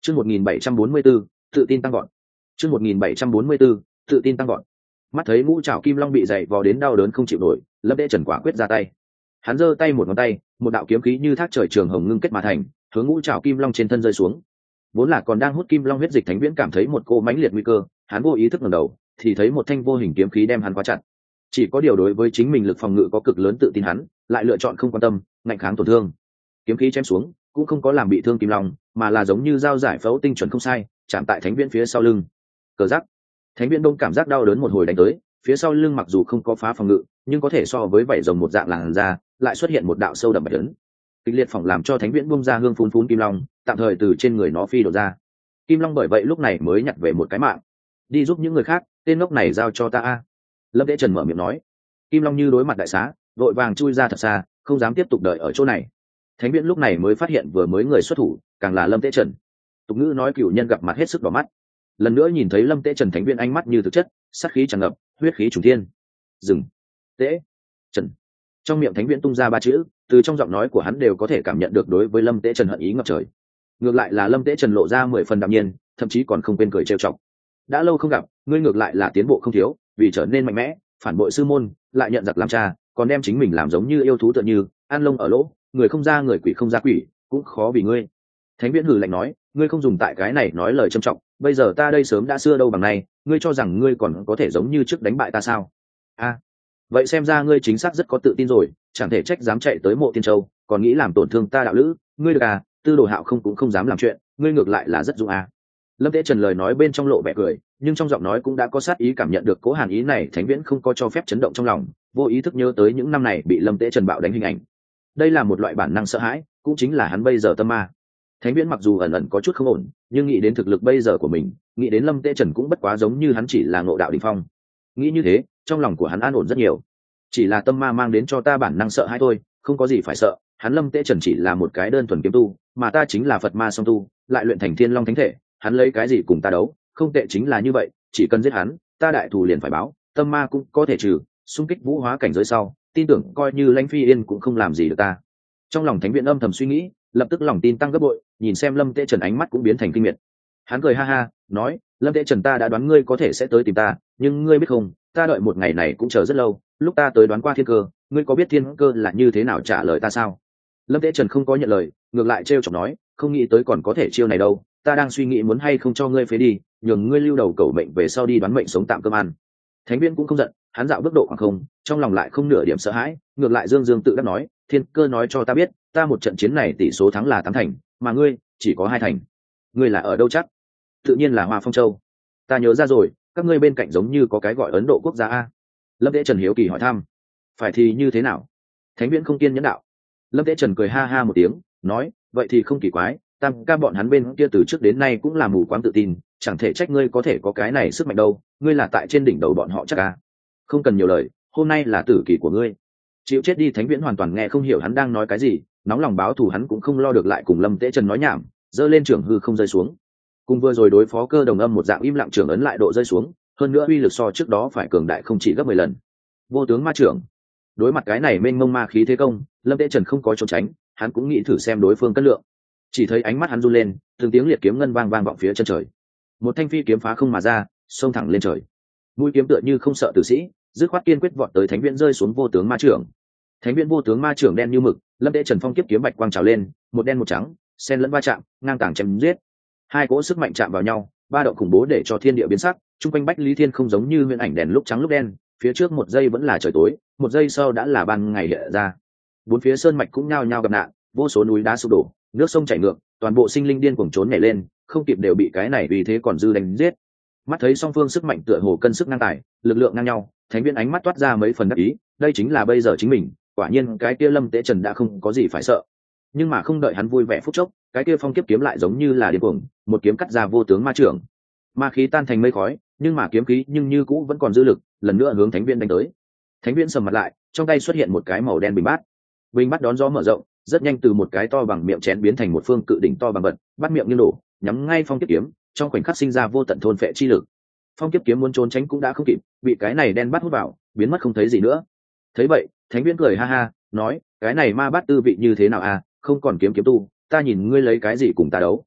Chương 1744, tự tin tăng gọn. Chương 1744, tự tin tăng gọn. Mắt thấy ngũ trảo kim long bị dày vò đến đau đớn không chịu nổi, Lâm Đễ Trần quả quyết ra tay. Hắn giơ tay một ngón tay, một đạo kiếm khí như thác trời trường hồng ngưng kết mà thành, hướng ngũ trảo kim long trên thân rơi xuống. Vốn là còn đang hút kim long huyết dịch Thánh Viễn cảm thấy một cô mãnh liệt nguy cơ, hắn vô ý thức ngẩng đầu, thì thấy một thanh vô hình kiếm khí đem hắn khóa chặt. Chỉ có điều đối với chính mình lực phòng ngự có cực lớn tự tin hắn, lại lựa chọn không quan tâm, ngạnh kháng tổn thương. Kiếm khí chém xuống, cũng không có làm bị thương kim long, mà là giống như dao giải phẫu tinh chuẩn không sai, chạm tại Thánh Viễn phía sau lưng. Cờ giắc. Thánh Viễn đông cảm giác đau đớn một hồi đánh tới, phía sau lưng mặc dù không có phá phòng ngự, nhưng có thể so với vảy rồng một dạng làn da, lại xuất hiện một đạo sâu đậm bạch ấn. Kịch liệt phỏng làm cho Thánh Viễn bung ra hương phun phun kim long, tạm thời từ trên người nó phi đột ra. Kim long bởi vậy lúc này mới nhặt về một cái mạng. Đi giúp những người khác, tên ngốc này giao cho ta a. Lâm Đễ Trần mở miệng nói. Kim long như đối mặt đại xá, vội vàng chui ra thật xa, không dám tiếp tục đợi ở chỗ này. Thánh Viễn lúc này mới phát hiện vừa mới người xuất thủ càng là Lâm Đễ Trần. Tục ngữ nói cửu nhân gặp mặt hết sức đỏ mắt, lần nữa nhìn thấy Lâm Đễ Trần, Thánh Viễn ánh mắt như thực chất, sát khí tràn ngập, huyết khí trùng thiên. Dừng. Đễ Trần. Trong miệng Thánh Viễn tung ra ba chữ, từ trong giọng nói của hắn đều có thể cảm nhận được đối với Lâm Đễ Trần hận ý ngập trời. Ngược lại là Lâm Đễ Trần lộ ra 10 phần đạm nhiên, thậm chí còn không quên cười trêu chọc. Đã lâu không gặp, ngươi ngược lại là tiến bộ không thiếu, vì trở nên mạnh mẽ, phản bội sư môn, lại nhận giặc làm cha, còn đem chính mình làm giống như yêu thú tựa như, ăn lông ở lỗ, người không ra người quỷ không ra quỷ, cũng khó vì ngươi. Thánh Viễn hừ lạnh nói, ngươi không dùng tại cái này nói lời trâm trọng, bây giờ ta đây sớm đã xưa đâu bằng này, ngươi cho rằng ngươi còn có thể giống như trước đánh bại ta sao? A, vậy xem ra ngươi chính xác rất có tự tin rồi, chẳng thể trách dám chạy tới Mộ Tiên Châu, còn nghĩ làm tổn thương ta đạo lữ, ngươi được à? Tư Đồ Hạo không cũng không dám làm chuyện, ngươi ngược lại là rất dũng à. Lâm Đễ Trần lời nói bên trong lộ vẻ cười, nhưng trong giọng nói cũng đã có sát ý, cảm nhận được cố hàn ý này. Thánh Viễn không có cho phép chấn động trong lòng, vô ý thức nhớ tới những năm này bị Lâm Đễ Trần bạo đánh hình ảnh. Đây là một loại bản năng sợ hãi, cũng chính là hắn bây giờ tâm ma. Thánh Viễn mặc dù ẩn ẩn có chút không ổn, nhưng nghĩ đến thực lực bây giờ của mình, nghĩ đến Lâm Đễ Trần cũng bất quá giống như hắn chỉ là ngộ đạo đỉnh phong. Nghĩ như thế, trong lòng của hắn an ổn rất nhiều. Chỉ là tâm ma mang đến cho ta bản năng sợ hãi thôi, không có gì phải sợ. Hắn Lâm Đễ Trần chỉ là một cái đơn thuần kiếm tu, mà ta chính là Phật ma song tu, lại luyện thành Thiên Long Thánh Thể, hắn lấy cái gì cùng ta đấu? Không tệ chính là như vậy, chỉ cần giết hắn, ta đại thù liền phải báo, tâm ma cũng có thể trừ, xung kích vũ hóa cảnh giới sau, tin tưởng coi như Lãnh Phi Yên cũng không làm gì được ta. Trong lòng Thánh Viễn âm thầm suy nghĩ, lập tức lòng tin tăng gấp bội, nhìn xem Lâm Đễ Trần ánh mắt cũng biến thành kinh miệt. Hắn cười ha ha, nói, Lâm Đễ Trần, ta đã đoán ngươi có thể sẽ tới tìm ta, nhưng ngươi biết không, ta đợi một ngày này cũng chờ rất lâu, lúc ta tới đoán qua thiên cơ, ngươi có biết thiên cơ là như thế nào trả lời ta sao? Lâm Đễ Trần không có nhận lời, ngược lại trêu chọc nói, không nghĩ tới còn có thể chiêu này đâu, ta đang suy nghĩ muốn hay không cho ngươi phế đi, nhường ngươi lưu đầu cẩu mệnh về sau đi đoán mệnh sống tạm cơm ăn. Thánh Viễn cũng không giận, hắn dạo bước độ khoảng không, trong lòng lại không nửa điểm sợ hãi, ngược lại dương dương tự đắc nói, thiên cơ nói cho ta biết, ta một trận chiến này tỷ số thắng là 8 thành, mà ngươi chỉ có 2 thành. Ngươi là ở đâu chắc? Tự nhiên là Hoa Phong Châu. Ta nhớ ra rồi, các ngươi bên cạnh giống như có cái gọi Ấn Độ quốc gia a. Lâm Đễ Trần hiếu kỳ hỏi thăm. Phải thì như thế nào? Thánh Viễn không kiên nhẫn đạo. Lâm Đễ Trần cười ha ha một tiếng, nói, vậy thì không kỳ quái, tam ca bọn hắn bên kia từ trước đến nay cũng là mù quáng tự tin, chẳng thể trách ngươi có thể có cái này sức mạnh đâu, ngươi là tại trên đỉnh đầu bọn họ chắc à. Không cần nhiều lời, hôm nay là tử kỳ của ngươi. Chịu chết đi. Thánh Viễn hoàn toàn nghe không hiểu hắn đang nói cái gì, nóng lòng báo thù hắn cũng không lo được lại cùng Lâm Đễ Trần nói nhảm, giơ lên trưởng hư không rơi xuống. Cùng vừa rồi đối phó Cơ Đồng Âm một dạng im lặng trưởng ấn lại độ rơi xuống, hơn nữa uy lực so trước đó phải cường đại không chỉ gấp 10 lần. Vô tướng ma trưởng. Đối mặt cái này mênh mông ma khí thế công, Lâm Đễ Trần không có trốn tránh, hắn cũng nghĩ thử xem đối phương cân lượng. Chỉ thấy ánh mắt hắn run lên, từng tiếng liệt kiếm ngân vang vang vọng phía chân trời. Một thanh phi kiếm phá không mà ra, xông thẳng lên trời. Mũi kiếm tựa như không sợ tử sĩ, dứt khoát kiên quyết vọt tới Thánh Viễn rơi xuống vô tướng ma trưởng. Thánh Viễn vô tướng ma trưởng đen như mực, Lâm Đễ Trần phong kiếp kiếm bạch quang trào lên, một đen một trắng, xen lẫn va chạm, ngang tàng chém giết. Hai cỗ sức mạnh chạm vào nhau, ba động khủng bố để cho thiên địa biến sắc, trung quanh Bách Lý Thiên không giống như nguyên ảnh đèn lúc trắng lúc đen, phía trước một giây vẫn là trời tối, một giây sau đã là ban ngày hiện ra. Bốn phía sơn mạch cũng nhao nhao gặp nạn, vô số núi đá sụp đổ, nước sông chảy ngược, toàn bộ sinh linh điên cuồng trốn nhảy lên, không kịp đều bị cái này vì thế còn dư đánh giết. Mắt thấy song phương sức mạnh tựa hồ cân sức ngang tài, lực lượng ngang nhau, Thánh Viễn ánh mắt toát ra mấy phần đắc ý, đây chính là bây giờ chính mình, quả nhiên cái kia Lâm Đễ Trần đã không có gì phải sợ. Nhưng mà không đợi hắn vui vẻ phút chốc, cái kia phong kiếp kiếm lại giống như là điên cuồng, một kiếm cắt ra vô tướng ma trưởng. Ma khí tan thành mây khói, nhưng mà kiếm khí nhưng như cũ vẫn còn dư lực, lần nữa hướng Thánh Viễn đánh tới. Thánh Viễn sầm mặt lại, trong tay xuất hiện một cái màu đen bình bát. Bình bát đón gió mở rộng, rất nhanh từ một cái to bằng miệng chén biến thành một phương cự đỉnh to bằng bật, bát miệng như đổ, nhắm ngay phong kiếp kiếm, trong khoảnh khắc sinh ra vô tận thôn phệ chi lực. Phong kiếp kiếm muốn trốn tránh cũng đã không kịp, bị cái này đen bát hút vào, biến mất không thấy gì nữa. Thấy vậy, Thánh Viễn cười ha ha, nói, cái này ma bát tư vị như thế nào à, không còn kiếm kiếm tu, ta nhìn ngươi lấy cái gì cùng ta đấu.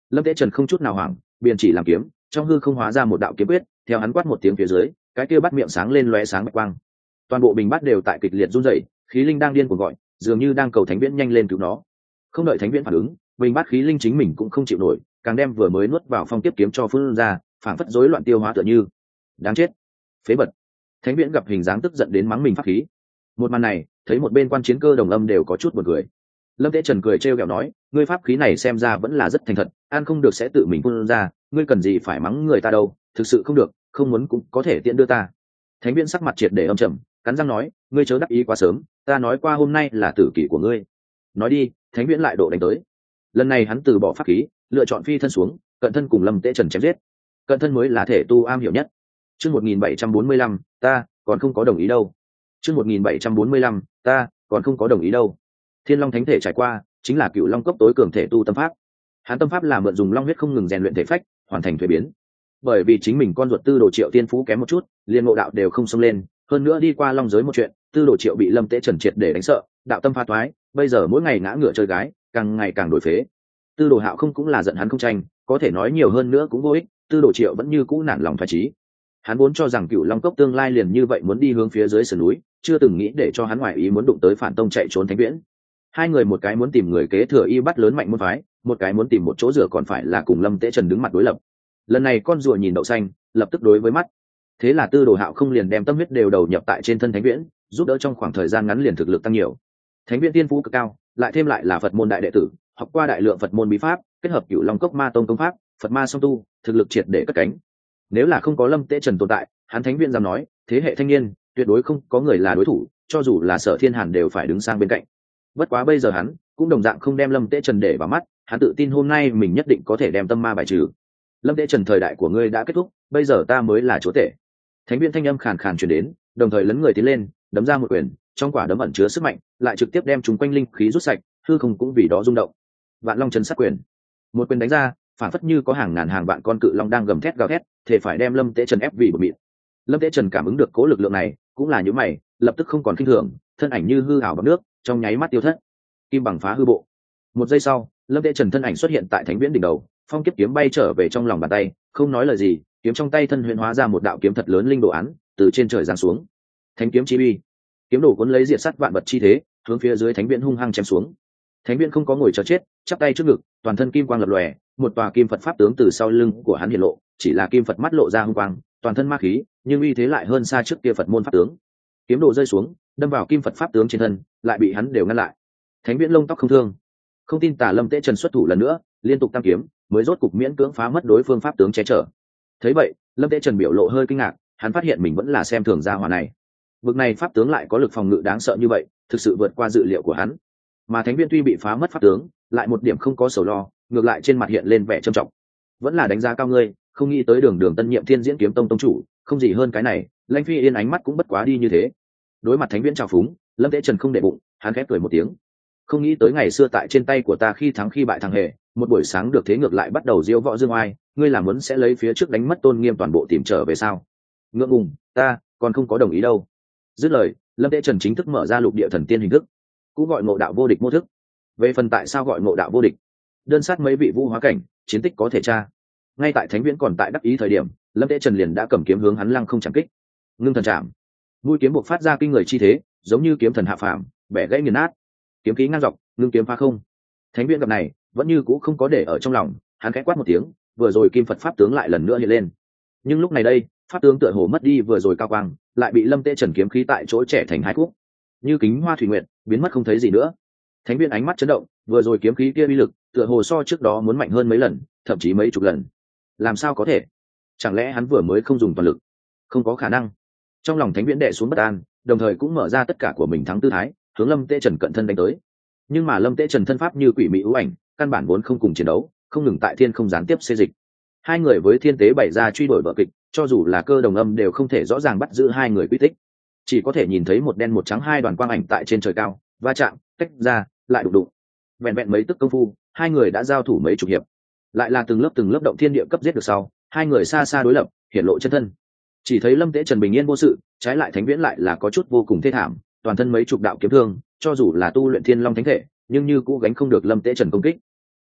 Lâm Tế Trần không chút nào hoảng, biên chỉ làm kiếm, trong hư không hóa ra một đạo kiếm quyết, theo hắn quát một tiếng phía dưới, cái kia bắt miệng sáng lên lóe sáng bạch quang. Toàn bộ bình bát đều tại kịch liệt run rẩy, khí linh đang điên cuồng gọi, dường như đang cầu thánh viễn nhanh lên cứu nó. Không đợi thánh viễn phản ứng, bình bát khí linh chính mình cũng không chịu nổi, càng đem vừa mới nuốt vào phong tiếp kiếm cho phun ra, phảng phất rối loạn tiêu hóa tựa như. Đáng chết, phế vật. Thánh viễn gặp hình dáng tức giận đến mắng mình pháp khí. Một màn này, thấy một bên quan chiến cơ đồng âm đều có chút buồn cười. Lâm Tế Trần cười trêu ghẹo nói, ngươi pháp khí này xem ra vẫn là rất thành thật, ăn không được sẽ tự mình phun ra, ngươi cần gì phải mắng người ta đâu, thực sự không được, không muốn cũng có thể tiện đưa ta. Thánh viễn sắc mặt triệt để âm trầm, cắn răng nói, ngươi chớ đắc ý quá sớm, ta nói qua hôm nay là tử kỷ của ngươi. Nói đi, thánh viễn lại độ đánh tới. Lần này hắn từ bỏ pháp khí, lựa chọn phi thân xuống, cận thân cùng Lâm Tế Trần chém giết. Cận thân mới là thể tu am hiểu nhất. Chương 1745, ta còn không có đồng ý đâu. Chương 1745, ta còn không có đồng ý đâu. Thiên Long Thánh Thể trải qua, chính là Cựu Long Cốc tối cường thể tu tâm pháp. Hắn tâm pháp là mượn dùng long huyết không ngừng rèn luyện thể phách, hoàn thành thuế biến. Bởi vì chính mình con ruột Tư Đồ Triệu tiên phú kém một chút, liên ngộ đạo đều không xông lên, hơn nữa đi qua long giới một chuyện, Tư Đồ Triệu bị Lâm Tế Trần triệt để đánh sợ, đạo tâm pha toái, bây giờ mỗi ngày ngã ngựa chơi gái, càng ngày càng đổi phế. Tư Đồ Hạo không cũng là giận hắn không tranh, có thể nói nhiều hơn nữa cũng vô ích, Tư Đồ Triệu vẫn như cũ nản lòng phá chí. Hắn vốn cho rằng Cựu Long Cốc tương lai liền như vậy muốn đi hướng phía dưới sườn núi, chưa từng nghĩ để cho hắn ngoại ý muốn đụng tới phản tông chạy trốn Thánh Viễn. Hai người một cái muốn tìm người kế thừa y bắt lớn mạnh môn phái, một cái muốn tìm một chỗ dựa còn phải là cùng Lâm Tế Trần đứng mặt đối lập. Lần này con rùa nhìn đậu xanh, lập tức đối với mắt. Thế là Tư Đồ Hạo không liền đem tâm huyết đều đầu nhập tại trên thân Thánh Viễn, giúp đỡ trong khoảng thời gian ngắn liền thực lực tăng nhiều. Thánh Viễn tiên phú cực cao, lại thêm lại là Phật môn đại đệ tử, học qua đại lượng Phật môn bí pháp, kết hợp Cựu Long Cốc Ma Tông công pháp, Phật Ma song tu, thực lực triệt để cất cánh. Nếu là không có Lâm Tế Trần tồn tại, hắn Thánh Viễn dám nói, thế hệ thanh niên tuyệt đối không có người là đối thủ, cho dù là Sở Thiên Hàn đều phải đứng sang bên cạnh. Bất quá bây giờ hắn cũng đồng dạng không đem Lâm Tế Trần để vào mắt, hắn tự tin hôm nay mình nhất định có thể đem tâm ma bài trừ. Lâm Tế Trần, thời đại của ngươi đã kết thúc, bây giờ ta mới là chúa tể. Thánh Viễn thanh âm khàn khàn truyền đến, đồng thời lấn người tiến lên, đấm ra một quyền, trong quả đấm ẩn chứa sức mạnh, lại trực tiếp đem chúng quanh linh khí rút sạch, hư không cũng vì đó rung động. Vạn Long Chấn Sát Quyền, một quyền đánh ra, phản phất như có hàng ngàn hàng vạn con cự long đang gầm thét gào thét, thể phải đem Lâm Tế Trần ép vì bột mịn. Lâm Tế Trần cảm ứng được cố lực lượng này, cũng là những mày, lập tức không còn khinh thường, thân ảnh như hư ảo bằng nước, trong nháy mắt tiêu thất. Kim bằng phá hư bộ. Một giây sau, Lâm Tế Trần thân ảnh xuất hiện tại Thánh Viễn đỉnh đầu, phong kiếp kiếm bay trở về trong lòng bàn tay, không nói lời gì, kiếm trong tay thân huyền hóa ra một đạo kiếm thật lớn linh đồ án, từ trên trời giáng xuống. Thánh kiếm chi uy, kiếm đồ cuốn lấy diệt sát vạn vật chi thế, hướng phía dưới Thánh Viễn hung hăng chém xuống. Thánh Viễn không có ngồi chờ chết, chắp tay trước ngực, toàn thân kim quang lập lòe, một tòa kim Phật pháp tướng từ sau lưng của hắn hiện lộ, chỉ là kim Phật mắt lộ ra hung quang, toàn thân ma khí, nhưng uy thế lại hơn xa trước kia Phật môn pháp tướng. Kiếm đồ rơi xuống, đâm vào kim Phật pháp tướng trên thân, lại bị hắn đều ngăn lại. Thánh Viễn lông tóc không thương, không tin tà Lâm Tế Trần xuất thủ lần nữa, liên tục tam kiếm, mới rốt cục miễn cưỡng phá mất đối phương pháp tướng che chở. Thấy vậy, Lâm Tế Trần biểu lộ hơi kinh ngạc, hắn phát hiện mình vẫn là xem thường gia hỏa này. Vực này pháp tướng lại có lực phòng ngự đáng sợ như vậy, thực sự vượt qua dự liệu của hắn. Mà Thánh Viễn tuy bị phá mất pháp tướng, lại một điểm không có sầu lo, ngược lại trên mặt hiện lên vẻ trầm trọng. Vẫn là đánh giá cao ngươi, không nghĩ tới Đường tân nhiệm Thiên Diễn Kiếm Tông tông chủ, không gì hơn cái này. Lãnh Phi Yên ánh mắt cũng bất quá đi như thế. Đối mặt Thánh Viễn trào phúng, Lâm Tế Trần không để bụng, hắn khép cười một tiếng. Không nghĩ tới ngày xưa tại trên tay của ta khi thắng khi bại thằng hề, một buổi sáng được thế ngược lại bắt đầu diêu võ dương oai, ngươi làm muốn sẽ lấy phía trước đánh mất tôn nghiêm toàn bộ tìm trở về sao? Ngượng ngùng, ta còn không có đồng ý đâu. Dứt lời, Lâm Tế Trần chính thức mở ra lục địa thần tiên hình thức, cũng gọi ngộ đạo vô địch mô thức. Về phần tại sao gọi ngộ đạo vô địch, đơn sát mấy vị vũ hóa cảnh chiến tích có thể tra. Ngay tại Thánh Viễn còn tại đắc ý thời điểm, Lâm Tế Trần liền đã cầm kiếm hướng hắn lăng không chạm kích. Ngưng thần chạm, mũi kiếm buộc phát ra kinh người chi thế, giống như kiếm thần hạ phàm, bẻ gãy nghiền nát. Kiếm khí ngang dọc, ngưng kiếm phá không. Thánh Viễn gặp này vẫn như cũ không có để ở trong lòng, hắn khẽ quát một tiếng, vừa rồi kim Phật pháp tướng lại lần nữa hiện lên. Nhưng lúc này đây, pháp tướng tựa hồ mất đi vừa rồi cao quang, lại bị Lâm Tế Trần kiếm khí tại chỗ trẻ thành hai khúc, như kính hoa thủy nguyệt, biến mất không thấy gì nữa. Thánh Viễn ánh mắt chấn động, vừa rồi kiếm khí kia uy lực, tựa hồ so trước đó muốn mạnh hơn mấy lần, thậm chí mấy chục lần. Làm sao có thể? Chẳng lẽ hắn vừa mới không dùng toàn lực? Không có khả năng. Trong lòng Thánh Viễn đè xuống bất an, đồng thời cũng mở ra tất cả của mình thắng tư thái, hướng Lâm Tế Trần cận thân đánh tới. Nhưng mà Lâm Tế Trần thân pháp như quỷ mị ưu ảnh, căn bản vốn không cùng chiến đấu, không ngừng tại thiên không gián tiếp xê dịch. Hai người với thiên tế bày ra truy đuổi vở kịch, cho dù là cơ đồng âm đều không thể rõ ràng bắt giữ hai người quy tích, chỉ có thể nhìn thấy một đen một trắng hai đoàn quang ảnh tại trên trời cao va chạm, tách ra, lại đụng đụng. Vẹn vẹn mấy tức công phu, hai người đã giao thủ mấy chục hiệp, lại là từng lớp động thiên địa cấp giết được sau, hai người xa xa đối lập, hiện lộ chân thân. Chỉ thấy Lâm Tế Trần bình yên vô sự, trái lại Thánh Viễn lại là có chút vô cùng thê thảm, toàn thân mấy chục đạo kiếm thương, cho dù là tu luyện Thiên Long Thánh Thể, nhưng như cũ gánh không được Lâm Tế Trần công kích.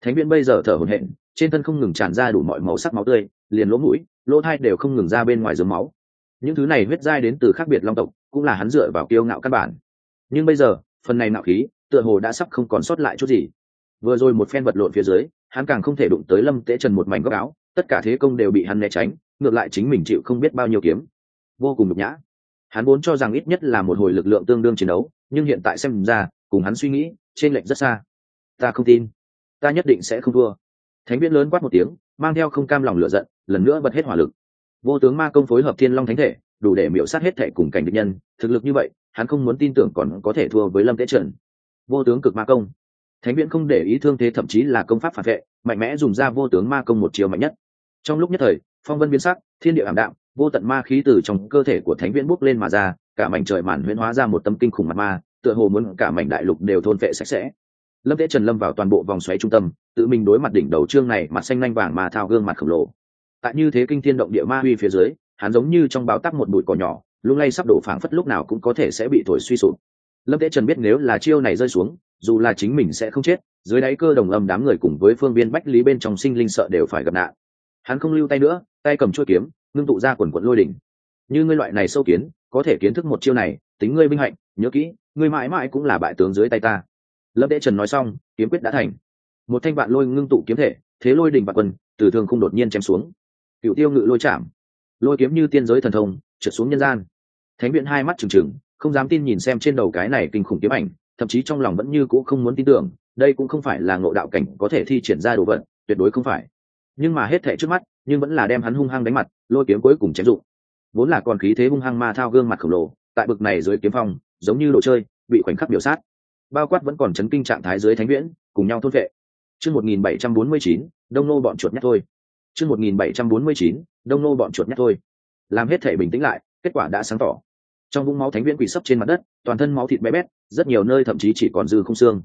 Thánh Viễn bây giờ thở hổn hển, trên thân không ngừng tràn ra đủ mọi màu sắc máu tươi, liền lỗ mũi, lỗ tai đều không ngừng ra bên ngoài dòng máu. Những thứ này huyết giai đến từ khác biệt long tộc, cũng là hắn dựa vào kiêu ngạo căn bản. Nhưng bây giờ, phần này ngạo khí, tựa hồ đã sắp không còn sót lại chút gì. Vừa rồi một phen vật lộn phía dưới, hắn càng không thể đụng tới Lâm Tế Trần một mảnh góc áo, tất cả thế công đều bị hắn né tránh, ngược lại chính mình chịu không biết bao nhiêu kiếm, vô cùng nhục nhã. Hắn vốn cho rằng ít nhất là một hồi lực lượng tương đương chiến đấu, nhưng hiện tại xem ra, cùng hắn suy nghĩ, trên lệch rất xa. Ta không tin, ta nhất định sẽ không thua. Thánh Viễn lớn quát một tiếng, mang theo không cam lòng lửa giận, lần nữa bật hết hỏa lực. Vô tướng ma công phối hợp Thiên Long Thánh thể, đủ để miểu sát hết thể cùng cảnh địch nhân, thực lực như vậy, hắn không muốn tin tưởng còn có thể thua với Lâm Tế Trần. Vô tướng cực ma công. Thánh Viễn không để ý thương thế, thậm chí là công pháp phản vệ, mạnh mẽ dùng ra vô tướng ma công một chiều mạnh nhất. Trong lúc nhất thời, phong vân biến sắc, thiên địa ảm đạm, vô tận ma khí từ trong cơ thể của Thánh Viễn bốc lên mà ra, cả mảnh trời màn huyễn hóa ra một tâm kinh khủng mặt ma, tựa hồ muốn cả mảnh đại lục đều thôn phệ sạch sẽ. Lâm Tế Trần lâm vào toàn bộ vòng xoáy trung tâm, tự mình đối mặt đỉnh đầu trương này mặt xanh nhanh vàng mà thao gương mặt khổng lồ. Tại như thế kinh thiên động địa ma uy phía dưới, hắn giống như trong báo tắc một bụi cỏ nhỏ, lung lay sắp đổ, phảng phất lúc nào cũng có thể sẽ bị thổi suy sụp. Lâm Tế Trần biết nếu là chiêu này rơi xuống, dù là chính mình sẽ không chết, dưới đáy Cơ Đồng Âm đám người cùng với phương viên bách lý bên trong sinh linh sợ đều phải gặp nạn. Hắn không lưu tay nữa, tay cầm chuôi kiếm, ngưng tụ ra quần quần lôi đỉnh. Như ngươi loại này sâu kiến, có thể kiến thức một chiêu này, tính ngươi vinh hạnh, nhớ kỹ, ngươi mãi mãi cũng là bại tướng dưới tay ta. Lâm Tế Trần nói xong, kiếm quyết đã thành. Một thanh vạn lôi ngưng tụ kiếm thể, thế lôi đỉnh vạn quân, từ thường không đột nhiên chém xuống. Cựu tiêu ngự lôi chạm, lôi kiếm như tiên giới thần thông, trượt xuống nhân gian. Thánh Viễn hai mắt trừng trừng, không dám tin nhìn xem trên đầu cái này kinh khủng kiếm ảnh, thậm chí trong lòng vẫn như cũ không muốn tin tưởng, đây cũng không phải là ngộ đạo cảnh có thể thi triển ra đồ vật, tuyệt đối không phải. Nhưng mà hết thảy trước mắt, nhưng vẫn là đem hắn hung hăng đánh mặt, lôi kiếm cuối cùng chém dụng. Vốn là còn khí thế hung hăng ma thao gương mặt khổng lồ, tại bực này dưới kiếm phong, giống như đồ chơi, bị khoảnh khắc biểu sát. Bao quát vẫn còn chấn kinh trạng thái dưới Thánh Viễn, cùng nhau thôn vệ. Chương 1749, Đông Nô bọn chuột nhắt thôi. Chương 1749, Đông Nô bọn chuột nhắt thôi. Làm hết thể bình tĩnh lại, kết quả đã sáng tỏ. Trong vũng máu Thánh Viễn quỳ sấp trên mặt đất, toàn thân máu thịt bé bét, rất nhiều nơi thậm chí chỉ còn dư không xương.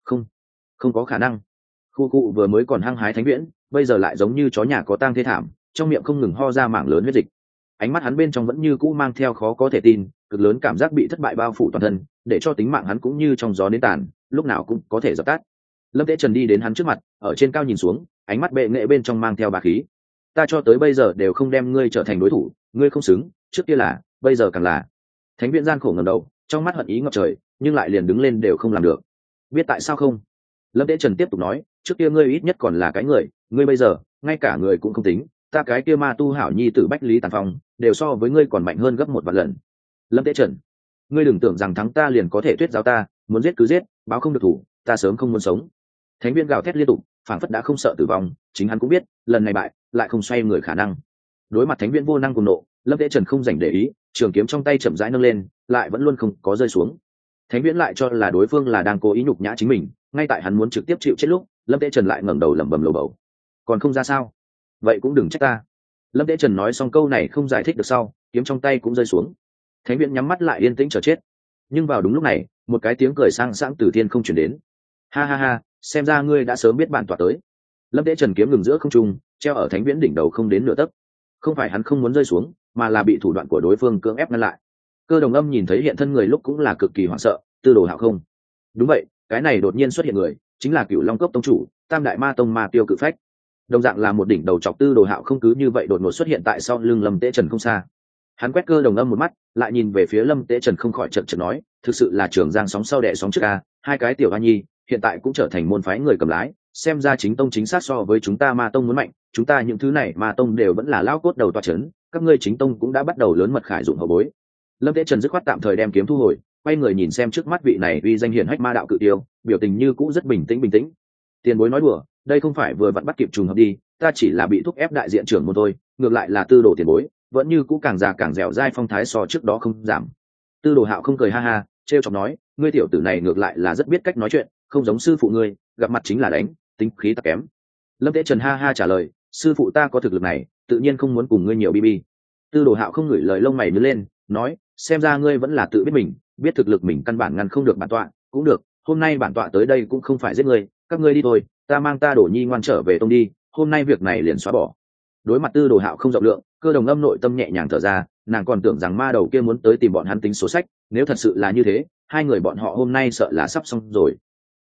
Không có khả năng. Khu cụ vừa mới còn hăng hái Thánh Viễn, bây giờ lại giống như chó nhà có tang thê thảm, trong miệng không ngừng ho ra mảng lớn huyết dịch. Ánh mắt hắn bên trong vẫn như cũ mang theo khó có thể tin, cực lớn cảm giác bị thất bại bao phủ toàn thân, để cho tính mạng hắn cũng như trong gió nến tàn, lúc nào cũng có thể dập tắt. Lâm Tế Trần đi đến hắn trước mặt, ở trên cao nhìn xuống, ánh mắt bệ nghệ bên trong mang theo bá khí. Ta cho tới bây giờ đều không đem ngươi trở thành đối thủ, ngươi không xứng, trước kia là, bây giờ càng là. Thánh Viễn gian khổ ngẩng đầu, trong mắt hận ý ngập trời, nhưng lại liền đứng lên đều không làm được. Biết tại sao không? Lâm Tế Trần tiếp tục nói, trước kia ngươi ít nhất còn là cái người, ngươi bây giờ, ngay cả người cũng không tính, ta cái kia ma tu hảo nhi tử Bách Lý Tàn Phong, đều so với ngươi còn mạnh hơn gấp 1 vạn lần. Lâm Tế Trần, ngươi đừng tưởng rằng thắng ta liền có thể tuyết giáo ta, muốn giết cứ giết, báo không được thủ, ta sớm không muốn sống. Thánh Viễn gào thét liên tục, phảng phất đã không sợ tử vong, chính hắn cũng biết, lần này bại, lại không xoay người khả năng. Đối mặt Thánh Viễn vô năng cùng nộ, Lâm Tế Trần không dành để ý, trường kiếm trong tay chậm rãi nâng lên, lại vẫn luôn không có rơi xuống. Thánh Viễn lại cho là đối phương là đang cố ý nhục nhã chính mình, ngay tại hắn muốn trực tiếp chịu chết lúc, Lâm Tế Trần lại ngẩng đầu lẩm bẩm lầu bầu. Còn không ra sao? Vậy cũng đừng trách ta. Lâm Tế Trần nói xong câu này không giải thích được sau, kiếm trong tay cũng rơi xuống. Thánh Viễn nhắm mắt lại yên tĩnh chờ chết. Nhưng vào đúng lúc này, một cái tiếng cười sang sảng từ thiên không truyền đến. Ha ha ha, xem ra ngươi đã sớm biết bản tọa tới. Lâm Tế Trần kiếm ngừng giữa không trung, treo ở Thánh Viễn đỉnh đầu không đến nửa tấc. Không phải hắn không muốn rơi xuống, mà là bị thủ đoạn của đối phương cưỡng ép ngăn lại. Cơ Đồng Âm nhìn thấy hiện thân người lúc cũng là cực kỳ hoảng sợ, Tư Đồ Hạo không? Đúng vậy, cái này đột nhiên xuất hiện người, chính là Cửu Long Cốc tông chủ, Tam Đại Ma Tông Ma Tiêu Cự Phách. Đồng dạng là một đỉnh đầu chọc, Tư Đồ Hạo không cứ như vậy đột ngột xuất hiện tại sau lưng Lâm Tế Trần không xa. Hắn quét Cơ Đồng Âm một mắt, lại nhìn về phía Lâm Tế Trần không khỏi chợt nói, thực sự là Trường Giang sóng sau đẻ sóng trước a, hai cái tiểu hoa nhi, hiện tại cũng trở thành môn phái người cầm lái, xem ra chính tông chính xác so với chúng ta Ma Tông muốn mạnh, chúng ta những thứ này Ma Tông đều vẫn là lão cốt đầu toa chấn, các ngươi chính tông cũng đã bắt đầu lớn mật khải dụng hậu bối. Lâm Tế Trần dứt khoát tạm thời đem kiếm thu hồi, quay người nhìn xem trước mắt vị này uy danh hiển hách ma đạo cự tiêu, biểu tình như cũ rất bình tĩnh. Tiền bối nói đùa, đây không phải vừa vặn bắt kịp trùng hợp đi, ta chỉ là bị thúc ép đại diện trưởng môn thôi, ngược lại là Tư Đồ tiền bối, vẫn như cũ càng già càng dẻo dai phong thái so trước đó không giảm. Tư Đồ Hạo không cười ha ha, trêu chọc nói, ngươi tiểu tử này ngược lại là rất biết cách nói chuyện, không giống sư phụ ngươi, gặp mặt chính là đánh, tính khí ta kém. Lâm Tế Trần ha ha trả lời, sư phụ ta có thực lực này, tự nhiên không muốn cùng ngươi nhiều bi. Tư Đồ Hạo không ngửi lời lông mày nhướng lên, nói, xem ra ngươi vẫn là tự biết mình, biết thực lực mình căn bản ngăn không được bản tọa, cũng được, hôm nay bản tọa tới đây cũng không phải giết ngươi, các ngươi đi thôi, ta mang ta Đổ Nhi ngoan trở về tông đi, hôm nay việc này liền xóa bỏ. Đối mặt Tư Đồ Hạo không rộng lượng, Cơ Đồng Âm nội tâm nhẹ nhàng thở ra, nàng còn tưởng rằng ma đầu kia muốn tới tìm bọn hắn tính số sách, nếu thật sự là như thế, hai người bọn họ hôm nay sợ là sắp xong rồi.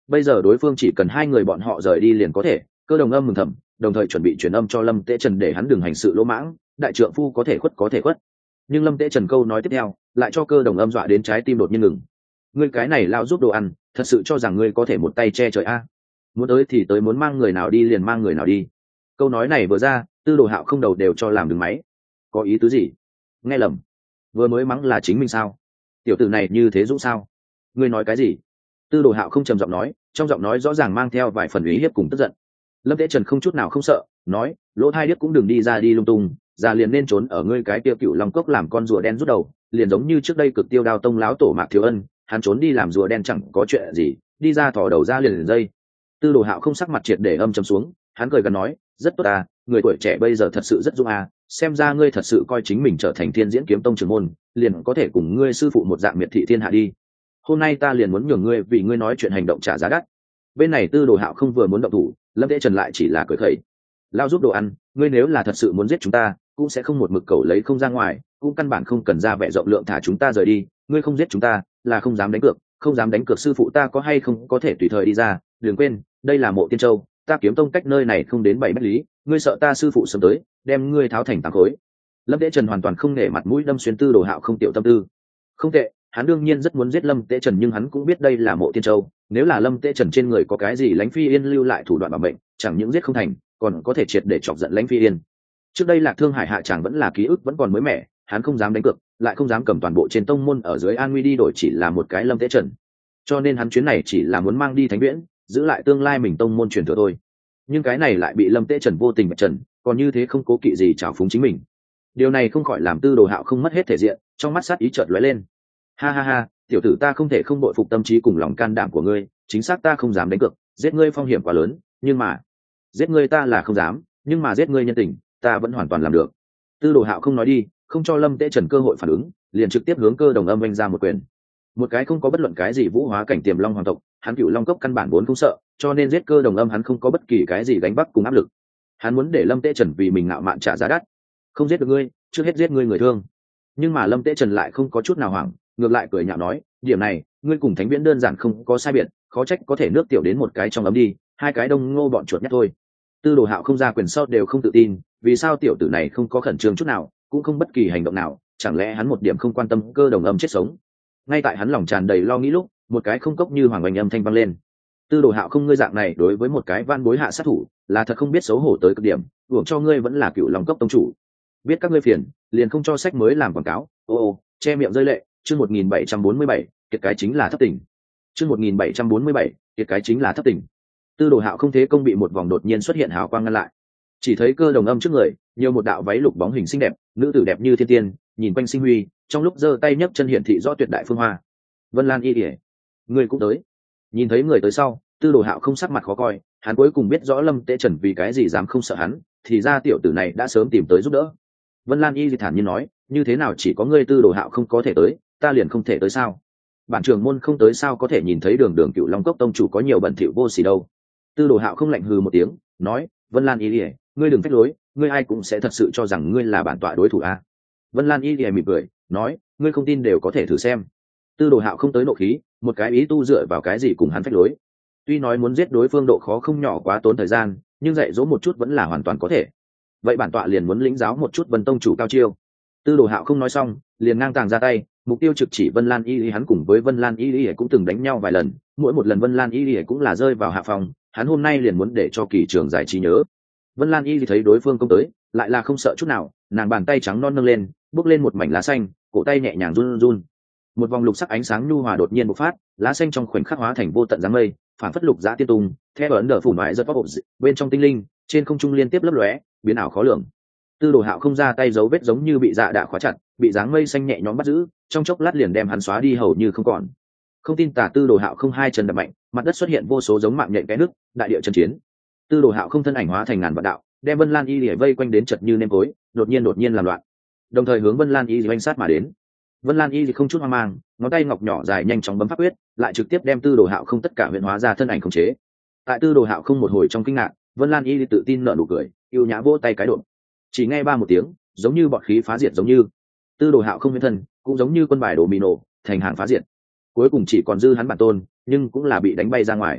bây giờ đối phương chỉ cần hai người bọn họ rời đi liền có thể. Cơ Đồng Âm mừng thầm, đồng thời chuẩn bị truyền âm cho Lâm Tế Trần để hắn đừng hành sự lỗ mãng, đại trượng phu có thể khuất có thể khuất. Nhưng Lâm Tế Trần câu nói tiếp theo lại cho Cơ Đồng Âm dọa đến trái tim đột nhiên ngừng. Ngươi cái này lao giúp đồ ăn, thật sự cho rằng ngươi có thể một tay che trời a? Muốn tới thì tới, muốn mang người nào đi liền mang người nào đi. Câu nói này vừa ra, Tư Đồ Hạo không đầu đều cho làm đứng máy. Có ý tứ gì? Nghe lầm, vừa mới mắng là chính mình sao? Tiểu tử này như thế dũng sao? Ngươi nói cái gì? Tư Đồ Hạo không trầm giọng nói, trong giọng nói rõ ràng mang theo vài phần uy hiếp cùng tức giận. Lâm Tế Trần không chút nào không sợ, nói, lỗ thai điếc cũng đừng đi ra đi lung tung, già liền nên trốn ở ngươi cái tiêu Cựu Long Cốc làm con rùa đen rút đầu, liền giống như trước đây Cực Tiêu Đao Tông láo tổ Mạc Thiếu Ân, hắn trốn đi làm rùa đen chẳng có chuyện gì, đi ra thò đầu ra liền dây. Tư Đồ Hạo không sắc mặt triệt để âm trầm xuống, hắn cười gần nói, rất tốt à, người tuổi trẻ bây giờ thật sự rất dũng à, xem ra ngươi thật sự coi chính mình trở thành Thiên Diễn Kiếm Tông trưởng môn, liền có thể cùng ngươi sư phụ một dạng miệt thị thiên hạ đi. Hôm nay ta liền muốn nhường ngươi vì ngươi nói chuyện hành động trả giá đắt. Bên này Tư Đồ Hạo không vừa muốn động thủ, Lâm Tế Trần lại chỉ là cười khẩy. Lao giúp đồ ăn, ngươi nếu là thật sự muốn giết chúng ta, cũng sẽ không một mực cầu lấy không ra ngoài, cũng căn bản không cần ra vẻ rộng lượng thả chúng ta rời đi. Ngươi không giết chúng ta, là không dám đánh cược, không dám đánh cược sư phụ ta có hay không có thể tùy thời đi ra. Đừng quên, đây là Mộ Tiên Châu, ta Kiếm Tông cách nơi này không đến 7 mét lý, ngươi sợ ta sư phụ sớm tới, đem ngươi tháo thành tám khối. Lâm Tế Trần hoàn toàn không nể mặt mũi đâm xuyên Tư Đồ Hạo không tiểu tâm tư. Không tệ, hắn đương nhiên rất muốn giết Lâm Tế Trần, nhưng hắn cũng biết đây là Mộ Tiên Châu, nếu là Lâm Tế Trần trên người có cái gì Lãnh Phi Yên lưu lại thủ đoạn bảo mệnh, chẳng những giết không thành, còn có thể triệt để chọc giận Lãnh Phi Yên. Trước đây Lạc Thương Hải hạ tràng vẫn là ký ức vẫn còn mới mẻ, hắn không dám đánh cược, lại không dám cầm toàn bộ trên tông môn ở dưới an nguy đi đổi chỉ là một cái Lâm Tế Trần. Cho nên hắn chuyến này chỉ là muốn mang đi Thánh Viễn, giữ lại tương lai mình tông môn truyền thừa thôi. Nhưng cái này lại bị Lâm Tế Trần vô tình bạch trần, còn như thế không cố kỵ gì trào phúng chính mình. Điều này không khỏi làm Tư Đồ Hạo không mất hết thể diện, trong mắt sát ý chợt lóe lên. Ha ha ha, tiểu tử ta không thể không bội phục tâm trí cùng lòng can đảm của ngươi, chính xác ta không dám đánh cược, giết ngươi phong hiểm quá lớn, nhưng mà giết ngươi ta là không dám, nhưng mà giết ngươi nhân tình ta vẫn hoàn toàn làm được. Tư Đồ Hạo không nói đi, không cho Lâm Tế Trần cơ hội phản ứng, liền trực tiếp hướng Cơ Đồng Âm oanh ra một quyền. Một cái không có bất luận cái gì vũ hóa cảnh tiềm long hoàng tộc, hắn Cựu Long Cốc căn bản vốn không sợ, cho nên giết Cơ Đồng Âm hắn không có bất kỳ cái gì gánh vác cùng áp lực. Hắn muốn để Lâm Tế Trần vì mình ngạo mạn trả giá đắt. Không giết được ngươi, trước hết giết ngươi người thương. Nhưng mà Lâm Tế Trần lại không có chút nào hoảng, ngược lại cười nhạo nói, điểm này ngươi cùng Thánh Viễn đơn giản không có sai biệt, khó trách có thể nước tiểu đến một cái trong ấm đi, hai cái đông ngô bọn chuột nhắt thôi. Tư Đồ Hạo không ra quyền sau đều không tự tin, vì sao tiểu tử này không có khẩn trương chút nào, cũng không bất kỳ hành động nào, chẳng lẽ hắn một điểm không quan tâm Cơ Đồng Âm chết sống? Ngay tại hắn lòng tràn đầy lo nghĩ lúc, một cái không cốc như hoàng oanh âm thanh vang lên. Tư Đồ Hạo không, ngươi dạng này đối với một cái van bối hạ sát thủ, là thật không biết xấu hổ tới cực điểm, uổng cho ngươi vẫn là Cựu Long Cốc tông chủ. Biết các ngươi phiền, liền không cho sách mới làm quảng cáo. Ô, che miệng rơi lệ. Chương 1747, kiệt cái chính là thất tình. Chương 1747, kiệt cái chính là thất tình. Tư Đồ Hạo không thế công bị một vòng đột nhiên xuất hiện hào quang ngăn lại. Chỉ thấy Cơ Đồng Âm trước người, nhiều một đạo váy lục bóng hình xinh đẹp, nữ tử đẹp như thiên tiên, nhìn quanh sinh huy, trong lúc giơ tay nhấc chân hiển thị rõ tuyệt đại phương hoa. Vân Lan Y Điệp, người cũng tới. Nhìn thấy người tới sau, Tư Đồ Hạo không sắc mặt khó coi, hắn cuối cùng biết rõ Lâm Tế Trần vì cái gì dám không sợ hắn, thì ra tiểu tử này đã sớm tìm tới giúp đỡ. Vân Lan Y thản nhiên nói, như thế nào chỉ có ngươi Tư Đồ Hạo không có thể tới, ta liền không thể tới sao? Bản trưởng môn không tới sao có thể nhìn thấy đường đường Cựu Long Cốc tông chủ có nhiều bẩn thỉu vô sỉ đâu. Tư Đồ Hạo không lạnh hừ một tiếng, nói, Vân Lan Y, ngươi đừng phách lối, ngươi ai cũng sẽ thật sự cho rằng ngươi là bản tọa đối thủ a. Vân Lan Y mỉm cười, nói, ngươi không tin đều có thể thử xem. Tư Đồ Hạo không tới nộ khí, một cái ý tu dựa vào cái gì cùng hắn phách lối. Tuy nói muốn giết đối phương độ khó không nhỏ, quá tốn thời gian, nhưng dạy dỗ một chút vẫn là hoàn toàn có thể. Vậy bản tọa liền muốn lĩnh giáo một chút Vân tông chủ cao chiêu. Tư Đồ Hạo không nói xong, liền ngang tàng ra tay, mục tiêu trực chỉ Vân Lan Y, hắn cùng với Vân Lan Y cũng từng đánh nhau vài lần, mỗi một lần Vân Lan Y cũng là rơi vào hạ phòng, hắn hôm nay liền muốn để cho kỳ trường giải trí nhớ. Vân Lan Y thấy đối phương công tới, lại là không sợ chút nào, nàng bàn tay trắng non nâng lên, bước lên một mảnh lá xanh, cổ tay nhẹ nhàng run run. Một vòng lục sắc ánh sáng nhu hòa đột nhiên bộc phát, lá xanh trong khoảnh khắc hóa thành vô tận dáng mây, phản phất lục dã tiên tung, theo ấn đờ phủ mãi giật pop bên trong tinh linh, trên không trung liên tiếp lấp lóe, biến ảo khó lường. Tư Đồ Hạo không ra tay, dấu vết giống như bị dạ đạ khóa chặt, bị dáng mây xanh nhẹ nhõm bắt giữ, trong chốc lát liền đem hắn xóa đi hầu như không còn. Không tin tả, Tư Đồ Hạo không hai chân đập mạnh, mặt đất xuất hiện vô số giống mạng nhện cái nước, đại địa chân chiến. Tư Đồ Hạo không thân ảnh hóa thành ngàn vạn đạo, đem Vân Lan Y lìa vây quanh đến chật như nêm cối, đột nhiên làm loạn, đồng thời hướng Vân Lan Y oanh sát mà đến. Vân Lan Y không chút hoang mang, ngón tay ngọc nhỏ dài nhanh chóng bấm pháp quyết, lại trực tiếp đem Tư Đồ Hạo không tất cả huyền hóa ra thân ảnh khống chế. Tại Tư Đồ Hạo không một hồi trong kinh ngạc, Vân Lan Y tự tin nở nụ cười, yêu nhã vỗ tay cái đột. Chỉ nghe ba một tiếng, giống như bọt khí phá diệt, giống như Tư Đồ Hạo không nguyên thân, cũng giống như quân bài đồ mì nổ, thành hàng phá diệt. Cuối cùng chỉ còn dư hắn bản tôn, nhưng cũng là bị đánh bay ra ngoài.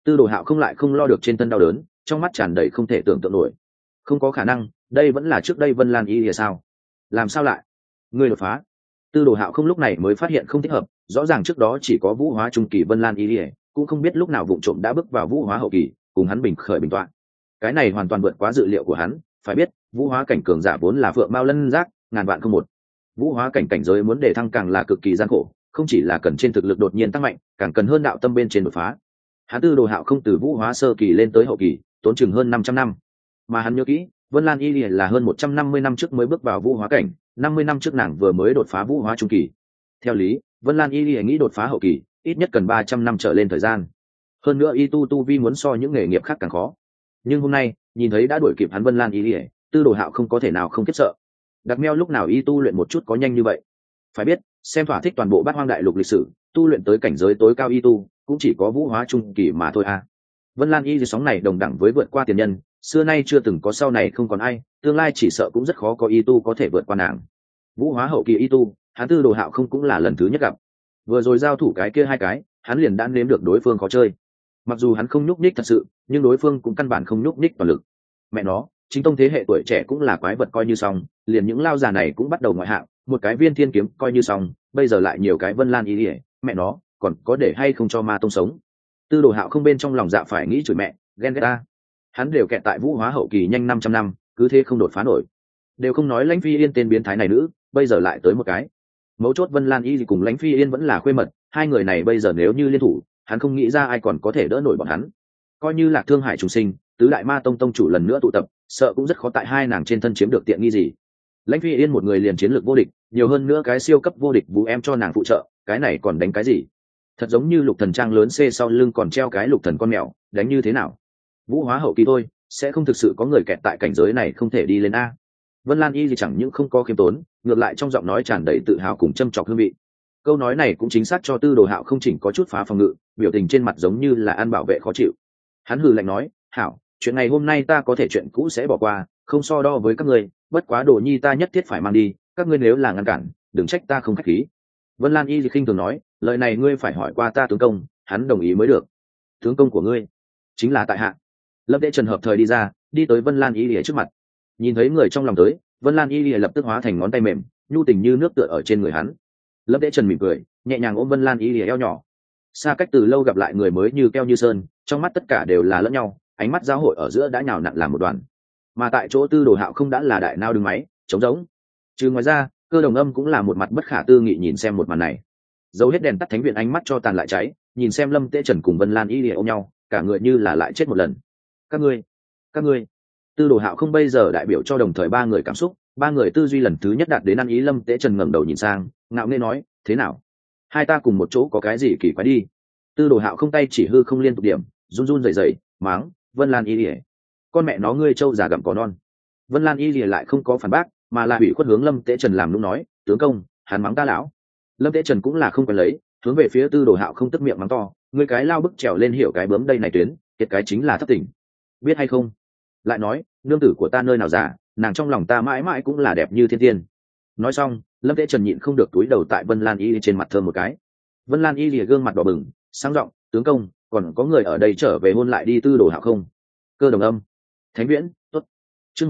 Tư Đồ Hạo không lại không lo được trên thân đau đớn, trong mắt tràn đầy không thể tưởng tượng nổi. Không có khả năng, đây vẫn là trước đây Vân Lan Y thì sao? Làm sao lại? Ngươi đột phá? Tư Đồ Hạo không lúc này mới phát hiện không thích hợp, rõ ràng trước đó chỉ có vũ hóa trung kỳ Vân Lan Y, cũng không biết lúc nào vụng trộm đã bước vào vũ hóa hậu kỳ, cùng hắn bình khởi bình toạn. Cái này hoàn toàn vượt quá dự liệu của hắn, phải biết, vũ hóa cảnh cường giả vốn là phượng mao lân giác, ngàn vạn không một. Vũ hóa cảnh cảnh giới muốn để thăng càng là cực kỳ gian khổ, không chỉ là cần trên thực lực đột nhiên tăng mạnh, càng cần hơn đạo tâm bên trên đột phá. Hắn Tư Đồ Hạo không từ vũ hóa sơ kỳ lên tới hậu kỳ, tốn chừng hơn 500 năm. Mà hắn nhớ kỹ, Vân Lan Y là hơn 150 năm trước mới bước vào vũ hóa cảnh, 50 năm trước nàng vừa mới đột phá vũ hóa trung kỳ. Theo lý, Vân Lan Y nghĩ đột phá hậu kỳ, ít nhất cần 300 năm trở lên thời gian. Hơn nữa y tu vi muốn so những nghề nghiệp khác càng khó. Nhưng hôm nay, nhìn thấy đã đuổi kịp hắn Vân Lan Y, Tư Đồ Hạo không có thể nào không khiếp sợ. Đặc meo lúc nào y tu luyện một chút có nhanh như vậy? Phải biết, xem thỏa thích toàn bộ Bát Hoang đại lục lịch sử, tu luyện tới cảnh giới tối cao y tu, cũng chỉ có vũ hóa trung kỳ mà thôi à. Vân Lan Y sóng này đồng đẳng với vượt qua tiền nhân, xưa nay chưa từng có, sau này không còn ai, tương lai chỉ sợ cũng rất khó có y tu có thể vượt qua nàng. Vũ hóa hậu kỳ y tu, hắn Tư Đồ Hạo không cũng là lần thứ nhất gặp. Vừa rồi giao thủ cái kia hai cái, hắn liền đã nếm được đối phương khó chơi. Mặc dù hắn không nhúc nhích thật sự, nhưng đối phương cũng căn bản không nhúc nhích toàn lực. Mẹ nó, chính tông thế hệ tuổi trẻ cũng là quái vật coi như xong, liền những lao già này cũng bắt đầu ngoại hạng, một cái Viên Thiên kiếm coi như xong, bây giờ lại nhiều cái Vân Lan Y, mẹ nó, còn có để hay không cho ma tông sống. Tư Đồ Hạo không bên trong lòng dạ phải nghĩ chửi mẹ, ghen ghét ta. Hắn đều kẹt tại vũ hóa hậu kỳ nhanh 500 năm, cứ thế không đột phá nổi. Đều không nói Lãnh Phi Yên tên biến thái này nữ, bây giờ lại tới một cái. Mấu chốt Vân Lan Y cùng Lãnh Phi Yên vẫn là khuê mật, hai người này bây giờ nếu như liên thủ, hắn không nghĩ ra ai còn có thể đỡ nổi bọn hắn. Coi như là Thương Hải trùng sinh, tứ đại ma tông tông chủ lần nữa tụ tập, sợ cũng rất khó tại hai nàng trên thân chiếm được tiện nghi gì. Lãnh Phi Yên một người liền chiến lược vô địch, nhiều hơn nữa cái siêu cấp vô địch vũ em cho nàng phụ trợ, cái này còn đánh cái gì? Thật giống như Lục Thần trang lớn C sau lưng còn treo cái Lục Thần con mèo, đánh như thế nào? Vũ hóa hậu kỳ thôi, sẽ không thực sự có người kẹt tại cảnh giới này không thể đi lên a. Vân Lan Y thì chẳng những không có khiêm tốn, ngược lại trong giọng nói tràn đầy tự hào cùng châm chọc hương vị. Câu nói này cũng chính xác cho Tư Đồ Hạo không chỉnh có chút phá phòng ngự, biểu tình trên mặt giống như là ăn bảo vệ khó chịu. Hắn hừ lạnh nói, hảo, chuyện ngày hôm nay ta có thể chuyện cũ sẽ bỏ qua, không so đo với các ngươi, bất quá Đồ Nhi ta nhất thiết phải mang đi, các ngươi nếu là ngăn cản, đừng trách ta không khách khí. Vân Lan Y thì khinh thường nói, lời này ngươi phải hỏi qua ta tướng công, hắn đồng ý mới được. Tướng công của ngươi chính là tại hạ. Lâm Tế Trần hợp thời đi ra, đi tới Vân Lan Y lìa trước mặt. Nhìn thấy người trong lòng tới, Vân Lan Y lìa lập tức hóa thành ngón tay mềm, nhu tình như nước tựa ở trên người hắn. Lâm Tế Trần mỉm cười, nhẹ nhàng ôm Vân Lan Y lìa eo nhỏ. Xa cách từ lâu gặp lại người mới như keo như sơn, trong mắt tất cả đều là lẫn nhau, ánh mắt giao hội ở giữa đã nhào nặn làm một đoàn. Mà tại chỗ Tư Đồ Hạo không đã là đại nao đứng máy, trống rỗng. Trừ ngoài ra, Cơ Đồng Âm cũng là một mặt bất khả tư nghị nhìn xem một màn này. Dấu hết đèn tắt thánh viện ánh mắt cho tàn lại cháy, nhìn xem Lâm Tế Trần cùng Vân Lan Y lìa ôm nhau, cả người như là lại chết một lần. Các ngươi. Tư Đồ Hạo không bây giờ đại biểu cho đồng thời ba người cảm xúc, ba người tư duy lần thứ nhất đạt đến ăn ý. Lâm Tế Trần ngẩng đầu nhìn sang, ngạo nghễ nói, thế nào, hai ta cùng một chỗ có cái gì kỳ quái đi? Tư Đồ Hạo không tay chỉ hư không liên tục điểm, run run rẩy rẩy, máng, Vân Lan Y lìa, con mẹ nó ngươi trâu già gặm cỏ non. Vân Lan Y lìa lại không có phản bác, mà là ủy khuất hướng Lâm Tế Trần làm nũng nói, tướng công, hắn mắng ta lão. Lâm Tế Trần cũng là không cần lấy, hướng về phía Tư Đồ Hạo không tức miệng mắng to, ngươi cái lao bức trèo lên hiểu cái bướm đây này tuyến, kiệt cái chính là thất tình, biết hay không? Lại nói, nương tử của ta nơi nào giả, nàng trong lòng ta mãi mãi cũng là đẹp như thiên tiên. Nói xong, Lâm Tế Trần nhịn không được túi đầu tại Vân Lan Y trên mặt thơm một cái. Vân Lan Y lìa gương mặt đỏ bừng, sáng giọng, tướng công, còn có người ở đây trở về hôn lại đi Tư Đồ Hạo không? Cơ Đồng Âm, Thánh Viễn, tốt. Chương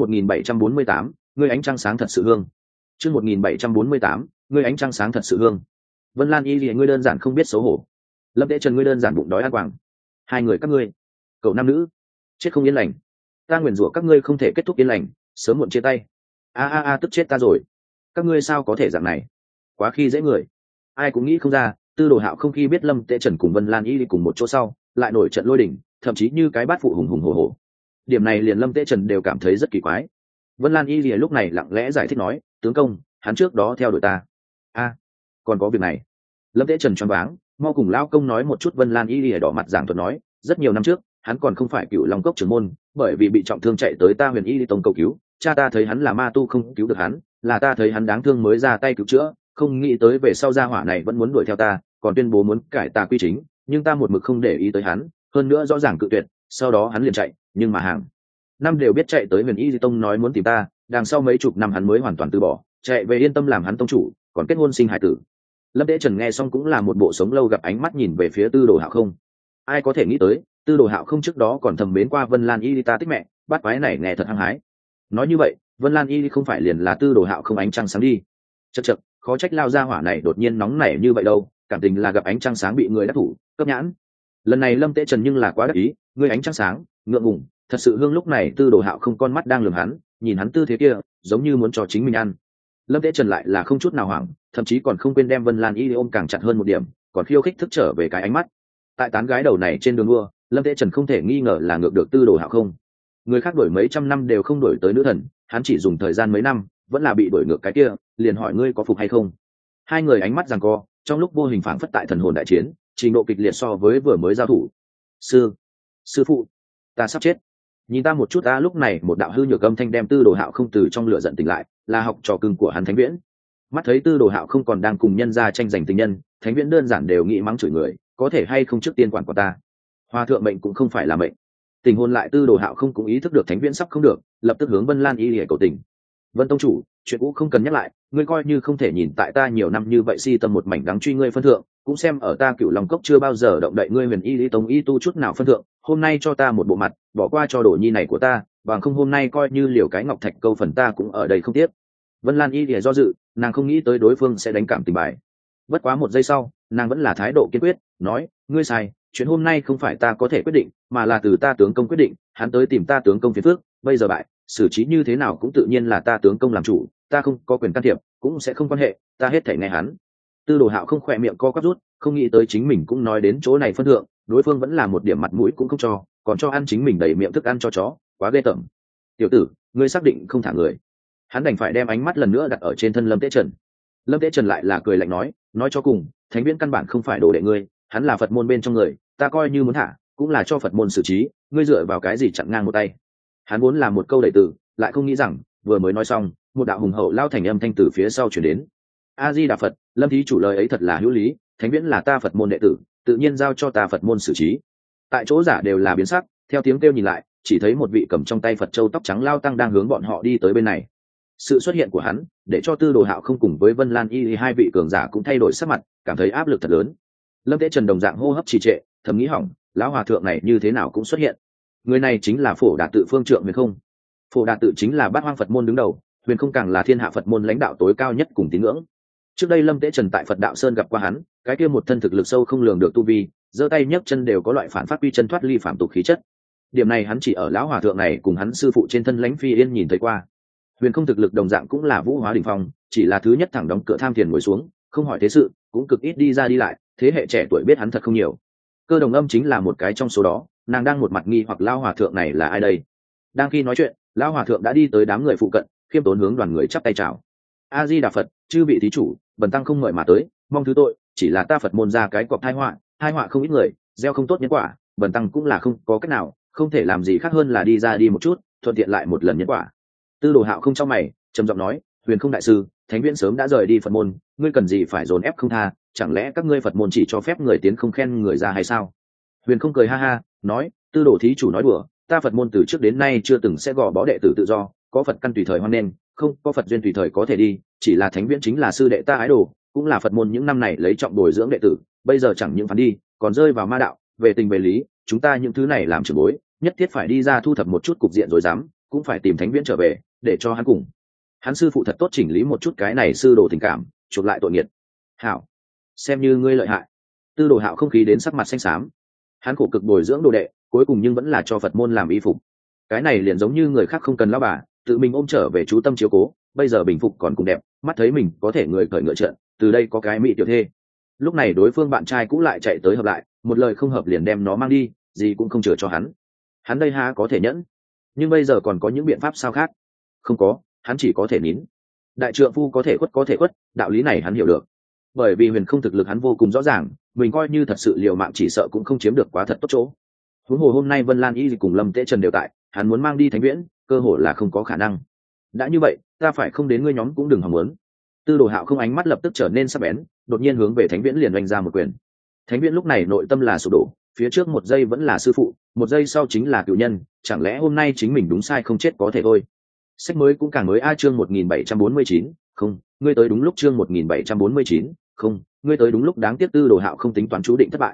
1748, ngươi ánh trăng sáng thật sự hương. Chương 1748, ngươi ánh trăng sáng thật sự hương. Vân Lan Y lìa ngươi đơn giản không biết xấu hổ. Lâm Tế Trần ngươi đơn giản bụng đói ăn quàng. Hai người các ngươi, cậu nam nữ, chết không yên lành. Ta nguyền rủa các ngươi không thể kết thúc yên lành, sớm muộn chia tay. Tức chết ta rồi. Các ngươi sao có thể dạng này? Quá khi dễ người. Ai cũng nghĩ không ra, Tư Đồ Hạo không khi biết Lâm Tế Trần cùng Vân Lan Y đi cùng một chỗ sau, lại nổi trận lôi đình, thậm chí như cái bát phụ hùng hùng hổ hổ. Điểm này liền Lâm Tế Trần đều cảm thấy rất kỳ quái. Vân Lan Y lìa lúc này lặng lẽ giải thích nói, tướng công, hắn trước đó theo đuổi ta. Còn có việc này. Lâm Tế Trần choáng váng, mau cùng lao công nói một chút. Vân Lan Y lìa đỏ mặt giảng thuật nói, rất nhiều năm trước, hắn còn không phải Cựu Long Cốc trưởng môn, bởi vì bị trọng thương chạy tới ta Huyền Y tông cầu cứu, cha ta thấy hắn là ma tu không cứu được hắn, là ta thấy hắn đáng thương mới ra tay cứu chữa, không nghĩ tới về sau gia hỏa này vẫn muốn đuổi theo ta, còn tuyên bố muốn cải tà quy chính, nhưng ta một mực không để ý tới hắn, hơn nữa rõ ràng cự tuyệt, sau đó hắn liền chạy, nhưng mà hàng năm đều biết chạy tới Huyền Y tông nói muốn tìm ta, đằng sau mấy chục năm hắn mới hoàn toàn từ bỏ, chạy về Yên Tâm làm hắn tông chủ, còn kết hôn sinh hải tử. Lâm Tế Trần nghe xong cũng là một bộ sống lâu gặp ánh mắt nhìn về phía Tư Đồ Hạo không. Ai có thể nghĩ tới, Tư đồ hạo không trước đó còn thầm mến qua Vân Lan Y ta tích mẹ, bát quái này nghe thật hăng hái. Nói như vậy Vân Lan Y không phải liền là Tư đồ hạo không ánh trăng sáng đi. Chậc chậc, khó trách lao ra hỏa này đột nhiên nóng nảy như vậy đâu, cảm tình là gặp ánh trăng sáng bị người đắc thủ cấp nhãn. Lần này Lâm Tế Trần nhưng là quá đắc ý, người ánh trăng sáng ngượng ngùng thật sự hương. Lúc này Tư đồ hạo không con mắt đang lườm hắn, nhìn hắn tư thế kia giống như muốn cho chính mình ăn. Lâm Tế Trần lại là không chút nào hoảng, thậm chí còn không quên đem Vân Lan Y ôm càng chặt hơn một điểm, còn khiêu khích thức trở về cái ánh mắt. Tại tán gái đầu này trên đường đua, Lâm Tế Trần không thể nghi ngờ là ngược được Tư đồ hạo không. Người khác đổi mấy trăm năm đều không đổi tới nữ thần, hắn chỉ dùng thời gian mấy năm vẫn là bị đổi ngược cái kia, liền hỏi ngươi có phục hay không. Hai người ánh mắt giằng co, trong lúc vô hình phảng phất tại thần hồn đại chiến, trình độ kịch liệt so với vừa mới giao thủ. Sư phụ, ta sắp chết, nhìn ta một chút. Ta lúc này một đạo hư nhược âm thanh đem Tư đồ hạo không từ trong lửa giận tỉnh lại, là học trò cưng của hắn Thánh Viễn. Mắt thấy Tư đồ hạo không còn đang cùng nhân ra tranh giành tình nhân, Thánh Viễn đơn giản đều nghĩ mắng chửi người, có thể hay không trước tiên quản của ta. Hòa thượng mệnh cũng không phải là mệnh. Tình hôn lại Tư đồ hạo không cũng ý thức được Thánh Viễn sắp không được, lập tức hướng Vân Lan Y để cầu tình. Vân tông chủ, chuyện cũ không cần nhắc lại, ngươi coi như không thể nhìn tại ta nhiều năm như vậy si tâm một mảnh đắng truy ngươi phân thượng, cũng xem ở ta Cửu Long cốc chưa bao giờ động đậy ngươi Huyền Y Lý Tông y tu chút nào phân thượng, hôm nay cho ta một bộ mặt, bỏ qua cho đồ nhi này của ta, bằng không hôm nay coi như liều cái ngọc thạch câu phần ta cũng ở đây không tiếc. Vân Lan Y thì do dự, nàng không nghĩ tới đối phương sẽ đánh cảm tình bài. Bất quá một giây sau, nàng vẫn là thái độ kiên quyết, nói, ngươi sai, chuyện hôm nay không phải ta có thể quyết định, mà là từ ta tướng công quyết định, hắn tới tìm ta tướng công phiền phước, bây giờ bại, xử trí như thế nào cũng tự nhiên là ta tướng công làm chủ, ta không có quyền can thiệp, cũng sẽ không quan hệ, ta hết thể nghe hắn. Tư đồ hạo không khỏe miệng co quắp rút, không nghĩ tới chính mình cũng nói đến chỗ này phân thượng, đối phương vẫn là một điểm mặt mũi cũng không cho, còn cho ăn chính mình đầy miệng thức ăn cho chó, quá ghê tởm. Tiểu tử, ngươi xác định không thả người. Hắn đành phải đem ánh mắt lần nữa đặt ở trên thân Lâm Tế Trần. Lâm Tế Trần lại là cười lạnh nói cho cùng, Thánh Viễn căn bản không phải đồ đệ ngươi, hắn là Phật môn bên trong người, ta coi như muốn thả, cũng là cho Phật môn xử trí, ngươi dựa vào cái gì chặn ngang một tay. Hắn muốn làm một câu đầy tử, lại không nghĩ rằng vừa mới nói xong, một đạo hùng hậu lao thành âm thanh từ phía sau chuyển đến. A Di Đà Phật, Lâm thí chủ lời ấy thật là hữu lý, Thánh Viễn là ta Phật môn đệ tử, tự nhiên giao cho ta Phật môn xử trí. Tại chỗ giả đều là biến sắc, theo tiếng kêu nhìn lại, chỉ thấy một vị cầm trong tay Phật châu tóc trắng lao tăng đang hướng bọn họ đi tới bên này. Sự xuất hiện của hắn để cho Tư đồ hạo không cùng với Vân Lan Y hai vị cường giả cũng thay đổi sắc mặt, cảm thấy áp lực thật lớn. Lâm Tế Trần đồng dạng hô hấp trì trệ, thầm nghĩ hỏng, lão hòa thượng này như thế nào cũng xuất hiện. Người này chính là Phổ Đà Tự phương trượng Huyền Không. Phổ Đà Tự chính là bát hoang Phật môn đứng đầu, Huyền Không càng là thiên hạ Phật môn lãnh đạo tối cao nhất cùng tín ngưỡng. Trước đây Lâm Tế Trần tại Phật Đạo Sơn gặp qua hắn, cái kia một thân thực lực sâu không lường được tu vi, giơ tay nhấc chân đều có loại phản phát quy chân thoát ly phạm tục khí chất. Điểm này hắn chỉ ở lão hòa thượng này cùng hắn sư phụ trên thân Lãnh Phi Yên nhìn thấy qua. Huyền Không thực lực đồng dạng cũng là vũ hóa đỉnh phong, chỉ là thứ nhất thẳng đóng cửa tham thiền ngồi xuống, không hỏi thế sự, cũng cực ít đi ra đi lại, thế hệ trẻ tuổi biết hắn thật không nhiều. Cơ Đồng Âm chính là một cái trong số đó, nàng đang một mặt nghi hoặc lão hòa thượng này là ai đây. Đang khi nói chuyện, lão hòa thượng đã đi tới đám người phụ cận, khiêm tốn hướng đoàn người chắp tay chào. A Di Đà Phật, chư vị thí chủ, bần tăng không mời mà tới, mong thứ tội, chỉ là ta Phật môn ra cái cọp tai họa không ít người, gieo không tốt nhân quả, bần tăng cũng là không có cách nào, không thể làm gì khác hơn là đi ra đi một chút, thuận tiện lại một lần nhân quả. Tư đồ hạo không trong mày, trầm giọng nói, Huyền Không đại sư, Thánh Viễn sớm đã rời đi Phật môn, ngươi cần gì phải dồn ép không tha, chẳng lẽ các ngươi Phật môn chỉ cho phép người tiến không khen người ra hay sao? Huyền Không cười ha ha, nói, tư đồ thí chủ nói đùa, ta Phật môn từ trước đến nay chưa từng sẽ gò bó đệ tử tự do, có Phật căn tùy thời hoan nên, không có Phật duyên tùy thời có thể đi, chỉ là Thánh Viễn chính là sư đệ ta ái đồ, cũng là Phật môn những năm này lấy trọng bồi dưỡng đệ tử, bây giờ chẳng những phán đi, còn rơi vào ma đạo, về tình về lý, chúng ta những thứ này làm trưởng bối, nhất thiết phải đi ra thu thập một chút cục diện rồi dám, cũng phải tìm Thánh Viễn trở về, để cho hắn cùng hắn sư phụ thật tốt chỉnh lý một chút cái này sư đồ tình cảm, chuộc lại tội nghiệt. Hảo, xem như ngươi lợi hại. Tư đồ hạo không khí đến sắc mặt xanh xám, hắn khổ cực bồi dưỡng đồ đệ, cuối cùng nhưng vẫn là cho Phật môn làm y phục. Cái này liền giống như người khác không cần lão bà, tự mình ôm trở về chú tâm chiếu cố, bây giờ bình phục còn cùng đẹp, mắt thấy mình có thể người cởi ngựa trận, từ đây có cái mỹ tiểu thê. Lúc này đối phương bạn trai cũng lại chạy tới hợp lại, một lời không hợp liền đem nó mang đi, gì cũng không chừa cho hắn. Hắn đây ha có thể nhẫn, nhưng bây giờ còn có những biện pháp sao khác? Không có, hắn chỉ có thể nín. Đại trượng phu có thể khuất, đạo lý này hắn hiểu được. Bởi vì Huyền Không thực lực hắn vô cùng rõ ràng, mình coi như thật sự liều mạng chỉ sợ cũng không chiếm được quá thật tốt chỗ. Huống hồ hôm nay Vân Lan Y cùng Lâm Tế Trần đều tại, hắn muốn mang đi Thánh Viễn, cơ hội là không có khả năng. Đã như vậy, ta phải không đến ngươi nhóm cũng đừng hòng muốn. Tư đồ hạo không ánh mắt lập tức trở nên sắc bén, đột nhiên hướng về Thánh Viễn liền oanh ra một quyền. Thánh Viễn lúc này nội tâm là sụp đổ, phía trước một giây vẫn là sư phụ, một giây sau chính là cựu nhân, chẳng lẽ hôm nay chính mình đúng sai không chết có thể thôi. Sách mới cũng càng mới a chương 1749, không, ngươi tới đúng lúc chương 1749, không, ngươi tới đúng lúc đáng tiếc Tư đồ hạo không tính toán chú định thất bại.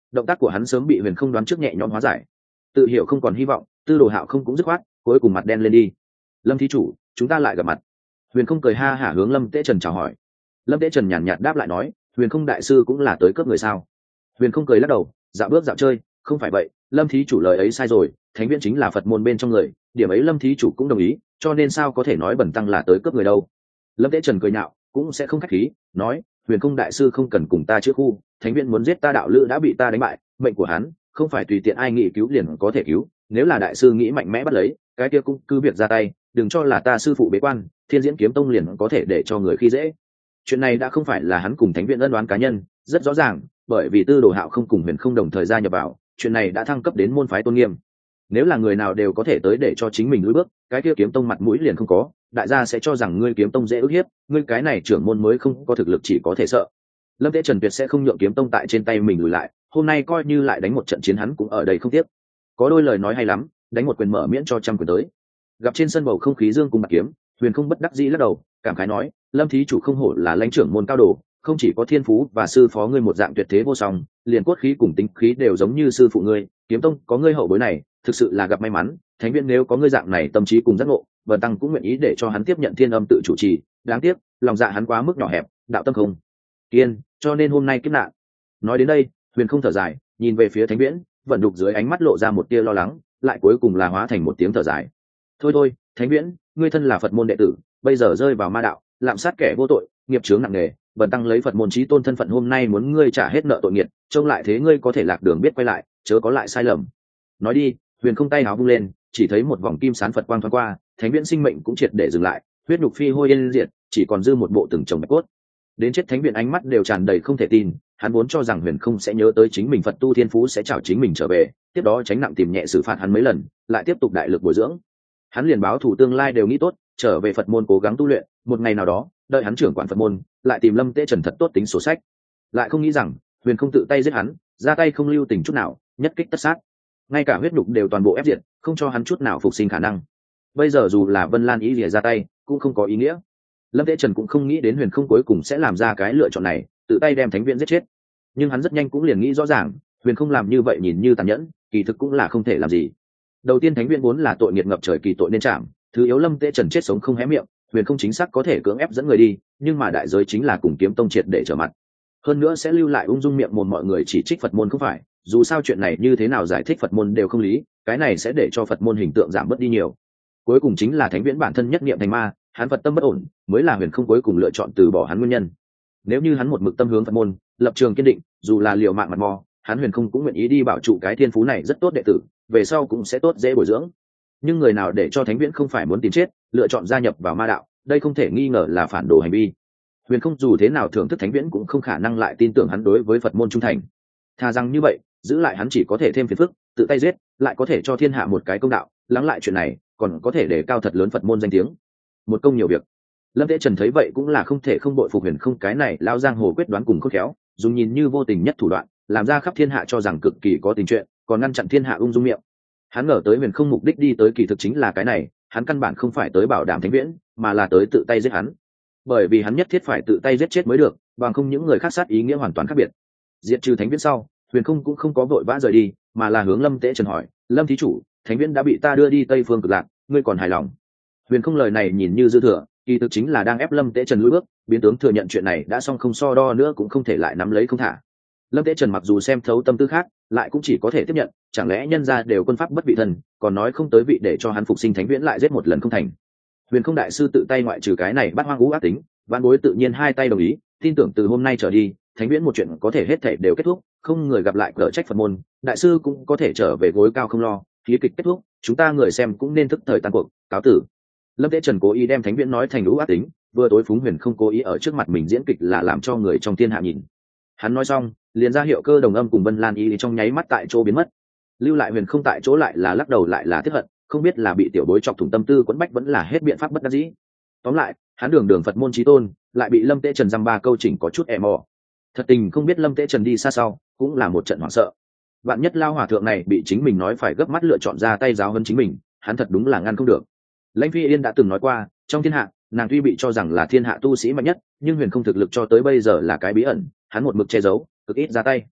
Động tác của hắn sớm bị huyền không đoán trước nhẹ nhõm hóa giải. Tự hiểu không còn hy vọng, Tư Đồ Hạo không cũng dứt khoát, cuối cùng mặt đen lên đi. Lâm thí chủ, chúng ta lại gặp mặt. Huyền không cười ha hả hướng Lâm Tế Trần chào hỏi. Lâm Tế Trần nhàn nhạt đáp lại nói, huyền không đại sư cũng là tới cướp người sao? Huyền không cười lắc đầu, dạo bước dạo chơi, không phải vậy, Lâm thí chủ lời ấy sai rồi, thánh viễn chính là Phật môn bên trong người, điểm ấy Lâm thí chủ cũng đồng ý, cho nên sao có thể nói bẩn tăng là tới cướp người đâu. Lâm Tế Trần cười nhạo, cũng sẽ không khách khí, nói, huyền không đại sư không cần cùng ta chữa khu, thánh viễn muốn giết ta đạo lữ đã bị ta đánh bại, mệnh của hắn không phải tùy tiện ai nghĩ cứu liền có thể cứu, nếu là đại sư nghĩ mạnh mẽ bắt lấy, cái kia cũng cứ việc ra tay, đừng cho là ta sư phụ bế quan, Thiên Diễn Kiếm Tông liền có thể để cho người khi dễ. Chuyện này đã không phải là hắn cùng thánh viện ân đoán cá nhân, rất rõ ràng, bởi vì Tư Đồ Hạo không cùng huyền không đồng thời gia nhập vào, chuyện này đã thăng cấp đến môn phái tôn nghiêm. Nếu là người nào đều có thể tới để cho chính mình lùi bước, cái kia kiếm tông mặt mũi liền không có, đại gia sẽ cho rằng ngươi kiếm tông dễ ức hiếp, ngươi cái này trưởng môn mới không có thực lực chỉ có thể sợ. Lâm Tế Trần tuyệt sẽ không nhượng kiếm tông tại trên tay mình lùi lại, hôm nay coi như lại đánh một trận chiến hắn cũng ở đây không tiếc. Có đôi lời nói hay lắm, đánh một quyền mở miễn cho trăm quyền tới. Gặp trên sân bầu không khí dương cùng bạc kiếm, huyền không bất đắc dĩ lắc đầu, cảm khái nói, Lâm thí chủ không hổ là lãnh trưởng môn cao đồ, không chỉ có thiên phú và sư phó ngươi một dạng tuyệt thế vô song, liền cốt khí cùng tính khí đều giống như sư phụ ngươi, kiếm tông có ngươi hậu bối này, thực sự là gặp may mắn, thánh viện nếu có ngươi dạng này tâm trí cùng giác ngộ, Vân tăng cũng nguyện ý để cho hắn tiếp nhận Thiên Âm tự chủ trì, đáng tiếc, lòng dạ hắn quá mức nhỏ hẹp, đạo tâm không kiên, cho nên hôm nay kiếp nạn. Nói đến đây, huyền không thở dài, nhìn về phía thánh viễn, vận đục dưới ánh mắt lộ ra một tia lo lắng, lại cuối cùng là hóa thành một tiếng thở dài. Thôi thôi, thánh viễn, ngươi thân là Phật môn đệ tử, bây giờ rơi vào ma đạo, lạm sát kẻ vô tội, nghiệp chướng nặng nề, Vân tăng lấy Phật môn chí tôn thân phận hôm nay muốn ngươi trả hết nợ tội nghiệp, trông lại thế ngươi có thể lạc đường biết quay lại, chớ có lại sai lầm. Nói đi, huyền không tay áo vung lên, chỉ thấy một vòng kim sán Phật quang thoáng qua, thánh viễn sinh mệnh cũng triệt để dừng lại, huyết nhục phi hôi yên diệt, chỉ còn dư một bộ từng chồng bạch cốt. Đến chết thánh viện ánh mắt đều tràn đầy không thể tin, hắn vốn cho rằng huyền không sẽ nhớ tới chính mình Phật tu thiên phú sẽ chào chính mình trở về, tiếp đó tránh nặng tìm nhẹ xử phạt hắn mấy lần, lại tiếp tục đại lực bồi dưỡng. Hắn liền báo thủ tương lai đều nghĩ tốt, trở về Phật môn cố gắng tu luyện, một ngày nào đó, đợi hắn trưởng quản Phật môn, lại tìm Lâm Tế Trần thật tốt tính sổ sách. Lại không nghĩ rằng, huyền không tự tay giết hắn, ra tay không lưu tình chút nào, nhất kích tất sát. Ngay cả huyết nhục đều toàn bộ ép diệt, không cho hắn chút nào phục sinh khả năng. Bây giờ dù là Vân Lan ý lìa ra tay, cũng không có ý nghĩa. Lâm Tế Trần cũng không nghĩ đến huyền không cuối cùng sẽ làm ra cái lựa chọn này, tự tay đem thánh viện giết chết. Nhưng hắn rất nhanh cũng liền nghĩ rõ ràng, huyền không làm như vậy nhìn như tàn nhẫn, kỳ thực cũng là không thể làm gì. Đầu tiên thánh viện vốn là tội nghiệt ngập trời kỳ tội nên chạm, thứ yếu Lâm Tế Trần chết sống không hé miệng, huyền không chính xác có thể cưỡng ép dẫn người đi, nhưng mà đại giới chính là cùng kiếm tông triệt để trở mặt. Hơn nữa sẽ lưu lại ung dung miệng mồm mọi người chỉ trích Phật môn không phải, dù sao chuyện này như thế nào giải thích Phật môn đều không lý, cái này sẽ để cho Phật môn hình tượng giảm bớt đi nhiều. Cuối cùng chính là thánh viễn bản thân nhất niệm thành ma, hắn Phật tâm bất ổn, mới là huyền không cuối cùng lựa chọn từ bỏ hắn nguyên nhân. Nếu như hắn một mực tâm hướng Phật môn, lập trường kiên định, dù là liều mạng mặt mò, hắn huyền không cũng nguyện ý đi bảo trụ cái thiên phú này rất tốt đệ tử, về sau cũng sẽ tốt dễ bồi dưỡng. Nhưng người nào để cho thánh viễn không phải muốn tìm chết, lựa chọn gia nhập vào ma đạo, đây không thể nghi ngờ là phản đồ hành vi. Huyền không dù thế nào thưởng thức thánh viễn cũng không khả năng lại tin tưởng hắn đối với Phật môn trung thành. Thà rằng như vậy, giữ lại hắn chỉ có thể thêm phiền phức, tự tay giết, lại có thể cho thiên hạ một cái công đạo, lắng lại chuyện này, còn có thể để cao thật lớn Phật môn danh tiếng. Một công nhiều việc. Lâm Tế Trần thấy vậy cũng là không thể không bội phục huyền không cái này lao giang hồ quyết đoán cùng khôn khéo, dùng nhìn như vô tình nhất thủ đoạn, làm ra khắp thiên hạ cho rằng cực kỳ có tình chuyện, còn ngăn chặn thiên hạ ung dung miệng. Hắn ngờ tới huyền không mục đích đi tới kỳ thực chính là cái này, hắn căn bản không phải tới bảo đảm thánh viễn, mà là tới tự tay giết hắn. Bởi vì hắn nhất thiết phải tự tay giết chết mới được, bằng không những người khác sát ý nghĩa hoàn toàn khác biệt. Diệt trừ thánh viễn sau, huyền không cũng không có vội vã rời đi, mà là hướng Lâm Tế Trần hỏi, Lâm thí chủ, thánh viễn đã bị ta đưa đi Tây Phương Cực Lạc, ngươi còn hài lòng? Huyền không lời này nhìn như dư thừa, kỳ thực chính là đang ép Lâm Tế Trần lùi bước, biến tướng thừa nhận chuyện này đã xong không so đo nữa cũng không thể lại nắm lấy không thả. Lâm Tế Trần mặc dù xem thấu tâm tư khác, lại cũng chỉ có thể tiếp nhận, chẳng lẽ nhân gia đều quân pháp bất vị thần, còn nói không tới vị để cho hắn phục sinh thánh viễn lại giết một lần không thành. Huyền không đại sư tự tay ngoại trừ cái này bắt hoang ngũ ác tính, vạn bối tự nhiên hai tay đồng ý, tin tưởng từ hôm nay trở đi, thánh viễn một chuyện có thể hết thể đều kết thúc, không người gặp lại cở trách Phật môn, đại sư cũng có thể trở về gối cao không lo, khí kịch kết thúc, chúng ta người xem cũng nên thức thời tan cuộc, cáo tử. Lâm Tế Trần cố ý đem thánh viễn nói thành ngũ ác tính, vừa tối phúng huyền không cố ý ở trước mặt mình diễn kịch là làm cho người trong thiên hạ nhìn. Hắn nói xong, liền ra hiệu Cơ Đồng Âm cùng Vân Lan Y trong nháy mắt tại chỗ biến mất. Lưu lại huyền không tại chỗ lại là lắc đầu lại là tiếc hận, không biết là bị tiểu bối chọc thủng tâm tư quẫn bách vẫn là hết biện pháp bất đắc dĩ. Tóm lại, hắn đường đường Phật môn chí tôn, lại bị Lâm Tế Trần dăm ba câu chỉnh có chút mò. Thật tình không biết Lâm Tế Trần đi xa sau, cũng là một trận hoảng sợ. Vạn nhất lao hòa thượng này bị chính mình nói phải gấp mắt lựa chọn ra tay giáo hơn chính mình, hắn thật đúng là ngăn không được. Lãnh Phi Yên đã từng nói qua, trong thiên hạ, nàng tuy bị cho rằng là thiên hạ tu sĩ mạnh nhất, nhưng huyền không thực lực cho tới bây giờ là cái bí ẩn, hắn một mực che giấu, cực ít ra tay.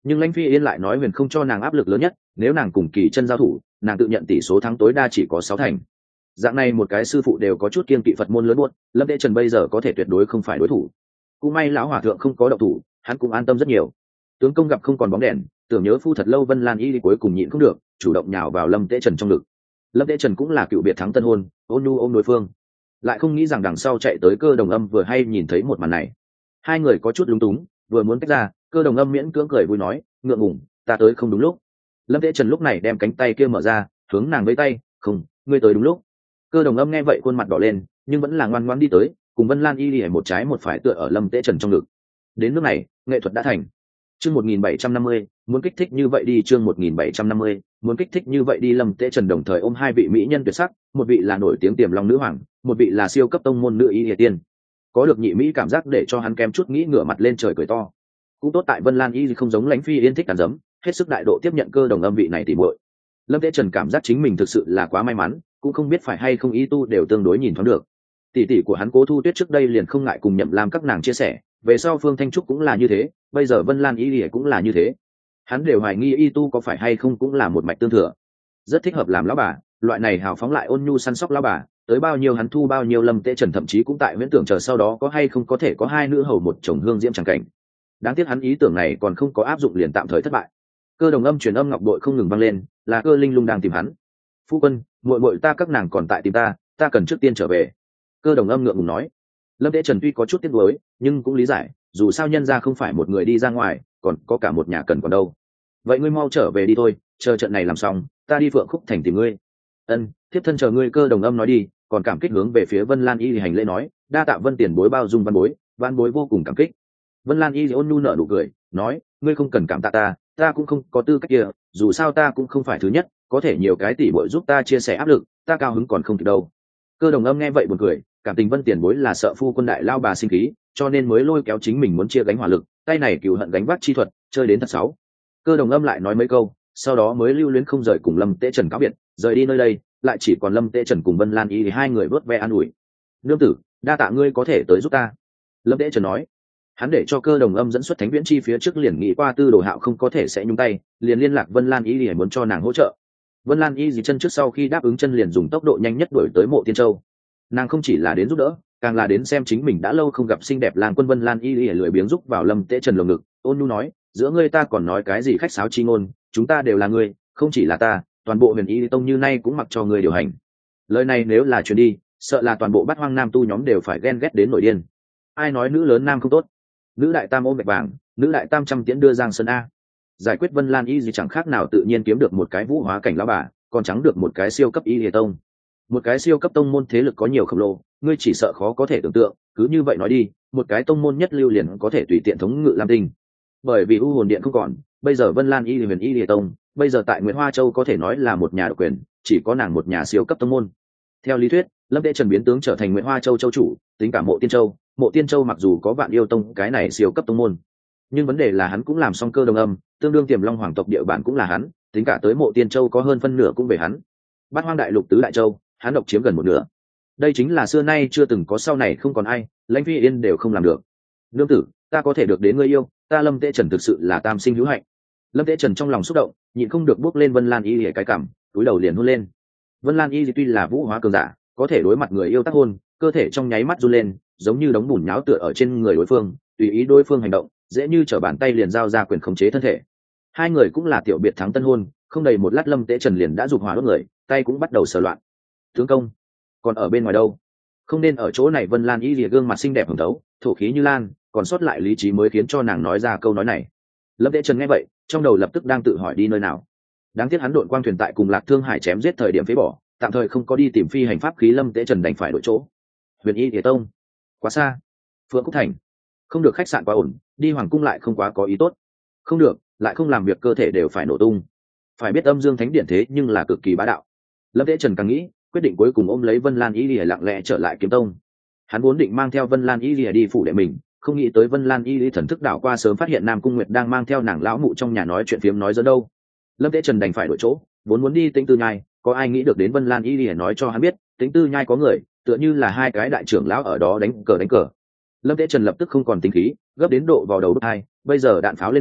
nhưng lãnh phi yên lại nói huyền không cho nàng áp lực lớn nhất, nếu nàng cùng Kỳ Chân giao thủ, nàng tự nhận tỷ số thắng tối đa chỉ có 6 thành. Dạng này một cái sư phụ đều có chút kiêng kỵ Phật môn lớn buốt, Lâm Tế Trần bây giờ có thể tuyệt đối không phải đối thủ. Cũng may lão hòa thượng không có động thủ, hắn cũng an tâm rất nhiều. Tướng công gặp không còn bóng đèn, tưởng nhớ phu thật lâu, Vân Lan Y cuối cùng nhịn không được, chủ động nhào vào Lâm Tế Trần trong ngực. Lâm Tế Trần cũng là cựu biệt thắng tân hôn, ôn nhu ôm đối phương, lại không nghĩ rằng đằng sau chạy tới Cơ Đồng Âm vừa hay nhìn thấy một màn này, hai người có chút lúng túng, vừa muốn tách ra, Cơ Đồng Âm miễn cưỡng cười vui nói, ngượng ngùng, ta tới không đúng lúc. Lâm Tế Trần lúc này đem cánh tay kia mở ra, hướng nàng vẫy tay, không, ngươi tới đúng lúc. Cơ Đồng Âm nghe vậy khuôn mặt đỏ lên, nhưng vẫn là ngoan ngoãn đi tới, cùng Vân Lan Y lìa một trái một phải tựa ở Lâm Tế Trần trong ngực. Đến lúc này, nghệ thuật đã thành. Chương 1750, muốn kích thích như vậy đi, chương 1750, muốn kích thích như vậy đi. Lâm Tế Trần đồng thời ôm hai vị mỹ nhân tuyệt sắc, một vị là nổi tiếng Tiềm Long nữ hoàng, một vị là siêu cấp tông môn nữ y địa tiên. Có được nhị mỹ cảm giác để cho hắn kém chút nghĩ ngửa mặt lên trời cười to. Cũng tốt tại Vân Lan Y không giống Lãnh Phi Yên thích cản dấm, hết sức đại độ tiếp nhận Cơ Đồng Âm vị này tỉ muội. Lâm Tế Trần cảm giác chính mình thực sự là quá may mắn, cũng không biết phải hay không y tu đều tương đối nhìn thoáng được. Tỷ tỷ của hắn Cố Thu Tuyết trước đây liền không ngại cùng Nhậm Lam các nàng chia sẻ, về sau Phương Thanh Trúc cũng là như thế, bây giờ Vân Lan Y cũng là như thế. Hắn đều hoài nghi y tu có phải hay không cũng là một mạch tương thừa, rất thích hợp làm lão bà, loại này hào phóng lại ôn nhu săn sóc lão bà, tới bao nhiêu hắn thu bao nhiêu. Lâm Tế Trần thậm chí cũng tại huyễn tưởng chờ sau đó có hay không có thể có hai nữ hầu một chồng hương diễm chẳng cảnh. Đáng tiếc hắn ý tưởng này còn không có áp dụng liền tạm thời thất bại. Cơ Đồng Âm truyền âm ngọc bội không ngừng vang lên, là Cơ Linh Lung đang tìm hắn. Phu quân, muội muội ta các nàng còn tại tìm ta, ta cần trước tiên trở về. Cơ Đồng Âm ngượng ngùng nói. Lâm Tế Trần tuy có chút tiếc nuối, nhưng cũng lý giải, dù sao nhân gia không phải một người đi ra ngoài, còn có cả một nhà cần còn đâu. Vậy ngươi mau trở về đi thôi, chờ trận này làm xong, ta đi Phượng Khúc thành tìm ngươi. Ân, thiếp thân chờ ngươi. Cơ Đồng Âm nói đi, còn cảm kích hướng về phía Vân Lan Y hành lễ nói, đa tạ Vân tiền bối bao dung văn bối vô cùng cảm kích. Vân Lan Y ôn nhu nở nụ cười, nói, ngươi không cần cảm tạ ta, ta cũng không có tư cách kia, dù sao ta cũng không phải thứ nhất, có thể nhiều cái tỷ muội giúp ta chia sẻ áp lực, ta cao hứng còn không kịp đâu. Cơ Đồng Âm nghe vậy buồn cười, cảm tình Vân tiền bối là sợ phu quân đại lao bà sinh khí, cho nên mới lôi kéo chính mình muốn chia gánh hỏa lực, tay này cừu hận gánh vác chi thuật, chơi đến thật xấu. Cơ Đồng Âm lại nói mấy câu, sau đó mới lưu luyến không rời cùng Lâm Tế Trần cáo biệt, rời đi nơi đây, lại chỉ còn Lâm Tế Trần cùng Vân Lan Y thì hai người vớt ve an ủi. Nương tử, đa tạ ngươi có thể tới giúp ta. Lâm Tế Trần nói. Hắn để cho Cơ Đồng Âm dẫn xuất Thánh Viễn Chi phía trước liền nghĩ qua Tư Đồ Hạo không có thể sẽ nhúng tay, liền liên lạc Vân Lan Y để muốn cho nàng hỗ trợ. Vân Lan Y chân trước sau khi đáp ứng chân liền dùng tốc độ nhanh nhất đuổi tới Mộ Tiên Châu. Nàng không chỉ là đến giúp đỡ, càng là đến xem chính mình đã lâu không gặp xinh đẹp Lang Quân. Vân Lan Y lười biếng giúp vào Lâm Tế Trần lồng ngực, ôn nhu nói, giữa ngươi ta còn nói cái gì khách sáo chi ngôn, chúng ta đều là ngươi, không chỉ là ta, toàn bộ Huyền Y tông như nay cũng mặc cho ngươi điều hành. Lời này nếu là truyền đi, sợ là toàn bộ Bát Hoang Nam tu nhóm đều phải ghen ghét đến nổi điên. Ai nói nữ lớn nam không tốt? Nữ đại tam ôm bạch vàng, nữ đại tam trăm tiễn đưa Giang Sơn a. Giải quyết Vân Lan Y gì chẳng khác nào tự nhiên kiếm được một cái vũ hóa cảnh lão bà, còn trắng được một cái siêu cấp Y Lìa tông. Một cái siêu cấp tông môn thế lực có nhiều khổng lồ, ngươi chỉ sợ khó có thể tưởng tượng, cứ như vậy nói đi, một cái tông môn nhất lưu liền có thể tùy tiện thống ngự Lam Tinh. Bởi vì U Hồn Điện không còn, bây giờ Vân Lan Y Huyền Y Lìa tông, bây giờ tại Nguyễn Hoa Châu có thể nói là một nhà độc quyền, chỉ có nàng một nhà siêu cấp tông môn. Theo lý thuyết, Lâm Tế Trần biến tướng trở thành Nguyễn Hoa Châu châu chủ, tính cả Mộ Tiên Châu. Mộ Tiên Châu mặc dù có Vạn Yêu tông cái này siêu cấp tông môn, nhưng vấn đề là hắn cũng làm xong Cơ Đồng Âm, tương đương Tiềm Long hoàng tộc địa bàn cũng là hắn, tính cả tới Mộ Tiên Châu có hơn phân nửa cũng về hắn. Bát Hoang đại lục tứ đại châu, hắn độc chiếm gần một nửa. Đây chính là xưa nay chưa từng có, sau này không còn ai, Lãnh Phi Yên đều không làm được. Nương tử, ta có thể được đến ngươi yêu, ta Lâm Tế Trần thực sự là tam sinh hữu hạnh. Lâm Tế Trần trong lòng xúc động, nhịn không được bước lên Vân Lan Y cái cằm, túi đầu liền hôn lên. Vân Lan Y tuy là vũ hóa cường giả, có thể đối mặt người yêu tác hôn, cơ thể trong nháy mắt run lên, giống như đống bùn nháo tựa ở trên người đối phương, tùy ý đối phương hành động, dễ như trở bàn tay liền giao ra quyền khống chế thân thể. Hai người cũng là tiểu biệt thắng tân hôn, không đầy một lát Lâm Tế Trần liền đã giục hỏa đốt người, tay cũng bắt đầu sờ loạn. Tướng công, còn ở bên ngoài đâu? Không nên ở chỗ này. Vân Lan Y lìa gương mặt xinh đẹp hồng thấu, thổ khí như lan, còn sót lại lý trí mới khiến cho nàng nói ra câu nói này. Lâm Tế Trần nghe vậy, trong đầu lập tức đang tự hỏi đi nơi nào. Đáng tiếc hắn đội quang thuyền tại cùng Lạc Thương Hải chém giết thời điểm phế bỏ, tạm thời không có đi tìm phi hành pháp khí. Lâm Tế Trần đành phải đổi chỗ. Huyền Y Địa tông quá xa, Phượng Khúc thành không được, khách sạn quá ổn, đi hoàng cung lại không quá có ý tốt, không được, lại không làm việc cơ thể đều phải nổ tung. Phải biết Âm Dương Thánh Điện thế nhưng là cực kỳ bá đạo. Lâm Tế Trần càng nghĩ, quyết định cuối cùng ôm lấy Vân Lan Y lìa lặng lẽ trở lại Kiếm Tông. Hắn vốn định mang theo Vân Lan Y lìa đi phủ đệ mình, không nghĩ tới Vân Lan Y lìa thần thức đảo qua sớm phát hiện Nam Cung Nguyệt đang mang theo nàng lão mụ trong nhà nói chuyện phiếm nói dẫn đâu. Lâm Tế Trần đành phải đổi chỗ, vốn muốn đi Tĩnh Tư Nhai, có ai nghĩ được đến Vân Lan Y lìa nói cho hắn biết, Tĩnh Tư Nhai có người, tựa như là hai cái đại trưởng lão ở đó đánh cờ. Lâm Tế Trần lập tức không còn tính khí, gấp đến độ vào đầu bức hai, bây giờ đạn pháo lên đạn,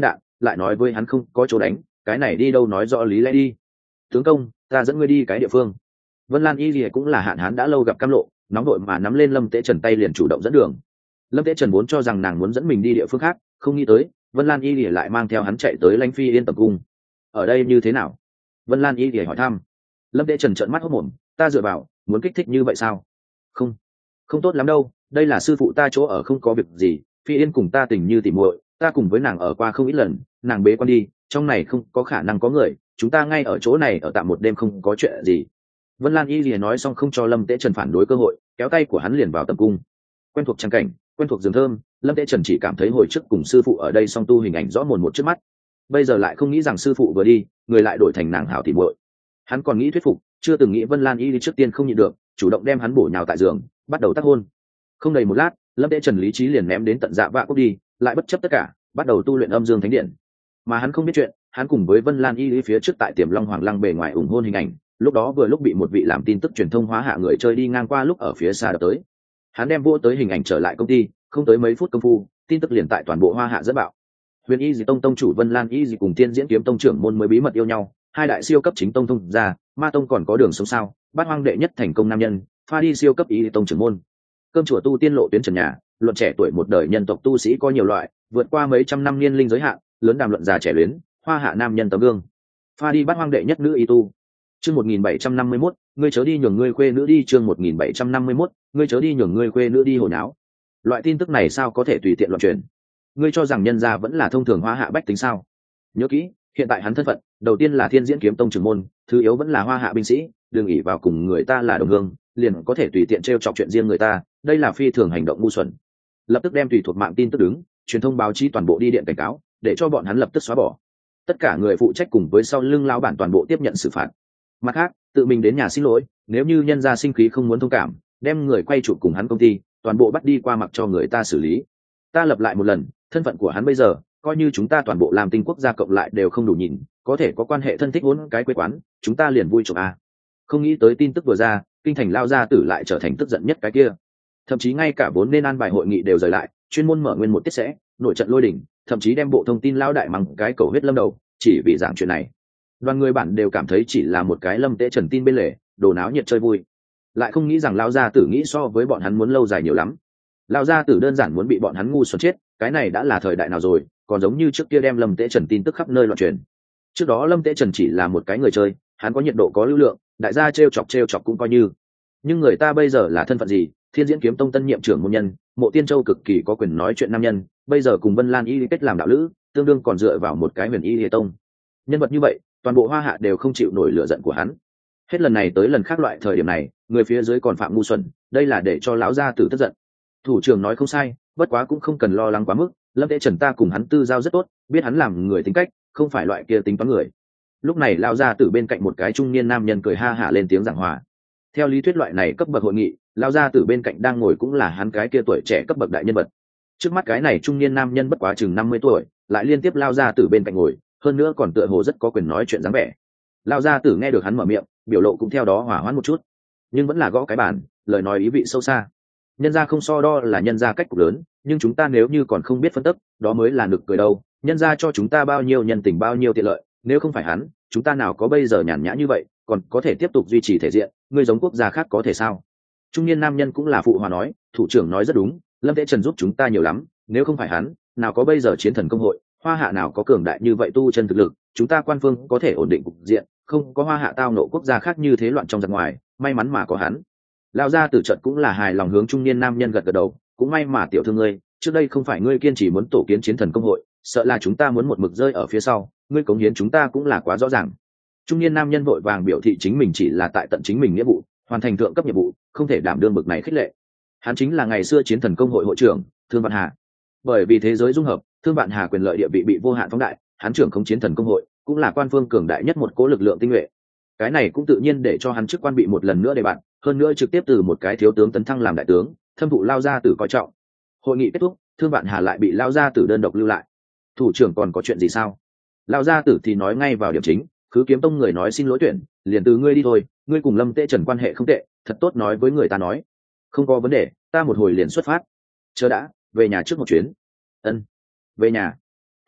lại nói với hắn không có chỗ đánh, cái này đi đâu nói rõ lý lẽ đi. Tướng công, ta dẫn ngươi đi cái địa phương. Vân Lan Y Lìa cũng là hạn hán đã lâu gặp cam lộ, nóng đội mà nắm lên Lâm Tế Trần tay liền chủ động dẫn đường. Lâm Tế Trần vốn cho rằng nàng muốn dẫn mình đi địa phương khác, không nghĩ tới Vân Lan Y Lìa lại mang theo hắn chạy tới Lãnh Phi Yên tập cung. Ở đây như thế nào? Vân Lan Y Lìa hỏi thăm. Lâm Tế Trần trợn mắt hốt mồm, ta dựa vào, muốn kích thích như vậy sao? Không, không tốt lắm đâu, đây là sư phụ ta chỗ ở không có việc gì, Phi Yên cùng ta tình như tỉ muội, ta cùng với nàng ở qua không ít lần, nàng bế quan đi, trong này không có khả năng có người, chúng ta ngay ở chỗ này ở tạm một đêm không có chuyện gì. Vân Lan Y Lìa nói xong không cho Lâm Tế Trần phản đối cơ hội, kéo tay của hắn liền vào tập cung. Quen thuộc trang cảnh, quen thuộc giường thơm, Lâm Tế Trần chỉ cảm thấy hồi trước cùng sư phụ ở đây song tu hình ảnh rõ mồn một trước mắt. Bây giờ lại không nghĩ rằng sư phụ vừa đi, người lại đổi thành nàng hảo tỉ muội. Hắn còn nghĩ thuyết phục, chưa từng nghĩ Vân Lan Y trước tiên không nhịn được, chủ động đem hắn bổ nhào tại giường, bắt đầu tác hôn. Không đầy một lát, Lâm Tế Trần lý trí liền ném đến tận Dạ Vạ Cốc đi, lại bất chấp tất cả, bắt đầu tu luyện Âm Dương Thánh Điện. Mà hắn không biết chuyện, hắn cùng với Vân Lan Y phía trước tại Tiềm Long Hoàng Lăng bề ngoài ủng hôn hình ảnh, lúc đó vừa lúc bị một vị làm tin tức truyền thông hóa hạ người chơi đi ngang qua lúc ở phía xa đập tới. Hắn đem vô tới hình ảnh trở lại công ty, không tới mấy phút công phu, tin tức liền tại toàn bộ Hoa Hạ dẫn bạo. Huyền Y Dị Tông tông chủ Vân Lan Y Dị cùng Tiên Diễn Kiếm tông trưởng môn mới bí mật yêu nhau, hai đại siêu cấp chính tông thông ra, Ma tông còn có đường sống sao, Bát Hoang đệ nhất thành công nam nhân, pha đi siêu cấp Y tông trưởng môn. Cơm chùa tu tiên lộ tuyến trần nhà, luận trẻ tuổi một đời nhân tộc tu sĩ có nhiều loại, vượt qua mấy trăm năm niên linh giới hạn, lớn đàm luận già trẻ luyến, Hoa Hạ nam nhân tấm gương. Pha đi Bát Hoang đệ nhất nữ y tu. Chương 1751, ngươi chớ đi nhường ngươi khuê nữ đi, chương 1751, ngươi chớ đi nhường ngươi khuê nữ đi hồi náo. Loại tin tức này sao có thể tùy tiện loạn truyền? Ngươi cho rằng nhân gia vẫn là thông thường Hoa Hạ bách tính sao? Nhớ kỹ, hiện tại hắn thân phận, đầu tiên là Thiên Diễn Kiếm tông trưởng môn, thứ yếu vẫn là Hoa Hạ binh sĩ, đừng ỷ vào cùng người ta là đồng hương, liền có thể tùy tiện trêu chọc chuyện riêng người ta, đây là phi thường hành động ngu xuẩn. Lập tức đem tùy thuộc mạng tin tức đứng, truyền thông báo chí toàn bộ đi điện cảnh cáo, để cho bọn hắn lập tức xóa bỏ. Tất cả người phụ trách cùng với sau lưng lao bản toàn bộ tiếp nhận xử phạt. Mặt khác, tự mình đến nhà xin lỗi, nếu như nhân gia sinh khí không muốn thông cảm, đem người quay chụp cùng hắn công ty, toàn bộ bắt đi qua mặc cho người ta xử lý. Ta lập lại một lần, thân phận của hắn bây giờ, coi như chúng ta toàn bộ làm tinh quốc gia cộng lại đều không đủ nhìn, có thể có quan hệ thân thích vốn cái quê quán, chúng ta liền vui chụp a. Không nghĩ tới tin tức vừa ra, kinh thành lao gia tử lại trở thành tức giận nhất cái kia. Thậm chí ngay cả vốn nên an bài hội nghị đều rời lại, chuyên môn mở nguyên một tiết sẽ, nổi trận lôi đình, thậm chí đem bộ thông tin lao đại mắng cái cầu huyết lâm đầu, chỉ vì giảng chuyện này. Đoàn người bản đều cảm thấy chỉ là một cái Lâm Tế Trần tin bên lề, đồ náo nhiệt chơi vui, lại không nghĩ rằng lao gia tử nghĩ so với bọn hắn muốn lâu dài nhiều lắm. Lao gia tử đơn giản muốn bị bọn hắn ngu xuẩn chết, cái này đã là thời đại nào rồi, còn giống như trước kia đem Lâm Tế Trần tin tức khắp nơi loạn truyền. Trước đó Lâm Tế Trần chỉ là một cái người chơi, hắn có nhiệt độ có lưu lượng, đại gia trêu chọc cũng coi như. Nhưng người ta bây giờ là thân phận gì? Thiên Diễn Kiếm tông tân nhiệm trưởng môn nhân, Mộ Tiên Châu cực kỳ có quyền nói chuyện nam nhân, bây giờ cùng Vân Lan Y kết làm đạo lữ, tương đương còn dựa vào một cái Huyền Y tông. Nhân vật như vậy, toàn bộ Hoa Hạ đều không chịu nổi lửa giận của hắn. Hết lần này tới lần khác loại thời điểm này, người phía dưới còn phạm ngu xuẩn, đây là để cho lão gia tử tức giận. Thủ trưởng nói không sai, bất quá cũng không cần lo lắng quá mức, Lâm Tế Trần ta cùng hắn tư giao rất tốt, biết hắn làm người tính cách, không phải loại kia tính toán người. Lúc này lão gia tử bên cạnh một cái trung niên nam nhân cười ha hả lên tiếng giảng hòa. Theo lý thuyết loại này cấp bậc hội nghị, lão gia tử bên cạnh đang ngồi cũng là hắn cái kia tuổi trẻ cấp bậc đại nhân vật. Trước mắt cái này trung niên nam nhân bất quá chừng 50 tuổi, lại liên tiếp lão gia tử bên cạnh ngồi, hơn nữa còn tựa hồ rất có quyền nói chuyện dáng vẻ. Lão gia tử nghe được hắn mở miệng, biểu lộ cũng theo đó hỏa hoãn một chút, nhưng vẫn là gõ cái bàn, lời nói ý vị sâu xa. Nhân gia không so đo là nhân gia cách cục lớn, nhưng chúng ta nếu như còn không biết phân tích, đó mới là nực cười đâu. Nhân gia cho chúng ta bao nhiêu nhân tình bao nhiêu tiện lợi, nếu không phải hắn, chúng ta nào có bây giờ nhàn nhã như vậy, còn có thể tiếp tục duy trì thể diện, người giống quốc gia khác có thể sao? Trung niên nam nhân cũng là phụ hòa nói, thủ trưởng nói rất đúng, Lâm Tế Trần giúp chúng ta nhiều lắm, nếu không phải hắn, nào có bây giờ chiến thần công hội, Hoa Hạ nào có cường đại như vậy tu chân thực lực, chúng ta quan phương có thể ổn định cục diện, không có Hoa Hạ tao nộ quốc gia khác như thế loạn trong giặc ngoài, may mắn mà có hắn. Lão gia tử trận cũng là hài lòng hướng trung niên nam nhân gật gật đầu, cũng may mà tiểu thư ngươi, trước đây không phải ngươi kiên trì muốn tổ kiến chiến thần công hội, sợ là chúng ta muốn một mực rơi ở phía sau, ngươi cống hiến chúng ta cũng là quá rõ ràng. Trung niên nam nhân vội vàng biểu thị chính mình chỉ là tại tận chính mình nghĩa vụ, hoàn thành thượng cấp nhiệm vụ, không thể đảm đương bực này khích lệ. Hắn chính là ngày xưa chiến thần công hội hội trưởng Thương Vạn Hà. Bởi vì thế giới dung hợp, Thương Vạn Hà quyền lợi địa vị bị vô hạn phóng đại, hắn trưởng không chiến thần công hội, cũng là quan phương cường đại nhất một cố lực lượng tinh nhuệ. Cái này cũng tự nhiên để cho hắn chức quan bị một lần nữa đề bạt, hơn nữa trực tiếp từ một cái thiếu tướng tấn thăng làm đại tướng, thâm thụ lao gia tử coi trọng. Hội nghị kết thúc, Thương Vạn Hà lại bị lao gia tử đơn độc lưu lại. Thủ trưởng còn có chuyện gì sao? Lao gia tử thì nói ngay vào điểm chính, Khứ Kiếm tông người nói xin lỗi tuyển, liền từ ngươi đi thôi, ngươi cùng Lâm Tế Trần quan hệ không tệ, thật tốt nói với người ta nói. Không có vấn đề, ta một hồi liền xuất phát. Chờ đã, về nhà trước một chuyến. Ân, về nhà.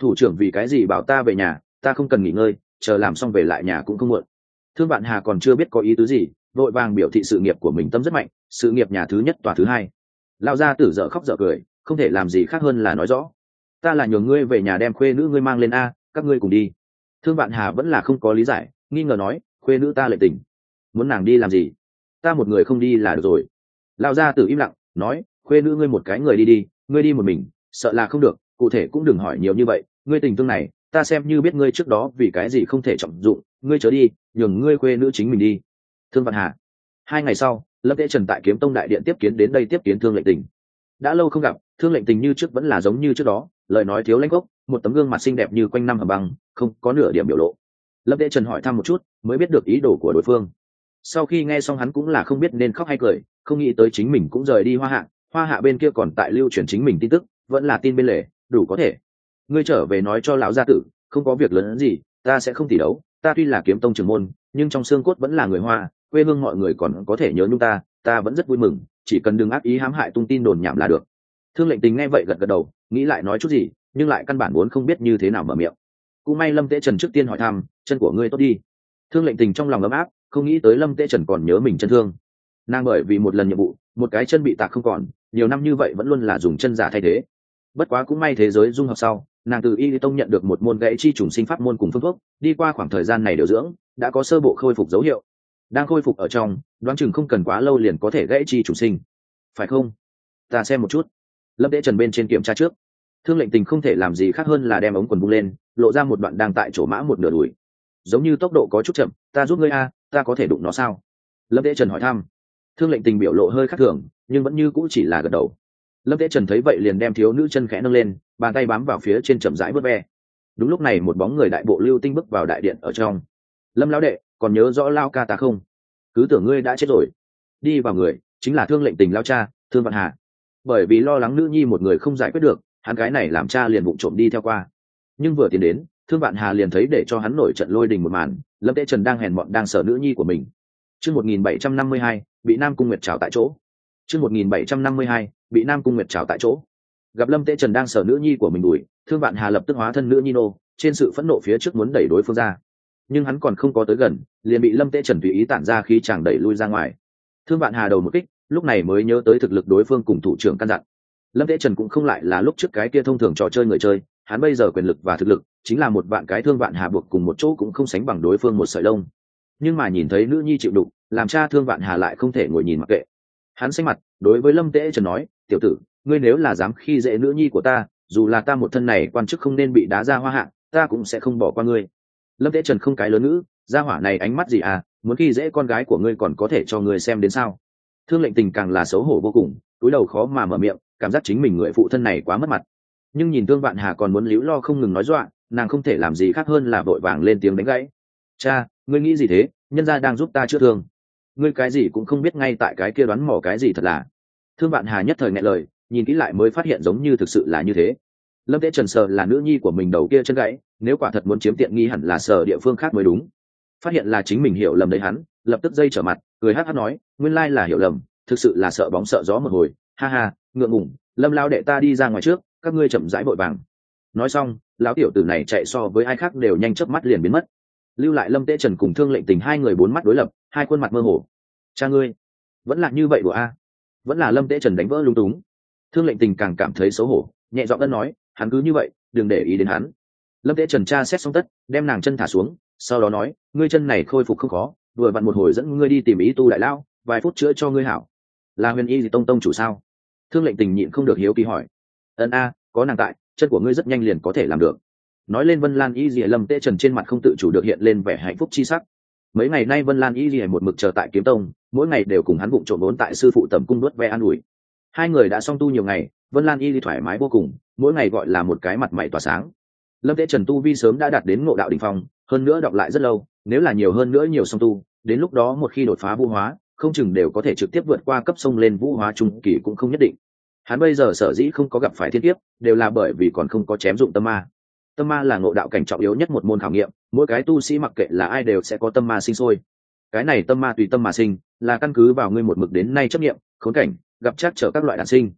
thủ trưởng vì cái gì bảo ta về nhà, ta không cần nghỉ ngơi, chờ làm xong về lại nhà cũng không muộn. Thương Vạn Hà còn chưa biết có ý tứ gì, vội vàng biểu thị sự nghiệp của mình tâm rất mạnh, sự nghiệp nhà thứ nhất tòa thứ hai. Lão gia tử dở khóc dở cười, không thể làm gì khác hơn là nói rõ, ta là nhường ngươi về nhà đem khuê nữ ngươi mang lên a, các ngươi cùng đi. Thương Vạn Hà vẫn là không có lý giải, nghi ngờ nói, khuê nữ ta lệ tình, muốn nàng đi làm gì, ta một người không đi là được rồi. Lão gia tử im lặng nói, khuê nữ ngươi một cái người đi đi, ngươi đi một mình sợ là không được, cụ thể cũng đừng hỏi nhiều như vậy, ngươi tình thương này ta xem như biết ngươi trước đó vì cái gì không thể trọng dụng, ngươi chớ đi, nhường ngươi khuê nữ chính mình đi. Thương Vạn Hà. 2 ngày sau, Lâm Tế Trần tại Kiếm Tông đại điện tiếp kiến đến đây tiếp kiến Thương Lệnh Tình. Đã lâu không gặp, Thương Lệnh Tình như trước vẫn là giống như trước đó, lời nói thiếu lãnh gốc, một tấm gương mặt xinh đẹp như quanh năm hầm băng, không có nửa điểm biểu lộ. Lâm Tế Trần hỏi thăm một chút, mới biết được ý đồ của đối phương. Sau khi nghe xong hắn cũng là không biết nên khóc hay cười, không nghĩ tới chính mình cũng rời đi Hoa Hạ bên kia còn tại lưu truyền chính mình tin tức, vẫn là tin bên lề, đủ có thể. Ngươi trở về nói cho lão gia tử, không có việc lớn gì, ta sẽ không tỉ đấu, ta tuy là Kiếm Tông trưởng môn, nhưng trong xương cốt vẫn là người Hoa, quê hương mọi người còn có thể nhớ nhung ta vẫn rất vui mừng, chỉ cần đừng ác ý hãm hại tung tin đồn nhảm là được. Thương Lệnh Tình nghe vậy gật gật đầu, nghĩ lại nói chút gì, nhưng lại căn bản muốn không biết như thế nào mở miệng. Cũng may Lâm Tế Trần trước tiên hỏi thăm, chân của ngươi tốt đi. Thương Lệnh Tình trong lòng ấm áp, không nghĩ tới Lâm Tế Trần còn nhớ mình chân thương. Nàng bởi vì một lần nhiệm vụ, một cái chân bị tạc không còn, nhiều năm như vậy vẫn luôn là dùng chân giả thay thế. Bất quá cũng may thế giới dung hợp sau, nàng từ Y Tông nhận được một môn gãy chi trùng sinh pháp môn cùng phương thuốc, đi qua khoảng thời gian này điều dưỡng, đã có sơ bộ khôi phục dấu hiệu. Đang khôi phục ở trong, đoán chừng không cần quá lâu liền có thể gãy chi trùng sinh. Phải không? Ta xem một chút. Lâm Tế Trần bên trên kiểm tra trước. Thương Lệnh Tình không thể làm gì khác hơn là đem ống quần bung lên, lộ ra một đoạn đang tại chỗ mã một nửa đùi. Giống như tốc độ có chút chậm, ta giúp ngươi a, ta có thể đụng nó sao? Lâm Tế Trần hỏi thăm. Thương Lệnh Tình biểu lộ hơi khác thường, nhưng vẫn như cũ chỉ là gật đầu. Lâm Tế Trần thấy vậy liền đem thiếu nữ chân khẽ nâng lên, bàn tay bám vào phía trên chậm rãi vớt ve. Đúng lúc này một bóng người đại bộ lưu tinh bước vào đại điện ở trong. Lâm lão đệ, còn nhớ rõ lao ca ta không? Cứ tưởng ngươi đã chết rồi. Đi vào người chính là Thương Lệnh Tình lao cha, Thương Vạn Hà. Bởi vì lo lắng nữ nhi một người không giải quyết được, hắn cái này làm cha liền vụng trộm đi theo qua. Nhưng vừa tiến đến, Thương Vạn Hà liền thấy để cho hắn nổi trận lôi đình một màn, Lâm Tế Trần đang hèn mọn đang sở nữ nhi của mình. Chương 1752, bị Nam Cung Nguyệt trảo tại chỗ. Chương 1752, bị Nam Cung Nguyệt trảo tại chỗ. Gặp Lâm Tế Trần đang sở nữ nhi của mình đuổi, Thương Vạn Hà lập tức hóa thân nữ nhi nô, trên sự phẫn nộ phía trước muốn đẩy đối phương ra. Nhưng hắn còn không có tới gần, liền bị Lâm Tế Trần tùy ý tản ra khí chàng đẩy lui ra ngoài. Thương Vạn Hà đầu một kích, lúc này mới nhớ tới thực lực đối phương cùng thủ trưởng căn dặn. Lâm Tế Trần cũng không lại là lúc trước cái kia thông thường trò chơi người chơi, hắn bây giờ quyền lực và thực lực chính là một vạn cái Thương Vạn Hà buộc cùng một chỗ cũng không sánh bằng đối phương một sợi lông. Nhưng mà nhìn thấy nữ nhi chịu đục, làm cha Thương Vạn Hà lại không thể ngồi nhìn mặc kệ. Hắn xanh mặt, đối với Lâm Tế Trần nói, tiểu tử, ngươi nếu là dám khi dễ nữ nhi của ta, dù là ta một thân này quan chức không nên bị đá ra Hoa Hạ, ta cũng sẽ không bỏ qua ngươi. Lâm Tế Trần không cái lớn ngữ, gia hỏa này ánh mắt gì à, muốn khi dễ con gái của ngươi còn có thể cho ngươi xem đến sao? Thương Lệnh Tình càng là xấu hổ vô cùng, túi đầu khó mà mở miệng, cảm giác chính mình người phụ thân này quá mất mặt. Nhưng nhìn Thương Vạn Hà còn muốn líu lo không ngừng nói dọa, nàng không thể làm gì khác hơn là vội vàng lên tiếng đánh gãy. Cha, ngươi nghĩ gì thế? Nhân gia đang giúp ta chữa thương. Ngươi cái gì cũng không biết, ngay tại cái kia đoán mò cái gì thật là. Thương Vạn Hà nhất thời nghẹn lời, nhìn kỹ lại mới phát hiện giống như thực sự là như thế. Lâm Tế Trần sờ là nữ nhi của mình đầu kia chân gãy, nếu quả thật muốn chiếm tiện nghi hẳn là sờ địa phương khác mới đúng. Phát hiện là chính mình hiểu lầm đấy, hắn lập tức dây trở mặt, cười hắc hắc nói, nguyên lai là hiểu lầm, thực sự là sợ bóng sợ gió một hồi, ha ha, ngượng ngùng, Lâm lão đệ ta đi ra ngoài trước, các ngươi chậm rãi vội vàng. Nói xong, lão tiểu tử này chạy so với ai khác đều nhanh chớp mắt liền biến mất, lưu lại Lâm Tế Trần cùng Thương Lệnh Tình hai người bốn mắt đối lập, hai khuôn mặt mơ hồ. Cha ngươi vẫn là như vậy đùa a? Vẫn là Lâm Tế Trần đánh vỡ lung túng. Thương Lệnh Tình càng cảm thấy xấu hổ, nhẹ giọng ân nói, hắn cứ như vậy, đừng để ý đến hắn. Lâm Tế Trần tra xét xong tất, đem nàng chân thả xuống, sau đó nói, ngươi chân này khôi phục không khó, vừa vặn một hồi dẫn ngươi đi tìm ý tu đại lao, vài phút chữa cho ngươi hảo. Là Huyền Y gì tông tông chủ sao? Thương Lệnh Tình nhịn không được hiếu kỳ hỏi. Ân a, có nàng tại, chân của ngươi rất nhanh liền có thể làm được. Nói lên Vân Lan Y Lìa, Lâm Tế Trần trên mặt không tự chủ được hiện lên vẻ hạnh phúc chi sắc. Mấy ngày nay Vân Lan Y Lìa một mực chờ tại Kiếm Tông, mỗi ngày đều cùng hắn vụng trộm vốn tại sư phụ tẩm cung nuốt ve an ủi. Hai người đã song tu nhiều ngày, Vân Lan Y Lìa thoải mái vô cùng, mỗi ngày gọi là một cái mặt mày tỏa sáng. Lâm Tế Trần tu vi sớm đã đạt đến ngộ đạo đỉnh phong, hơn nữa đọc lại rất lâu, nếu là nhiều hơn nữa nhiều song tu, đến lúc đó một khi đột phá vũ hóa, không chừng đều có thể trực tiếp vượt qua cấp sông lên vũ hóa trung kỳ cũng không nhất định. Hắn bây giờ sở dĩ không có gặp phải thiên kiếp, đều là bởi vì còn không có chém dụng tâm ma. Tâm ma là ngộ đạo cảnh trọng yếu nhất một môn khảo nghiệm, mỗi cái tu sĩ mặc kệ là ai đều sẽ có tâm ma sinh sôi. Cái này tâm ma tùy tâm mà sinh, là căn cứ vào ngươi một mực đến nay chấp nghiệm, khốn cảnh, gặp trắc trở các loại đản sinh.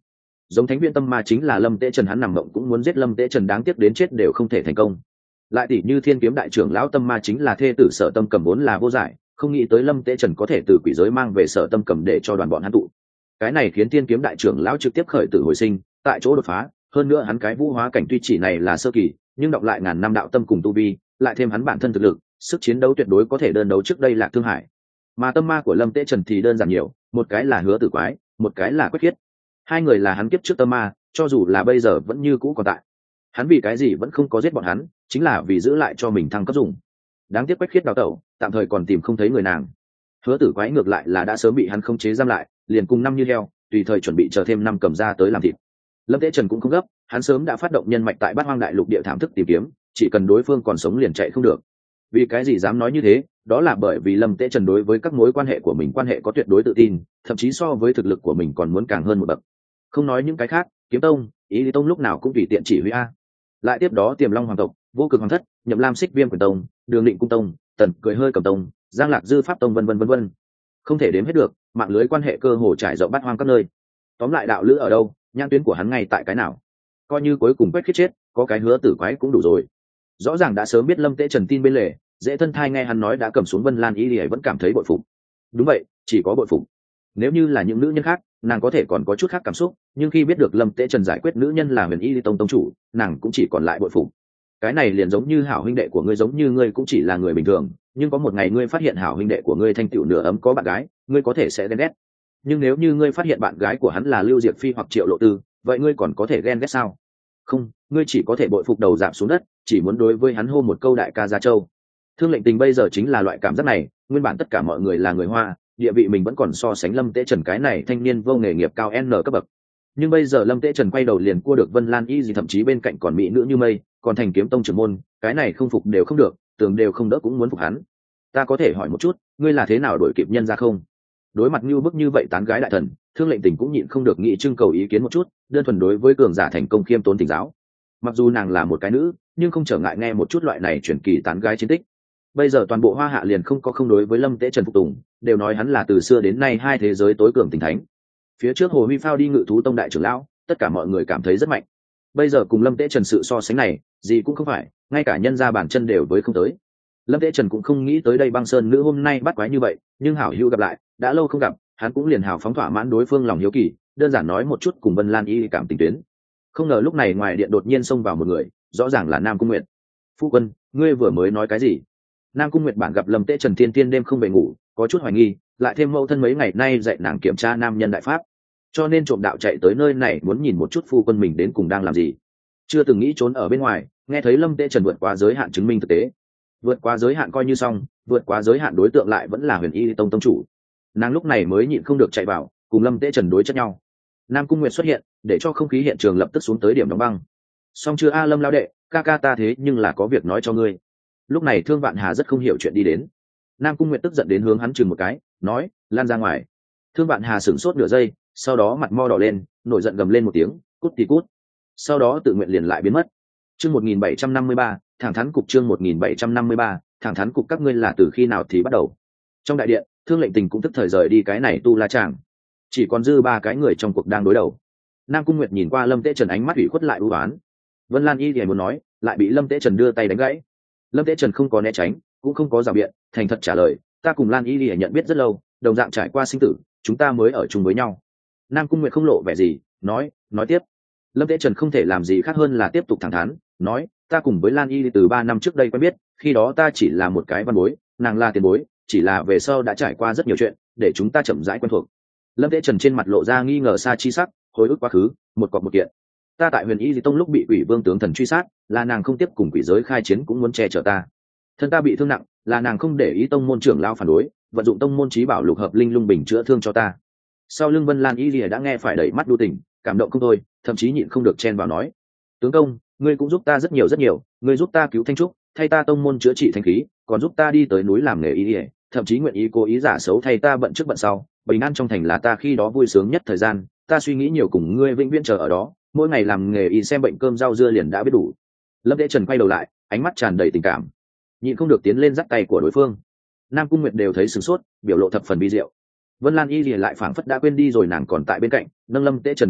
giống thánh viện tâm ma chính là Lâm Tế Trần, hắn nằm mộng cũng muốn giết Lâm Tế Trần, đáng tiếc đến chết đều không thể thành công. Lại tỷ như thiên kiếm đại trưởng lão tâm ma chính là thê tử Sở Tâm Cầm, vốn là vô giải, không nghĩ tới Lâm Tế Trần có thể từ quỷ giới mang về Sở Tâm Cầm để cho đoàn bọn hắn tụ. Cái này khiến thiên kiếm đại trưởng lão trực tiếp khởi tử hồi sinh, tại chỗ đột phá, hơn nữa hắn cái vũ hóa cảnh tuy chỉ này là sơ kỳ, nhưng đọc lại ngàn năm đạo tâm cùng tu vi, lại thêm hắn bản thân thực lực, sức chiến đấu tuyệt đối có thể đơn đấu trước đây Lạc Thương Hải. Mà tâm ma của Lâm Tế Trần thì đơn giản nhiều, một cái là Hứa Tử Quái, một cái là Quách Khiết. Hai người là hắn kiếp trước tâm ma, cho dù là bây giờ vẫn như cũ còn tại. Hắn vì cái gì vẫn không có giết bọn hắn, chính là vì giữ lại cho mình thăng cấp dùng. Đáng tiếc Quách Khiết đào tẩu, tạm thời còn tìm không thấy người nàng. Hứa Tử Quái ngược lại là đã sớm bị hắn khống chế giam lại, liền cùng năm như heo, tùy thời chuẩn bị chờ thêm năm cầm ra tới làm thịt. Lâm Tế Trần cũng không gấp, hắn sớm đã phát động nhân mạch tại Bát Hoang Đại Lục địa thảm thức tìm kiếm, chỉ cần đối phương còn sống liền chạy không được. Vì cái gì dám nói như thế, đó là bởi vì Lâm Tế Trần đối với các mối quan hệ của mình quan hệ có tuyệt đối tự tin, thậm chí so với thực lực của mình còn muốn càng hơn một bậc. Không nói những cái khác, Kiếm Tông, Ý Lý Tông lúc nào cũng tùy tiện chỉ huy a. Lại tiếp đó Tiềm Long Hoàng tộc, Vô Cực Hoàng thất, Nhậm Lam Xích Viêm Quyền Tông, Đường Định Cung Tông, Tần Cười Hơi Cầm Tông, Giang Lạc Dư Pháp Tông, vân vân, không thể đếm hết được, mạng lưới quan hệ cơ hồ trải rộng Bát Hoang các nơi. Tóm lại đạo lữ ở đâu, nhãn tuyến của hắn ngay tại cái nào. Coi như cuối cùng Quách Khiết chết, có cái Hứa Tử Quái cũng đủ rồi. Rõ ràng đã sớm biết Lâm Tế Trần tin bên lề, dễ thân thai nghe hắn nói đã cầm xuống Vân Lan Y Lìa vẫn cảm thấy bội phục. Đúng vậy, chỉ có bội phục. Nếu như là những nữ nhân khác, nàng có thể còn có chút khác cảm xúc, nhưng khi biết được Lâm Tế Trần giải quyết nữ nhân là Huyền Y Tông tông chủ, nàng cũng chỉ còn lại bội phục. Cái này liền giống như hảo huynh đệ của ngươi, giống như ngươi cũng chỉ là người bình thường, nhưng có một ngày ngươi phát hiện hảo huynh đệ của ngươi thành tựu nửa ấm có bạn gái, ngươi có thể sẽ ghen ghét. Nhưng nếu như ngươi phát hiện bạn gái của hắn là Lưu Diệp Phi hoặc Triệu Lộ Tư, vậy ngươi còn có thể ghen ghét sao? Không, ngươi chỉ có thể bội phục đầu giảm xuống đất, chỉ muốn đối với hắn hô một câu đại ca Gia Châu. Thương Lệnh Tình bây giờ chính là loại cảm giác này, nguyên bản tất cả mọi người là người Hoa, địa vị mình vẫn còn so sánh Lâm Tế Trần cái này thanh niên vô nghề nghiệp cao N cấp bậc. Nhưng bây giờ Lâm Tế Trần quay đầu liền cua được Vân Lan Y gì, thậm chí bên cạnh còn mỹ nữ như mây, còn thành Kiếm Tông trưởng môn, cái này không phục đều không được, tưởng đều không đỡ cũng muốn phục hắn. Ta có thể hỏi một chút, ngươi là thế nào đổi kịp nhân ra không? Đối mặt như bức như vậy tán gái đại thần, Thương Lệnh Tình cũng nhịn không được nghĩ trưng cầu ý kiến một chút, đơn thuần đối với cường giả thành công khiêm tốn tỉnh giáo. Mặc dù nàng là một cái nữ, nhưng không trở ngại nghe một chút loại này truyền kỳ tán gái chiến tích. Bây giờ toàn bộ Hoa Hạ liền không có không đối với Lâm Tế Trần phục tùng, đều nói hắn là từ xưa đến nay hai thế giới tối cường tình thánh. Phía trước Hồ Huy Phao đi Ngự Thú Tông đại trưởng lão, tất cả mọi người cảm thấy rất mạnh. Bây giờ cùng Lâm Tế Trần sự so sánh này, gì cũng không phải, ngay cả nhân ra bản chân đều với không tới. Lâm Tế Trần cũng không nghĩ tới đây băng sơn nữ hôm nay bắt quái như vậy, nhưng hảo hữu gặp lại, đã lâu không gặp, hắn cũng liền hào phóng thỏa mãn đối phương lòng hiếu kỳ, đơn giản nói một chút cùng Vân Lan Y cảm tình tuyến. Không ngờ lúc này ngoài điện đột nhiên xông vào một người, rõ ràng là Nam Cung Nguyệt. Phu quân, ngươi vừa mới nói cái gì? Nam Cung Nguyệt bản gặp Lâm Tế Trần thiên tiên đêm không về ngủ, có chút hoài nghi, lại thêm mẫu thân mấy ngày nay dạy nàng kiểm tra nam nhân đại pháp, cho nên trộm đạo chạy tới nơi này muốn nhìn một chút phu quân mình đến cùng đang làm gì. Chưa từng nghĩ trốn ở bên ngoài, nghe thấy Lâm Tế Trần vượt quá giới hạn chứng minh thực tế. Vượt quá giới hạn coi như xong, vượt quá giới hạn đối tượng lại vẫn là Huyền Y Tông tông chủ. Nàng lúc này mới nhịn không được chạy vào, cùng Lâm Tế Trần đối chất nhau. Nam Cung Nguyệt xuất hiện, để cho không khí hiện trường lập tức xuống tới điểm đóng băng. Xong chưa a Lâm lão đệ, ca ca ta thế nhưng là có việc nói cho ngươi. Lúc này Thương Vạn Hà rất không hiểu chuyện đi đến. Nam Cung Nguyệt tức giận đến hướng hắn chừng một cái, nói, lan ra ngoài. Thương Vạn Hà sửng sốt nửa giây, sau đó mặt mo đỏ lên, nổi giận gầm lên một tiếng, cút thì cút. Sau đó tự nguyện liền lại biến mất. Chương 1753, thẳng thắn cục, chương 1753, thẳng thắn cục, các ngươi là từ khi nào thì bắt đầu. Trong đại điện, Thương Lệnh Tình cũng tức thời rời đi cái này tu la chàng. Chỉ còn dư ba cái người trong cuộc đang đối đầu. Nam Cung Nguyệt nhìn qua Lâm Tế Trần, ánh mắt ủy khuất lại u oán. Vân Lan Y thì muốn nói, lại bị Lâm Tế Trần đưa tay đánh gãy. Lâm Tế Trần không có né tránh, cũng không có rào biện, thành thật trả lời, ta cùng Lan Y thì nhận biết rất lâu, đồng dạng trải qua sinh tử, chúng ta mới ở chung với nhau. Nam Cung Nguyệt không lộ vẻ gì, nói tiếp. Lâm Tế Trần không thể làm gì khác hơn là tiếp tục thẳng thắn, nói, ta cùng với Lan Y từ 3 năm trước đây quen biết, khi đó ta chỉ là một cái văn bối, nàng là tiền bối, chỉ là về sau đã trải qua rất nhiều chuyện, để chúng ta chậm rãi quen thuộc. Lâm Tế Trần trên mặt lộ ra nghi ngờ xa chi sắc, hồi ức quá khứ, một cọc một kiện. Ta tại Huyền Y Tông lúc bị Quỷ Vương tướng thần truy sát, là nàng không tiếp cùng quỷ giới khai chiến cũng muốn che chở ta. Thân ta bị thương nặng, là nàng không để ý tông môn trưởng lao phản đối, vận dụng tông môn trí bảo lục hợp linh lung bình chữa thương cho ta. Sau lưng Vân Lan Y Lìa đã nghe phải đẩy mắt đu tình, cảm động không thôi, thậm chí nhịn không được chen vào nói, tướng công, ngươi cũng giúp ta rất nhiều, ngươi giúp ta cứu Thanh Trúc, thay ta tông môn chữa trị thanh khí, còn giúp ta đi tới núi làm nghề y lìa, thậm chí nguyện ý cố ý giả xấu thay ta bận trước bận sau, bình an trong thành là ta khi đó vui sướng nhất thời gian, ta suy nghĩ nhiều cùng ngươi vĩnh viễn chờ ở đó, mỗi ngày làm nghề y xem bệnh cơm rau dưa liền đã biết đủ. Lâm Tế Trần quay đầu lại, ánh mắt tràn đầy tình cảm, nhịn không được tiến lên dắt tay của đối phương. Nam Cung Nguyệt đều thấy sửng sốt, biểu lộ thập phần bi diệu. Vân Lan Y Lìa lại phảng phất đã quên đi rồi nàng còn tại bên cạnh, nâng Lâm Tế Trần gương mặt,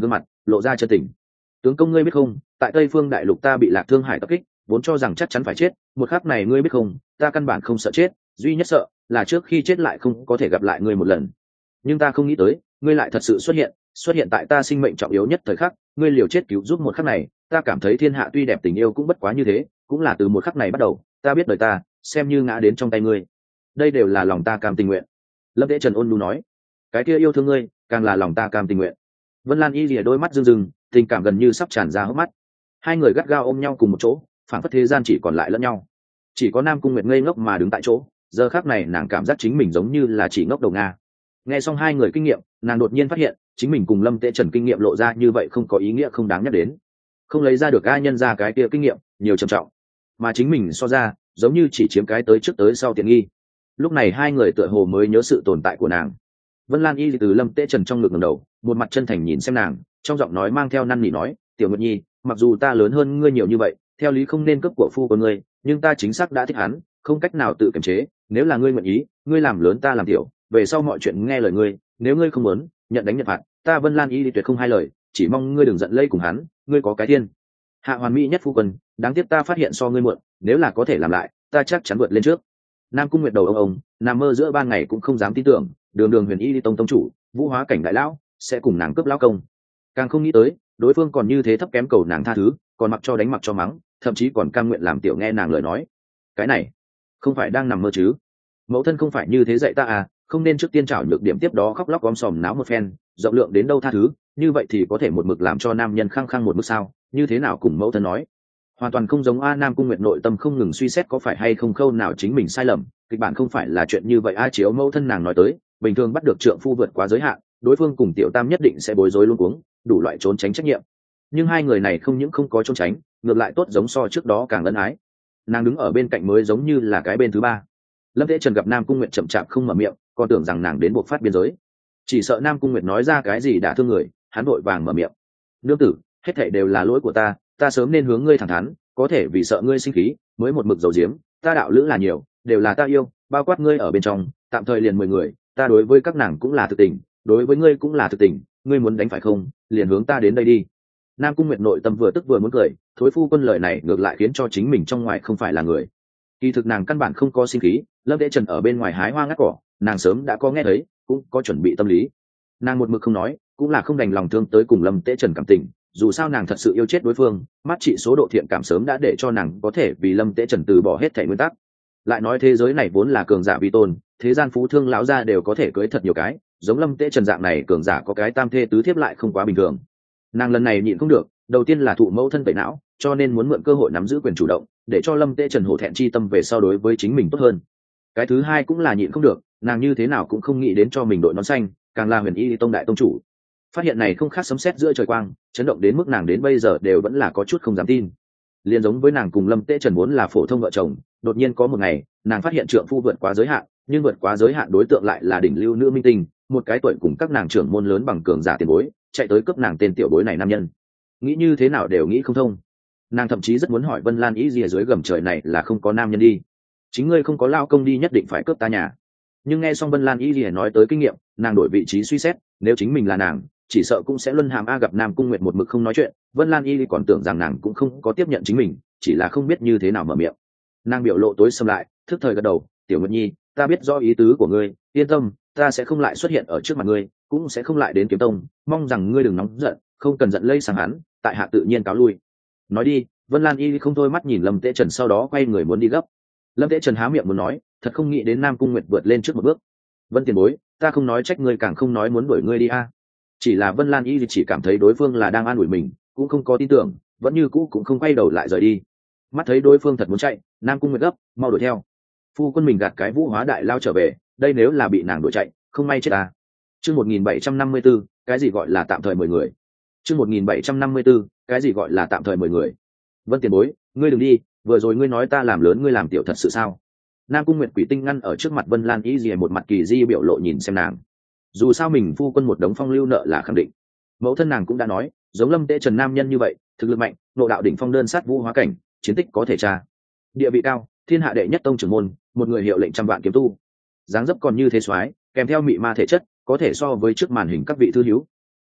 lộ ra chân tình. Tướng công ngươi biết không, tại Tây Phương Đại Lục ta bị Lạc Thương Hải tập kích, vốn cho rằng chắc chắn phải chết, một khắc này ngươi biết không, ta căn bản không sợ chết, duy nhất sợ là trước khi chết lại không có thể gặp lại ngươi một lần. Nhưng ta không nghĩ tới, ngươi lại thật sự xuất hiện tại ta sinh mệnh trọng yếu nhất thời khắc, ngươi liều chết cứu giúp một khắc này, ta cảm thấy thiên hạ tuy đẹp tình yêu cũng bất quá như thế, cũng là từ một khắc này bắt đầu, ta biết đời ta xem như ngã đến trong tay ngươi. Đây đều là lòng ta cam tình nguyện. Lâm Tế Trần ôn nhu nói, cái kia yêu thương ngươi, càng là lòng ta cam tình nguyện. Vân Lan Y lìa đôi mắt rưng rưng, tình cảm gần như sắp tràn ra hốc mắt. Hai người gắt gao ôm nhau cùng một chỗ, phảng phất thế gian chỉ còn lại lẫn nhau. Chỉ có Nam Cung Nguyệt ngây ngốc mà đứng tại chỗ, giờ khắc này nàng cảm giác chính mình giống như là chỉ ngốc đầu nga. Nghe xong hai người kinh nghiệm, nàng đột nhiên phát hiện chính mình cùng Lâm Tế Trần kinh nghiệm lộ ra như vậy không có ý nghĩa, không đáng nhắc đến, không lấy ra được ai nhân ra cái kia kinh nghiệm nhiều trầm trọng, mà chính mình so ra giống như chỉ chiếm cái tới trước tới sau tiện nghi. Lúc này hai người tựa hồ mới nhớ sự tồn tại của nàng. Vân Lan Y từ Lâm Tế Trần trong ngực ngẩng đầu, một mặt chân thành nhìn xem nàng, trong giọng nói mang theo năn nỉ nói, tiểu Nguyệt Nhi, mặc dù ta lớn hơn ngươi nhiều như vậy, theo lý không nên cướp của phu của ngươi, nhưng ta chính xác đã thích hắn, không cách nào tự kiềm chế, nếu là ngươi nguyện ý, ngươi làm lớn ta làm tiểu, về sau mọi chuyện nghe lời ngươi, nếu ngươi không muốn nhận đánh nhận phạt, ta Vân Lan Y tuyệt không hai lời, chỉ mong ngươi đừng giận lây cùng hắn, ngươi có cái thiên hạ hoàn mỹ nhất phu quân, đáng tiếc ta phát hiện so ngươi muộn, nếu là có thể làm lại, ta chắc chắn vượt lên trước. Nam Cung Nguyệt đầu ông nằm mơ giữa ban ngày cũng không dám tin tưởng, đường đường Huyền Y tông tông chủ, Vũ Hóa cảnh đại lão sẽ cùng nàng cướp lão công, càng không nghĩ tới đối phương còn như thế thấp kém cầu nàng tha thứ, còn mặc cho đánh mặc cho mắng, thậm chí còn cam nguyện làm tiểu nghe nàng lời nói. Cái này không phải đang nằm mơ chứ? Mẫu thân không phải như thế dạy ta à, không nên trước tiên trảo nhược điểm tiếp đó khóc lóc om sòm náo một phen, rộng lượng đến đâu tha thứ, như vậy thì có thể một mực làm cho nam nhân khăng khăng một mức sao? Như thế nào cùng mẫu thân nói? Hoàn toàn không giống a. Nam Cung Nguyệt nội tâm không ngừng suy xét có phải hay không khâu nào chính mình sai lầm, kịch bản không phải là chuyện như vậy a. Chiếu mẫu thân nàng nói tới, bình thường bắt được trượng phu vượt quá giới hạn, đối phương cùng tiểu tam nhất định sẽ bối rối luống cuống, đủ loại trốn tránh trách nhiệm. Nhưng hai người này không những không có trốn tránh, ngược lại tốt giống so trước đó càng ân ái. Nàng đứng ở bên cạnh mới giống như là cái bên thứ ba. Lâm Tế Trần gặp Nam Cung Nguyệt chậm chạp không mở miệng, còn tưởng rằng nàng đến buộc phát biên giới, chỉ sợ Nam Cung Nguyệt nói ra cái gì đã thương người, hắn vội vàng mở miệng, nương tử, hết thảy đều là lỗi của ta, ta sớm nên hướng ngươi thẳng thắn, có thể vì sợ ngươi sinh khí mới một mực giấu giếm, ta đạo lữ là nhiều, đều là ta yêu, bao quát ngươi ở bên trong, tạm thời liền 10 người, ta đối với các nàng cũng là thực tình, đối với ngươi cũng là thực tình, ngươi muốn đánh phải không, liền hướng ta đến đây đi. Nam Cung Nguyệt nội tâm vừa tức vừa muốn cười, thối phu quân lời này ngược lại khiến cho chính mình trong ngoài không phải là người. Kỳ thực nàng căn bản không có sinh khí, Lâm Tế Trần ở bên ngoài hái hoa ngắt cỏ, nàng sớm đã có nghe thấy, cũng có chuẩn bị tâm lý. Nàng một mực không nói, cũng là không đành lòng thương tới cùng Lâm Tế Trần cảm tình, dù sao nàng thật sự yêu chết đối phương, mắt trị số độ thiện cảm sớm đã để cho nàng có thể vì Lâm Tế Trần từ bỏ hết thảy nguyên tắc. Lại nói thế giới này vốn là cường giả vi tôn, thế gian phú thương lão gia đều có thể cưới thật nhiều cái, giống Lâm Tế Trần dạng này cường giả có cái tam thê tứ thiếp lại không quá bình thường. Nàng lần này nhịn không được, đầu tiên là thụ mẫu thân tẩy não, cho nên muốn mượn cơ hội nắm giữ quyền chủ động, để cho Lâm Tế Trần hổ thẹn chi tâm về sau đối với chính mình tốt hơn. Cái thứ hai cũng là nhịn không được, nàng như thế nào cũng không nghĩ đến cho mình đội nón xanh, càng là Huyền Y tông đại tông chủ. Phát hiện này không khác sấm sét giữa trời quang, chấn động đến mức nàng đến bây giờ đều vẫn là có chút không dám tin. Liên giống với nàng cùng Lâm Tế Trần vốn là phổ thông vợ chồng, đột nhiên có một ngày, nàng phát hiện trượng phu vượt quá giới hạn, nhưng vượt quá giới hạn đối tượng lại là đỉnh lưu nữ minh tinh, một cái tuổi cùng các nàng trưởng môn lớn bằng cường giả tiền bối, chạy tới cướp nàng tên tiểu bối này nam nhân. Nghĩ như thế nào đều nghĩ không thông. Nàng thậm chí rất muốn hỏi Vân Lan ý gì ở dưới gầm trời này là không có nam nhân đi, chính ngươi không có lao công đi nhất định phải cướp ta nhà. Nhưng nghe xong Vân Lan ý gì nói tới kinh nghiệm, nàng đổi vị trí suy xét, nếu chính mình là nàng, chỉ sợ cũng sẽ luân hàm a. Gặp Nam Cung Nguyệt một mực không nói chuyện, Vân Lan y còn tưởng rằng nàng cũng không có tiếp nhận chính mình, chỉ là không biết như thế nào mở miệng. Nàng biểu lộ tối sầm lại, thức thời gật đầu, tiểu Nguyệt Nhi, ta biết rõ ý tứ của ngươi, yên tâm, ta sẽ không lại xuất hiện ở trước mặt ngươi, cũng sẽ không lại đến Kiếm Tông, mong rằng ngươi đừng nóng giận, không cần giận lây sang hắn, tại hạ tự nhiên cáo lui. Nói đi, Vân Lan y không thôi mắt nhìn Lâm Tế Trần, sau đó quay người muốn đi gấp. Lâm Tế Trần há miệng muốn nói, thật không nghĩ đến Nam Cung Nguyệt vượt lên trước một bước. Vân tiền bối, ta không nói trách ngươi, càng không nói muốn đuổi ngươi đi a. Chỉ là Vân Lan y chỉ cảm thấy đối phương là đang an ủi mình, cũng không có tin tưởng, vẫn như cũ cũng không quay đầu lại rời đi. Mắt thấy đối phương thật muốn chạy, Nam Cung Nguyệt gấp, mau đuổi theo. Phu quân mình gạt cái Vũ Hóa đại lao trở về, đây nếu là bị nàng đuổi chạy, không may chết ta. Chương 1754, cái gì gọi là tạm thời 10 người? Chương 1754, cái gì gọi là tạm thời 10 người? Vân tiền bối, ngươi đừng đi, vừa rồi ngươi nói ta làm lớn ngươi làm tiểu thật sự sao? Nam Cung Nguyệt quỷ tinh ngăn ở trước mặt Vân Lan y gì một mặt kỳ di biểu lộ nhìn xem nàng. Dù sao mình phu quân một đống phong lưu nợ là khẳng định, mẫu thân nàng cũng đã nói, giống Lâm Tế Trần nam nhân như vậy, thực lực mạnh, nội đạo đỉnh phong đơn sát Vũ Hóa cảnh, chiến tích có thể tra, địa vị cao, thiên hạ đệ nhất tông trưởng môn, một người hiệu lệnh trăm vạn kiếm tu, dáng dấp còn như thế soái, kèm theo mị ma thể chất, có thể so với trước màn hình các vị thư hiếu.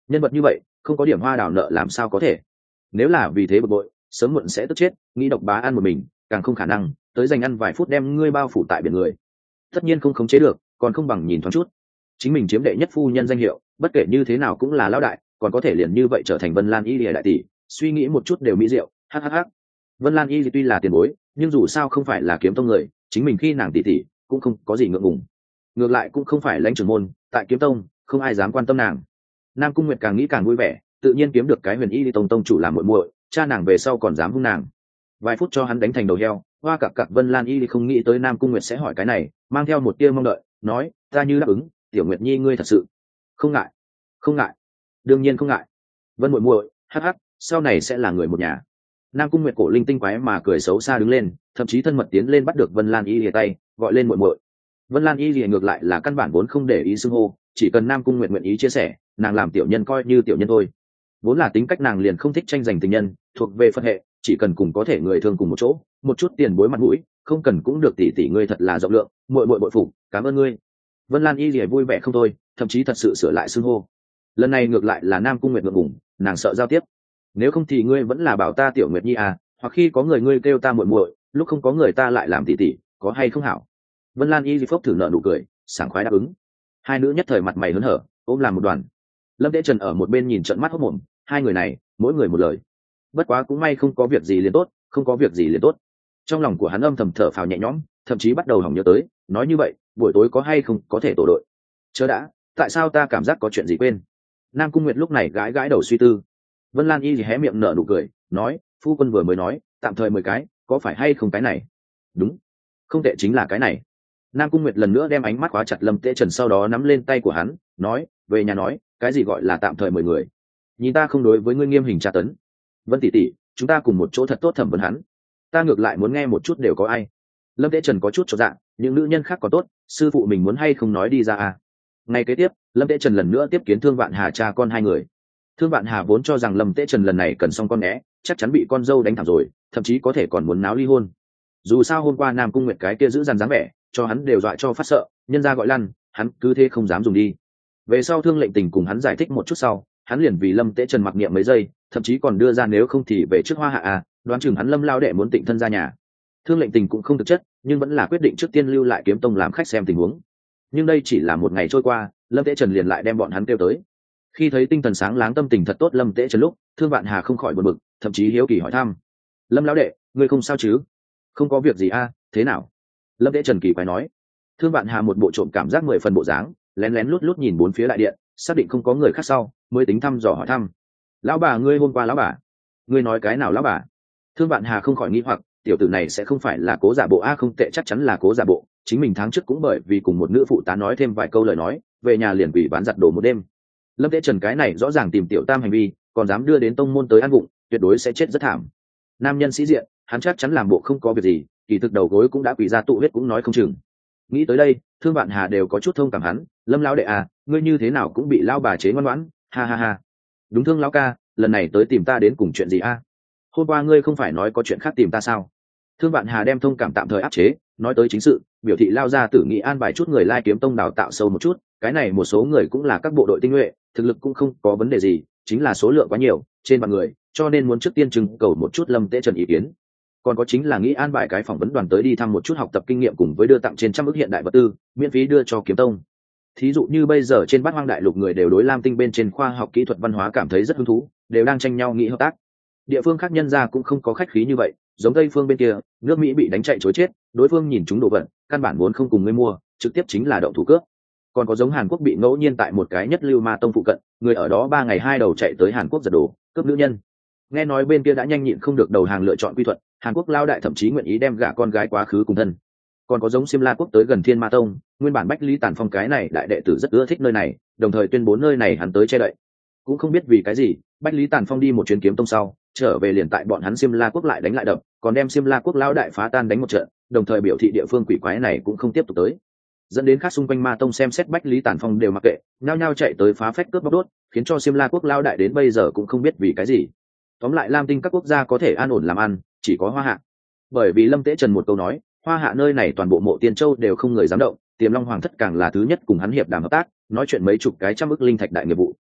nhân vật như vậy không có điểm hoa đào nợ làm sao có thể. Nếu là vì thế bực bội, sớm muộn sẽ tức chết, nghĩ độc bá ăn một mình càng không khả năng tới dành ăn vài phút đem ngươi bao phủ tại biển người. Tất nhiên không khống chế được, còn không bằng nhìn thoáng chút chính mình chiếm đệ nhất phu nhân danh hiệu, bất kể như thế nào cũng là lão đại, còn có thể liền như vậy trở thành Vân Lan Y Lìa đại tỷ, suy nghĩ một chút đều mỹ diệu. Hắc. Vân Lan Y tuy là tiền bối, nhưng dù sao không phải là kiếm tông người, chính mình khi nàng tỷ tỷ cũng không có gì ngượng ngùng. Ngược lại cũng không phải lãnh trưởng môn, tại kiếm tông không ai dám quan tâm nàng. Nam Cung Nguyệt càng nghĩ càng vui vẻ, tự nhiên kiếm được cái Huyền Y tông chủ làm muội muội, cha nàng về sau còn dám hung nàng. Vài phút cho hắn đánh thành đầu heo, hoa cặc Vân Lan Y không nghĩ tới Nam Cung Nguyệt sẽ hỏi cái này, mang theo một tia mong đợi, nói: "Ta như đáp ứng, Tiểu Nguyệt Nhi ngươi thật sự không ngại, đương nhiên không ngại. Vân muội muội, hắc, sau này sẽ là người một nhà." Nam Cung Nguyệt cổ linh tinh quái mà cười xấu xa đứng lên, thậm chí thân mật tiến lên bắt được Vân Lan Y lìa tay, gọi lên muội muội. Vân Lan Y lìa ngược lại là căn bản vốn không để ý xưng hô, chỉ cần Nam Cung Nguyệt nguyện ý chia sẻ, nàng làm tiểu nhân coi như tiểu nhân thôi. Vốn là tính cách nàng liền không thích tranh giành tình nhân, thuộc về Phật hệ, chỉ cần cùng có thể người thương cùng một chỗ, một chút tiền bối mặt mũi, không cần cũng được, tỷ tỷ ngươi thật là rộng lượng, muội muội bội phục, cảm ơn ngươi. Vân Lan Y lìa vui vẻ không thôi, thậm chí thật sự sửa lại xưng hô. Lần này ngược lại là Nam Cung Nguyệt ngượng ngùng, nàng sợ giao tiếp. Nếu không thì ngươi vẫn là bảo ta Tiểu Nguyệt Nhi à, hoặc khi có người ngươi kêu ta muội muội, lúc không có người ta lại làm tỷ tỷ, có hay không hảo? Vân Lan Y phốc thử nợ nụ cười, sảng khoái đáp ứng. Hai nữ nhất thời mặt mày hớn hở, ôm làm một đoàn. Lâm Tế Trần ở một bên nhìn trợn mắt hốt mồm, hai người này mỗi người một lời. Bất quá cũng may không có việc gì liền tốt, không có việc gì liền tốt. Trong lòng của hắn âm thầm thở phào nhẹ nhõm, thậm chí bắt đầu hỏng nhớ tới, nói như vậy buổi tối có hay không có thể tổ đội. Chớ đã, tại sao ta cảm giác có chuyện gì quên? Nam Cung Nguyệt lúc này gãi gãi đầu suy tư. Vân Lan Y hé miệng nở nụ cười, nói: "Phu quân vừa mới nói, tạm thời 10 cái, có phải hay không cái này?" "Đúng, không tệ, chính là cái này." Nam Cung Nguyệt lần nữa đem ánh mắt khóa chặt Lâm Tế Trần, sau đó nắm lên tay của hắn, nói: "Về nhà nói, cái gì gọi là tạm thời 10 người? Nhìn ta không đối với ngươi nghiêm hình tra tấn. Vân tỷ tỷ, chúng ta cùng một chỗ thật tốt thẩm vấn hắn. Ta ngược lại muốn nghe một chút đều có ai." Lâm Tế Trần có chút chột dạ, những nữ nhân khác có tốt, sư phụ mình muốn hay không nói đi ra à? Ngày kế tiếp, Lâm Tế Trần lần nữa tiếp kiến Thương Vạn Hà cha con hai người. Thương Vạn Hà vốn cho rằng Lâm Tế Trần lần này cần xong con né, chắc chắn bị con dâu đánh thẳng rồi, thậm chí có thể còn muốn náo ly hôn. Dù sao hôm qua Nam Cung Nguyệt cái kia giữ dằn dáng vẻ, cho hắn đều dọa cho phát sợ, nhân ra gọi lăn, hắn cứ thế không dám dùng đi. Về sau Thương Lệnh Tình cùng hắn giải thích một chút sau, hắn liền vì Lâm Tế Trần mặc niệm mấy giây, thậm chí còn đưa ra nếu không thì về trước Hoa Hạ à, đoán chừng hắn Lâm lao đệ muốn tịnh thân ra nhà. Thương Lệnh Tình cũng không thực chất, nhưng vẫn là quyết định trước tiên lưu lại Kiếm Tông làm khách xem tình huống. Nhưng đây chỉ là một ngày trôi qua, Lâm Tế Trần liền lại đem bọn hắn kêu tới. Khi thấy tinh thần sáng láng tâm tình thật tốt Lâm Tế Trần lúc, Thương Vạn Hà không khỏi buồn bực, thậm chí hiếu kỳ hỏi thăm: "Lâm lão đệ, ngươi không sao chứ?" "Không có việc gì a, thế nào?" Lâm Tế Trần kỳ quái nói. Thương Vạn Hà một bộ trộm cảm giác 10 phần bộ dáng, lén lén lút lút nhìn bốn phía đại điện, xác định không có người khác sau, mới tính thăm dò hỏi thăm: "Lão bà, ngươi hôm qua lão bà?" "Ngươi nói cái nào lão bà?" Thương Vạn Hà không khỏi nghi hoặc, tiểu tử này sẽ không phải là cố giả bộ a? Không tệ, chắc chắn là cố giả bộ, chính mình tháng trước cũng bởi vì cùng một nữ phụ tá nói thêm vài câu lời nói, về nhà liền quỷ bán giặt đồ một đêm. Lâm Tế Trần cái này rõ ràng tìm tiểu tam hành vi, còn dám đưa đến tông môn tới ăn vụng, tuyệt đối sẽ chết rất thảm. Nam nhân sĩ diện, hắn chắc chắn làm bộ không có việc gì, kỳ thực đầu gối cũng đã quỳ ra tụ huyết cũng nói không chừng. Nghĩ tới đây, Thương Vạn Hà đều có chút thông cảm hắn: "Lâm lão đệ à, ngươi như thế nào cũng bị lao bà chế ngoan ngoãn, ha ha ha." "Đúng, Thương lão ca, lần này tới tìm ta đến cùng chuyện gì a? Hôm qua ngươi không phải nói có chuyện khác tìm ta sao?" Thương Vạn Hà đem thông cảm tạm thời áp chế, nói tới chính sự, biểu thị lao ra tử nghị an bài chút người lai Kiếm Tông đào tạo sâu một chút, cái này một số người cũng là các bộ đội tinh nhuệ, thực lực cũng không có vấn đề gì, chính là số lượng quá nhiều, trên vạn người, cho nên muốn trước tiên trưng cầu một chút Lâm Tế Trần ý kiến. Còn có chính là nghĩ an bài cái phỏng vấn đoàn tới đi thăm một chút học tập kinh nghiệm, cùng với đưa tặng trên trăm ức hiện đại vật tư, miễn phí đưa cho Kiếm Tông. Thí dụ như bây giờ trên Bát Hoang đại lục người đều đối Lam Tinh bên trên khoa học kỹ thuật văn hóa cảm thấy rất hứng thú, đều đang tranh nhau nghĩ hợp tác. Địa phương khác nhân ra cũng không có khách khí như vậy, giống Tây phương bên kia, nước Mỹ bị đánh chạy chối chết, đối phương nhìn chúng đồ vật, căn bản muốn không cùng ngươi mua, trực tiếp chính là động thủ cướp. Còn có giống Hàn Quốc bị ngẫu nhiên tại một cái nhất lưu ma tông phụ cận, người ở đó 3 ngày 2 đầu chạy tới Hàn Quốc giật đồ, cướp nữ nhân. Nghe nói bên kia đã nhanh nhịn không được đầu hàng lựa chọn quy thuận, Hàn Quốc lao đại thậm chí nguyện ý đem gả con gái quá khứ cùng thân. Còn có giống Simla quốc tới gần Thiên Ma Tông, nguyên bản Bách Lý Tản Phong cái này đại đệ tử rất ưa thích nơi này, đồng thời tuyên bố nơi này hắn tới che đậy. Cũng không biết vì cái gì, Bách Lý Tản Phong đi một chuyến Kiếm Tông sau, trở về liền tại bọn hắn Simla quốc lại đánh lại đập, còn đem Simla quốc lao đại phá tan đánh một trận, đồng thời biểu thị địa phương quỷ quái này cũng không tiếp tục tới. Dẫn đến khác xung quanh Ma Tông xem xét Bách Lý Tản Phong đều mặc kệ, nhao nhao chạy tới phá phách cướp bóc đốt, khiến cho Simla quốc lao đại đến bây giờ cũng không biết vì cái gì. Tóm lại Lam Tinh các quốc gia có thể an ổn làm ăn, chỉ có Hoa Hạ. Bởi vì Lâm Tế Trần một câu nói, Hoa Hạ nơi này toàn bộ Mộ Tiên Châu đều không người dám động, Tiềm Long Hoàng thất càng là thứ nhất cùng hắn hiệp đàm hợp tác, nói chuyện mấy chục cái trăm ức linh thạch đại nghiệp vụ.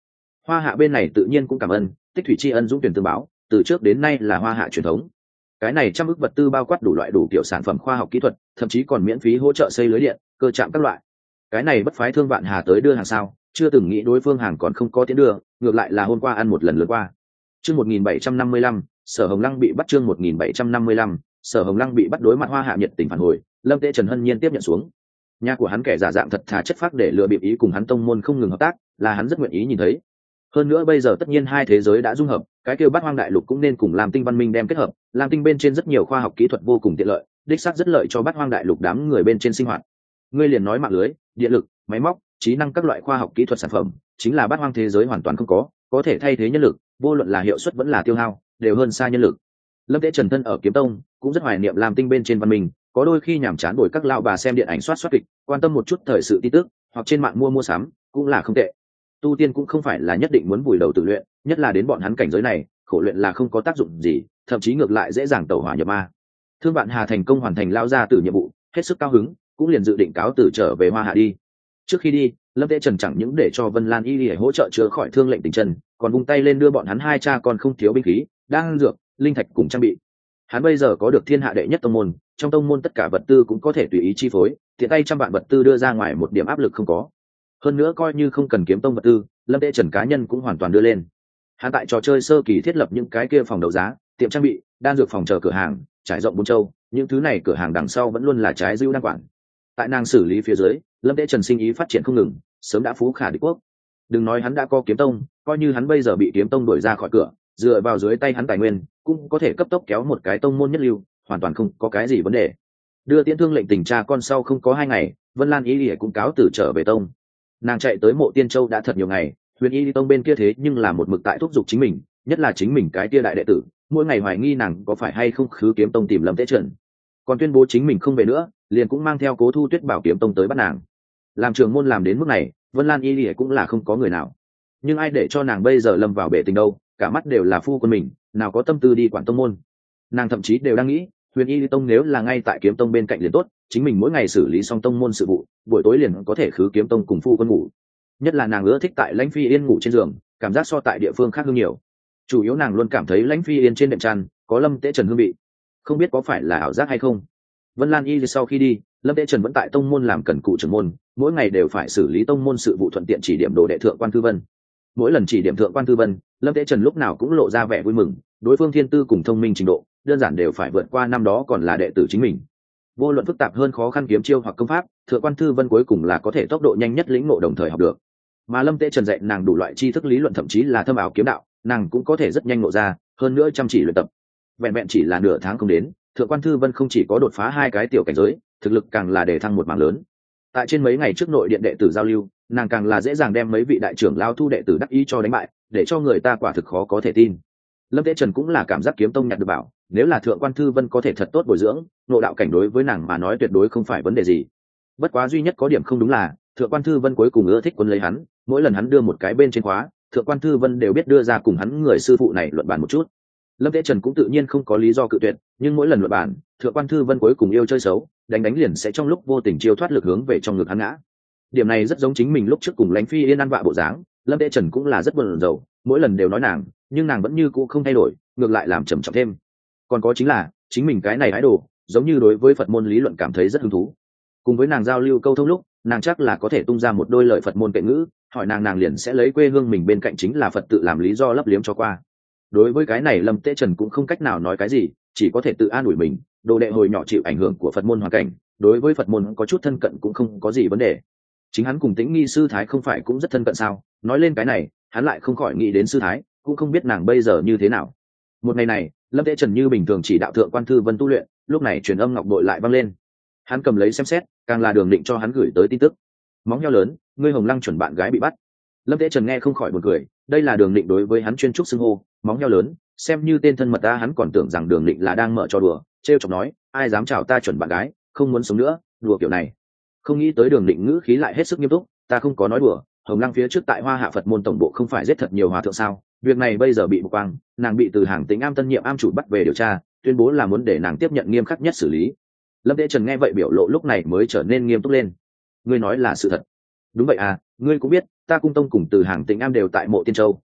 Hoa Hạ bên này tự nhiên cũng cảm ơn, tích thủy tri ân dũng tuyển tương báo, từ trước đến nay là Hoa Hạ truyền thống. Cái này trăm ức vật tư bao quát đủ loại đủ kiểu sản phẩm khoa học kỹ thuật, thậm chí còn miễn phí hỗ trợ xây lưới điện, cơ trạm các loại. Cái này bất phái Thương Vạn Hà tới đưa hàng sao? Chưa từng nghĩ đối phương hàng còn không có tiến đưa, ngược lại là hôm qua ăn một lần lượt qua. Chương 1755, Sở Hồng Lăng bị bắt. Chương 1755, Sở Hồng Lăng bị bắt. Đối mặt Hoa Hạ nhiệt tình phản hồi, Lâm Tế Trần hân nhiên tiếp nhận xuống. Nhà của hắn kẻ giả dạng thật thà chất phác để lừa bịp ý cùng hắn tông môn không ngừng hợp tác, là hắn rất nguyện ý nhìn thấy. Hơn nữa bây giờ tất nhiên hai thế giới đã dung hợp, cái kêu Bát Hoang Đại Lục cũng nên cùng Lam Tinh văn minh đem kết hợp. Lam Tinh bên trên rất nhiều khoa học kỹ thuật vô cùng tiện lợi, đích xác rất lợi cho Bát Hoang Đại Lục đám người bên trên sinh hoạt. Ngươi liền nói mạng lưới, điện lực, máy móc, trí năng các loại khoa học kỹ thuật sản phẩm, chính là Bát Hoang thế giới hoàn toàn không có thể thay thế nhân lực, vô luận là hiệu suất vẫn là tiêu hao, đều hơn xa nhân lực. Lâm Tế Trần thân ở Kiếm Tông, cũng rất hoài niệm Lam Tinh bên trên văn minh, có đôi khi nhàm chán bồi các lão bà xem điện ảnh soát kịch, quan tâm một chút thời sự tin tức, hoặc trên mạng mua sắm, cũng là không tệ. Tu tiên cũng không phải là nhất định muốn vùi đầu tự luyện, nhất là đến bọn hắn cảnh giới này, khổ luyện là không có tác dụng gì, thậm chí ngược lại dễ dàng tẩu hỏa nhập ma. Thương Vạn Hà thành công hoàn thành lao ra từ nhiệm vụ, hết sức cao hứng, cũng liền dự định cáo từ trở về Hoa Hạ đi. Trước khi đi, Lâm Tế Trần chẳng những để cho Vân Lan Y hỗ trợ chữa khỏi thương lệnh tình trần, còn vung tay lên đưa bọn hắn hai cha con không thiếu binh khí, đan dược, linh thạch cùng trang bị. Hắn bây giờ có được thiên hạ đệ nhất tông môn, trong tông môn tất cả vật tư cũng có thể tùy ý chi phối, tiện tay trăm vạn vật tư đưa ra ngoài một điểm áp lực không có. Hơn nữa coi như không cần kiếm tông vật tư, Lâm Tế Trần cá nhân cũng hoàn toàn đưa lên. Hắn tại trò chơi sơ kỳ thiết lập những cái kia phòng đấu giá, tiệm trang bị, đan dược phòng chờ cửa hàng, trải rộng bốn châu, những thứ này cửa hàng đằng sau vẫn luôn là trái dưu đang quản. Tại nàng xử lý phía dưới, Lâm Tế Trần sinh ý phát triển không ngừng, sớm đã phú khả địch quốc. Đừng nói hắn đã có kiếm tông, coi như hắn bây giờ bị kiếm tông đuổi ra khỏi cửa, dựa vào dưới tay hắn tài nguyên, cũng có thể cấp tốc kéo một cái tông môn nhất lưu, hoàn toàn không có cái gì vấn đề. Đưa tiễn thương lệnh tình cha con sau không có 2 ngày, Vân Lan Y cũng cáo từ trở về tông. Nàng chạy tới Mộ Tiên Châu đã thật nhiều ngày, Huyền Y tông bên kia thế nhưng là một mực tại thúc giục chính mình, nhất là chính mình cái tia đại đệ tử, mỗi ngày hoài nghi nàng có phải hay không khứ kiếm tông tìm Lâm Tế Trần, còn tuyên bố chính mình không về nữa, liền cũng mang theo Cố Thu Tuyết bảo kiếm tông tới bắt nàng. Làm trường môn làm đến mức này, Vân Lan Y cũng là không có người nào, nhưng ai để cho nàng bây giờ lâm vào bể tình đâu, cả mắt đều là phu quân mình, nào có tâm tư đi quản tông môn. Nàng thậm chí đều đang nghĩ, Huyền Y tông nếu là ngay tại kiếm tông bên cạnh liền tốt, chính mình mỗi ngày xử lý xong tông môn sự vụ, buổi tối liền có thể khứ kiếm tông cùng phu quân ngủ. Nhất là nàng ưa thích tại Lãnh Phi Yên ngủ trên giường, cảm giác so tại địa phương khác hơn nhiều. Chủ yếu nàng luôn cảm thấy Lãnh Phi Yên trên đệm chăn có Lâm Tế Trần hương vị, không biết có phải là ảo giác hay không. Vân Lan Y sau khi đi, Lâm Tế Trần vẫn tại tông môn làm cần cụ trưởng môn, mỗi ngày đều phải xử lý tông môn sự vụ, thuận tiện chỉ điểm đồ đệ Thượng Quan Thư Vân. Mỗi lần chỉ điểm Thượng Quan Thư Vân, Lâm Tế Trần lúc nào cũng lộ ra vẻ vui mừng, đối phương thiên tư cùng thông minh trình độ, đơn giản đều phải vượt qua năm đó còn là đệ tử chính mình. Vô luận phức tạp hơn khó khăn kiếm chiêu hoặc công pháp, Thượng Quan Thư Vân cuối cùng là có thể tốc độ nhanh nhất lĩnh ngộ đồng thời học được. Mà Lâm Tế Trần dạy nàng đủ loại tri thức lý luận, thậm chí là thâm ảo kiếm đạo, nàng cũng có thể rất nhanh ngộ ra, hơn nữa chăm chỉ luyện tập. Vẹn vẹn chỉ là nửa tháng không đến, Thượng Quan Thư Vân không chỉ có đột phá 2 cái tiểu cảnh giới, thực lực càng là đề thăng một mảng lớn. Tại trên mấy ngày trước nội điện đệ tử giao lưu, nàng càng là dễ dàng đem mấy vị đại trưởng lao thu đệ tử đắc ý cho đánh bại, để cho người ta quả thực khó có thể tin. Lâm Tế Trần cũng là cảm giác kiếm tông nhặt được bảo, nếu là Thượng Quan Thư Vân có thể thật tốt bồi dưỡng, nội đạo cảnh đối với nàng mà nói tuyệt đối không phải vấn đề gì. Bất quá duy nhất có điểm không đúng là, Thượng Quan Thư Vân cuối cùng ưa thích quấn lấy hắn, mỗi lần hắn đưa một cái bên trên khóa, Thượng Quan Thư Vân đều biết đưa ra cùng hắn người sư phụ này luận bàn một chút. Lâm Tế Trần cũng tự nhiên không có lý do cự tuyệt, nhưng mỗi lần luận bàn, Thượng Quan Thư Vân cuối cùng yêu chơi xấu, đánh liền sẽ trong lúc vô tình chiêu thoát lực hướng về trong ngực hắn ngã. Điểm này rất giống chính mình lúc trước cùng Lãnh Phi Yên ăn vạ bộ dáng, Lâm Tế Trần cũng là rất buồn rầu, mỗi lần đều nói nàng, nhưng nàng vẫn như cũ không thay đổi, ngược lại làm trầm trọng thêm. Còn có chính là, chính mình cái này ái đồ, giống như đối với Phật môn lý luận cảm thấy rất hứng thú. Cùng với nàng giao lưu câu thông lúc, nàng chắc là có thể tung ra một đôi lời Phật môn kệ ngữ, hỏi nàng liền sẽ lấy quê hương mình bên cạnh chính là Phật tự làm lý do lấp liếm cho qua. Đối với cái này Lâm Tế Trần cũng không cách nào nói cái gì, chỉ có thể tự an ủi mình, đồ đệ hồi nhỏ chịu ảnh hưởng của Phật môn hoàn cảnh, đối với Phật môn có chút thân cận cũng không có gì vấn đề. Chính hắn cùng Tĩnh Nghi sư thái không phải cũng rất thân cận sao? Nói lên cái này, hắn lại không khỏi nghĩ đến sư thái, cũng không biết nàng bây giờ như thế nào. Một ngày này, Lâm Tế Trần như bình thường chỉ đạo Thượng Quan Thư Vân tu luyện, lúc này truyền âm ngọc bội lại vang lên. Hắn cầm lấy xem xét, càng là Đường Định cho hắn gửi tới tin tức. Móng heo lớn, ngươi Hồng Lăng chuẩn bạn gái bị bắt. Lâm Tế Trần nghe không khỏi buồn cười, đây là Đường Định đối với hắn chuyên trúc xưng hô, móng heo lớn, xem như tên thân mật ta, hắn còn tưởng rằng Đường Định là đang mở trò đùa, trêu chọc nói, ai dám chào ta chuẩn bạn gái, không muốn sống nữa, đùa kiểu này. Không nghĩ tới Đường Định ngữ khí lại hết sức nghiêm túc, ta không có nói đùa, Hồng Lăng phía trước tại Hoa Hạ Phật môn tổng bộ không phải giết thật nhiều hòa thượng sao? Việc này bây giờ bị bộc quang, nàng bị từ Hàng Tính Am tân nhiệm am chủ bắt về điều tra, tuyên bố là muốn để nàng tiếp nhận nghiêm khắc nhất xử lý. Lâm Tế Trần nghe vậy biểu lộ lúc này mới trở nên nghiêm túc lên. Ngươi nói là sự thật? Đúng vậy à, ngươi cũng biết, ta Cung tông cùng từ Hàng Tính Am đều tại Mộ Tiên Châu,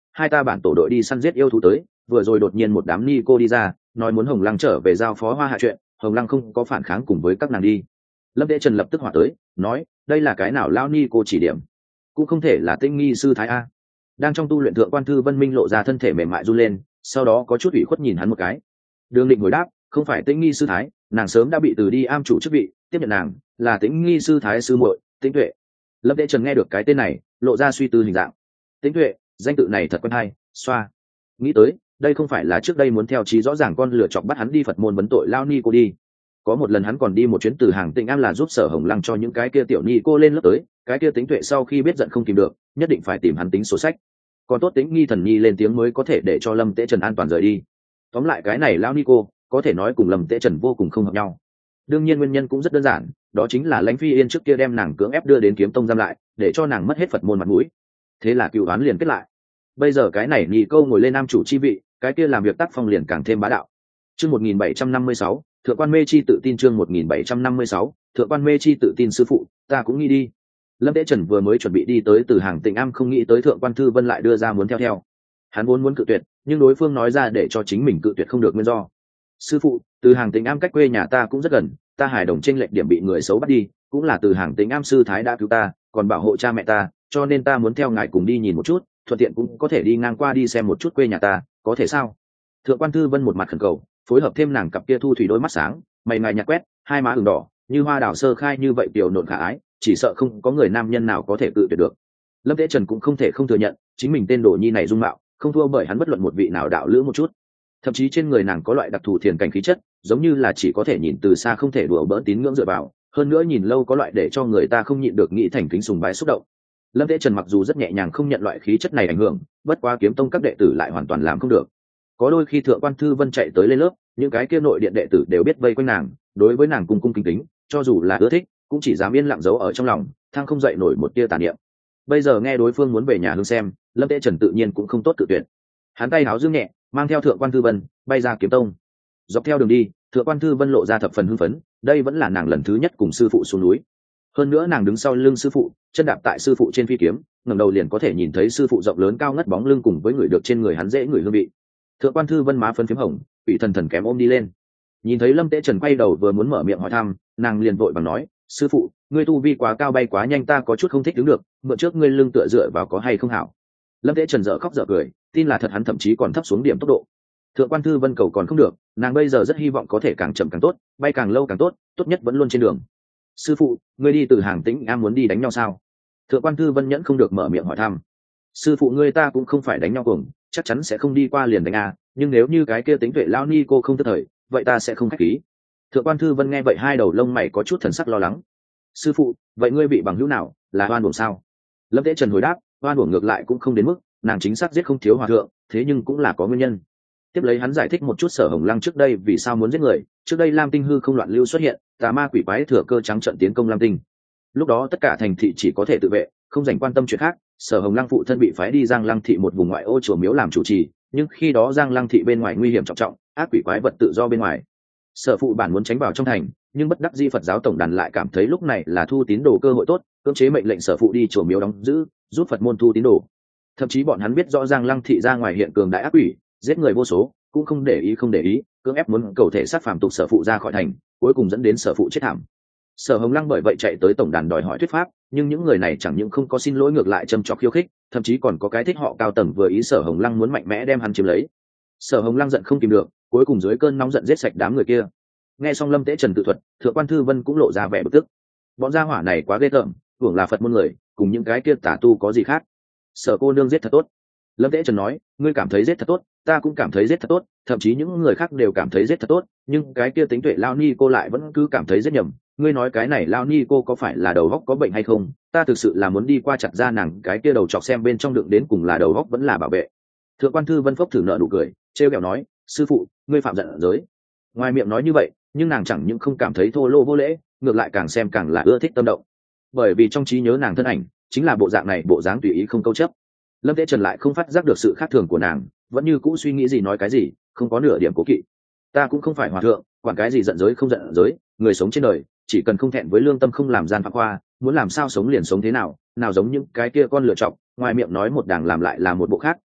hai ta bản tổ đội đi săn giết yêu thú tới, vừa rồi đột nhiên một đám ni cô đi ra, nói muốn Hồng Lăng trở về giao phó Hoa Hạ chuyện, Hồng Lăng không có phản kháng cùng với các nàng đi. Lâm Tế Trần lập tức hỏa tới, nói, đây là cái nào lao ni cô chỉ điểm, cũng không thể là Tĩnh Nghi sư thái a. Đang trong tu luyện Thượng Quan Thư Vân Minh lộ ra thân thể mềm mại run lên, sau đó có chút ủy khuất nhìn hắn một cái. Đường Định hồi đáp, không phải Tĩnh Nghi sư thái, nàng sớm đã bị từ đi am chủ chức vị, tiếp nhận nàng là Tĩnh Nghi sư thái sư muội Tĩnh Tuệ. Lâm Tế Trần nghe được cái tên này, lộ ra suy tư hình dạng. Tĩnh Tuệ, danh tự này thật quen hay, xoa. Nghĩ tới, đây không phải là trước đây muốn theo trí rõ ràng con lựa chọc bắt hắn đi Phật môn vấn tội lao ni cô đi. Có một lần hắn còn đi một chuyến từ hàng Tịnh Am là giúp Sở Hồng Lăng cho những cái kia tiểu ni cô lên lớp tới, cái kia Tĩnh Tuệ sau khi biết giận không kìm được, nhất định phải tìm hắn tính sổ sách. Còn tốt Tĩnh Nghi thần nhi lên tiếng mới có thể để cho Lâm Tế Trần an toàn rời đi. Tóm lại cái này lao ni cô, có thể nói cùng Lâm Tế Trần vô cùng không hợp nhau. Đương nhiên nguyên nhân cũng rất đơn giản, đó chính là Lãnh Phi Yên trước kia đem nàng cưỡng ép đưa đến Kiếm Tông giam lại, để cho nàng mất hết Phật môn mặt mũi. Thế là cựu đoán liền kết lại. Bây giờ cái này nhị câu ngồi lên nam chủ chi vị, cái kia làm việc tác phong liền càng thêm bá đạo. Chương 1756, Thượng Quan Mê Chi tự tin. Chương 1756, Thượng Quan Mê Chi tự tin. Sư phụ, ta cũng nghĩ đi. Lâm Tế Trần vừa mới chuẩn bị đi tới từ hàng Tịnh Am, không nghĩ tới Thượng Quan Thư Vân lại đưa ra muốn theo. Hắn vốn muốn cự tuyệt, nhưng đối phương nói ra để cho chính mình cự tuyệt không được nguyên do. Sư phụ, từ hàng Tịnh Am cách quê nhà ta cũng rất gần, ta hài đồng chênh lệch điểm bị người xấu bắt đi, cũng là từ hàng Tịnh Am sư thái đã cứu ta, còn bảo hộ cha mẹ ta, cho nên ta muốn theo ngài cùng đi nhìn một chút, thuận tiện cũng có thể đi ngang qua đi xem một chút quê nhà ta, có thể sao? Thượng Quan Thư Vân một mặt khẩn cầu, phối hợp thêm nàng cặp kia thu thủy đôi mắt sáng, mày ngài nhạt quét, hai má ửng đỏ, như hoa đào sơ khai như vậy tiểu nộn khả ái, chỉ sợ không có người nam nhân nào có thể cự tuyệt được. Lâm Tế Trần cũng không thể không thừa nhận, chính mình tên đồ nhi này dung mạo, không thua bởi hắn bất luận một vị nào đạo lữ một chút. Thậm chí trên người nàng có loại đặc thù thiền cảnh khí chất, giống như là chỉ có thể nhìn từ xa không thể đùa bỡn tín ngưỡng dựa vào, hơn nữa nhìn lâu có loại để cho người ta không nhịn được nghĩ thành kính sùng bái xúc động. Lâm Tế Trần mặc dù rất nhẹ nhàng không nhận loại khí chất này ảnh hưởng, bất quá Kiếm Tông các đệ tử lại hoàn toàn làm không được. Có đôi khi Thượng Quan Thư Vân chạy tới lên lớp, những cái kia nội điện đệ tử đều biết vây quanh nàng, đối với nàng cung cung kính kính, cho dù là ưa thích, cũng chỉ dám yên lặng giấu ở trong lòng, thang không dậy nổi một tia tà niệm. Bây giờ nghe đối phương muốn về nhà hương xem, Lâm Tế Trần tự nhiên cũng không tốt cự tuyệt. Hắn tay háo dương nhẹ, mang theo Thượng Quan Thư Vân bay ra Kiếm Tông. Dọc theo đường đi, Thượng Quan Thư Vân lộ ra thập phần hưng phấn, đây vẫn là nàng lần thứ nhất cùng sư phụ xuống núi. Hơn nữa nàng đứng sau lưng sư phụ, chân đạp tại sư phụ trên phi kiếm, ngẩng đầu liền có thể nhìn thấy sư phụ rộng lớn cao ngất bóng lưng cùng với người được trên người hắn dễ người hương vị. Thượng Quan Thư Vân má phấn phím hồng, bị thần thần kém ôm đi lên. Nhìn thấy Lâm Tế Trần quay đầu vừa muốn mở miệng hỏi thăm, nàng liền vội bằng nói, sư phụ, ngươi tu vi quá cao bay quá nhanh, ta có chút không thích đứng được, mượn trước ngươi lưng tựa dựa vào có hay không hảo? Lâm Tế Trần dở khóc dở cười, tin là thật hắn thậm chí còn thấp xuống điểm tốc độ. Thượng Quan Thư Vân cầu còn không được, nàng bây giờ rất hy vọng có thể càng chậm càng tốt, bay càng lâu càng tốt, tốt nhất vẫn luôn trên đường. Sư phụ, ngươi đi từ hàng Tĩnh Am muốn đi đánh nhau sao? Thượng Quan Thư Vân nhẫn không được mở miệng hỏi thăm. Sư phụ ngươi ta cũng không phải đánh nhau cùng, chắc chắn sẽ không đi qua liền đánh a, nhưng nếu như cái kia Tính Tuệ lão ni cô không tức thời, vậy ta sẽ không khách khí. Thượng Quan Thư Vân nghe vậy hai đầu lông mày có chút thần sắc lo lắng. Sư phụ, vậy ngươi bị bằng hữu nào, là oan uổng sao? Lâm Tế Trần hồi đáp, oan uổng ngược lại cũng không đến mức, nàng chính xác giết không thiếu hòa thượng, thế nhưng cũng là có nguyên nhân. Tiếp lấy hắn giải thích một chút Sở Hồng Lăng trước đây vì sao muốn giết người. Trước đây Lam Tinh hư không loạn lưu xuất hiện, tà ma quỷ quái thừa cơ trắng trận tiến công Lam Tinh. Lúc đó tất cả thành thị chỉ có thể tự vệ, không dành quan tâm chuyện khác. Sở Hồng Lăng phụ thân bị phái đi Giang Lăng thị một vùng ngoại ô chùa miếu làm chủ trì, nhưng khi đó Giang Lăng thị bên ngoài nguy hiểm trọng trọng, ác quỷ quái vật tự do bên ngoài. Sở phụ bản muốn tránh vào trong thành, nhưng bất đắc dĩ Phật giáo tổng đàn lại cảm thấy lúc này là thu tín đồ cơ hội tốt, cưỡng chế mệnh lệnh sở phụ đi chùa miếu đóng giữ, giúp Phật môn thu tín đồ. Thậm chí bọn hắn biết rõ Giang Lăng thị ra ngoài hiện cường đại ác quỷ, giết người vô số, cũng không để ý, cưỡng ép muốn cầu thể sát phàm tục sở phụ ra khỏi thành, cuối cùng dẫn đến sở phụ chết thảm. Sở Hồng Lăng bởi vậy chạy tới tổng đàn đòi hỏi thuyết pháp, nhưng những người này chẳng những không có xin lỗi ngược lại châm chọc khiêu khích, thậm chí còn có cái thích họ cao tầng vừa ý Sở Hồng Lăng muốn mạnh mẽ đem hắn chiếm lấy. Sở Hồng Lăng giận không kìm được, cuối cùng dưới cơn nóng giận giết sạch đám người kia. Nghe xong Lâm Tế Trần tự thuật, Thượng Quan Thư Vân cũng lộ ra vẻ bực tức. Bọn gia hỏa này quá ghê tởm, hưởng là Phật môn người, cùng những cái kia tà tu có gì khác? Sở cô nương giết thật tốt. Lâm Tế Trần nói, ngươi cảm thấy giết thật tốt, ta cũng cảm thấy giết thật tốt, thậm chí những người khác đều cảm thấy giết thật tốt, nhưng cái kia Tính Tuệ lao ni cô lại vẫn cứ cảm thấy giết nhầm. Ngươi nói cái này lao ni cô có phải là đầu óc có bệnh hay không? Ta thực sự là muốn đi qua chặt ra nàng cái kia đầu chọc xem bên trong đựng đến cùng là đầu óc vẫn là bảo vệ. Thượng Quan Thư Vân phốc thử nợ nụ cười, trêu ghẹo nói, sư phụ, ngươi phạm giận giới. Ngoài miệng nói như vậy, nhưng nàng chẳng những không cảm thấy thô lỗ vô lễ, ngược lại càng xem càng là ưa thích tâm động. Bởi vì trong trí nhớ nàng thân ảnh chính là bộ dạng này, bộ dáng tùy ý không câu chấp. Lâm Tế Trần lại không phát giác được sự khác thường của nàng, vẫn như cũ suy nghĩ gì nói cái gì, không có nửa điểm cố kỵ. Ta cũng không phải hòa thượng, quản cái gì giận giới không giận giới, người sống trên đời chỉ cần không thẹn với lương tâm, không làm gian phạm khoa, muốn làm sao sống liền sống thế nào, nào giống những cái kia con lựa chọc, ngoài miệng nói một đàng làm lại là một bộ khác,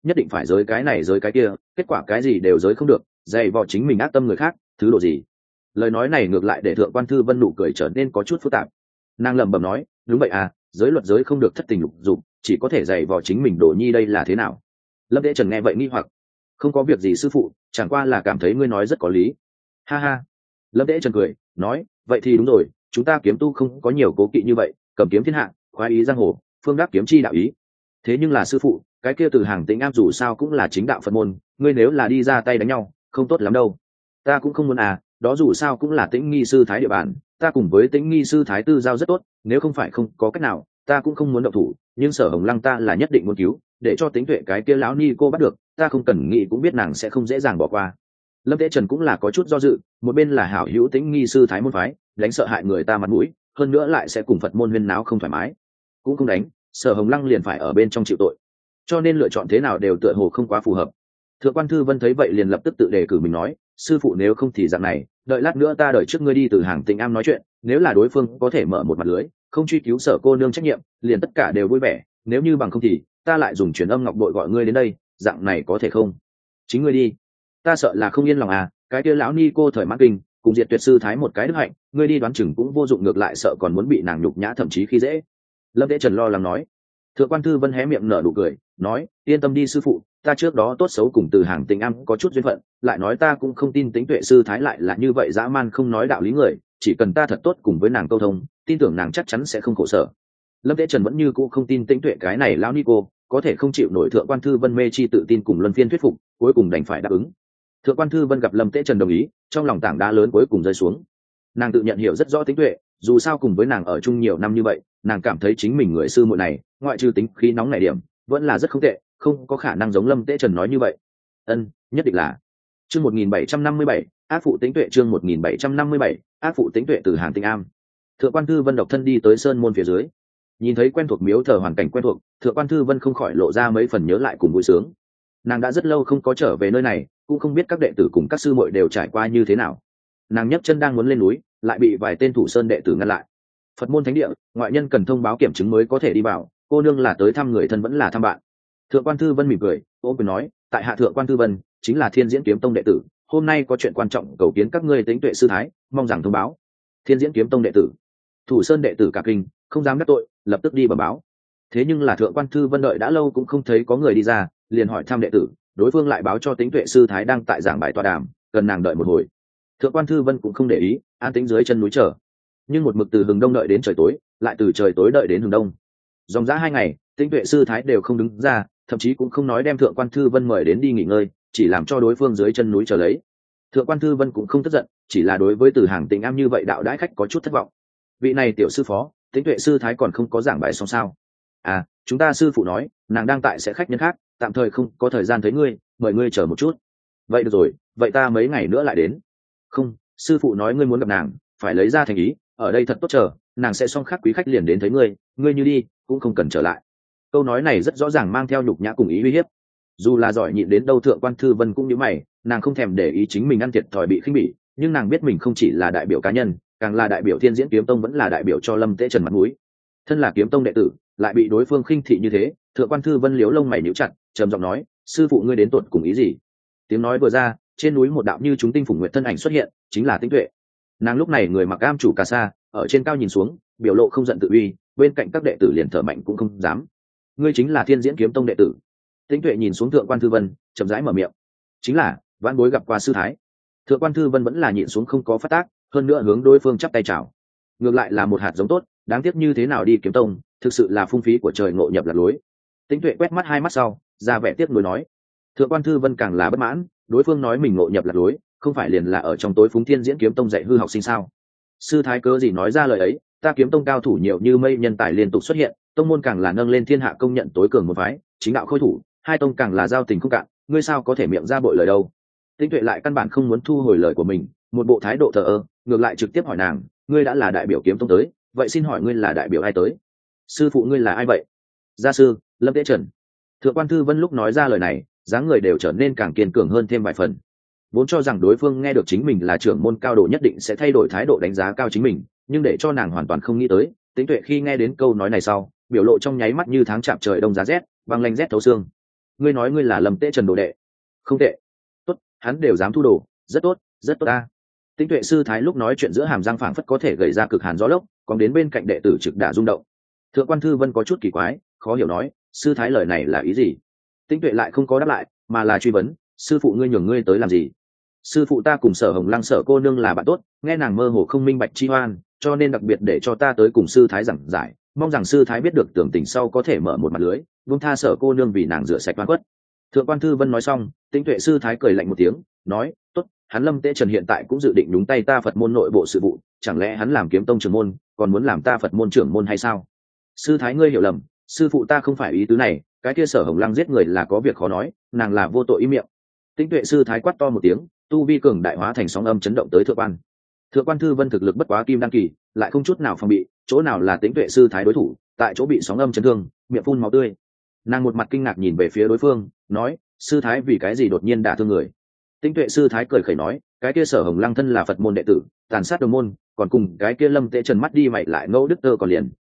nhất định phải giới cái này giới cái kia, kết quả cái gì đều giới không được, dày vò chính mình ác tâm người khác thứ độ gì. Lời nói này ngược lại để thượng quan thư vân nụ cười trở nên có chút phức tạp. Nàng lẩm bẩm nói, đúng vậy à, giới luật giới không được thất tình lục dục, chỉ có thể dày vò chính mình đồ nhi, đây là thế nào? Lâm Đễ Trần nghe vậy nghi hoặc. Không có việc gì sư phụ, chẳng qua là cảm thấy ngươi nói rất có lý. Ha ha. Lâm Đễ Trần cười nói, vậy thì đúng rồi, chúng ta kiếm tu không có nhiều cố kỵ như vậy, cầm kiếm thiên hạ, khoái ý giang hồ, phương đắc kiếm chi đạo ý. Thế nhưng là sư phụ, cái kia từ hàng Tĩnh Am dù sao cũng là chính đạo Phật môn, ngươi nếu là đi ra tay đánh nhau không tốt lắm đâu. Ta cũng không muốn à, đó dù sao cũng là Tĩnh nghi sư thái địa bàn, ta cùng với Tĩnh nghi sư thái tư giao rất tốt, nếu không phải không có cách nào ta cũng không muốn động thủ, nhưng Sở Hồng Lăng ta là nhất định muốn cứu, để cho Tĩnh Tuệ cái kia lão ni cô bắt được, ta không cần nghĩ cũng biết nàng sẽ không dễ dàng bỏ qua. Lâm Tế Trần cũng là có chút do dự, một bên là hảo hữu Tĩnh nghi sư thái môn phái, đánh sợ hại người ta mặt mũi, hơn nữa lại sẽ cùng Phật môn huyên náo không thoải mái, cũng không đánh, Sở Hồng Lăng liền phải ở bên trong chịu tội, cho nên lựa chọn thế nào đều tựa hồ không quá phù hợp. Thượng quan Thư Vân thấy vậy liền lập tức tự đề cử mình nói, sư phụ nếu không thì dạng này, đợi lát nữa ta đợi trước ngươi đi từ hàng Tĩnh Am nói chuyện, nếu là đối phương có thể mở một mặt lưới, không truy cứu Sở cô nương trách nhiệm, liền tất cả đều vui vẻ, nếu như bằng không thì ta lại dùng truyền âm ngọc bội gọi ngươi đến đây, dạng này có thể không? Chính ngươi đi. Ta sợ là không yên lòng à, cái kia lão ni cô thời mãn kinh, cùng Diệt Tuyệt sư thái một cái đức hạnh, ngươi đi đoán chừng cũng vô dụng, ngược lại sợ còn muốn bị nàng nhục nhã thậm chí khi dễ. Lâm Tế Trần lo lắng nói. Thượng quan Thư Vân hé miệng nở nụ cười nói, yên tâm đi sư phụ, ta trước đó tốt xấu cùng từ hàng Tĩnh Am có chút duyên phận, lại nói ta cũng không tin Tĩnh Tuệ sư thái lại là như vậy dã man không nói đạo lý người, chỉ cần ta thật tốt cùng với nàng câu thông, tin tưởng nàng chắc chắn sẽ không khổ sở. Lâm Tế Trần vẫn như cũ không tin Tĩnh Tuệ cái này lão ni cô có thể không chịu nổi thượng quan Thư Vân mê chi tự tin cùng luân phiên thuyết phục, cuối cùng đành phải đáp ứng. Thượng quan Thư Vân gặp Lâm Tế Trần đồng ý, trong lòng tảng đá lớn cuối cùng rơi xuống. Nàng tự nhận hiểu rất rõ Tĩnh Tuệ, dù sao cùng với nàng ở chung nhiều năm như vậy, nàng cảm thấy chính mình người sư muội này, ngoại trừ tính khí nóng nảy điểm, vẫn là rất không tệ, không có khả năng giống Lâm Tế Trần nói như vậy. Nhất định là. Chương 1757, ác phụ Tĩnh Tuệ, chương 1757, ác phụ Tĩnh Tuệ từ Hàn Tĩnh Am. Thượng quan Thư Vân độc thân đi tới sơn môn phía dưới, nhìn thấy quen thuộc miếu thờ hoàn cảnh quen thuộc, Thượng quan Thư Vân không khỏi lộ ra mấy phần nhớ lại cùng vui sướng. Nàng đã rất lâu không có trở về nơi này, cũng không biết các đệ tử cùng các sư muội đều trải qua như thế nào. Nàng nhấc chân đang muốn lên núi, lại bị vài tên thủ sơn đệ tử ngăn lại. Phật môn thánh địa, ngoại nhân cần thông báo kiểm chứng mới có thể đi vào, cô nương là tới thăm người thân vẫn là thăm bạn? Thượng quan Thư Vân mỉm cười, ôm quyền nói, tại hạ Thượng quan Thư Vân chính là Thiên Diễn Kiếm Tông đệ tử, hôm nay có chuyện quan trọng cầu kiến các ngươi Tĩnh Tuệ sư thái, mong rằng thông báo. Thiên Diễn Kiếm Tông đệ tử, thủ sơn đệ tử cả kinh, không dám đắc tội, lập tức đi bẩm báo. Thế nhưng là Thượng quan Thư Vân đợi đã lâu cũng không thấy có người đi ra, liền hỏi thăm đệ tử, đối phương lại báo cho Tĩnh Tuệ sư thái đang tại giảng bài tọa đàm, cần nàng đợi một hồi. Thượng quan Thư Vân cũng không để ý, an tĩnh dưới chân núi chờ, nhưng một mực từ hừng đông đợi đến trời tối, lại từ trời tối đợi đến hừng đông, dòng dã 2 ngày, Tĩnh Tuệ sư thái đều không đứng ra, thậm chí cũng không nói đem Thượng quan Thư Vân mời đến đi nghỉ ngơi, chỉ làm cho đối phương dưới chân núi chờ lấy. Thượng quan Thư Vân cũng không tức giận, chỉ là đối với từ hàng Tĩnh Am như vậy đạo đãi khách có chút thất vọng. Vị này tiểu sư phó, Tĩnh Tuệ sư thái còn không có giảng bài xong sao? À, chúng ta sư phụ nói nàng đang tại sẽ khách nhân khác, tạm thời không có thời gian thấy ngươi, mời ngươi chờ một chút. Vậy được rồi, vậy ta mấy ngày nữa lại đến. Không, sư phụ nói ngươi muốn gặp nàng, phải lấy ra thành ý, ở đây thật tốt chờ, nàng sẽ xong khác quý khách liền đến thấy ngươi, ngươi như đi cũng không cần trở lại. Câu nói này rất rõ ràng mang theo nhục nhã cùng ý uy hiếp. Dù là giỏi nhịn đến đâu Thượng quan Thư Vân cũng như mày, nàng không thèm để ý chính mình ăn thiệt thòi bị khinh bỉ, nhưng nàng biết mình không chỉ là đại biểu cá nhân, càng là đại biểu Thiên Diễn Kiếm Tông, vẫn là đại biểu cho Lâm Tế Trần mặt mũi. Thân là kiếm tông đệ tử, lại bị đối phương khinh thị như thế, Thượng quan Thư Vân liếu lông mày nhíu chặt, trầm giọng nói, sư phụ ngươi đến tuột cùng ý gì? Tiếng nói vừa ra, trên núi một đạo như chúng tinh phủng nguyệt thân ảnh xuất hiện, chính là Tĩnh Tuệ. Nàng lúc này người mặc am chủ cà sa, ở trên cao nhìn xuống, biểu lộ không giận tự uy, bên cạnh các đệ tử liền thở mạnh cũng không dám. Ngươi chính là Thiên Diễn Kiếm Tông đệ tử? Tĩnh Tuệ nhìn xuống Thượng quan Thư Vân, chậm rãi mở miệng. Chính là, vãn bối gặp qua sư thái. Thượng quan Thư Vân vẫn là nhịn xuống không có phát tác, hơn nữa hướng đối phương chắp tay chào. Ngược lại là một hạt giống tốt, đáng tiếc như thế nào đi kiếm tông, thực sự là phung phí của trời ngộ nhập lạc lối. Tĩnh Tuệ quét mắt 2 mắt sau, ra vẻ tiếc nuối nói. Thượng quan Thư Vân càng là bất mãn, đối phương nói mình ngộ nhập lạc lối, không phải liền là ở trong tối phúng Thiên Diễn Kiếm Tông dạy hư học sinh sao? Sư thái cớ gì nói ra lời ấy, ta kiếm tông cao thủ nhiều như mây, nhân tài liên tục xuất hiện, tông môn càng là nâng lên thiên hạ công nhận tối cường một phái, chính đạo khôi thủ, hai tông càng là giao tình không cạn, ngươi sao có thể miệng ra bội lời đâu? Tĩnh Tuệ lại căn bản không muốn thu hồi lời của mình, một bộ thái độ thờ ơ, ngược lại trực tiếp hỏi nàng, ngươi đã là đại biểu kiếm tông tới, vậy xin hỏi ngươi là đại biểu ai tới? Sư phụ ngươi là ai vậy? Gia sư Lâm Tế Trần. Thượng quan Thư Vân lúc nói ra lời này, dáng người đều trở nên càng kiên cường hơn thêm vài phần. Vốn cho rằng đối phương nghe được chính mình là trưởng môn cao độ nhất định sẽ thay đổi thái độ đánh giá cao chính mình, nhưng để cho nàng hoàn toàn không nghĩ tới, Tĩnh Tuệ khi nghe đến câu nói này sau, biểu lộ trong nháy mắt như tháng chạm trời đông giá rét, băng lanh rét thấu xương. ngươi nói ngươi là Lâm Tế Trần đồ đệ? Không tệ. Tốt, hắn đều dám thu đồ, rất tốt, rất tốt ta. Tĩnh Tuệ sư thái lúc nói chuyện giữa hàm răng phảng phất có thể gầy ra cực hàn gió lốc, còn đến bên cạnh đệ tử trực đả rung động. Thượng quan Thư Vân có chút kỳ quái, khó hiểu nói, sư thái lời này là ý gì? Tĩnh Tuệ lại không có đáp lại, mà là truy vấn, sư phụ ngươi nhường ngươi tới làm gì? Sư phụ ta cùng Sở Hồng Lăng Sở cô nương là bạn tốt, nghe nàng mơ hồ không minh bạch chi oan, cho nên đặc biệt để cho ta tới cùng sư thái giảng giải, mong rằng sư thái biết được tưởng tình sau có thể mở một mặt lưới, buông tha Sở cô nương vì nàng rửa sạch oan khuất. Thượng quan Thư Vân nói xong, Tĩnh Tuệ sư thái cười lạnh một tiếng, nói, tốt, hắn Lâm Tế Trần hiện tại cũng dự định đúng tay ta Phật môn nội bộ sự vụ, chẳng lẽ hắn làm kiếm tông trưởng môn, còn muốn làm ta Phật môn trưởng môn hay sao? Sư thái ngươi hiểu lầm, sư phụ ta không phải ý tứ này, cái kia Sở Hồng Lăng giết người là có việc khó nói, nàng là vô tội im miệng. Tĩnh Tuệ sư thái quát to một tiếng, tu vi cường đại hóa thành sóng âm chấn động tới thượng quan. Thượng quan Thư Vân thực lực bất quá kim đăng kỳ, lại không chút nào phòng bị, chỗ nào là Tĩnh Tuệ sư thái đối thủ, tại chỗ bị sóng âm chấn thương, miệng phun máu tươi. Nàng một mặt kinh ngạc nhìn về phía đối phương, nói, sư thái vì cái gì đột nhiên đả thương người? Tĩnh Tuệ sư thái cười khẩy nói, cái kia Sở Hồng Lăng thân là Phật môn đệ tử, tàn sát đồng môn, còn cùng cái kia Lâm Tế Trần mắt đi mày lại ngẫu đức tơ còn liền,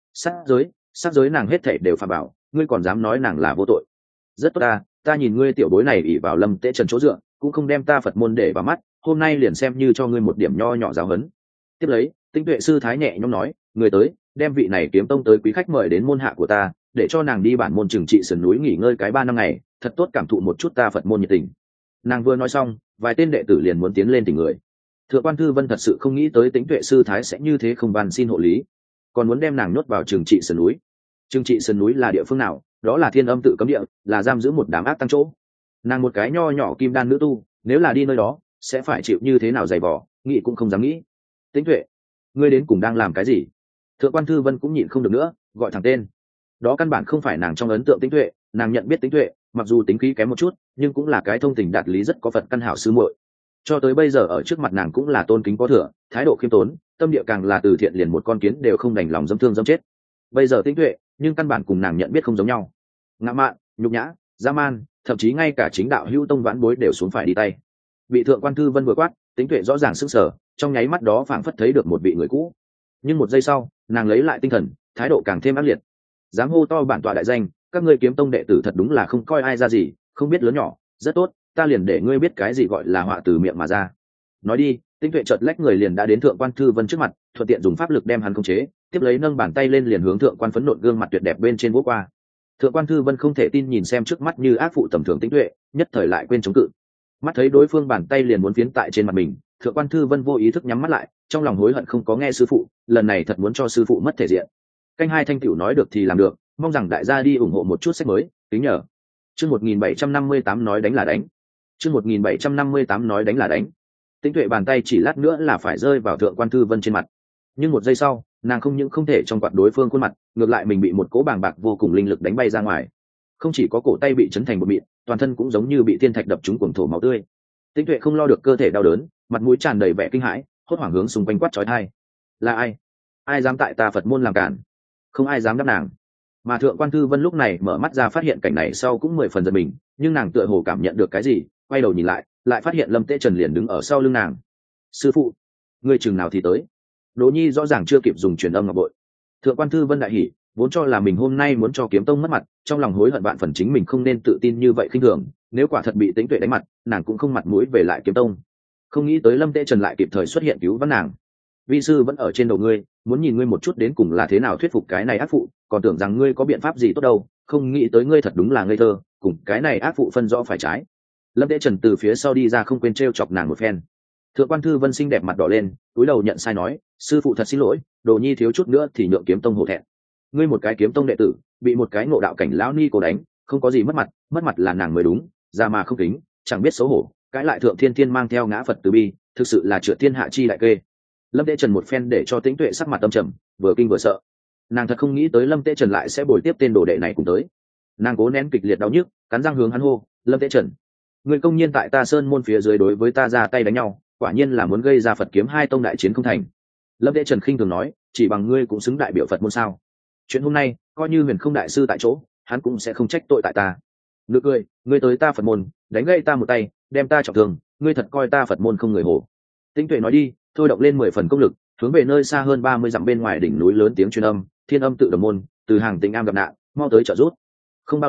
sát giới nàng hết thảy đều phạm bảo, ngươi còn dám nói nàng là vô tội? Rất tốt ta nhìn ngươi tiểu bối này ỷ vào Lâm Tế Trần chỗ dựa, cũng không đem ta Phật môn để vào mắt, hôm nay liền xem như cho ngươi một điểm nho nhỏ giáo huấn. Tiếp lấy, Tĩnh Tuệ sư thái nhẹ nhõm nói, người tới, đem vị này kiếm tông tới quý khách mời đến môn hạ của ta, để cho nàng đi bản môn trừng trị sườn núi nghỉ ngơi cái 3 năm ngày, thật tốt cảm thụ một chút ta Phật môn nhiệt tình. Nàng vừa nói xong, vài tên đệ tử liền muốn tiến lên tỉnh người. Thượng quan Thư Vân thật sự không nghĩ tới Tĩnh Tuệ sư thái sẽ như thế không van xin hộ lý, còn muốn đem nàng nhốt vào trừng trị sườn núi. Trừng trị sườn núi là địa phương nào? Đó là Thiên Âm tự cấm địa, là giam giữ một đám ác tăng chỗ. Nàng một cái nho nhỏ kim đan nữ tu, nếu là đi nơi đó, sẽ phải chịu như thế nào dày vò, nghĩ cũng không dám nghĩ. Tĩnh Tuệ, ngươi đến cùng đang làm cái gì? Thượng quan Thư Vân cũng nhịn không được nữa, gọi thẳng tên. Đó căn bản không phải nàng trong ấn tượng Tĩnh Tuệ, nàng nhận biết Tĩnh Tuệ, mặc dù tính khí kém một chút, nhưng cũng là cái thông tình đạt lý rất có Phật căn hảo sư muội. Cho tới bây giờ ở trước mặt nàng cũng là tôn kính có thừa, thái độ khiêm tốn, tâm địa càng là từ thiện, liền một con kiến đều không đành lòng dâm thương dâm chết. Bây giờ Tĩnh Tuệ, nhưng căn bản cùng nàng nhận biết không giống nhau. Ngạo mạn, nhục nhã, dã man, thậm chí ngay cả chính đạo hữu tông vãn bối đều xuống phải đi tay. Bị Thượng quan Thư Vân vừa quát, Tĩnh Tuệ rõ ràng sững sờ, trong nháy mắt đó phảng phất thấy được một vị người cũ. Nhưng một giây sau, nàng lấy lại tinh thần, thái độ càng thêm ác liệt. Dám hô to bản tọa đại danh, các ngươi kiếm tông đệ tử thật đúng là không coi ai ra gì, không biết lớn nhỏ, rất tốt, ta liền để ngươi biết cái gì gọi là họa từ miệng mà ra. Nói đi, Tĩnh Tuệ chợt lách người liền đã đến Thượng quan Thư Vân trước mặt, thuận tiện dùng pháp lực đem hắn khống chế, tiếp lấy nâng bàn tay lên liền hướng Thượng quan phấn nộn gương mặt tuyệt đẹp bên trên vỗ qua. Thượng quan Thư Vân không thể tin nhìn xem trước mắt như ác phụ tầm thường Tĩnh Tuệ, nhất thời lại quên chống cự. Mắt thấy đối phương bàn tay liền muốn phiến tại trên mặt mình, Thượng quan Thư Vân vô ý thức nhắm mắt lại, trong lòng hối hận không có nghe sư phụ, lần này thật muốn cho sư phụ mất thể diện. Canh hai thanh tiểu nói được thì làm được, mong rằng đại gia đi ủng hộ một chút sách mới, kính nhờ. Chương 1758 nói đánh là đánh. Chương 1758 nói đánh là đánh. Tĩnh Tuệ bàn tay chỉ lát nữa là phải rơi vào Thượng quan Thư Vân trên mặt. Nhưng một giây sau, nàng không những không thể trong quạt đối phương khuôn mặt, ngược lại mình bị một cỗ bàng bạc vô cùng linh lực đánh bay ra ngoài. Không chỉ có cổ tay bị chấn thành một mịn, toàn thân cũng giống như bị thiên thạch đập trúng cuồng thổ máu tươi. Tĩnh Tuệ không lo được cơ thể đau đớn, mặt mũi tràn đầy vẻ kinh hãi, hốt hoảng hướng xung quanh quát chói tai. Là ai? Ai dám tại ta Phật môn làm cản? Không ai dám đáp nàng. Mà Thượng quan Thư Vân lúc này mở mắt ra phát hiện cảnh này sau cũng 10 phần giật mình, nhưng nàng tựa hồ cảm nhận được cái gì, quay đầu nhìn lại phát hiện Lâm Tế Trần liền đứng ở sau lưng nàng. Sư phụ, ngươi chừng nào thì tới? Đỗ Nhi rõ ràng chưa kịp dùng truyền âm ngọc bội. Thượng quan Thư Vân đại hỉ, vốn cho là mình hôm nay muốn cho kiếm tông mất mặt, trong lòng hối hận vạn phần chính mình không nên tự tin như vậy khinh thường, nếu quả thật bị Tĩnh Tuệ đánh mặt, nàng cũng không mặt mũi về lại kiếm tông. Không nghĩ tới Lâm Tế Trần lại kịp thời xuất hiện cứu vãn nàng. Vi sư vẫn ở trên đầu ngươi, muốn nhìn ngươi một chút đến cùng là thế nào thuyết phục cái này ác phụ, còn tưởng rằng ngươi có biện pháp gì tốt đâu, không nghĩ tới ngươi thật đúng là ngây thơ, cùng cái này ác phụ phân rõ phải trái. Lâm Tế Trần từ phía sau đi ra không quên trêu chọc nàng một phen. Thượng quan Thư Vân xinh đẹp mặt đỏ lên, cúi đầu nhận sai nói, sư phụ thật xin lỗi, Đồ Nhi thiếu chút nữa thì nhượng kiếm tông hổ thẹn. Ngươi một cái kiếm tông đệ tử, bị một cái ngộ đạo cảnh lão ni cổ đánh, không có gì mất mặt là nàng mới đúng, ra mà không kính, chẳng biết xấu hổ, cãi lại Thượng Thiên Thiên mang theo ngã Phật từ bi, thực sự là trượt thiên hạ chi đại kê. Lâm Tế Trần một phen để cho Tĩnh Tuệ sắc mặt âm trầm, vừa kinh vừa sợ. Nàng thật không nghĩ tới Lâm Tế Trần lại sẽ bồi tiếp tên đồ đệ này cùng tới. Nàng cố nén kịch liệt đau nhức, cắn răng hướng hắn hô, Lâm Tế Trần, người công nhiên tại ta sơn môn phía dưới đối với ta ra tay đánh nhau, quả nhiên là muốn gây ra Phật kiếm hai tông đại chiến không thành. Lâm Tế Trần khinh thường nói, chỉ bằng ngươi cũng xứng đại biểu Phật môn sao? Chuyện hôm nay coi như Huyền Không đại sư tại chỗ, hắn cũng sẽ không trách tội tại ta. Nực cười, ngươi tới ta Phật môn, đánh gây ta một tay, đem ta trọng thương, ngươi thật coi ta Phật môn không người hổ. Tĩnh Tuệ nói đi, thôi động lên 10 phần công lực, hướng về nơi xa hơn 30 dặm bên ngoài đỉnh núi lớn tiếng truyền âm, Thiên Âm tự Đồng môn, từ hàng Tĩnh Am gặp nạn, mau tới trợ giúp. Không bao lâu,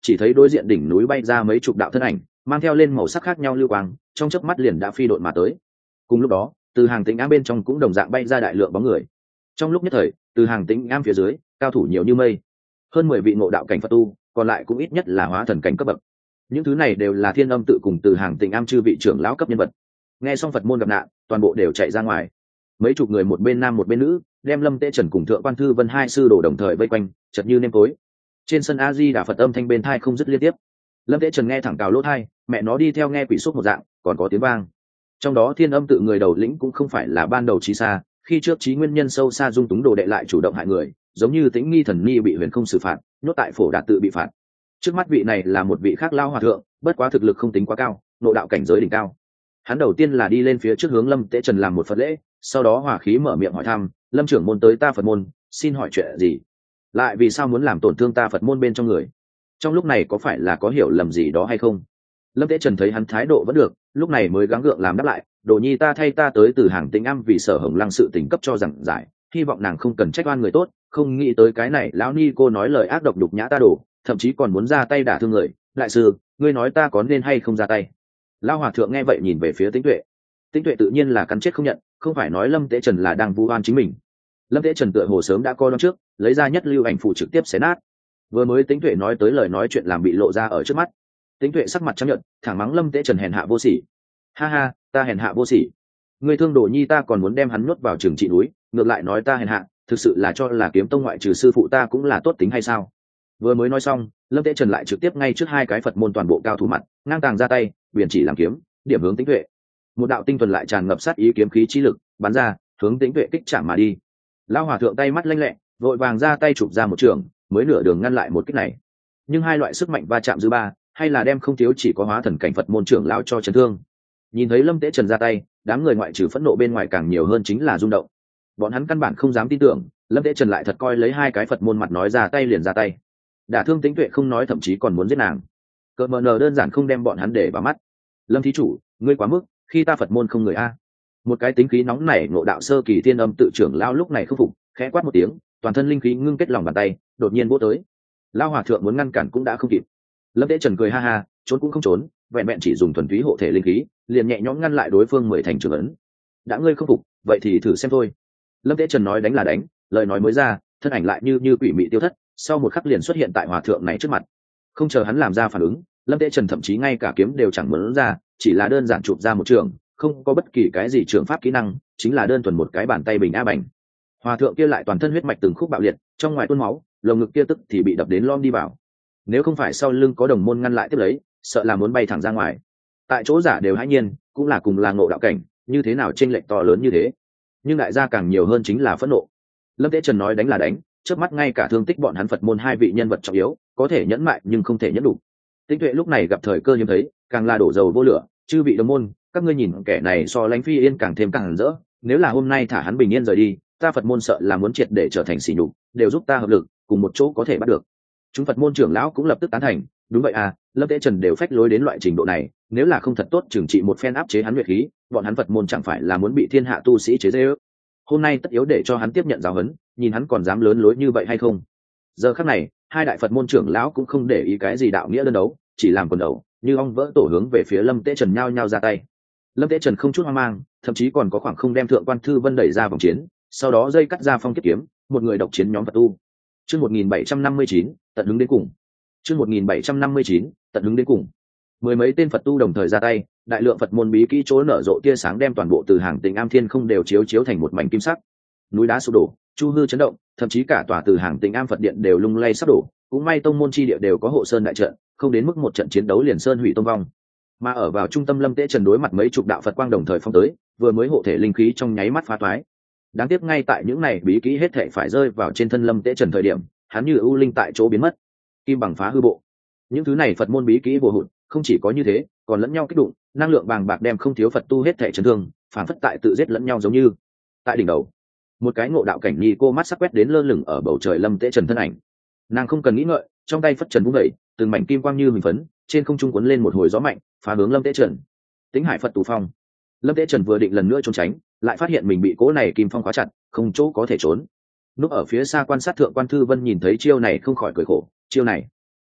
chỉ thấy đối diện đỉnh núi bay ra mấy chục đạo thân ảnh, mang theo lên màu sắc khác nhau lưu quang, trong chớp mắt liền đã phi độn mà tới. Cùng lúc đó, từ hàng tĩnh am bên trong cũng đồng dạng bay ra đại lượng bóng người. Trong lúc nhất thời, từ hàng tĩnh am phía dưới, cao thủ nhiều như mây, hơn 10 vị ngộ đạo cảnh Phật tu, còn lại cũng ít nhất là hóa thần cảnh cấp bậc. Những thứ này đều là Thiên Âm tự cùng từ hàng tĩnh am chư vị trưởng lão cấp nhân vật. Nghe xong Phật môn gặp nạn, toàn bộ đều chạy ra ngoài. Mấy chục người một bên nam một bên nữ, đem Lâm Tế Trần cùng Thượng Quan Thư Vân hai sư đồ đồng thời vây quanh, chật như nêm tối. Trên sân A Di Đà Phật âm thanh bên thai không dứt liên tiếp. Lâm Tế Trần nghe thẳng cào lỗ thai, mẹ nó đi theo nghe quỷ xúc một dạng, còn có tiếng vang. Trong đó Thiên Âm tự người đầu lĩnh cũng không phải là ban đầu trí xa, khi trước trí nguyên nhân sâu xa dung túng đồ đệ lại chủ động hại người, giống như Tĩnh Nghi thần ni bị huyền không xử phạt, nhốt tại Phổ Đạt tự bị phạt. Trước mắt vị này là một vị khác lao hòa thượng, bất quá thực lực không tính quá cao, nội đạo cảnh giới đỉnh cao. Hắn đầu tiên là đi lên phía trước hướng Lâm Tế Trần làm một Phật lễ, sau đó hòa khí mở miệng hỏi thăm, Lâm trưởng môn tới ta Phật môn, xin hỏi chuyện gì? Lại vì sao muốn làm tổn thương ta Phật môn bên trong người? Trong lúc này có phải là có hiểu lầm gì đó hay không? Lâm Tế Trần thấy hắn thái độ vẫn được, lúc này mới gắng gượng làm đáp lại, đồ nhi ta thay ta tới từ hàng Tĩnh Am vì Sở Hồng Lăng sự tình cấp cho rằng giải, hy vọng nàng không cần trách oan người tốt, không nghĩ tới cái này lão ni cô nói lời ác độc đục nhã ta đổ, thậm chí còn muốn ra tay đả thương người. Đại sư, ngươi nói ta có nên hay không ra tay? Lão hòa thượng nghe vậy nhìn về phía Tĩnh Tuệ. Tĩnh Tuệ tự nhiên là cắn chết không nhận, không phải nói Lâm Tế Trần là đang vu oan chính mình. Lâm Tế Trần tựa hồ sớm đã coi đón trước, lấy ra nhất lưu ảnh phụ trực tiếp xé nát. Vừa mới Tĩnh Tuệ nói tới lời nói chuyện làm bị lộ ra ở trước mắt. Tĩnh Tuệ sắc mặt trắng nhợt, thẳng mắng Lâm Tế Trần hèn hạ vô sỉ. Ha ha, ta hèn hạ vô sỉ? Ngươi thương đồ nhi ta còn muốn đem hắn nuốt vào trường trị núi, ngược lại nói ta hèn hạ, thực sự là cho là Kiếm Tông ngoại trừ sư phụ ta cũng là tốt tính hay sao? Vừa mới nói xong, Lâm Tế Trần lại trực tiếp ngay trước hai cái Phật môn toàn bộ cao thủ mặt, ngang tàng ra tay, biển chỉ làm kiếm, điểm hướng Tĩnh Tuệ. Một đạo tinh thuần lại tràn ngập sát ý kiếm khí chi lực, bắn ra, hướng Tĩnh Tuệ kích chạm mà đi. Lão hòa thượng tay mắt lanh lẹ, vội vàng ra tay chụp ra một trường, mới nửa đường ngăn lại một kích này. Nhưng hai loại sức mạnh va chạm dư ba, hay là đem không thiếu chỉ có hóa thần cảnh Phật môn trưởng lão cho chấn thương. Nhìn thấy Lâm Tế Trần ra tay, đám người ngoại trừ phẫn nộ bên ngoài càng nhiều hơn chính là rung động. Bọn hắn căn bản không dám tin tưởng, Lâm Tế Trần lại thật coi lấy hai cái Phật môn mặt nói ra tay liền ra tay. Đả thương Tĩnh Tuệ không nói, thậm chí còn muốn giết nàng. Cỡ mờ nờ đơn giản không đem bọn hắn để vào mắt. Lâm thí chủ, ngươi quá mức, khi ta Phật môn không người a. Một cái tính khí nóng nảy ngộ đạo sơ kỳ Thiên Âm tự trưởng lao lúc này khôi phục, khẽ quát một tiếng, toàn thân linh khí ngưng kết lòng bàn tay, đột nhiên vỗ tới. Lao hòa thượng muốn ngăn cản cũng đã không kịp. Lâm Tế Trần cười ha ha, trốn cũng không trốn, vẹn vẹn chỉ dùng thuần túy hộ thể linh khí, liền nhẹ nhõm ngăn lại đối phương 10 thành trường ấn. Đã ngươi không phục, vậy thì thử xem thôi. Lâm Tế Trần nói đánh là đánh, lời nói mới ra, thân ảnh lại như quỷ mị tiêu thất, sau một khắc liền xuất hiện tại hòa thượng này trước mặt. Không chờ hắn làm ra phản ứng, Lâm Tế Trần thậm chí ngay cả kiếm đều chẳng muốn ra, chỉ là đơn giản chụp ra một trường, không có bất kỳ cái gì trường pháp kỹ năng, chính là đơn thuần một cái bàn tay bình a bành. Hòa thượng kia lại toàn thân huyết mạch từng khúc bạo liệt, trong ngoài tuôn máu, lồng ngực kia tức thì bị đập đến lom đi vào. Nếu không phải sau lưng có đồng môn ngăn lại tiếp lấy, sợ là muốn bay thẳng ra ngoài. Tại chỗ giả đều hãi nhiên, cũng là cùng là ngộ đạo cảnh, như thế nào chênh lệch to lớn như thế. Nhưng đại gia càng nhiều hơn chính là phẫn nộ. Lâm Tế Trần nói đánh là đánh, trước mắt ngay cả thương tích bọn hắn Phật môn hai vị nhân vật trọng yếu, có thể nhẫn mại nhưng không thể nhẫn đủ. Tĩnh Tuệ lúc này gặp thời cơ hiếm thấy, càng là đổ dầu vô lửa, chư vị đồng môn, các ngươi nhìn kẻ này so Lãnh Phi Yên càng thêm càng rỡ, nếu là hôm nay thả hắn bình yên rời đi, ta Phật môn sợ là muốn triệt để trở thành sỉ nhục, đều giúp ta hợp lực, cùng một chỗ có thể bắt được. Chúng Phật môn trưởng lão cũng lập tức tán thành, đúng vậy à, Lâm Tế Trần đều phách lối đến loại trình độ này, nếu là không thật tốt trừng trị một phen áp chế hắn nguyệt khí, bọn hắn Phật môn chẳng phải là muốn bị thiên hạ tu sĩ chế giễu. Hôm nay tất yếu để cho hắn tiếp nhận giáo huấn, nhìn hắn còn dám lớn lối như vậy hay không. Giờ khắc này, hai đại Phật môn trưởng lão cũng không để ý cái gì đạo nghĩa đơn đấu, chỉ làm quần đầu, như ong vỡ tổ hướng về phía Lâm Tế Trần nhao nhao ra tay. Lâm Tế Trần không chút hoang mang, thậm chí còn có khoảng không đem Thượng Quan Thư Vân đẩy ra vòng chiến, sau đó dây cắt ra phong kiếp kiếm, một người độc chiến nhóm Phật tu. Chương 1759, tận hứng đến cùng. Chương 1759, tận hứng đến cùng. Mười mấy tên Phật tu đồng thời ra tay, đại lượng Phật môn bí kỹ chỗ nở rộ tia sáng đem toàn bộ từ hàng Tĩnh Am Thiên không đều chiếu thành một mảnh kim sắc. Núi đá sụp đổ, chu hư chấn động, thậm chí cả tòa từ hàng Tĩnh Am Phật điện đều lung lay sắp đổ, cũng may tông môn chi địa đều có hộ sơn đại trận, không đến mức một trận chiến đấu liền sơn hủy tông vong. Mà ở vào trung tâm Lâm Tế Trần đối mặt mấy chục đạo Phật quang đồng thời phong tới, vừa mới hộ thể linh khí trong nháy mắt phá toái. Đáng tiếc ngay tại những này bí kỹ hết thảy phải rơi vào trên thân Lâm Tế Trần thời điểm, hắn như ưu linh tại chỗ biến mất. Kim bằng phá hư bộ. Những thứ này Phật môn bí kỹ vô hụt, không chỉ có như thế, còn lẫn nhau kích đụng, năng lượng bàng bạc đem không thiếu Phật tu hết thảy chấn thương, phản phất tại tự giết lẫn nhau giống như. Tại đỉnh đầu, một cái ngộ đạo cảnh nhi cô mắt sắc quét đến lơ lửng ở bầu trời Lâm Tế Trần thân ảnh. Nàng không cần nghĩ ngợi, trong tay phất trần vung đẩy, từng mảnh kim quang như hình phấn, trên không trung cuốn lên một hồi gió mạnh, phá hướng Lâm Tế Trần. Tĩnh Hải Phật tù phong. Lâm Tế Trần vừa định lần nữa trốn tránh, lại phát hiện mình bị cỗ này kim phong khóa chặt, không chỗ có thể trốn. Núp ở phía xa quan sát Thượng Quan Thư Vân nhìn thấy chiêu này không khỏi cười khổ, chiêu này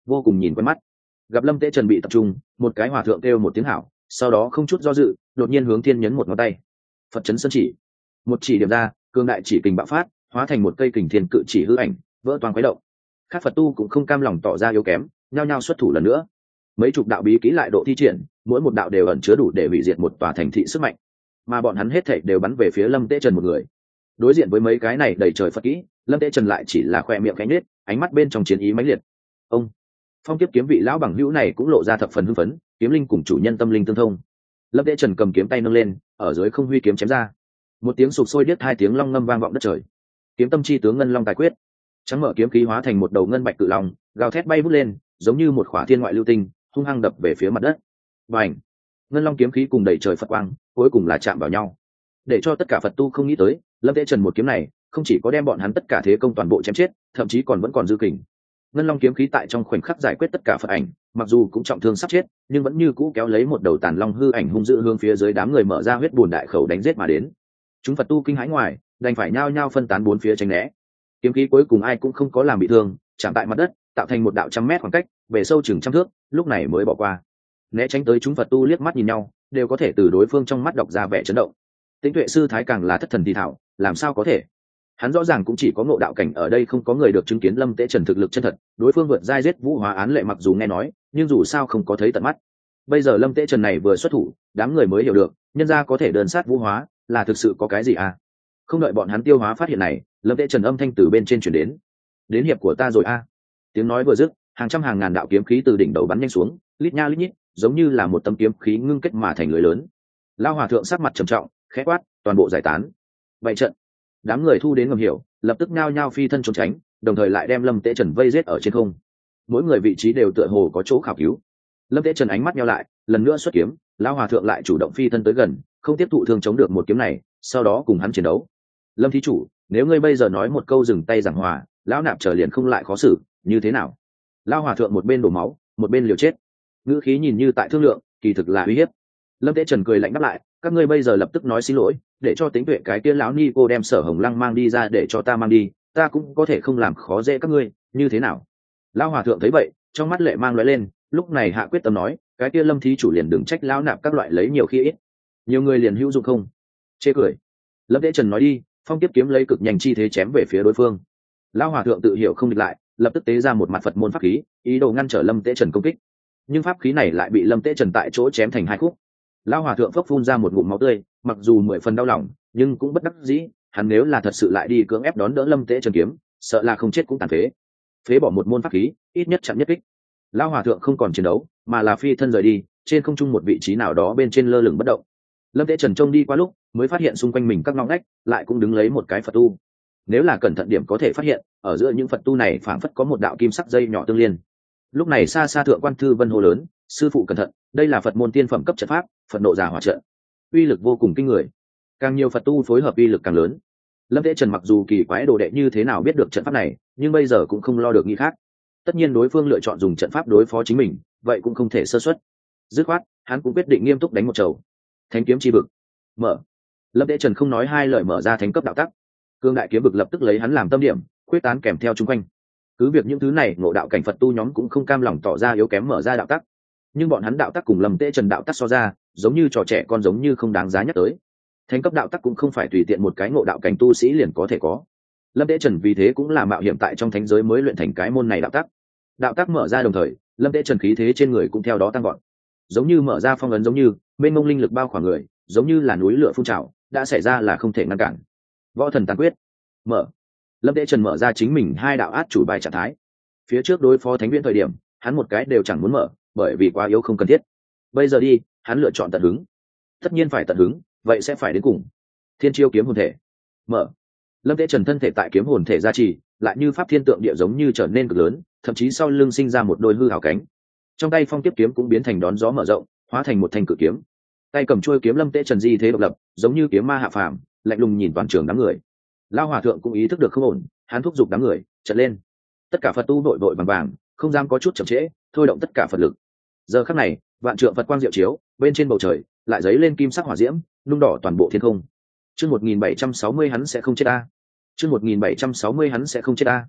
vô cùng nhìn quen mắt. Gặp lâm tế trần bị tập trung, một cái hòa thượng kêu một tiếng hảo, sau đó không chút do dự đột nhiên hướng thiên nhấn một ngón tay. Phật chấn sơn chỉ, một chỉ điểm ra, cương đại chỉ kình bạo phát, hóa thành một cây kình thiên cự chỉ hư ảnh, vỡ toàn khuấy động. Các Phật tu cũng không cam lòng tỏ ra yếu kém, nhao nhao xuất thủ lần nữa. Mấy chục đạo bí kỹ lại độ thi triển, mỗi một đạo đều ẩn chứa đủ để hủy diệt một tòa thành thị sức mạnh, mà bọn hắn hết thảy đều bắn về phía lâm tế trần một người. Đối diện với mấy cái này đầy trời Phật kỹ, lâm tế trần lại chỉ là khoe miệng cánh nết, ánh mắt bên trong chiến ý mãnh liệt. Ông phong kiếp kiếm vị lão bằng hữu này cũng lộ ra thập phần hưng phấn, kiếm linh cùng chủ nhân tâm linh tương thông. Lâm tế trần cầm kiếm tay nâng lên, ở dưới không huy kiếm chém ra. Một tiếng sụp sôi điếc, hai tiếng long ngâm vang vọng đất trời. Kiếm tâm chi tướng ngân long tài quyết, trắng mở kiếm khí hóa thành một đầu ngân bạch cự long, gào thét bay vút lên, giống như một khỏa thiên ngoại lưu tinh, hung hăng đập về phía mặt đất. Bành! Ngân long kiếm khí cùng đầy trời Phật quang, cuối cùng là chạm vào nhau. Để cho tất cả Phật tu không nghĩ tới, lâm tế trần một kiếm này không chỉ có đem bọn hắn tất cả thế công toàn bộ chém chết, thậm chí còn vẫn còn dư kình. Ngân long kiếm khí tại trong khoảnh khắc giải quyết tất cả Phật ảnh, mặc dù cũng trọng thương sắp chết, nhưng vẫn như cũ kéo lấy một đầu tàn long hư ảnh hung dữ hướng phía dưới đám người mở ra huyết bùn đại khẩu đánh giết mà đến. Chúng Phật tu kinh hãi ngoài, đành phải nhao nhao phân tán bốn phía tránh né. Kiếm khí cuối cùng ai cũng không có làm bị thương, chạm tại mặt đất, tạo thành một đạo trăm mét khoảng cách, bề sâu chừng trăm thước, lúc này mới bỏ qua. Né tránh tới chúng Phật tu liếc mắt nhìn nhau, đều có thể từ đối phương trong mắt đọc ra vẻ chấn động. Tĩnh Tuệ sư thái càng là thất thần thì thảo, làm sao có thể? Hắn rõ ràng cũng chỉ có ngộ đạo cảnh ở đây, không có người được chứng kiến lâm tế trần thực lực chân thật. Đối phương vượt giai giết vũ hóa án lệ mặc dù nghe nói, nhưng dù sao không có thấy tận mắt. Bây giờ lâm tế trần này vừa xuất thủ, đám người mới hiểu được, nhân ra có thể đơn sát vũ hóa, là thực sự có cái gì à? Không đợi bọn hắn tiêu hóa phát hiện này, lâm tế trần âm thanh từ bên trên chuyển đến hiệp của ta rồi a. Tiếng nói vừa dứt, hàng trăm hàng ngàn đạo kiếm khí từ đỉnh đầu bắn nhanh xuống, lít nha lít nhít, giống như là một tấm kiếm khí ngưng kết mà thành lưới lớn. Lao hòa thượng sắc mặt trầm trọng, khẽ quát, toàn bộ giải tán. Vậy trận, đám người thu đến ngầm hiểu, lập tức nhao nhao phi thân trốn tránh, đồng thời lại đem lâm tế trần vây giết ở trên không. Mỗi người vị trí đều tựa hồ có chỗ khảo cứu. Lâm tế trần ánh mắt nhau lại, lần nữa xuất kiếm, Lao hòa thượng lại chủ động phi thân tới gần, không tiếp thụ thương chống được một kiếm này, sau đó cùng hắn chiến đấu. Lâm thí chủ, nếu ngươi bây giờ nói một câu dừng tay giảng hòa, lão nạp trở liền không lại khó xử, như thế nào? Lao hòa thượng một bên đổ máu, một bên liều chết, ngữ khí nhìn như tại thương lượng, kỳ thực là uy hiếp. Lâm tế trần cười lạnh đáp lại, các ngươi bây giờ lập tức nói xin lỗi, để cho Tính Tuệ cái kia lão ni cô đem Sở Hồng Lăng mang đi ra để cho ta mang đi, ta cũng có thể không làm khó dễ các ngươi, như thế nào? Lão hòa thượng thấy vậy, trong mắt lệ mang lóe lên, lúc này hạ quyết tâm nói, cái kia Lâm thí chủ liền đừng trách lão nạp các loại lấy nhiều khi ít, nhiều người liền hữu dụng không? Chê cười. Lâm tế trần nói đi, phong tiếp kiếm lấy cực nhanh chi thế chém về phía đối phương. Lão hòa thượng tự hiểu không địch lại, lập tức tế ra một mặt Phật môn pháp khí, ý đồ ngăn trở Lâm tế trần công kích, nhưng pháp khí này lại bị Lâm tế trần tại chỗ chém thành hai khúc. Lão hòa thượng phốc phun ra một ngụm máu tươi, mặc dù 10 phần đau lòng, nhưng cũng bất đắc dĩ, hắn nếu là thật sự lại đi cưỡng ép đón đỡ lâm tế trần kiếm, sợ là không chết cũng tàn phế bỏ một môn pháp khí, ít nhất chặn nhất kích. Lão hòa thượng không còn chiến đấu, mà là phi thân rời đi, trên không trung một vị trí nào đó bên trên lơ lửng bất động. Lâm tế trần trông đi qua lúc, mới phát hiện xung quanh mình các ngõ ngách lại cũng đứng lấy một cái Phật tu. Nếu là cẩn thận điểm có thể phát hiện, ở giữa những Phật tu này phảng phất có một đạo kim sắc dây nhỏ tương liên. Lúc này xa xa thượng quan thư vân hô lớn, sư phụ cẩn thận, đây là Phật môn tiên phẩm cấp trận pháp, Phật nộ giả hỏa trận, uy lực vô cùng kinh người, càng nhiều Phật tu phối hợp uy lực càng lớn. Lâm tế trần mặc dù kỳ quái đồ đệ như thế nào biết được trận pháp này, nhưng bây giờ cũng không lo được nghĩ khác. Tất nhiên đối phương lựa chọn dùng trận pháp đối phó chính mình, vậy cũng không thể sơ suất. Dứt khoát, hắn cũng quyết định nghiêm túc đánh một chầu. Thánh kiếm chi vực mở. Lâm tế trần không nói hai lời mở ra thánh cấp đạo tắc, cương đại kiếm vực lập tức lấy hắn làm tâm điểm, quyết tán kèm theo chung quanh. Cứ việc những thứ này ngộ đạo cảnh Phật tu nhóm cũng không cam lòng tỏ ra yếu kém mở ra đạo tắc, nhưng bọn hắn đạo tắc cùng Lâm tế trần đạo tắc so ra, giống như trò trẻ con, giống như không đáng giá nhắc tới. Thánh cấp đạo tắc cũng không phải tùy tiện một cái ngộ đạo cảnh tu sĩ liền có thể có. Lâm tế trần vì thế cũng là mạo hiểm tại trong thánh giới mới luyện thành cái môn này đạo tắc. Đạo tắc mở ra đồng thời, Lâm tế trần khí thế trên người cũng theo đó tăng gọn, giống như mở ra phong ấn, giống như mênh mông linh lực bao khoảng người, giống như là núi lửa phun trào, đã xảy ra là không thể ngăn cản. Võ thần tàn quyết mở. Lâm tế trần mở ra chính mình hai đạo át chủ bài trạng thái. Phía trước đối phó thánh viên thời điểm, hắn một cái đều chẳng muốn mở, bởi vì quá yếu không cần thiết. Bây giờ đi, hắn lựa chọn tận hứng. Tất nhiên phải tận hứng, vậy sẽ phải đến cùng. Thiên chiêu kiếm hồn thể mở. Lâm tế trần thân thể tại kiếm hồn thể gia trì, lại như pháp thiên tượng địa, giống như trở nên cực lớn, thậm chí sau lưng sinh ra một đôi hư hào cánh. Trong tay phong tiếp kiếm cũng biến thành đón gió mở rộng, hóa thành một thanh cự kiếm. Tay cầm chuôi kiếm Lâm tế trần di thế độc lập, giống như kiếm ma hạ phàm, lạnh lùng nhìn toàn trường đám người. Lao hòa thượng cũng ý thức được không ổn, hắn thúc giục đám người trận lên. Tất cả Phật tu vội vội vàng vàng, không dám có chút chậm trễ, thôi động tất cả Phật lực. Giờ khắc này, vạn trượng Phật quang diệu chiếu, bên trên bầu trời lại giấy lên kim sắc hỏa diễm, nung đỏ toàn bộ thiên không. Chương 1760 hắn sẽ không chết a. Chương 1760 hắn sẽ không chết a.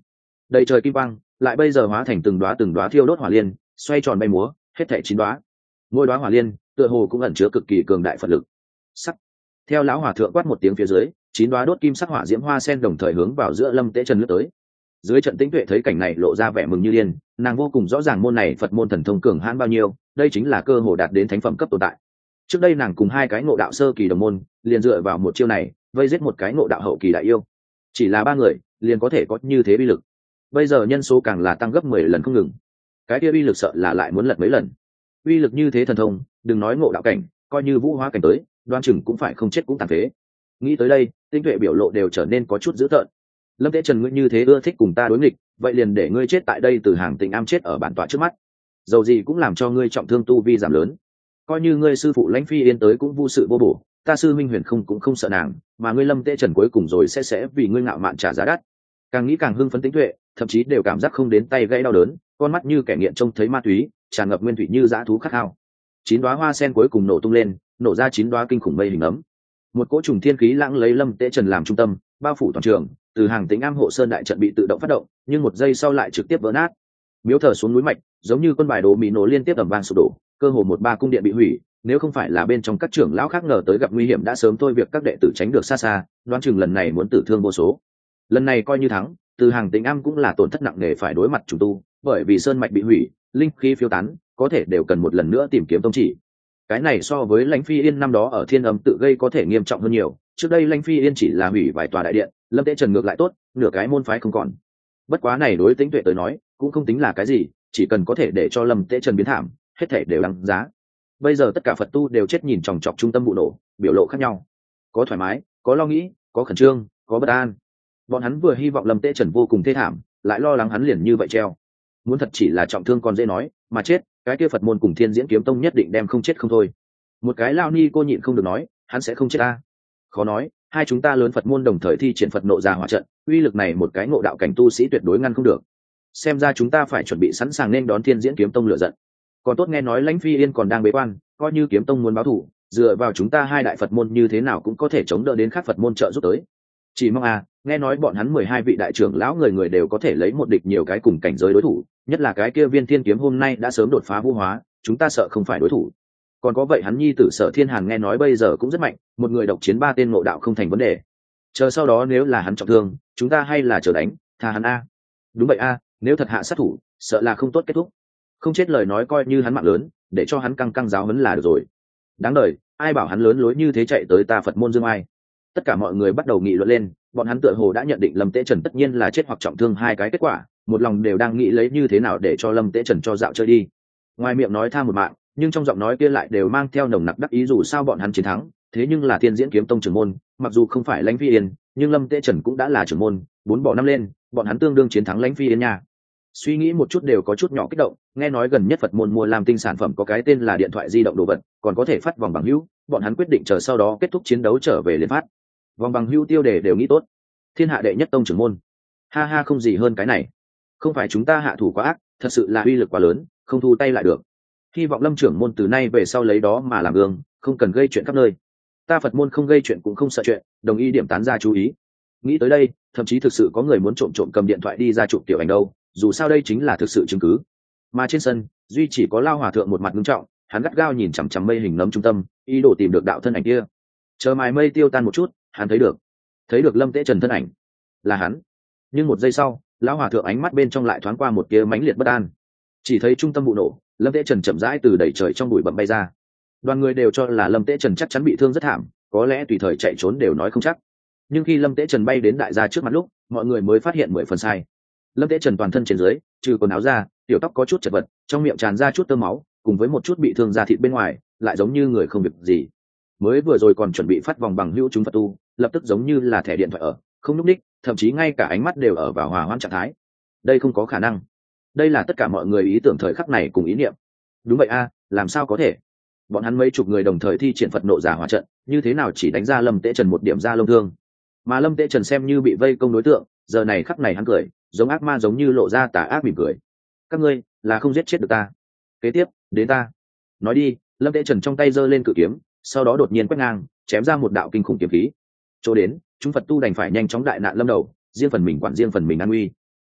đầy trời kim quang lại bây giờ hóa thành từng đóa thiêu đốt hỏa liên, xoay tròn bay múa, hết thảy 9 đóa. Mỗi đóa hỏa liên tựa hồ cũng ẩn chứa cực kỳ cường đại phật lực. Sắc. Theo lão hòa thượng quát một tiếng phía dưới, 9 đóa đốt kim sắc hỏa diễm hoa sen đồng thời hướng vào giữa Lâm Tế Trần lướt tới. Dưới trận Tĩnh Tuệ thấy cảnh này lộ ra vẻ mừng như điên, nàng vô cùng rõ ràng môn này Phật môn thần thông cường hãn bao nhiêu, đây chính là cơ hội đạt đến thánh phẩm cấp tồn tại. Trước đây nàng cùng 2 cái ngộ đạo sơ kỳ đồng môn, liền dựa vào một chiêu này, vây giết một cái ngộ đạo hậu kỳ đại yêu. Chỉ là 3 người, liền có thể có như thế uy lực. Bây giờ nhân số càng là tăng gấp 10 lần không ngừng. Cái kia uy lực sợ là lại muốn lật mấy lần. Uy lực như thế thần thông, đừng nói ngộ đạo cảnh, coi như vũ hóa cảnh tới, đoan chừng cũng phải không chết cũng tàn phế. Nghĩ tới đây, Tĩnh Tuệ biểu lộ đều trở nên có chút dữ tợn. Lâm Tế Trần, ngươi như thế ưa thích cùng ta đối nghịch, vậy liền để ngươi chết tại đây, từ hàng Tịnh Am chết ở bản tọa trước mắt. Dầu gì cũng làm cho ngươi trọng thương tu vi giảm lớn. Coi như ngươi sư phụ Lãnh Phi Yên tới cũng vô sự vô bổ, ta sư minh Huyền Không cũng không sợ nàng, mà ngươi Lâm Tế Trần cuối cùng rồi sẽ vì ngươi ngạo mạn trả giá đắt. Càng nghĩ càng hưng phấn Tĩnh Tuệ, thậm chí đều cảm giác không đến tay gãy đau đớn, con mắt như kẻ nghiện trông thấy ma túy, tràn ngập nguyên thủy như dã thú khát khao. 9 đóa hoa sen cuối cùng nổ tung lên, nổ ra 9 đóa kinh khủng mây hình ấm. Một cỗ trùng thiên khí lãng lấy Lâm Tế Trần làm trung tâm, bao phủ toàn trường, từ hàng Tĩnh Am hộ sơn đại trận bị tự động phát động, nhưng một giây sau lại trực tiếp vỡ nát. Miếu thờ xuống núi mạch, giống như quân bài đồ mì nổ liên tiếp ầm vang sụp đổ, cơ hồ 1-3 cung điện bị hủy, nếu không phải là bên trong các trưởng lão khác ngờ tới gặp nguy hiểm đã sớm thôi việc các đệ tử tránh được xa xa, đoán chừng lần này muốn tử thương vô số. Lần này coi như thắng, từ hàng Tĩnh Am cũng là tổn thất nặng nề phải đối mặt trùng tu, bởi vì sơn mạch bị hủy, linh khí phiêu tán, có thể đều cần một lần nữa tìm kiếm tông chỉ. Cái này so với Lãnh Phi Yên năm đó ở Thiên Âm tự gây có thể nghiêm trọng hơn nhiều, trước đây Lãnh Phi Yên chỉ là hủy vài tòa đại điện, Lâm Tế Trần ngược lại tốt, nửa cái môn phái không còn. Bất quá này đối Tĩnh Tuệ tới nói, cũng không tính là cái gì, chỉ cần có thể để cho Lâm Tế Trần biến thảm, hết thảy đều đáng giá. Bây giờ tất cả Phật tu đều chết nhìn chòng chọc trung tâm vụ nổ, biểu lộ khác nhau. Có thoải mái, có lo nghĩ, có khẩn trương, có bất an. Bọn hắn vừa hy vọng Lâm Tế Trần vô cùng thê thảm, lại lo lắng hắn liền như vậy treo. Muốn thật chỉ là trọng thương còn dễ nói, mà chết, cái kia Phật môn cùng Thiên Diễn Kiếm Tông nhất định đem không chết không thôi. Một cái lao ni cô nhịn không được nói, hắn sẽ không chết ta. Khó nói, hai chúng ta lớn Phật môn đồng thời thi triển Phật nộ ra hỏa trận, uy lực này một cái ngộ đạo cảnh tu sĩ tuyệt đối ngăn không được. Xem ra chúng ta phải chuẩn bị sẵn sàng nên đón Thiên Diễn Kiếm Tông lựa giận. Còn tốt nghe nói Lãnh Phi Yên còn đang bế quan, coi như Kiếm Tông muốn báo thù, dựa vào chúng ta 2 đại Phật môn như thế nào cũng có thể chống đỡ đến khác Phật môn trợ giúp tới. Chỉ mong nghe nói bọn hắn 12 vị đại trưởng lão người người đều có thể lấy một địch nhiều cái cùng cảnh giới đối thủ, nhất là cái kia Viên Thiên Kiếm hôm nay đã sớm đột phá vũ hóa, chúng ta sợ không phải đối thủ. Còn có vậy hắn nhi tử Sở Thiên Hàn nghe nói bây giờ cũng rất mạnh, một người độc chiến 3 tên ngộ đạo không thành vấn đề. Chờ sau đó nếu là hắn trọng thương, chúng ta hay là chờ đánh, tha hắn Đúng vậy nếu thật hạ sát thủ, sợ là không tốt kết thúc. Không chết lời nói coi như hắn mạng lớn, để cho hắn căng giáo huấn là được rồi. Đáng đời, ai bảo hắn lớn lối như thế chạy tới ta Phật môn dương ai. Tất cả mọi người bắt đầu nghị luận lên, bọn hắn tựa hồ đã nhận định Lâm Tế Trần tất nhiên là chết hoặc trọng thương 2 cái kết quả, một lòng đều đang nghĩ lấy như thế nào để cho Lâm Tế Trần cho dạo chơi đi. Ngoài miệng nói tha một mạng, nhưng trong giọng nói kia lại đều mang theo nồng nặc đắc ý, dù sao bọn hắn chiến thắng, thế nhưng là Thiên Diễn Kiếm Tông trưởng môn, mặc dù không phải Lãnh Phi Yên, nhưng Lâm Tế Trần cũng đã là trưởng môn, 4 bỏ 5 lên, bọn hắn tương đương chiến thắng Lãnh Phi Yên nha. Suy nghĩ một chút đều có chút nhỏ kích động, nghe nói gần nhất Phật môn mua làm tinh sản phẩm có cái tên là điện thoại di động đồ vật, còn có thể phát vòng bằng hữu, bọn hắn quyết định chờ sau đó kết thúc chiến đấu trở về liền phát. Vòng bằng hữu tiêu đề đều nghĩ tốt. Thiên hạ đệ nhất tông trưởng môn. Ha ha, không gì hơn cái này. Không phải chúng ta hạ thủ quá ác, thật sự là uy lực quá lớn, không thu tay lại được. Hy vọng Lâm trưởng môn từ nay về sau lấy đó mà làm gương, không cần gây chuyện khắp nơi. Ta Phật môn không gây chuyện cũng không sợ chuyện, đồng ý điểm tán ra chú ý. Nghĩ tới đây, thậm chí thực sự có người muốn trộm trộm cầm điện thoại đi ra chụp tiểu ảnh đâu, dù sao đây chính là thực sự chứng cứ. Mà trên sân, duy chỉ có Lao hòa thượng một mặt nghiêm trọng, hắn gắt gao nhìn chằm chằm mây hình nấm trung tâm, ý đồ tìm được đạo thân ảnh kia. Chờ mài mây tiêu tan một chút, hắn thấy được Lâm Tế Trần thân ảnh, là hắn. Nhưng một giây sau, Lão hòa thượng ánh mắt bên trong lại thoáng qua một tia mãnh liệt bất an. Chỉ thấy trung tâm vụ nổ, Lâm Tế Trần chậm rãi từ đầy trời trong bụi bặm bay ra. Đoàn người đều cho là Lâm Tế Trần chắc chắn bị thương rất thảm, có lẽ tùy thời chạy trốn đều nói không chắc. Nhưng khi Lâm Tế Trần bay đến đại gia trước mặt lúc, mọi người mới phát hiện 10 phần sai. Lâm Tế Trần toàn thân trên dưới, trừ quần áo ra, tiểu tóc có chút chật vật, trong miệng tràn ra chút tơ máu, cùng với một chút bị thương da thịt bên ngoài, lại giống như người không việc gì. Mới vừa rồi còn chuẩn bị phát vòng bằng hữu chúng Phật tu, lập tức giống như là thẻ điện thoại ở, không núp đích, thậm chí ngay cả ánh mắt đều ở vào hòa hoãn trạng thái. Đây không có khả năng. Đây là tất cả mọi người ý tưởng thời khắc này cùng ý niệm. Đúng vậy làm sao có thể? Bọn hắn mấy chục người đồng thời thi triển Phật nộ giả hỏa trận, như thế nào chỉ đánh ra Lâm Tế Trần một điểm da lông thương? Mà Lâm Tế Trần xem như bị vây công đối tượng, giờ này khắc này hắn cười, giống ác ma giống như lộ ra tà ác mỉm cười. Các ngươi là không giết chết được ta. Kế tiếp, đến ta. Nói đi, Lâm Tế Trần trong tay giơ lên cự kiếm, sau đó đột nhiên quét ngang, chém ra một đạo kinh khủng kiếm khí. Chỗ đến, chúng Phật tu đành phải nhanh chóng đại nạn lâm đầu, riêng phần mình quản riêng phần mình an nguy.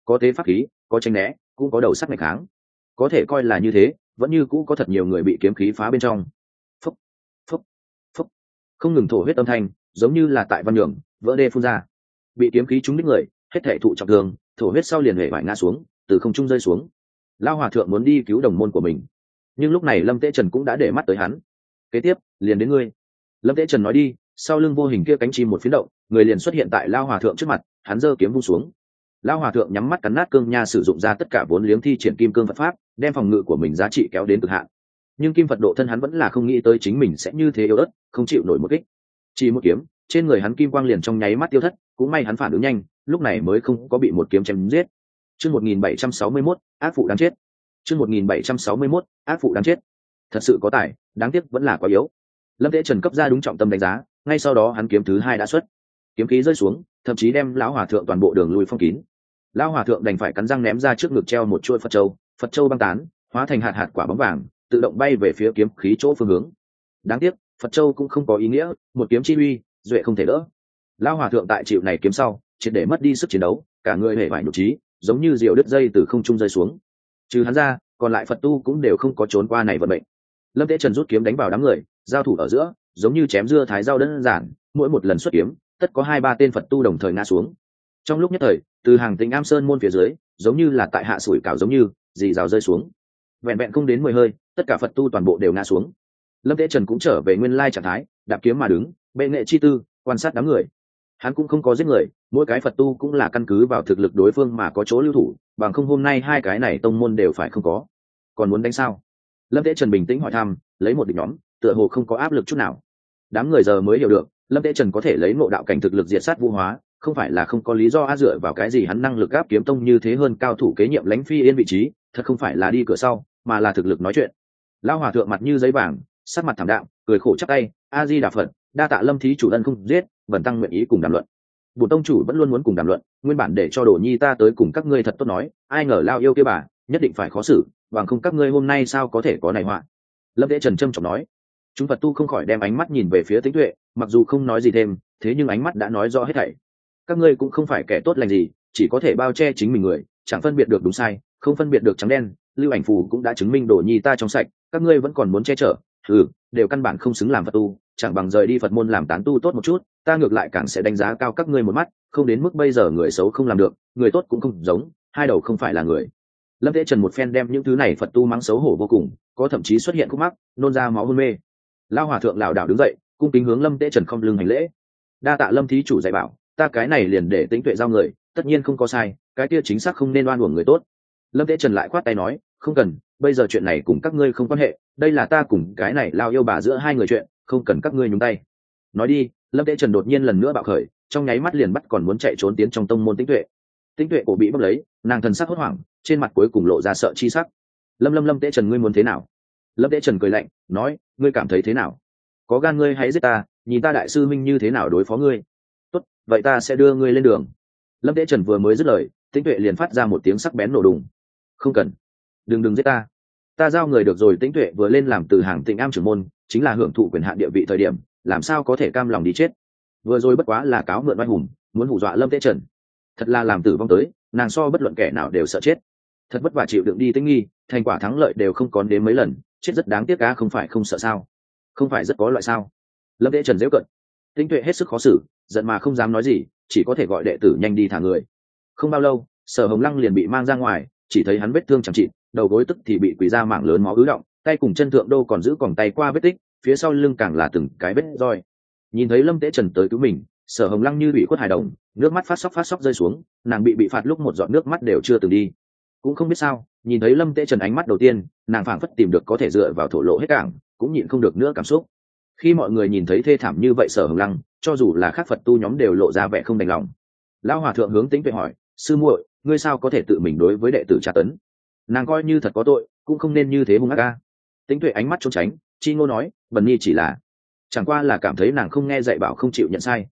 có tế pháp khí, có tranh né, cũng có đầu sắt ngày kháng, có thể coi là như thế, vẫn như cũ có thật nhiều người bị kiếm khí phá bên trong. Phúc, phúc, phúc, không ngừng thổ huyết âm thanh, giống như là tại văn đường vỡ đê phun ra. Bị kiếm khí trúng đích người, hết thể thụ trọng thương, thổ huyết sau liền hề vải ngã xuống, từ không trung rơi xuống. Lao hòa thượng muốn đi cứu đồng môn của mình, nhưng lúc này Lâm Tế Trần cũng đã để mắt tới hắn. Kế tiếp liền đến ngươi. Lâm Tế Trần nói đi, sau lưng vô hình kia cánh chim một phiến động, người liền xuất hiện tại Lao hòa thượng trước mặt, hắn giơ kiếm vung xuống. Lao hòa thượng nhắm mắt cắn nát cương nha, sử dụng ra tất cả vốn liếng thi triển kim cương Phật pháp, đem phòng ngự của mình giá trị kéo đến cực hạn. Nhưng kim Phật độ thân hắn vẫn là không nghĩ tới chính mình sẽ như thế yếu ớt, không chịu nổi một kích. Chỉ một kiếm, trên người hắn kim quang liền trong nháy mắt tiêu thất, cũng may hắn phản ứng nhanh, lúc này mới không có bị một kiếm chém giết. Chương 1761, ác phụ đáng chết. Chương 1761, ác phụ đáng chết. Thật sự có tài, đáng tiếc vẫn là quá yếu. Lâm Tế Trần cấp ra đúng trọng tâm đánh giá, ngay sau đó hắn kiếm thứ hai đã xuất. Kiếm khí rơi xuống, thậm chí đem lão hòa thượng toàn bộ đường lui phong kín. Lão hòa thượng đành phải cắn răng ném ra trước ngực treo một chuôi Phật châu băng tán, hóa thành hạt hạt quả bóng vàng, tự động bay về phía kiếm khí chỗ phương hướng. Đáng tiếc, Phật châu cũng không có ý nghĩa, một kiếm chi uy, duệ không thể đỡ. Lão hòa thượng tại chịu này kiếm sau, triệt để mất đi sức chiến đấu, cả người hề vải nhục trí, giống như diều đứt dây từ không trung rơi xuống. Trừ hắn ra, còn lại Phật tu cũng đều không có trốn qua này vận mệnh. Lâm Tế Trần rút kiếm đánh vào đám người, giao thủ ở giữa, giống như chém dưa thái rau đơn giản, mỗi một lần xuất kiếm, tất có 2-3 tên Phật tu đồng thời ngã xuống. Trong lúc nhất thời, từ hàng Tĩnh Am Sơn môn phía dưới, giống như là tại hạ sủi cảo giống như, dì rào rơi xuống. Vẹn vẹn không đến 10 hơi, tất cả Phật tu toàn bộ đều ngã xuống. Lâm Tế Trần cũng trở về nguyên lai trạng thái, đạp kiếm mà đứng, bệ nghệ chi tư, quan sát đám người. Hắn cũng không có giết người, mỗi cái Phật tu cũng là căn cứ vào thực lực đối phương mà có chỗ lưu thủ, bằng không hôm nay hai cái này tông môn đều phải không có. Còn muốn đánh sao? Lâm Tế Trần bình tĩnh hỏi thăm, lấy một địch nhóm, tựa hồ không có áp lực chút nào. Đám người giờ mới hiểu được, Lâm Tế Trần có thể lấy ngộ đạo cảnh thực lực diệt sát Vu Hóa, không phải là không có lý do dựa vào cái gì hắn năng lực áp kiếm tông như thế hơn cao thủ kế nhiệm lãnh phi yên vị trí, thật không phải là đi cửa sau, mà là thực lực nói chuyện. Lão hòa thượng mặt như giấy vàng, sắc mặt thảm đạm, cười khổ chắp tay, A Di Đà Phật, đa tạ Lâm thí chủ ân không giết, Vân tăng nguyện ý cùng đàm luận. Bổn tông chủ vẫn luôn muốn cùng đàm luận, nguyên bản để cho Đồ Nhi ta tới cùng các ngươi thật tốt nói, ai ngờ lao yêu kia bà, nhất định phải khó xử, bằng không các ngươi hôm nay sao có thể có này họa. Lâm Tế Trần trâm trọng nói. Chúng Phật tu không khỏi đem ánh mắt nhìn về phía Tĩnh Tuệ, mặc dù không nói gì thêm, thế nhưng ánh mắt đã nói rõ hết thảy. Các ngươi cũng không phải kẻ tốt lành gì, chỉ có thể bao che chính mình người, chẳng phân biệt được đúng sai, không phân biệt được trắng đen. Lưu Ảnh Phù cũng đã chứng minh Đồ Nhi ta trong sạch, các ngươi vẫn còn muốn che chở, đều căn bản không xứng làm Phật tu, chẳng bằng rời đi Phật môn làm tán tu tốt một chút. Ta ngược lại càng sẽ đánh giá cao các ngươi một mắt, không đến mức bây giờ người xấu không làm được, người tốt cũng không giống, hai đầu không phải là người. Lâm Tế Trần một phen đem những thứ này Phật tu mắng xấu hổ vô cùng, có thậm chí xuất hiện khúc mắc, nôn ra máu hôn mê. Lao hòa thượng lảo đảo đứng dậy, cung kính hướng Lâm Tế Trần không lưng hành lễ. Đa tạ Lâm thí chủ dạy bảo, ta cái này liền để Tĩnh Tuệ giao người, tất nhiên không có sai, cái kia chính xác không nên oan uổng người tốt. Lâm Tế Trần lại khoát tay nói, không cần, bây giờ chuyện này cùng các ngươi không quan hệ, đây là ta cùng cái này lao yêu bà giữa hai người chuyện, không cần các ngươi nhúng tay. Nói đi, Lâm Tế Trần đột nhiên lần nữa bạo khởi, trong nháy mắt liền bắt còn muốn chạy trốn tiến trong tông môn Tĩnh Tuệ. Tĩnh Tuệ cổ bị bốc lấy, nàng thần sắc hốt hoảng, trên mặt cuối cùng lộ ra sợ chi sắc. Lâm Tế Trần ngươi muốn thế nào? Lâm Tế Trần cười lạnh, nói, ngươi cảm thấy thế nào? Có gan ngươi hãy giết ta, nhìn ta đại sư minh như thế nào đối phó ngươi. Tốt, vậy ta sẽ đưa ngươi lên đường. Lâm Tế Trần vừa mới dứt lời, Tĩnh Tuệ liền phát ra một tiếng sắc bén nổ đùng. Không cần, đừng giết ta, ta giao người được rồi. Tĩnh Tuệ vừa lên làm từ hàng Tịnh Am trưởng môn, chính là hưởng thụ quyền hạn địa vị thời điểm, làm sao có thể cam lòng đi chết. Vừa rồi bất quá là cáo mượn oai hùng, muốn hù dọa Lâm Tế Trần, thật là làm tử vong tới, nàng so bất luận kẻ nào đều sợ chết. Thật vất vả chịu đựng đi Tĩnh nghi, thành quả thắng lợi đều không còn đến mấy lần, chết rất đáng tiếc cá, không phải không sợ sao? Không phải rất có loại sao? Lâm Tế Trần giễu cận. Tĩnh Tuệ hết sức khó xử, giận mà không dám nói gì, chỉ có thể gọi đệ tử nhanh đi thả người. Không bao lâu, Sở Hồng Lăng liền bị mang ra ngoài, chỉ thấy hắn vết thương chẳng trị, đầu gối tức thì bị quỳ ra mảng lớn máu ứ động, tay cùng chân thượng đô còn giữ còng tay qua vết tích, phía sau lưng càng là từng cái vết roi. Nhìn thấy Lâm Tế Trần tới cứu mình, Sở Hồng Lăng như bị khuất hài đồng, nước mắt phát sóc rơi xuống, nàng bị phạt lúc một giọt nước mắt đều chưa từng đi. Cũng không biết sao, nhìn thấy Lâm Tế Trần ánh mắt đầu tiên, nàng phảng phất tìm được có thể dựa vào thổ lộ hết cảng, cũng nhịn không được nữa cảm xúc. Khi mọi người nhìn thấy thê thảm như vậy Sở Hồng Lăng, cho dù là khác Phật tu nhóm đều lộ ra vẻ không đành lòng. Lão hòa thượng hướng Tĩnh Tuệ hỏi, sư muội, ngươi sao có thể tự mình đối với đệ tử tra tấn? Nàng coi như thật có tội, cũng không nên như thế hung ác a. Tĩnh Tuệ ánh mắt trốn tránh, chi ngô nói, Bần Nhi chỉ là chẳng qua là cảm thấy nàng không nghe dạy bảo, không chịu nhận sai,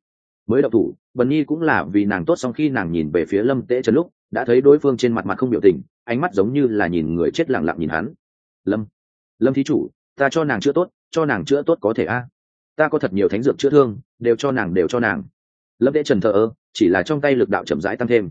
mới động thủ. Bần Nhi cũng là vì nàng tốt. Xong khi nàng nhìn về phía Lâm Tế Trần lúc, đã thấy đối phương trên mặt không biểu tình, ánh mắt giống như là nhìn người chết lặng lặng nhìn hắn. Lâm thí chủ, ta cho nàng chữa tốt có thể a? Ta có thật nhiều thánh dược chữa thương, đều cho nàng. Lâm Tế Trần thờ ơ, chỉ là trong tay lực đạo chậm rãi tăng thêm.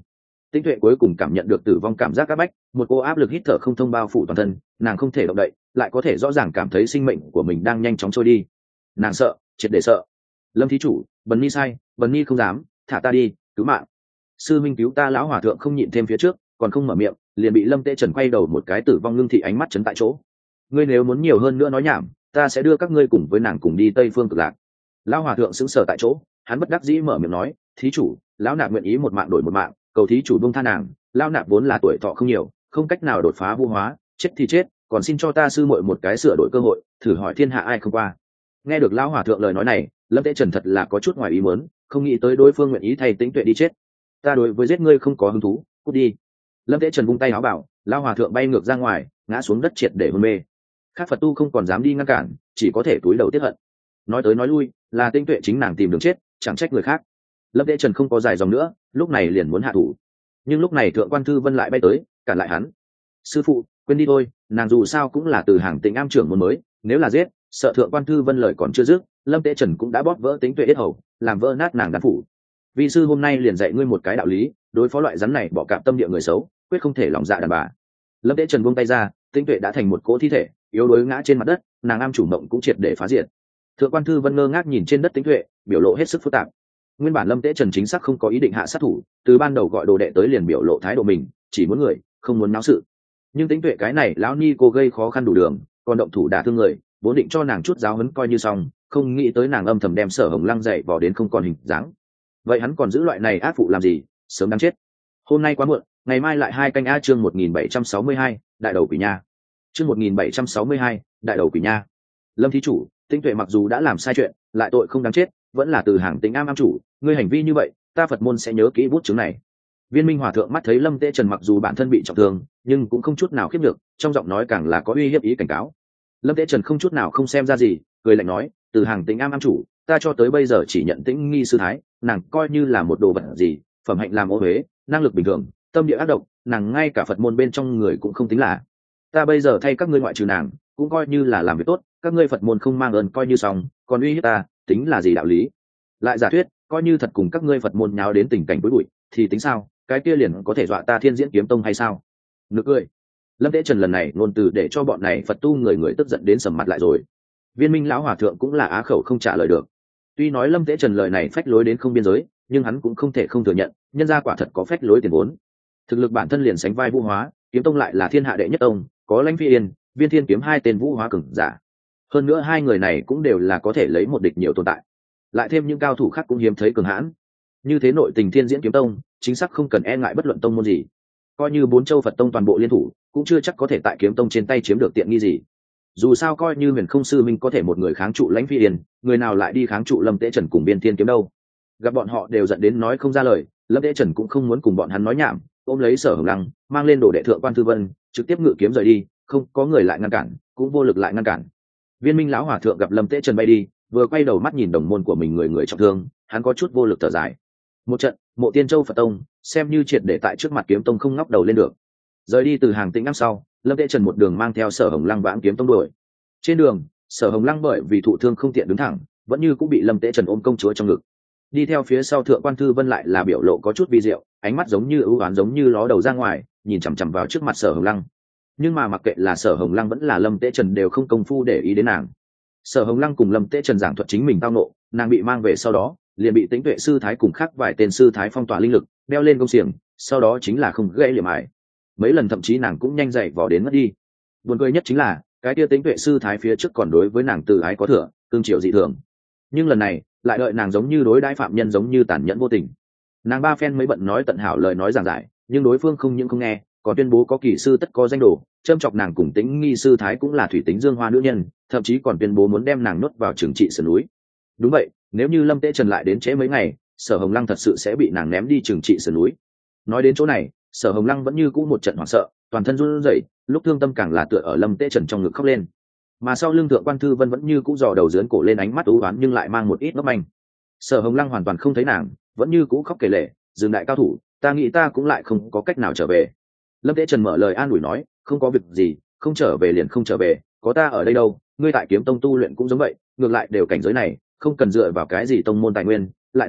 Tĩnh Tuệ cuối cùng cảm nhận được tử vong cảm giác áp bách, một cô áp lực hít thở không thông bao phủ toàn thân, nàng không thể động đậy, lại có thể rõ ràng cảm thấy sinh mệnh của mình đang nhanh chóng trôi đi. Nàng sợ, triệt để sợ. Lâm thí chủ, Bần Ni sai, Bần Ni không dám, thả ta đi, cứu mạng. Sư minh cứu ta. Lão hòa thượng không nhịn thêm phía trước, còn không mở miệng, liền bị Lâm Tế Trần quay đầu một cái tử vong ngưng thị ánh mắt chấn tại chỗ. Ngươi nếu muốn nhiều hơn nữa nói nhảm, ta sẽ đưa các ngươi cùng với nàng cùng đi Tây Phương Cực Lạc. Lão hòa thượng sững sờ tại chỗ, hắn bất đắc dĩ mở miệng nói, thí chủ, lão nạp nguyện ý một mạng đổi một mạng, cầu thí chủ buông tha nàng. Lão nạp vốn là tuổi thọ không nhiều, không cách nào đột phá vu hóa, chết thì chết, còn xin cho ta sư muội một cái sửa đổi cơ hội, thử hỏi thiên hạ ai không qua. Nghe được lão hòa thượng lời nói này, Lâm Tế Trần thật là có chút ngoài ý muốn, không nghĩ tới đối phương nguyện ý thay Tĩnh Tuệ đi chết. Ta đối với giết ngươi không có hứng thú, cút đi. Lâm Tế Trần vung tay áo bảo, lão hòa thượng bay ngược ra ngoài, ngã xuống đất triệt để hôn mê. Các Phật tu không còn dám đi ngăn cản, chỉ có thể túi đầu tiếp hận. Nói tới nói lui, là Tĩnh Tuệ chính nàng tìm đường chết, chẳng trách người khác. Lâm Tế Trần không có dài dòng nữa, lúc này liền muốn hạ thủ. Nhưng lúc này Thượng Quan Thư Vân lại bay tới, cản lại hắn. Sư phụ, quên đi thôi, nàng dù sao cũng là từ hàng Tĩnh Am trưởng môn mới, nếu là giết, sợ Thượng Quan Thư Vân lời còn chưa dứt, Lâm Tế Trần cũng đã bóp vỡ Tĩnh Tuệ yết hầu, làm vỡ nát nàng đan phủ. Vị sư hôm nay liền dạy ngươi một cái đạo lý, đối phó loại rắn này bỏ cạp tâm địa người xấu, quyết không thể lòng dạ đàn bà. Lâm Tế Trần buông tay ra, Tĩnh Tuệ đã thành một cỗ thi thể, yếu đuối ngã trên mặt đất, nàng am chủ mộng cũng triệt để phá diệt. Thượng Quan Thư Vân ngơ ngác nhìn trên đất Tĩnh Tuệ, biểu lộ hết sức phức tạp. Nguyên bản Lâm Tế Trần chính xác không có ý định hạ sát thủ, từ ban đầu gọi đồ đệ tới liền biểu lộ thái độ mình, chỉ muốn người, không muốn náo sự. Nhưng Tĩnh Tuệ cái này lão ni cô gây khó khăn đủ đường, còn động thủ đả thương người, vốn định cho nàng chút giáo huấn coi như xong, không nghĩ tới nàng âm thầm đem Sở Hồng Lăng dạy vò đến không còn hình dáng. Vậy hắn còn giữ loại này ác phụ làm gì, sớm đáng chết. Hôm nay quá muộn, ngày mai lại 2 canh a. Chương 1762, đại đầu quỷ nha. Chương 1762, đại đầu quỷ nha. Lâm thí chủ, Tĩnh Tuệ mặc dù đã làm sai chuyện, lại tội không đáng chết, vẫn là từ hàng Tĩnh Am chủ, ngươi hành vi như vậy, ta Phật môn sẽ nhớ kỹ bút chứng này. Viên Minh Hòa thượng mắt thấy Lâm Tế Trần mặc dù bản thân bị trọng thương, nhưng cũng không chút nào khiếp được, trong giọng nói càng là có uy hiếp ý cảnh cáo. Lâm Tế Trần không chút nào không xem ra gì, cười lạnh nói, từ hàng Tĩnh Am chủ, ta cho tới bây giờ chỉ nhận Tĩnh nghi sư thái, nàng coi như là một đồ vật gì, phẩm hạnh làm ô huế, năng lực bình thường, tâm địa ác độc, nàng ngay cả Phật môn bên trong người cũng không tính là. Ta bây giờ thay các ngươi ngoại trừ nàng, cũng coi như là làm việc tốt, các ngươi Phật môn không mang ơn coi như xong, còn uy hiếp ta, tính là gì đạo lý? Lại giả thuyết, coi như thật cùng các ngươi Phật môn nháo đến tình cảnh cuối bụi, thì tính sao? Cái kia liền có thể dọa ta Thiên Diễn Kiếm Tông hay sao? Nực cười. Lâm Tế Trần lần này ngôn từ để cho bọn này Phật tu người tức giận đến sầm mặt lại rồi. Viên Minh lão hòa thượng cũng là á khẩu không trả lời được. Tuy nói Lâm Tế Trần lời này phách lối đến không biên giới, nhưng hắn cũng không thể không thừa nhận, nhân gia quả thật có phách lối tiền vốn. Thực lực bản thân liền sánh vai Vũ Hóa, Kiếm Tông lại là thiên hạ đệ nhất tông, có Lãnh Phi Yên, Viên Thiên Kiếm hai tên Vũ Hóa cường giả. Hơn nữa hai người này cũng đều là có thể lấy một địch nhiều tồn tại. Lại thêm những cao thủ khác cũng hiếm thấy cường hãn. Như thế nội tình Thiên Diễn Kiếm Tông, chính xác không cần e ngại bất luận tông môn gì. Coi như 4 châu Phật tông toàn bộ liên thủ, cũng chưa chắc có thể tại Kiếm Tông trên tay chiếm được tiện nghi gì. Dù sao coi như Huyền Không sư minh có thể một người kháng trụ Lãnh Phi Yên, người nào lại đi kháng trụ Lâm Tế Trần cùng Viên Thiên Kiếm đâu. Gặp bọn họ đều giận đến nói không ra lời, Lâm Tế Trần cũng không muốn cùng bọn hắn nói nhảm, ôm lấy Sở Hồng Lăng, mang lên đồ đệ Thượng Quan Thư Vân, trực tiếp ngự kiếm rời đi, không có người lại ngăn cản, cũng vô lực lại ngăn cản. Viên Minh lão hòa thượng gặp Lâm Tế Trần bay đi, vừa quay đầu mắt nhìn đồng môn của mình người trọng thương, hắn có chút vô lực thở dài. Một trận, Mộ Tiên Châu Phật tông, xem như triệt để tại trước mặt Kiếm Tông không ngóc đầu lên được. Rời đi từ hàng Tĩnh năm sau, Lâm Tế Trần một đường mang theo Sở Hồng Lăng vãng Kiếm Tông đuổi. Trên đường, Sở Hồng Lăng bởi vì thụ thương không tiện đứng thẳng, vẫn như cũng bị Lâm Tế Trần ôm công chúa trong ngực. Đi theo phía sau Thượng Quan Thư Vân lại là biểu lộ có chút vi diệu, ánh mắt giống như ưu oán giống như ló đầu ra ngoài, nhìn chằm chằm vào trước mặt Sở Hồng Lăng. Nhưng mà mặc kệ là Sở Hồng Lăng vẫn là Lâm Tế Trần đều không công phu để ý đến nàng. Sở Hồng Lăng cùng Lâm Tế Trần giảng thuật chính mình tao nộ, nàng bị mang về sau đó, liền bị Tĩnh Tuệ sư thái cùng khác vài tên sư thái phong tỏa linh lực, đeo lên công xiềng, sau đó chính là không gãy liệm ải. Mấy lần thậm chí nàng cũng nhanh dậy vò đến mất đi. Buồn cười nhất chính là, cái kia Tĩnh Tuệ sư thái phía trước còn đối với nàng từ ái có thừa, cương triều dị thường. Nhưng lần này, lại đợi nàng giống như đối đãi phạm nhân giống như tàn nhẫn vô tình. Nàng ba phen mấy bận nói tận hảo lời nói giảng giải, nhưng đối phương không những không nghe, còn tuyên bố có kỳ sư tất có danh đồ, châm chọc nàng cùng Tĩnh nghi sư thái cũng là thủy tính dương hoa nữ nhân, thậm chí còn tuyên bố muốn đem nàng nuốt vào trừng trị sườn núi. Đúng vậy, nếu như Lâm Tế Trần lại đến trễ mấy ngày, Sở Hồng Lăng thật sự sẽ bị nàng ném đi trừng trị sườn núi. Nói đến chỗ này, Sở Hồng Lăng vẫn như cũ một trận hoảng sợ, toàn thân run rẩy, lúc thương tâm càng là tựa ở Lâm Tế Trần trong ngực khóc lên. Mà sau lưng Thượng Quan Thư Vân vẫn như cũ dò đầu dướn cổ lên, ánh mắt u ám nhưng lại mang một ít ngấp manh. Sở Hồng Lăng hoàn toàn không thấy nàng, vẫn như cũ khóc kể lể, dừng đại cao thủ, ta nghĩ ta cũng lại không có cách nào trở về. Lâm Tế Trần mở lời an ủi nói, không có việc gì, không trở về liền không trở về, có ta ở đây đâu, ngươi tại Kiếm Tông tu luyện cũng giống vậy, ngược lại đều cảnh giới này, không cần dựa vào cái gì tông môn tài nguyên, lại nói,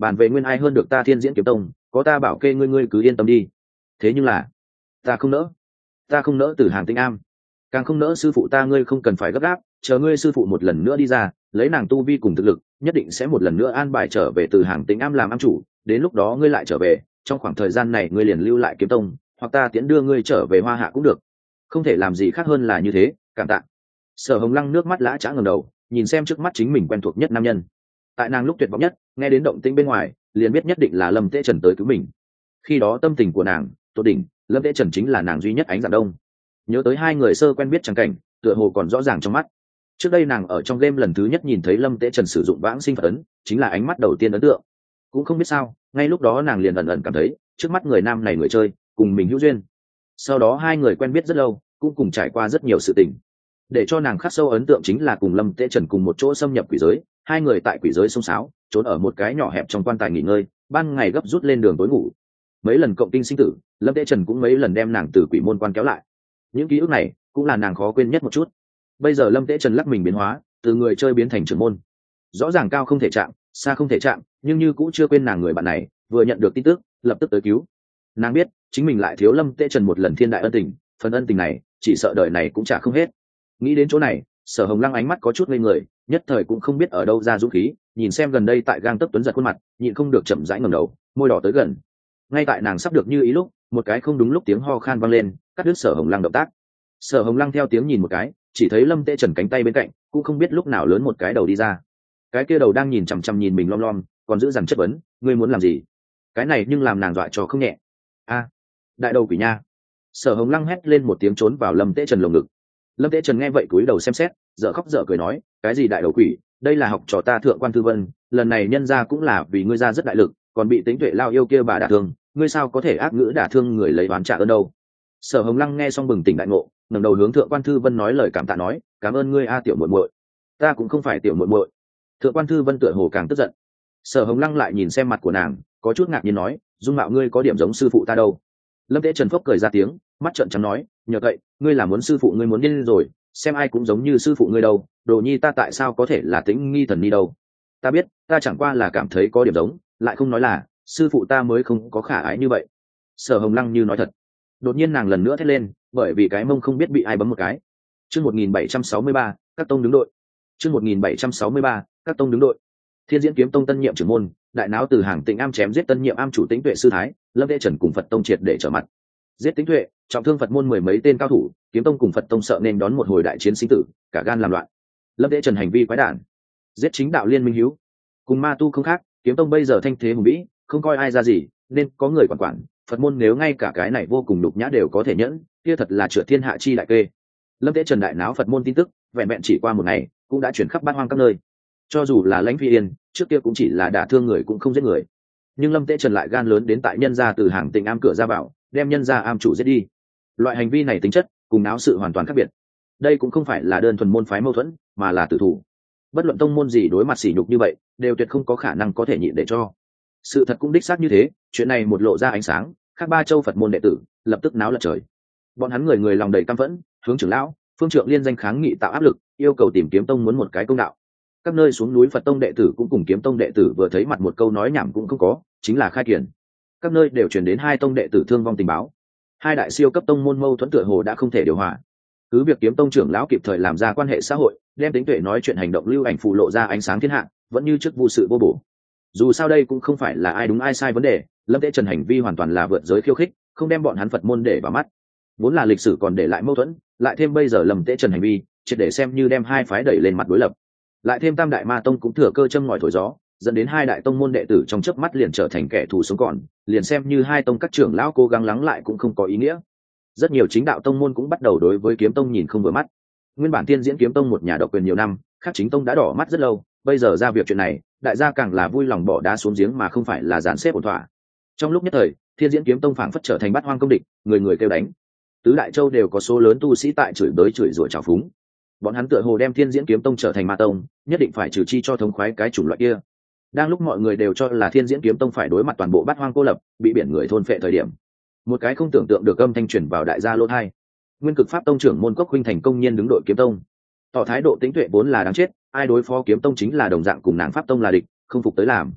bàn về nguyên ai hơn được ta Thiên Diễn Kiếm Tông, có ta bảo kê ngươi, ngươi cứ yên tâm đi. Thế nhưng là ta không nỡ Tử Hàng Tĩnh Am, càng không nỡ sư phụ ta, ngươi không cần phải gấp gáp, chờ ngươi sư phụ một lần nữa đi ra, lấy nàng tu vi cùng thực lực, nhất định sẽ một lần nữa an bài trở về Tử Hàng Tĩnh Am làm am chủ, đến lúc đó ngươi lại trở về, trong khoảng thời gian này ngươi liền lưu lại kiếm tông, hoặc ta tiễn đưa ngươi trở về Hoa Hạ cũng được, không thể làm gì khác hơn là như thế, cảm tạ. Sở Hồng Lăng nước mắt lã chã ngẩng đầu, nhìn xem trước mắt chính mình quen thuộc nhất nam nhân. Tại nàng lúc tuyệt vọng nhất, nghe đến động tĩnh bên ngoài, liền biết nhất định là Lâm Tế Trần tới cứu mình. Khi đó tâm tình của nàng tột đỉnh, Lâm Tế Trần chính là nàng duy nhất ánh dạng đông. Nhớ tới hai người sơ quen biết chẳng cảnh, tựa hồ còn rõ ràng trong mắt. Trước đây nàng ở trong game lần thứ nhất nhìn thấy Lâm Tế Trần sử dụng vãng sinh Phật ấn, chính là ánh mắt đầu tiên ấn tượng. Cũng không biết sao, ngay lúc đó nàng liền ẩn ẩn cảm thấy, trước mắt người nam này người chơi, cùng mình hữu duyên. Sau đó hai người quen biết rất lâu, cũng cùng trải qua rất nhiều sự tình. Để cho nàng khắc sâu ấn tượng chính là cùng Lâm Tế Trần cùng một chỗ xâm nhập quỷ giới, hai người tại quỷ giới xông xáo, trốn ở một cái nhỏ hẹp trong quan tài nghỉ ngơi, ban ngày gấp rút lên đường tối ngủ. Mấy lần cộng kinh sinh tử, Lâm Tế Trần cũng mấy lần đem nàng từ quỷ môn quan kéo lại. Những ký ức này cũng là nàng khó quên nhất một chút. Bây giờ Lâm Tế Trần lắc mình biến hóa, từ người chơi biến thành trưởng môn, rõ ràng cao không thể chạm, xa không thể chạm, nhưng như cũng chưa quên nàng người bạn này, vừa nhận được tin tức lập tức tới cứu. Nàng biết chính mình lại thiếu Lâm Tế Trần một lần thiên đại ân tình, phần ân tình này chỉ sợ đời này cũng trả không hết. Nghĩ đến chỗ này, Sở Hồng Lăng ánh mắt có chút ngây người, nhất thời cũng không biết ở đâu ra dũng khí, nhìn xem gần đây tại gang tấc tuấn giật khuôn mặt, nhịn không được chậm rãi ngẩng đầu, môi đỏ tới gần. Ngay tại nàng sắp được như ý lúc, một cái không đúng lúc tiếng ho khan vang lên, cắt đứt Sở Hồng Lăng động tác. Sở Hồng Lăng theo tiếng nhìn một cái, chỉ thấy Lâm Tế Trần cánh tay bên cạnh, cũng không biết lúc nào lớn một cái đầu đi ra. Cái kia đầu đang nhìn chằm chằm nhìn mình lom lom, còn giữ dằn chất vấn, ngươi muốn làm gì? Cái này nhưng làm nàng dọa cho không nhẹ. A, đại đầu quỷ nha! Sở Hồng Lăng hét lên một tiếng trốn vào Lâm Tế Trần lồng ngực. Lâm Tế Trần nghe vậy cúi đầu xem xét, dở khóc dở cười nói, cái gì đại đầu quỷ, đây là học trò ta Thượng Quan Thư Vân, lần này nhân ra cũng là vì ngươi ra rất đại lực, còn bị Tính Tuệ lao yêu kia bà đả thương, ngươi sao có thể ác ngữ đả thương người lấy oán trả ơn đâu. Sở Hồng Lăng nghe xong bừng tỉnh đại ngộ, ngẩng đầu hướng Thượng Quan Thư Vân nói lời cảm tạ nói, cảm ơn ngươi a tiểu muội muội. Ta cũng không phải tiểu muội muội. Thượng Quan Thư Vân tựa hồ càng tức giận. Sở Hồng Lăng lại nhìn xem mặt của nàng, có chút ngạc nhiên nói, dung mạo ngươi có điểm giống sư phụ ta đâu. Lâm Tế Trần phốc cười ra tiếng, mắt trợn trắng nói, nhờ vậy, ngươi là muốn sư phụ ngươi muốn điên rồi, xem ai cũng giống như sư phụ ngươi đâu, đồ nhi ta tại sao có thể là Tĩnh Nghi thần ni đâu. Ta biết, ta chẳng qua là cảm thấy có điểm giống, lại không nói là sư phụ ta mới không có khả ái như vậy. Sở Hồng Lăng như nói thật. Đột nhiên nàng lần nữa thét lên, bởi vì cái mông không biết bị ai bấm một cái. Chương 1763, các tông đứng đội. Chương 1763, các tông đứng đội. Thiên Diễn Kiếm Tông tân nhiệm trưởng môn, đại náo từ Hàng Tĩnh Am chém giết tân nhiệm am chủ Tĩnh Tuệ sư thái, Lâm Tế Trần cùng Phật tông triệt để trở mặt. Giết Tĩnh Tuệ, trọng thương Phật môn mười mấy tên cao thủ, Kiếm Tông cùng Phật tông sợ nên đón một hồi đại chiến sinh tử, cả gan làm loạn. Lâm Tế Trần hành vi quái đản, giết chính đạo liên minh hữu, cùng ma tu không khác, Kiếm Tông bây giờ thanh thế hùng vĩ, không coi ai ra gì, nên có người quản. Phật môn nếu ngay cả cái này vô cùng nhục nhã đều có thể nhẫn, kia thật là trượt thiên hạ chi đại kê. Lâm Tế Trần đại náo Phật môn tin tức, vẹn vẹn chỉ qua một ngày, cũng đã chuyển khắp bát hoang các nơi. Cho dù là Lãnh Phi Yên, trước kia cũng chỉ là đả thương người cũng không giết người, nhưng Lâm Tế Trần lại gan lớn đến tại nhân gia từ Hàng Tĩnh Am cửa ra vào, đem nhân gia am chủ giết đi. Loại hành vi này tính chất cùng náo sự hoàn toàn khác biệt. Đây cũng không phải là đơn thuần môn phái mâu thuẫn, mà là tử thủ. Bất luận tông môn gì đối mặt sỉ nhục như vậy, đều tuyệt không có khả năng có thể nhịn để cho. Sự thật cũng đích xác như thế, chuyện này một lộ ra ánh sáng, các ba châu Phật môn đệ tử lập tức náo lật trời. Bọn hắn người người lòng đầy căm phẫn, hướng trưởng lão, phương trượng liên danh kháng nghị tạo áp lực, yêu cầu tìm Kiếm Tông muốn một cái công đạo. Các nơi xuống núi Phật tông đệ tử cũng cùng Kiếm Tông đệ tử vừa thấy mặt một câu nói nhảm cũng không có, chính là khai kiển. Các nơi đều truyền đến hai tông đệ tử thương vong tình báo. Hai đại siêu cấp tông môn mâu thuẫn tựa hồ đã không thể điều hòa. Cứ việc Kiếm Tông trưởng lão kịp thời làm ra quan hệ xã hội, đem Tính Tuệ nói chuyện hành động lưu ảnh phù lộ ra ánh sáng thiên hạ, vẫn như trước vụ sự vô bổ. Dù sao đây cũng không phải là ai đúng ai sai vấn đề, Lâm Tế Trần hành vi hoàn toàn là vượt giới khiêu khích, không đem bọn hắn Phật môn để vào mắt. Vốn là lịch sử còn để lại mâu thuẫn, lại thêm bây giờ Lâm Tế Trần hành vi, triệt để xem như đem hai phái đẩy lên mặt đối lập. Lại thêm Tam Đại Ma Tông cũng thừa cơ châm ngòi thổi gió, dẫn đến hai đại tông môn đệ tử trong chớp mắt liền trở thành kẻ thù sống còn, liền xem như hai tông các trưởng lão cố gắng lắng lại cũng không có ý nghĩa. Rất nhiều chính đạo tông môn cũng bắt đầu đối với Kiếm Tông nhìn không vừa mắt. Nguyên bản Thiên Diễn Kiếm Tông một nhà độc quyền nhiều năm, khác chính tông đã đỏ mắt rất lâu, bây giờ ra việc chuyện này, đại gia càng là vui lòng bỏ đá xuống giếng mà không phải là dàn xếp ổn thỏa. Trong lúc nhất thời, Thiên Diễn Kiếm Tông phảng phất trở thành bát hoang công địch, người người kêu đánh. Tứ đại châu đều có số lớn tu sĩ tại chửi bới chửi rủa trào phúng. Bọn hắn tựa hồ đem Thiên Diễn Kiếm Tông trở thành ma tông, nhất định phải trừ chi cho thống khoái cái chủng loại kia. Đang lúc mọi người đều cho là Thiên Diễn Kiếm Tông phải đối mặt toàn bộ bát hoang cô lập, bị biển người thôn phệ thời điểm, một cái không tưởng tượng được âm thanh truyền vào đại gia lỗ tai. Nguyên Cực Pháp Tông trưởng môn Cốc Huynh thành công nhiên đứng đội Kiếm Tông, tỏ thái độ Tính Tuệ vốn là đáng chết, ai đối phó Kiếm Tông chính là đồng dạng cùng nàng Pháp Tông là địch, không phục tới làm.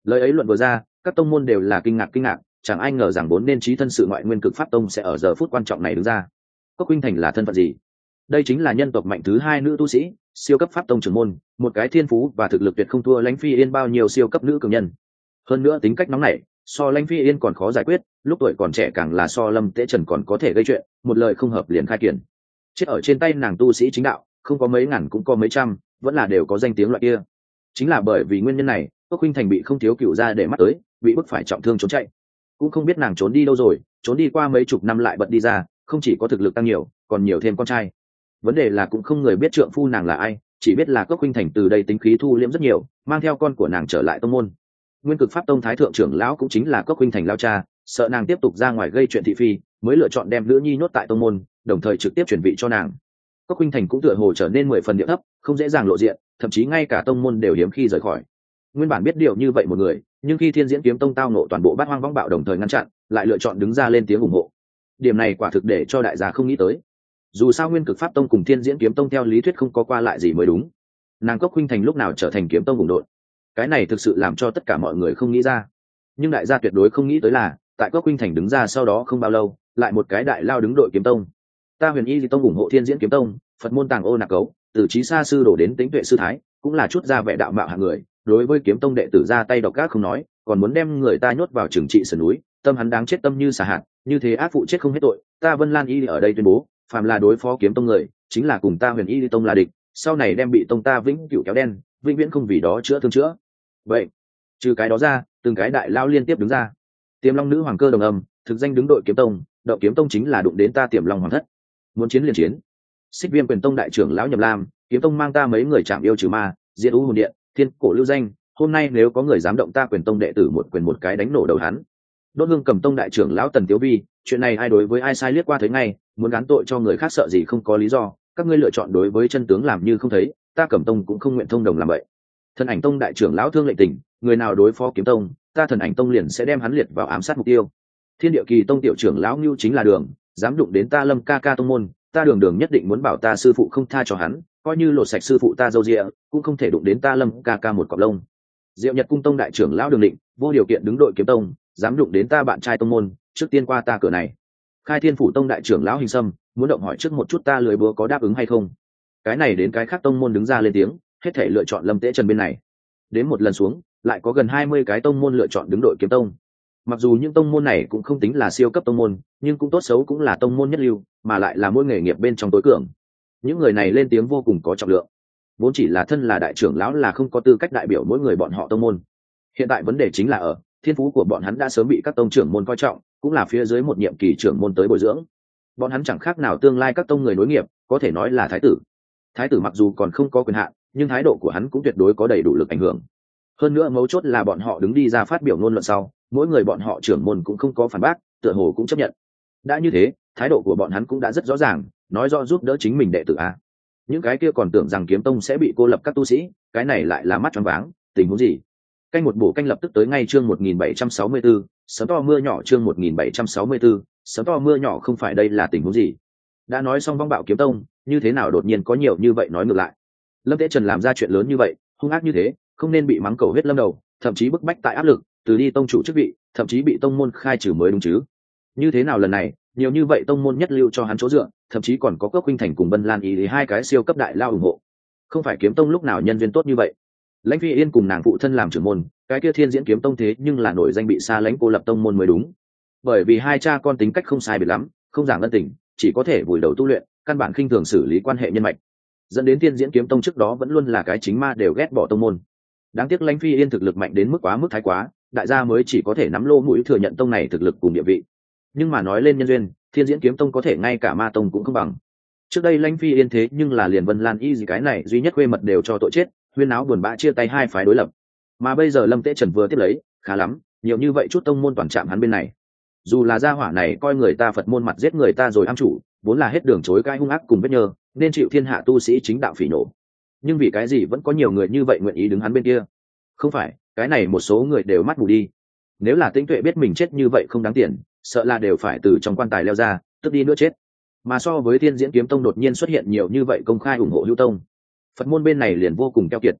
Lời ấy luận vừa ra, các tông môn đều là kinh ngạc, chẳng ai ngờ rằng vốn nên trí thân sự ngoại nguyên cực pháp tông sẽ ở giờ phút quan trọng này đứng ra. Cốc Khuynh Thành là thân phận gì? Đây chính là nhân tộc mạnh thứ hai nữ tu sĩ, siêu cấp pháp tông trưởng môn, một cái thiên phú và thực lực tuyệt không thua Lãnh Phi Yên bao nhiêu siêu cấp nữ cường nhân. Hơn nữa tính cách nóng nảy, so Lãnh Phi Yên còn khó giải quyết, lúc tuổi còn trẻ càng là so Lâm Tế Trần còn có thể gây chuyện, một lời không hợp liền khai kiển. Chết ở trên tay nàng tu sĩ chính đạo, không có mấy ngàn cũng có mấy trăm, vẫn là đều có danh tiếng loại kia. Chính là bởi vì nguyên nhân này, Cốc Khuynh Thành bị không thiếu cựu gia để mắt tới, bị bức phải trọng thương trốn chạy. Cũng không biết nàng trốn đi đâu rồi, trốn đi qua mấy chục năm lại bật đi ra, không chỉ có thực lực tăng nhiều, còn nhiều thêm con trai. Vấn đề là cũng không người biết trượng phu nàng là ai, chỉ biết là Cốc Khuynh Thành từ đây tính khí thu liễm rất nhiều, mang theo con của nàng trở lại tông môn. Nguyên Cực Pháp Tông thái thượng trưởng lão cũng chính là Cốc Khuynh Thành lao cha, sợ nàng tiếp tục ra ngoài gây chuyện thị phi, mới lựa chọn đem nữ nhi nhốt tại tông môn, đồng thời trực tiếp chuyển vị cho nàng. Cốc Khuynh Thành cũng tựa hồ trở nên 10 phần địa thấp, không dễ dàng lộ diện, thậm chí ngay cả tông môn đều hiếm khi rời khỏi. Nguyên bản biết điều như vậy một người, nhưng khi Thiên Diễn Kiếm Tông tao nộ toàn bộ bát hoang võng bạo đồng thời ngăn chặn, lại lựa chọn đứng ra lên tiếng ủng hộ. Điểm này quả thực để cho đại gia không nghĩ tới. Dù sao Nguyên Cực Pháp Tông cùng Thiên Diễn Kiếm Tông theo lý thuyết không có qua lại gì mới đúng. Nàng Cốc Khuynh Thành lúc nào trở thành kiếm tông cùng đội? Cái này thực sự làm cho tất cả mọi người không nghĩ ra. Nhưng đại gia tuyệt đối không nghĩ tới là, tại Cốc Khuynh Thành đứng ra sau đó không bao lâu, lại một cái đại lao đứng đội kiếm tông. Ta Huyền Y Tông ủng hộ Thiên Diễn Kiếm Tông, Phật môn Tàng Ô Nạc Cấu, từ Chí Sa sư đổ đến Tĩnh Tuệ sư thái, cũng là chút ra vẻ đạo mạo hạng người, đối với kiếm tông đệ tử ra tay độc ác không nói, còn muốn đem người ta nhốt vào trừng trị sườn núi, tâm hắn đáng chết tâm như xà hạt, như thế ác phụ chết không hết tội. Ta Vân Lan Y ở đây tuyên bố, phàm là đối phó kiếm tông người, chính là cùng ta Huyền Y Tông là địch, sau này đem bị tông ta vĩnh cửu kéo đen, vĩnh viễn không vì đó chữa thương chữa. Vậy, trừ cái đó ra, từng cái đại lao liên tiếp đứng ra. Tiềm Long nữ hoàng cơ đồng âm, thực danh đứng đội kiếm tông, đậu kiếm tông chính là đụng đến ta Tiềm Long hoàng thất. Muốn chiến liền chiến. Xích Viêm Quyền Tông đại trưởng lão Nhậm Lam, kiếm tông mang ta mấy người chạm yêu trừ ma, diệt u hồn điện, thiên cổ lưu danh, hôm nay nếu có người dám động ta Quyền Tông đệ tử một quyền một cái đánh nổ đầu hắn. Đốt Hương Cầm Tông đại trưởng lão Tần Tiếu Vi, chuyện này ai đối với ai sai liếc qua thấy ngay, muốn gán tội cho người khác sợ gì không có lý do, các ngươi lựa chọn đối với chân tướng làm như không thấy, ta Cẩm Tông cũng không nguyện thông đồng làm vậy. Thần Ảnh Tông đại trưởng lão Thương Lệnh Tình, người nào đối phó kiếm tông, ta Thần Ảnh Tông liền sẽ đem hắn liệt vào ám sát mục tiêu. Thiên Địa Kỳ Tông tiểu trưởng lão Nưu chính là Đường, dám đụng đến ta Lâm ca ca tông môn, ta Đường nhất định muốn bảo ta sư phụ không tha cho hắn, coi như lột sạch sư phụ ta dâu rịa, cũng không thể đụng đến ta Lâm ca ca một cọp lông. Diệu Nhật Cung Tông đại trưởng lão Đường Định, vô điều kiện đứng đội kiếm tông, dám đụng đến ta bạn trai tông môn, trước tiên qua ta cửa này. Khai Thiên Phủ Tông đại trưởng lão Hình Sâm, muốn động hỏi trước một chút ta lưới búa có đáp ứng hay không. Cái này đến cái khác tông môn đứng ra lên tiếng, hết thể lựa chọn Lâm Tế Trần bên này. Đến một lần xuống, lại có gần 20 cái tông môn lựa chọn đứng đội kiếm tông. Mặc dù những tông môn này cũng không tính là siêu cấp tông môn, nhưng cũng tốt xấu cũng là tông môn nhất lưu, mà lại là mỗi nghề nghiệp bên trong tối cường. Những người này lên tiếng vô cùng có trọng lượng. Vốn chỉ là thân là đại trưởng lão là không có tư cách đại biểu mỗi người bọn họ tông môn. Hiện tại vấn đề chính là ở thiên phú của bọn hắn đã sớm bị các tông trưởng môn coi trọng, cũng là phía dưới một nhiệm kỳ trưởng môn tới bồi dưỡng. Bọn hắn chẳng khác nào tương lai các tông người nối nghiệp, có thể nói là thái tử. Thái tử mặc dù còn không có quyền hạn, nhưng thái độ của hắn cũng tuyệt đối có đầy đủ lực ảnh hưởng. Hơn nữa mấu chốt là bọn họ đứng đi ra phát biểu ngôn luận sau, mỗi người bọn họ trưởng môn cũng không có phản bác, tựa hồ cũng chấp nhận. Đã như thế, thái độ của bọn hắn cũng đã rất rõ ràng, nói rõ giúp đỡ chính mình đệ tử a. Những cái kia còn tưởng rằng kiếm tông sẽ bị cô lập các tu sĩ, cái này lại là mắt choáng váng, tình huống gì? Canh một bổ canh lập tức tới ngay chương 1764, sớm to mưa nhỏ chương 1764, sớm to mưa nhỏ không phải đây là tình huống gì? Đã nói xong vong bạo kiếm tông, như thế nào đột nhiên có nhiều như vậy nói ngược lại? Lâm Tế Trần làm ra chuyện lớn như vậy, hung ác như thế, không nên bị mắng cầu huyết lâm đầu, thậm chí bức bách tại áp lực, từ đi tông chủ chức vị, thậm chí bị tông môn khai trừ mới đúng chứ? Như thế nào lần này, nhiều như vậy tông môn nhất lưu cho hắn chỗ dựa, thậm chí còn có Cốc Khuynh Thành cùng Vân Lan Y thì hai cái siêu cấp đại lao ủng hộ. Không phải kiếm tông lúc nào nhân duyên tốt như vậy? Lãnh Phi Yên cùng nàng phụ thân làm trưởng môn, cái kia Thiên Diễn Kiếm Tông thế nhưng là nổi danh bị xa lánh cô lập tông môn mới đúng. Bởi vì hai cha con tính cách không sai biệt lắm, không giảng ân tình, chỉ có thể vùi đầu tu luyện, căn bản khinh thường xử lý quan hệ nhân mạch, dẫn đến Thiên Diễn Kiếm Tông trước đó vẫn luôn là cái chính ma đều ghét bỏ tông môn. Đáng tiếc Lãnh Phi Yên thực lực mạnh đến mức thái quá, đại gia mới chỉ có thể nắm lô mũi thừa nhận tông này thực lực cùng địa vị. Nhưng mà nói lên nhân duyên, Thiên Diễn Kiếm Tông có thể ngay cả ma tông cũng không bằng. Trước đây Lãnh Phi Yên thế nhưng là liền Vân Lan Y gì cái này duy nhất quê mật đều cho tội chết, huyên náo buồn bã chia tay hai phái đối lập. Mà bây giờ Lâm Tế Trần vừa tiếp lấy, khá lắm, nhiều như vậy chút tông môn toàn chạm hắn bên này. Dù là gia hỏa này coi người ta Phật môn mặt giết người ta rồi am chủ, vốn là hết đường chối cãi hung ác cùng vết nhơ, nên chịu thiên hạ tu sĩ chính đạo phỉ nổ. Nhưng vì cái gì vẫn có nhiều người như vậy nguyện ý đứng hắn bên kia? Không phải, cái này một số người đều mắt mù đi. Nếu là Tĩnh Tuệ biết mình chết như vậy không đáng tiền, sợ là đều phải từ trong quan tài leo ra, tức đi nữa chết. Mà so với Thiên Diễn Kiếm Tông đột nhiên xuất hiện nhiều như vậy công khai ủng hộ Hữu Tông, Phật môn bên này liền vô cùng keo kiệt.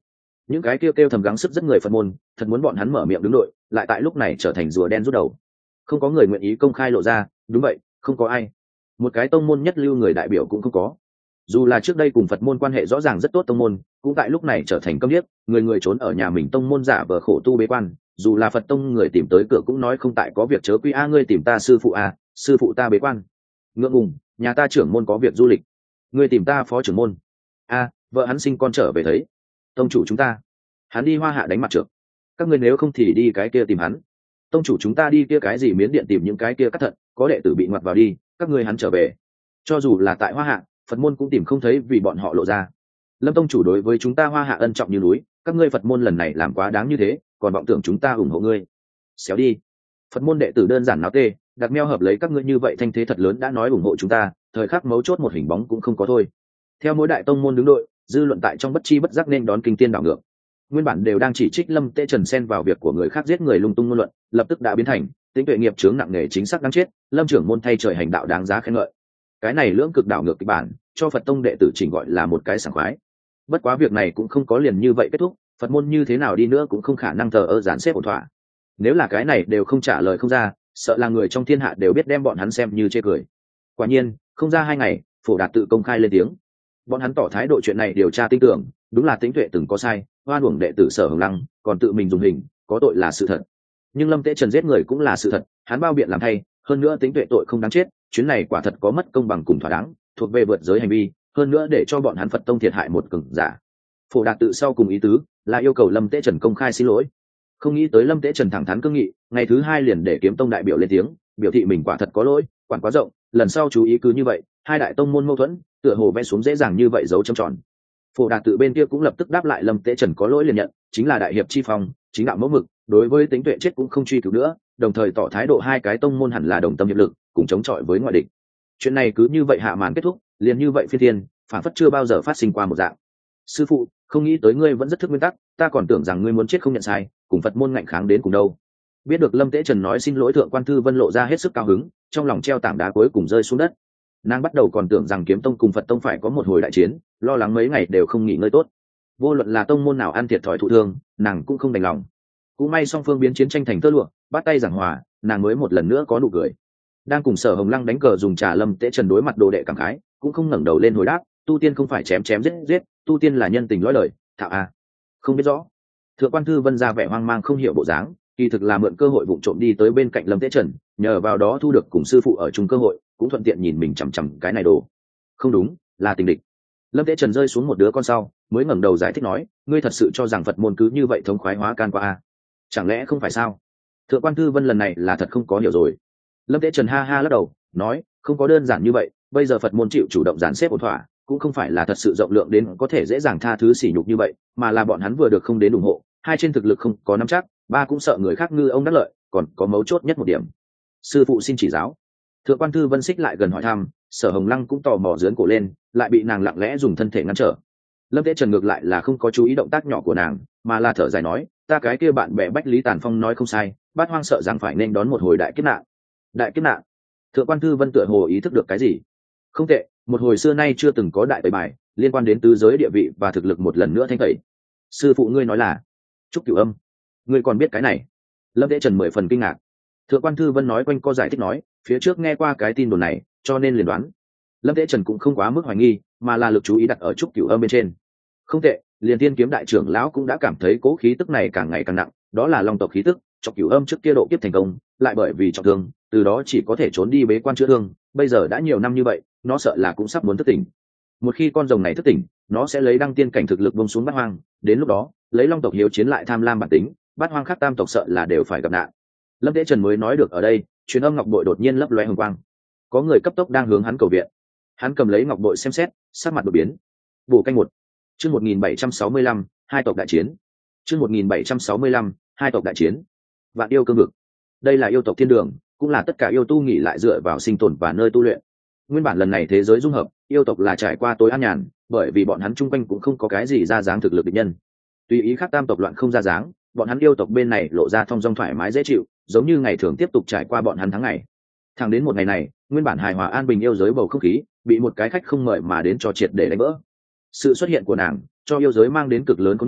những cái kêu thầm gắng sức rất người Phật môn thật muốn bọn hắn mở miệng đứng đội, lại tại lúc này trở thành rùa đen rút đầu. Không có người nguyện ý công khai lộ ra. Đúng vậy, không có ai. Một cái tông môn nhất lưu người đại biểu cũng không có. Dù là trước đây cùng Phật môn quan hệ rõ ràng rất tốt tông môn, cũng tại lúc này trở thành câm điếc, người người trốn ở nhà mình tông môn giả vờ khổ tu bế quan. Dù là Phật tông người tìm tới cửa cũng nói không tại có việc chớ quy a, ngươi tìm ta sư phụ a, sư phụ ta bế quan. Ngượng ngùng, nhà ta trưởng môn có việc du lịch. Ngươi tìm ta phó trưởng môn. A, vợ hắn sinh con trở về thấy. Tông chủ chúng ta, hắn đi Hoa Hạ đánh mặt trược. Các ngươi nếu không thì đi cái kia tìm hắn. Tông chủ chúng ta đi kia cái gì Miến Điện tìm những cái kia cắt thận, có đệ tử bị ngoặt vào đi, các ngươi hắn trở về. Cho dù là tại Hoa Hạ, Phật môn cũng tìm không thấy vì bọn họ lộ ra. Lâm tông chủ đối với chúng ta Hoa Hạ ân trọng như núi, các ngươi Phật môn lần này làm quá đáng như thế, còn vọng tưởng chúng ta ủng hộ ngươi. Xéo đi. Phật môn đệ tử đơn giản náo tê, đặt meo hợp lấy các ngươi như vậy thanh thế thật lớn đã nói ủng hộ chúng ta, thời khắc mấu chốt một hình bóng cũng không có thôi. Theo mỗi đại tông môn đứng đội, dư luận tại trong bất chi bất giác nên đón kinh tiên đảo ngược. Nguyên bản đều đang chỉ trích Lâm Tế Trần xen vào việc của người khác giết người lung tung ngôn luận, lập tức đã biến thành tính tuệ nghiệp chướng nặng nề chính xác đáng chết, Lâm trưởng môn thay trời hành đạo đáng giá khen ngợi. Cái này lưỡng cực đảo ngược kịch bản, cho Phật tông đệ tử chỉnh gọi là một cái sảng khoái. Bất quá việc này cũng không có liền như vậy kết thúc, Phật môn như thế nào đi nữa cũng không khả năng thờ ơ dàn xếp ổn thỏa. Nếu là cái này đều không trả lời không ra, sợ là người trong thiên hạ đều biết đem bọn hắn xem như chê cười. Quả nhiên, không ra 2 ngày, Phổ Đạt tự công khai lên tiếng. Bọn hắn tỏ thái độ chuyện này điều tra tin tưởng, đúng là Tĩnh Tuệ từng có sai, oan uổng đệ tử Sở Hồng Lăng, còn tự mình dùng hình, có tội là sự thật. Nhưng Lâm Tế Trần giết người cũng là sự thật, hắn bao biện làm thay, hơn nữa Tĩnh Tuệ tội không đáng chết, chuyến này quả thật có mất công bằng cùng thỏa đáng, thuộc về vượt giới hành vi, hơn nữa để cho bọn hắn Phật tông thiệt hại một cường giả. Phổ Đạt tự sau cùng ý tứ là yêu cầu Lâm Tế Trần công khai xin lỗi. Không nghĩ tới Lâm Tế Trần thẳng thắn cương nghị, ngày thứ 2 liền để Kiếm Tông đại biểu lên tiếng, biểu thị mình quả thật có lỗi, quản quá rộng, lần sau chú ý cứ như vậy, hai đại tông môn mâu thuẫn, tựa hồ vẽ xuống dễ dàng như vậy dấu chấm tròn. Phổ Đạt tự bên kia cũng lập tức đáp lại Lâm Tế Trần có lỗi liền nhận, chính là đại hiệp chi phong, chính đạo mẫu mực, đối với Tĩnh Tuệ chết cũng không truy cứu nữa, đồng thời tỏ thái độ hai cái tông môn hẳn là đồng tâm hiệp lực, cùng chống chọi với ngoại địch. Chuyện này cứ như vậy hạ màn kết thúc, liền như vậy phi thiên, phản phất chưa bao giờ phát sinh qua một dạng. Sư phụ, không nghĩ tới ngươi vẫn rất thức nguyên tắc, ta còn tưởng rằng ngươi muốn chết không nhận sai, cùng Phật môn ngạnh kháng đến cùng đâu. Biết được Lâm Tế Trần nói xin lỗi, Thượng Quan Thư Vân lộ ra hết sức cao hứng, trong lòng treo tảng đá cuối cùng rơi xuống đất. Nàng bắt đầu còn tưởng rằng Kiếm Tông cùng Phật Tông phải có một hồi đại chiến, lo lắng mấy ngày đều không nghỉ ngơi tốt. Vô luận là tông môn nào ăn thiệt thòi thụ thương, nàng cũng không đành lòng. Cũng may song phương biến chiến tranh thành tơ lụa, bắt tay giảng hòa, nàng mới một lần nữa có nụ cười. Đang cùng Sở Hồng Lăng đánh cờ dùng trà, Lâm Tế Trần đối mặt đồ đệ cảm khái, cũng không ngẩng đầu lên hồi đáp, tu tiên không phải chém chém giết giết, tu tiên là nhân tình lõi lời, thạo a. Không biết rõ. Thượng Quan Thư Vân ra vẻ hoang mang không hiểu bộ dáng, kỳ thực là mượn cơ hội vụng trộm đi tới bên cạnh Lâm Tế Trần, nhờ vào đó thu được cùng sư phụ ở chung cơ hội, cũng thuận tiện nhìn mình chằm chằm cái này đồ. Không đúng, là tình địch. Lâm Tế Trần rơi xuống một đứa con sau, mới ngẩng đầu giải thích nói, ngươi thật sự cho rằng Phật môn cứ như vậy thống khoái hóa can qua a? Chẳng lẽ không phải sao? Thượng Quan Thư Vân lần này là thật không có hiểu rồi. Lâm Tế Trần ha ha lắc đầu, nói, không có đơn giản như vậy, bây giờ Phật môn chịu chủ động dàn xếp ổn thỏa, cũng không phải là thật sự rộng lượng đến có thể dễ dàng tha thứ sỉ nhục như vậy, mà là bọn hắn vừa được không đến ủng hộ, hai trên thực lực không có nắm chắc, ba cũng sợ người khác ngư ông đắc lợi, còn có mấu chốt nhất một điểm. Sư phụ xin chỉ giáo. Thượng Quan Thư Vân xích lại gần hỏi thăm, Sở Hồng Lăng cũng tò mò giương cổ lên, lại bị nàng lặng lẽ dùng thân thể ngăn trở. Lâm Tế Trần ngược lại là không có chú ý động tác nhỏ của nàng, mà là thở dài nói, ta cái kia bạn bè Bách Lý Tàn Phong nói không sai, Bát Hoang sợ rằng phải nên đón một hồi đại kiếp nạn. Đại kiếp nạn? Thượng Quan Thư Vân tựa hồ ý thức được cái gì. Không tệ, một hồi xưa nay chưa từng có đại tẩy bài, liên quan đến tứ giới địa vị và thực lực một lần nữa thanh tẩy. Sư phụ ngươi nói là Trúc Cửu Âm, ngươi còn biết cái này? Lâm Tế Trần 10 phần kinh ngạc. Thượng Quan Thư Vân nói quanh co giải thích nói, phía trước nghe qua cái tin đồn này, cho nên liền đoán. Lâm Tế Trần cũng không quá mức hoài nghi, mà là lực chú ý đặt ở Trúc Cửu Âm bên trên. Không tệ, liền Thiên Kiếm đại trưởng lão cũng đã cảm thấy cố khí tức này càng ngày càng nặng, đó là long tộc khí tức. Trúc Cửu Âm trước kia độ kiếp thành công, lại bởi vì trọng thương, từ đó chỉ có thể trốn đi bế quan chữa thương, bây giờ đã nhiều năm như vậy, nó sợ là cũng sắp muốn thức tỉnh. Một khi con rồng này thức tỉnh, nó sẽ lấy đăng tiên cảnh thực lực buông xuống Bát Hoang, đến lúc đó, lấy long tộc hiếu chiến lại tham lam bản tính, Bát Hoang khác tam tộc sợ là đều phải gặp nạn. Lâm Tế Trần mới nói được ở đây, truyền âm ngọc bội đột nhiên lấp loé hồng quang, có người cấp tốc đang hướng hắn cầu viện. Hắn cầm lấy ngọc bội xem xét, sắc mặt đột biến. Bổ canh 1. Chương 1765, hai tộc đại chiến. Chương 1765, hai tộc đại chiến. Vạn yêu cương vực. Đây là yêu tộc thiên đường, cũng là tất cả yêu tu nghỉ lại dựa vào sinh tồn và nơi tu luyện. Nguyên bản lần này thế giới dung hợp, yêu tộc là trải qua tối an nhàn, bởi vì bọn hắn chung quanh cũng không có cái gì ra dáng thực lực địch nhân. Tùy ý khác tam tộc loạn không ra dáng, bọn hắn yêu tộc bên này lộ ra thong dong thoải mái dễ chịu, giống như ngày thường tiếp tục trải qua bọn hắn tháng ngày. Thẳng đến một ngày này, nguyên bản hài hòa an bình yêu giới bầu không khí bị một cái khách không mời mà đến cho triệt để đánh vỡ. Sự xuất hiện của nàng cho yêu giới mang đến cực lớn có nhiễu,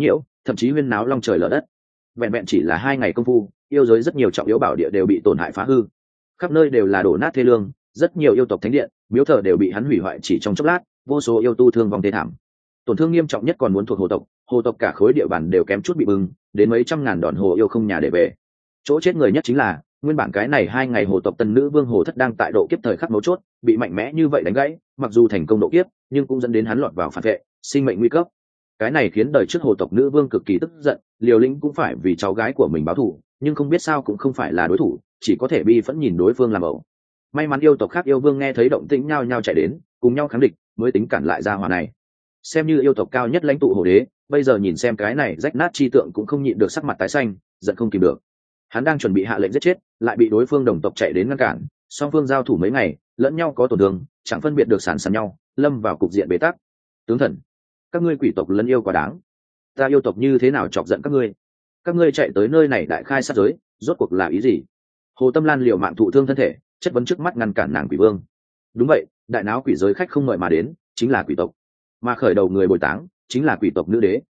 thậm chí huyên náo long trời lở đất. Vẹn vẹn chỉ là 2 ngày công phu, yêu giới rất nhiều trọng yếu bảo địa đều bị tổn hại phá hư, khắp nơi đều là đổ nát thê lương, rất nhiều yêu tộc thánh điện miếu thờ đều bị hắn hủy hoại chỉ trong chốc lát, vô số yêu tu thương vong thê thảm. Tổn thương nghiêm trọng nhất còn muốn thuộc hồ tộc cả khối địa bàn đều kém chút bị bưng, đến mấy trăm ngàn đòn hồ yêu không nhà để về. Chỗ chết người nhất chính là nguyên bản cái này 2 ngày hồ tộc tân nữ vương hồ thất đang tại độ kiếp thời khắc mấu chốt bị mạnh mẽ như vậy đánh gãy, mặc dù thành công độ kiếp nhưng cũng dẫn đến hắn lọt vào phản vệ, sinh mệnh nguy cấp. Cái này khiến đời trước hồ tộc nữ vương cực kỳ tức giận, liều lĩnh cũng phải vì cháu gái của mình báo thù, nhưng không biết sao cũng không phải là đối thủ, chỉ có thể bi phẫn nhìn đối phương làm ẩu. May mắn yêu tộc khác yêu vương nghe thấy động tĩnh nhao nhao chạy đến cùng nhau kháng địch, mới tính cản lại ra hỏa này. Xem như yêu tộc cao nhất lãnh tụ hồ đế, bây giờ nhìn xem cái này rách nát chi tượng cũng không nhịn được sắc mặt tái xanh, giận không kìm được. Hắn đang chuẩn bị hạ lệnh giết chết, lại bị đối phương đồng tộc chạy đến ngăn cản, song phương giao thủ mấy ngày lẫn nhau có tổn thương, chẳng phân biệt được sàn sàn nhau, lâm vào cục diện bế tắc. Tướng thần, các ngươi quỷ tộc lẫn yêu quá đáng, ta yêu tộc như thế nào chọc giận các ngươi chạy tới nơi này đại khai sát giới, rốt cuộc là ý gì? Hồ Tâm Lan liều mạng thụ thương thân thể, chất vấn trước mắt ngăn cản nàng quỷ vương. Đúng vậy, đại náo quỷ giới khách không mời mà đến chính là quỷ tộc, mà khởi đầu người bồi táng chính là quỷ tộc nữ đế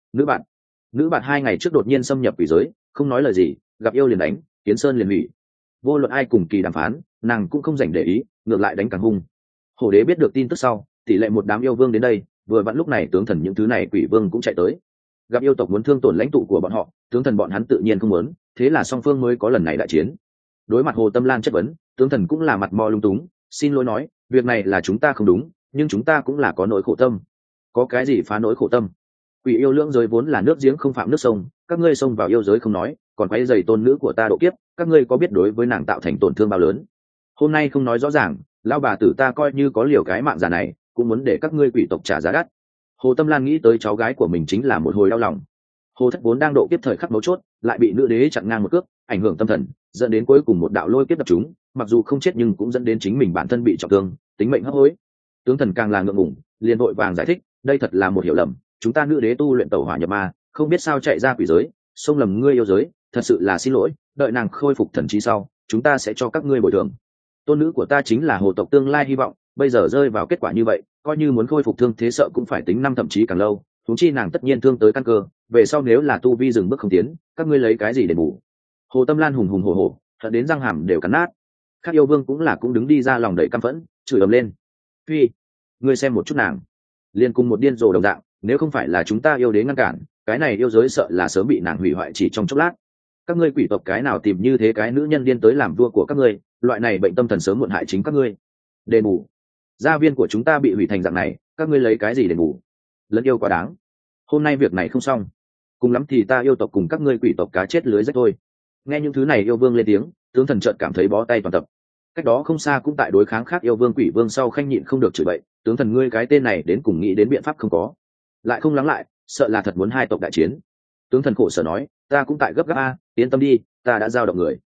nữ bạn 2 ngày trước đột nhiên xâm nhập quỷ giới, không nói lời gì, gặp yêu liền đánh, kiến sơn liền hủy. Vô luận ai cùng kỳ đàm phán, nàng cũng không dành để ý, ngược lại đánh càng hung. Hồ đế biết được tin tức sau, tỷ lệ một đám yêu vương đến đây, vừa vặn lúc này tướng thần những thứ này quỷ vương cũng chạy tới. Gặp yêu tộc muốn thương tổn lãnh tụ của bọn họ, tướng thần bọn hắn tự nhiên không muốn, thế là song phương mới có lần này đại chiến. Đối mặt Hồ Tâm Lan chất vấn, tướng thần cũng là mặt mò lung túng, xin lỗi nói, việc này là chúng ta không đúng, nhưng chúng ta cũng là có nỗi khổ tâm. Có cái gì phá nỗi khổ tâm? Quỷ yêu lưỡng giới vốn là nước giếng không phạm nước sông, các ngươi xông vào yêu giới không nói, còn quấy rầy tôn nữ của ta độ kiếp, các ngươi có biết đối với nàng tạo thành tổn thương bao lớn? Hôm nay không nói rõ ràng, lão bà tử ta coi như có liều cái mạng già này, cũng muốn để các ngươi quỷ tộc trả giá đắt. Hồ Tâm Lan nghĩ tới cháu gái của mình chính là một hồi đau lòng. Hồ thất vốn đang độ kiếp thời khắc mấu chốt, lại bị nữ đế chặn ngang một cước, ảnh hưởng tâm thần, dẫn đến cuối cùng một đạo lôi kiếp đập chúng, mặc dù không chết nhưng cũng dẫn đến chính mình bản thân bị trọng thương, tính mệnh hấp hối. Tướng thần càng là ngượng ngùng, liền vội vàng giải thích, đây thật là một hiểu lầm, chúng ta nữ đế tu luyện tẩu hỏa nhập ma, không biết sao chạy ra quỷ giới, xông lầm ngươi yêu giới, thật sự là xin lỗi, đợi nàng khôi phục thần trí sau, chúng ta sẽ cho các ngươi bồi thường. Tôn nữ của ta chính là hồ tộc tương lai hy vọng, bây giờ rơi vào kết quả như vậy, coi như muốn khôi phục thương thế sợ cũng phải tính năm thậm chí càng lâu, huống chi nàng tất nhiên thương tới căn cơ, về sau nếu là tu vi dừng bước không tiến, các ngươi lấy cái gì để bù? Hồ Tâm Lan hùng hùng hổ hổ, hận đến răng hàm đều cắn nát. Các yêu vương cũng đứng đi ra lòng đầy căm phẫn, chửi ầm lên. Phi, ngươi xem một chút nàng, liền cùng một điên rồ đồng dạng, nếu không phải là chúng ta yêu đế ngăn cản, cái này yêu giới sợ là sớm bị nàng hủy hoại chỉ trong chốc lát. Các ngươi quỷ tộc cái nào tìm như thế cái nữ nhân điên tới làm vua của các ngươi, loại này bệnh tâm thần sớm muộn hại chính các ngươi. Đền bù, gia viên của chúng ta bị hủy thành dạng này, các ngươi lấy cái gì đền bù? Lẫn yêu quá đáng, hôm nay việc này không xong, cùng lắm thì ta yêu tộc cùng các ngươi quỷ tộc cá chết lưới rách thôi. Nghe những thứ này yêu vương lên tiếng, tướng thần chợt cảm thấy bó tay toàn tập. Cách đó không xa cũng tại đối kháng khác yêu vương quỷ vương sau khanh nhịn không được chửi bậy, tướng thần ngươi cái tên này đến cùng nghĩ đến biện pháp không có, lại không lắng lại, sợ là thật muốn hai tộc đại chiến. Tướng thần khổ sở nói, ta cũng tại gấp gáp a, yên tâm đi, ta đã giao động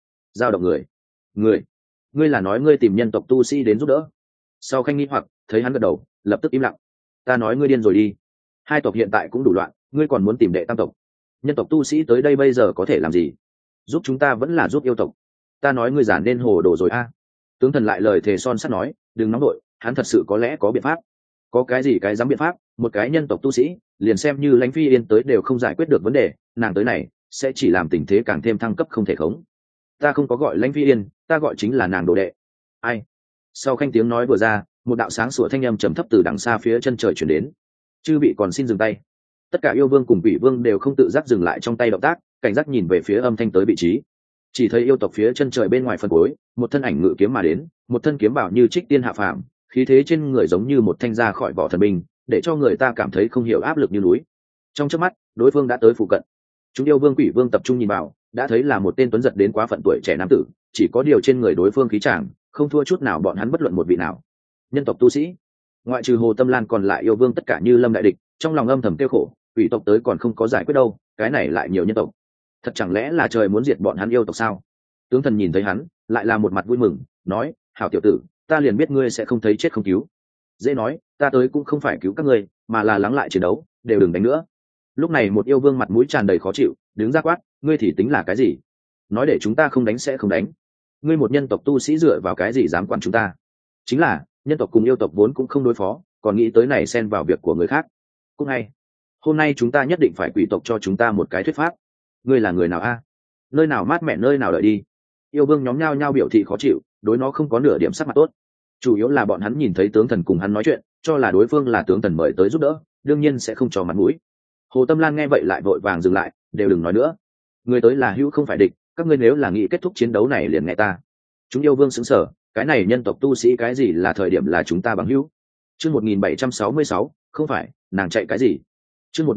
người. Ngươi là nói ngươi tìm nhân tộc tu sĩ đến giúp đỡ? Sau khanh nghi hoặc thấy hắn gật đầu, lập tức im lặng. Ta nói ngươi điên rồi đi, hai tộc hiện tại cũng đủ loạn, ngươi còn muốn tìm đệ tam tộc? Nhân tộc tu sĩ tới đây bây giờ có thể làm gì? Giúp chúng ta vẫn là giúp yêu tộc. Ta nói ngươi giản nên hồ đồ rồi a. Tướng thần lại lời thề son sắt nói, đừng nóng đội, hắn thật sự có lẽ có biện pháp. Có cái gì cái dám biện pháp? Một cái nhân tộc tu sĩ liền xem như Lãnh Phi Yên tới đều không giải quyết được vấn đề, nàng tới này sẽ chỉ làm tình thế càng thêm thăng cấp không thể khống. Ta không có gọi Lãnh Phi Yên, ta gọi chính là nàng đồ đệ. Ai? Sau khanh tiếng nói vừa ra, một đạo sáng sủa thanh âm trầm thấp từ đằng xa phía chân trời chuyển đến. Chư vị còn xin dừng tay. Tất cả yêu vương cùng quỷ vương đều không tự giác dừng lại trong tay động tác, cảnh giác nhìn về phía âm thanh tới vị trí. Chỉ thấy yêu tộc phía chân trời bên ngoài phân cuối, một thân ảnh ngự kiếm mà đến, một thân kiếm bảo như trích tiên hạ phàm, khí thế trên người giống như một thanh ra khỏi vỏ thần binh, để cho người ta cảm thấy không hiểu áp lực như núi. Trong chớp mắt, đối phương đã tới phụ cận. Chúng yêu vương quỷ vương tập trung nhìn vào, đã thấy là một tên tuấn giật đến quá phận tuổi trẻ nam tử, chỉ có điều trên người đối phương khí tràng không thua chút nào bọn hắn bất luận một vị nào. Nhân tộc tu sĩ, ngoại trừ Hồ Tâm Lan còn lại yêu vương tất cả như lâm đại địch, trong lòng âm thầm tiêu khổ, quỷ tộc tới còn không có giải quyết đâu, cái này lại nhiều nhân tộc, thật chẳng lẽ là trời muốn diệt bọn hắn yêu tộc sao? Tướng thần nhìn thấy hắn, lại là một mặt vui mừng, nói, hảo tiểu tử, ta liền biết ngươi sẽ không thấy chết không cứu. Dễ nói, ta tới cũng không phải cứu các ngươi, mà là lắng lại chiến đấu, đều đừng đánh nữa. Lúc này một yêu vương mặt mũi tràn đầy khó chịu, đứng ra quát, ngươi thì tính là cái gì? Nói để chúng ta không đánh sẽ không đánh. Ngươi một nhân tộc tu sĩ dựa vào cái gì dám quản chúng ta? Chính là, nhân tộc cùng yêu tộc vốn cũng không đối phó, còn nghĩ tới này xen vào việc của người khác. Cũng hay. hôm nay chúng ta nhất định phải quỷ tộc cho chúng ta một cái thuyết pháp. Ngươi là người nào a? Nơi nào mát mẻ nơi nào đợi đi. Yêu vương nhóm nhao nhao biểu thị khó chịu, đối nó không có nửa điểm sắc mặt tốt. Chủ yếu là bọn hắn nhìn thấy tướng thần cùng hắn nói chuyện, cho là đối phương là tướng thần mời tới giúp đỡ, đương nhiên sẽ không cho mặt mũi. Hồ Tâm Lan nghe vậy lại vội vàng dừng lại, đều đừng nói nữa. Người tới là hữu không phải địch, các ngươi nếu là nghĩ kết thúc chiến đấu này liền nghe ta. Chúng yêu vương sững sờ, cái này nhân tộc tu sĩ cái gì là thời điểm là chúng ta bằng hữu. Chương 1766, không phải, nàng chạy cái gì? Chương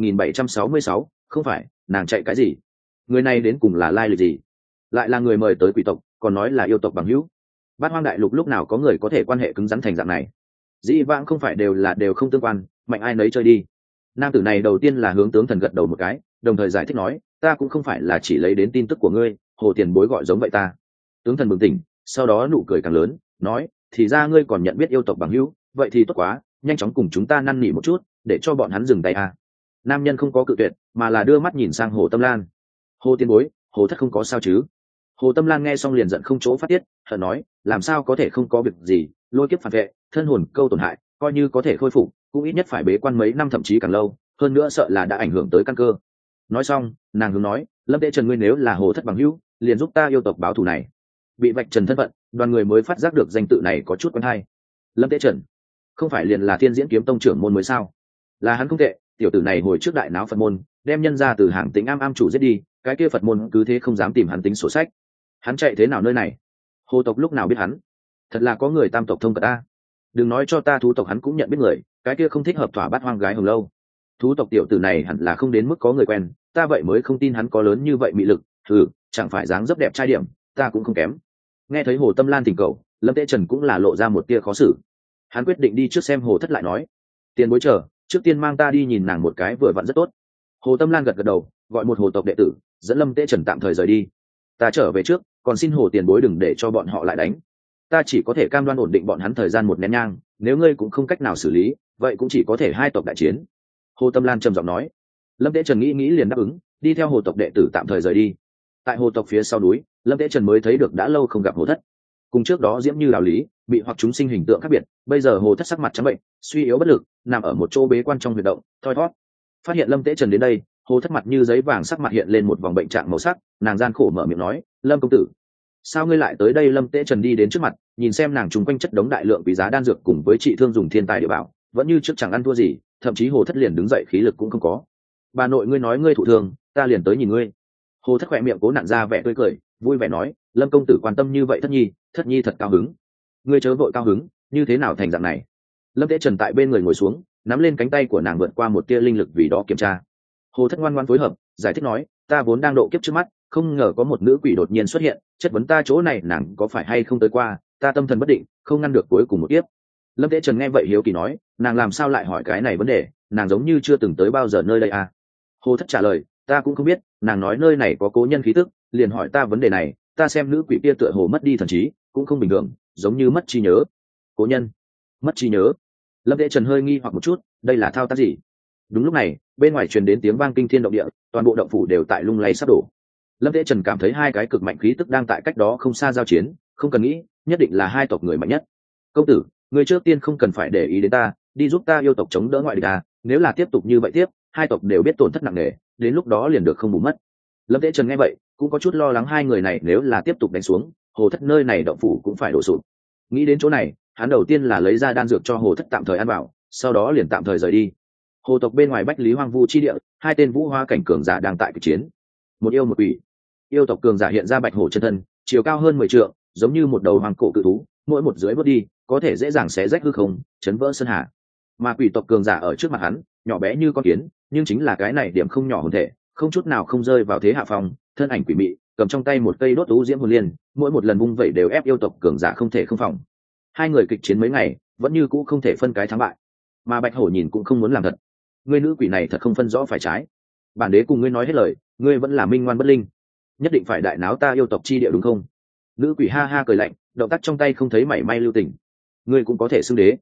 1766, không phải, nàng chạy cái gì? Người này đến cùng là lai lịch gì? Lại là người mời tới quỷ tộc, còn nói là yêu tộc bằng hữu. Bát Hoang Đại Lục lúc nào có người có thể quan hệ cứng rắn thành dạng này? Dĩ vãng không phải đều không tương quan, mạnh ai nấy chơi đi. Nam tử này đầu tiên là hướng tướng thần gật đầu một cái, đồng thời giải thích nói, ta cũng không phải là chỉ lấy đến tin tức của ngươi, Hồ tiền bối gọi giống vậy ta. Tướng thần bừng tỉnh, sau đó nụ cười càng lớn, nói, thì ra ngươi còn nhận biết yêu tộc bằng hữu, vậy thì tốt quá, nhanh chóng cùng chúng ta năn nỉ một chút, để cho bọn hắn dừng tay à. Nam nhân không có cự tuyệt, mà là đưa mắt nhìn sang Hồ Tâm Lan. Hồ tiền bối, Hồ thất không có sao chứ? Hồ Tâm Lan nghe xong liền giận không chỗ phát tiết, hận nói, làm sao có thể không có việc gì, lôi kiếp phản vệ, thân hồn câu tổn hại, coi như có thể khôi phục, cũng ít nhất phải bế quan mấy năm thậm chí càng lâu, hơn nữa sợ là đã ảnh hưởng tới căn cơ. Nói xong, nàng hướng nói, Lâm Tế Trần ngươi nếu là Hồ thất bằng hữu, liền giúp ta yêu tộc báo thù này. Bị vạch trần thân phận, đoàn người mới phát giác được danh tự này có chút quen hay. Lâm Tế Trần, không phải liền là Thiên Diễn Kiếm Tông trưởng môn mới sao? Là hắn không tệ, tiểu tử này hồi trước đại náo Phật môn, đem nhân ra từ hàng tính am chủ giết đi, cái kia Phật môn cứ thế không dám tìm hắn tính sổ sách. Hắn chạy thế nào nơi này? Hồ tộc lúc nào biết hắn? Thật là có người tam tộc thông cận ta. Đừng nói cho ta thú tộc hắn cũng nhận biết người, cái kia không thích hợp thỏa Bát Hoang gái Hồng Lâu. Thú tộc tiểu tử này hẳn là không đến mức có người quen, ta vậy mới không tin hắn có lớn như vậy mị lực. Chẳng phải dáng dấp đẹp trai điểm, ta cũng không kém. Nghe thấy Hồ Tâm Lan thỉnh cầu, Lâm Tế Trần cũng là lộ ra một tia khó xử. Hắn quyết định đi trước xem Hồ thất lại nói. Tiền bối chờ, trước tiên mang ta đi nhìn nàng một cái vừa vặn rất tốt. Hồ Tâm Lan gật gật đầu, gọi một hồ tộc đệ tử, dẫn Lâm Tế Trần tạm thời rời đi. Ta trở về trước, còn xin Hồ tiền bối đừng để cho bọn họ lại đánh. Ta chỉ có thể cam đoan ổn định bọn hắn thời gian một nén nhang, nếu ngươi cũng không cách nào xử lý, vậy cũng chỉ có thể hai tộc đại chiến. Hồ Tâm Lan trầm giọng nói. Lâm Tế Trần nghĩ liền đáp ứng, đi theo hồ tộc đệ tử tạm thời rời đi. Tại hồ tộc phía sau núi, Lâm Tế Trần mới thấy được đã lâu không gặp hồ thất. Cùng trước đó diễm như đạo lý, bị hoặc chúng sinh hình tượng khác biệt, bây giờ hồ thất sắc mặt trắng bệnh, suy yếu bất lực, nằm ở một chỗ bế quan trong huyệt động, thoi thót. Phát hiện Lâm Tế Trần đến đây, hồ thất mặt như giấy vàng, sắc mặt hiện lên một vòng bệnh trạng màu sắc, nàng gian khổ mở miệng nói, Lâm công tử, sao ngươi lại tới đây? Lâm Tế Trần đi đến trước mặt, nhìn xem nàng trùng quanh chất đống đại lượng quý giá đan dược cùng với trị thương dùng thiên tài địa bảo, vẫn như trước chẳng ăn thua gì, thậm chí hồ thất liền đứng dậy khí lực cũng không có. Bà nội ngươi nói ngươi thụ thương, ta liền tới nhìn ngươi. Hồ thất khỏe miệng cố nặn ra vẻ tươi cười, vui vẻ nói, Lâm công tử quan tâm như vậy thất nhi thật cao hứng. Ngươi chớ vội cao hứng, như thế nào thành dạng này? Lâm Tế Trần tại bên người ngồi xuống, nắm lên cánh tay của nàng vượt qua một tia linh lực vì đó kiểm tra. Hồ thất ngoan ngoãn phối hợp, giải thích nói, ta vốn đang độ kiếp trước mắt, không ngờ có một nữ quỷ đột nhiên xuất hiện, chất vấn ta chỗ này nàng có phải hay không tới qua, ta tâm thần bất định, không ngăn được cuối cùng một kiếp. Lâm Tế Trần nghe vậy hiếu kỳ nói, nàng làm sao lại hỏi cái này vấn đề, nàng giống như chưa từng tới bao giờ nơi đây à? Hồ thất trả lời, ta cũng không biết, nàng nói nơi này có cố nhân khí tức, liền hỏi ta vấn đề này, ta xem nữ quỷ kia tựa hồ mất đi thần trí, cũng không bình thường, giống như mất trí nhớ. Cố nhân mất trí nhớ? Lâm Tế Trần hơi nghi hoặc một chút, đây là thao tác gì? Đúng lúc này, bên ngoài truyền đến tiếng vang kinh thiên động địa, toàn bộ động phủ đều tại lung lay sắp đổ. Lâm Tế Trần cảm thấy hai cái cực mạnh khí tức đang tại cách đó không xa giao chiến, không cần nghĩ, nhất định là hai tộc người mạnh nhất. Công tử, người trước tiên không cần phải để ý đến ta, đi giúp ta yêu tộc chống đỡ ngoại địch à, nếu là tiếp tục như vậy tiếp, hai tộc đều biết tổn thất nặng nề, đến lúc đó liền được không bù mất. Lâm Tế Trần nghe vậy, cũng có chút lo lắng hai người này nếu là tiếp tục đánh xuống, hồ thất nơi này động phủ cũng phải đổ sụp. Nghĩ đến chỗ này, hắn đầu tiên là lấy ra đan dược cho hồ thất tạm thời ăn vào, sau đó liền tạm thời rời đi. Hồ tộc bên ngoài bách lý hoang vu chi địa, hai tên vũ hoa cảnh cường giả đang tại cuộc chiến. Một yêu một quỷ. Yêu tộc cường giả hiện ra bạch hổ chân thân, chiều cao hơn 10 trượng, giống như một đầu hoàng cổ cự thú, mỗi một dưới bước đi, có thể dễ dàng xé rách hư không, chấn vỡ sơn hà. Mà quỷ tộc cường giả ở trước mặt hắn, nhỏ bé như con kiến, nhưng chính là cái này điểm không nhỏ hồn thể, không chút nào không rơi vào thế hạ phong, thân ảnh quỷ mị, cầm trong tay một cây đốt tú diễm hồn liên, mỗi một lần vung vẩy đều ép yêu tộc cường giả không thể không phòng. Hai người kịch chiến mấy ngày, vẫn như cũ không thể phân cái thắng bại. Mà bạch hổ nhìn cũng không muốn làm thật. Ngươi nữ quỷ này thật không phân rõ phải trái. Bản đế cùng ngươi nói hết lời, ngươi vẫn là minh ngoan bất linh, nhất định phải đại náo ta yêu tộc chi địa đúng không? Nữ quỷ ha ha cười lạnh, động tác trong tay không thấy mảy may lưu tình. Ngươi cũng có thể xưng đế?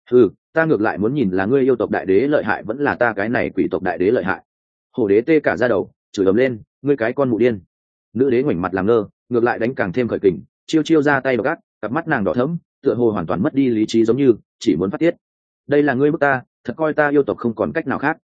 Ta ngược lại muốn nhìn là ngươi yêu tộc đại đế lợi hại vẫn là ta cái này quỷ tộc đại đế lợi hại. Hổ đế tê cả ra đầu, chửi ầm lên, ngươi cái con mụ điên. Nữ đế ngoảnh mặt làm ngơ, ngược lại đánh càng thêm khởi kình, chiêu chiêu ra tay độc ác, cặp mắt nàng đỏ thẫm, tựa hồ hoàn toàn mất đi lý trí giống như chỉ muốn phát tiết. Đây là ngươi bức ta, thật coi ta yêu tộc không còn cách nào khác.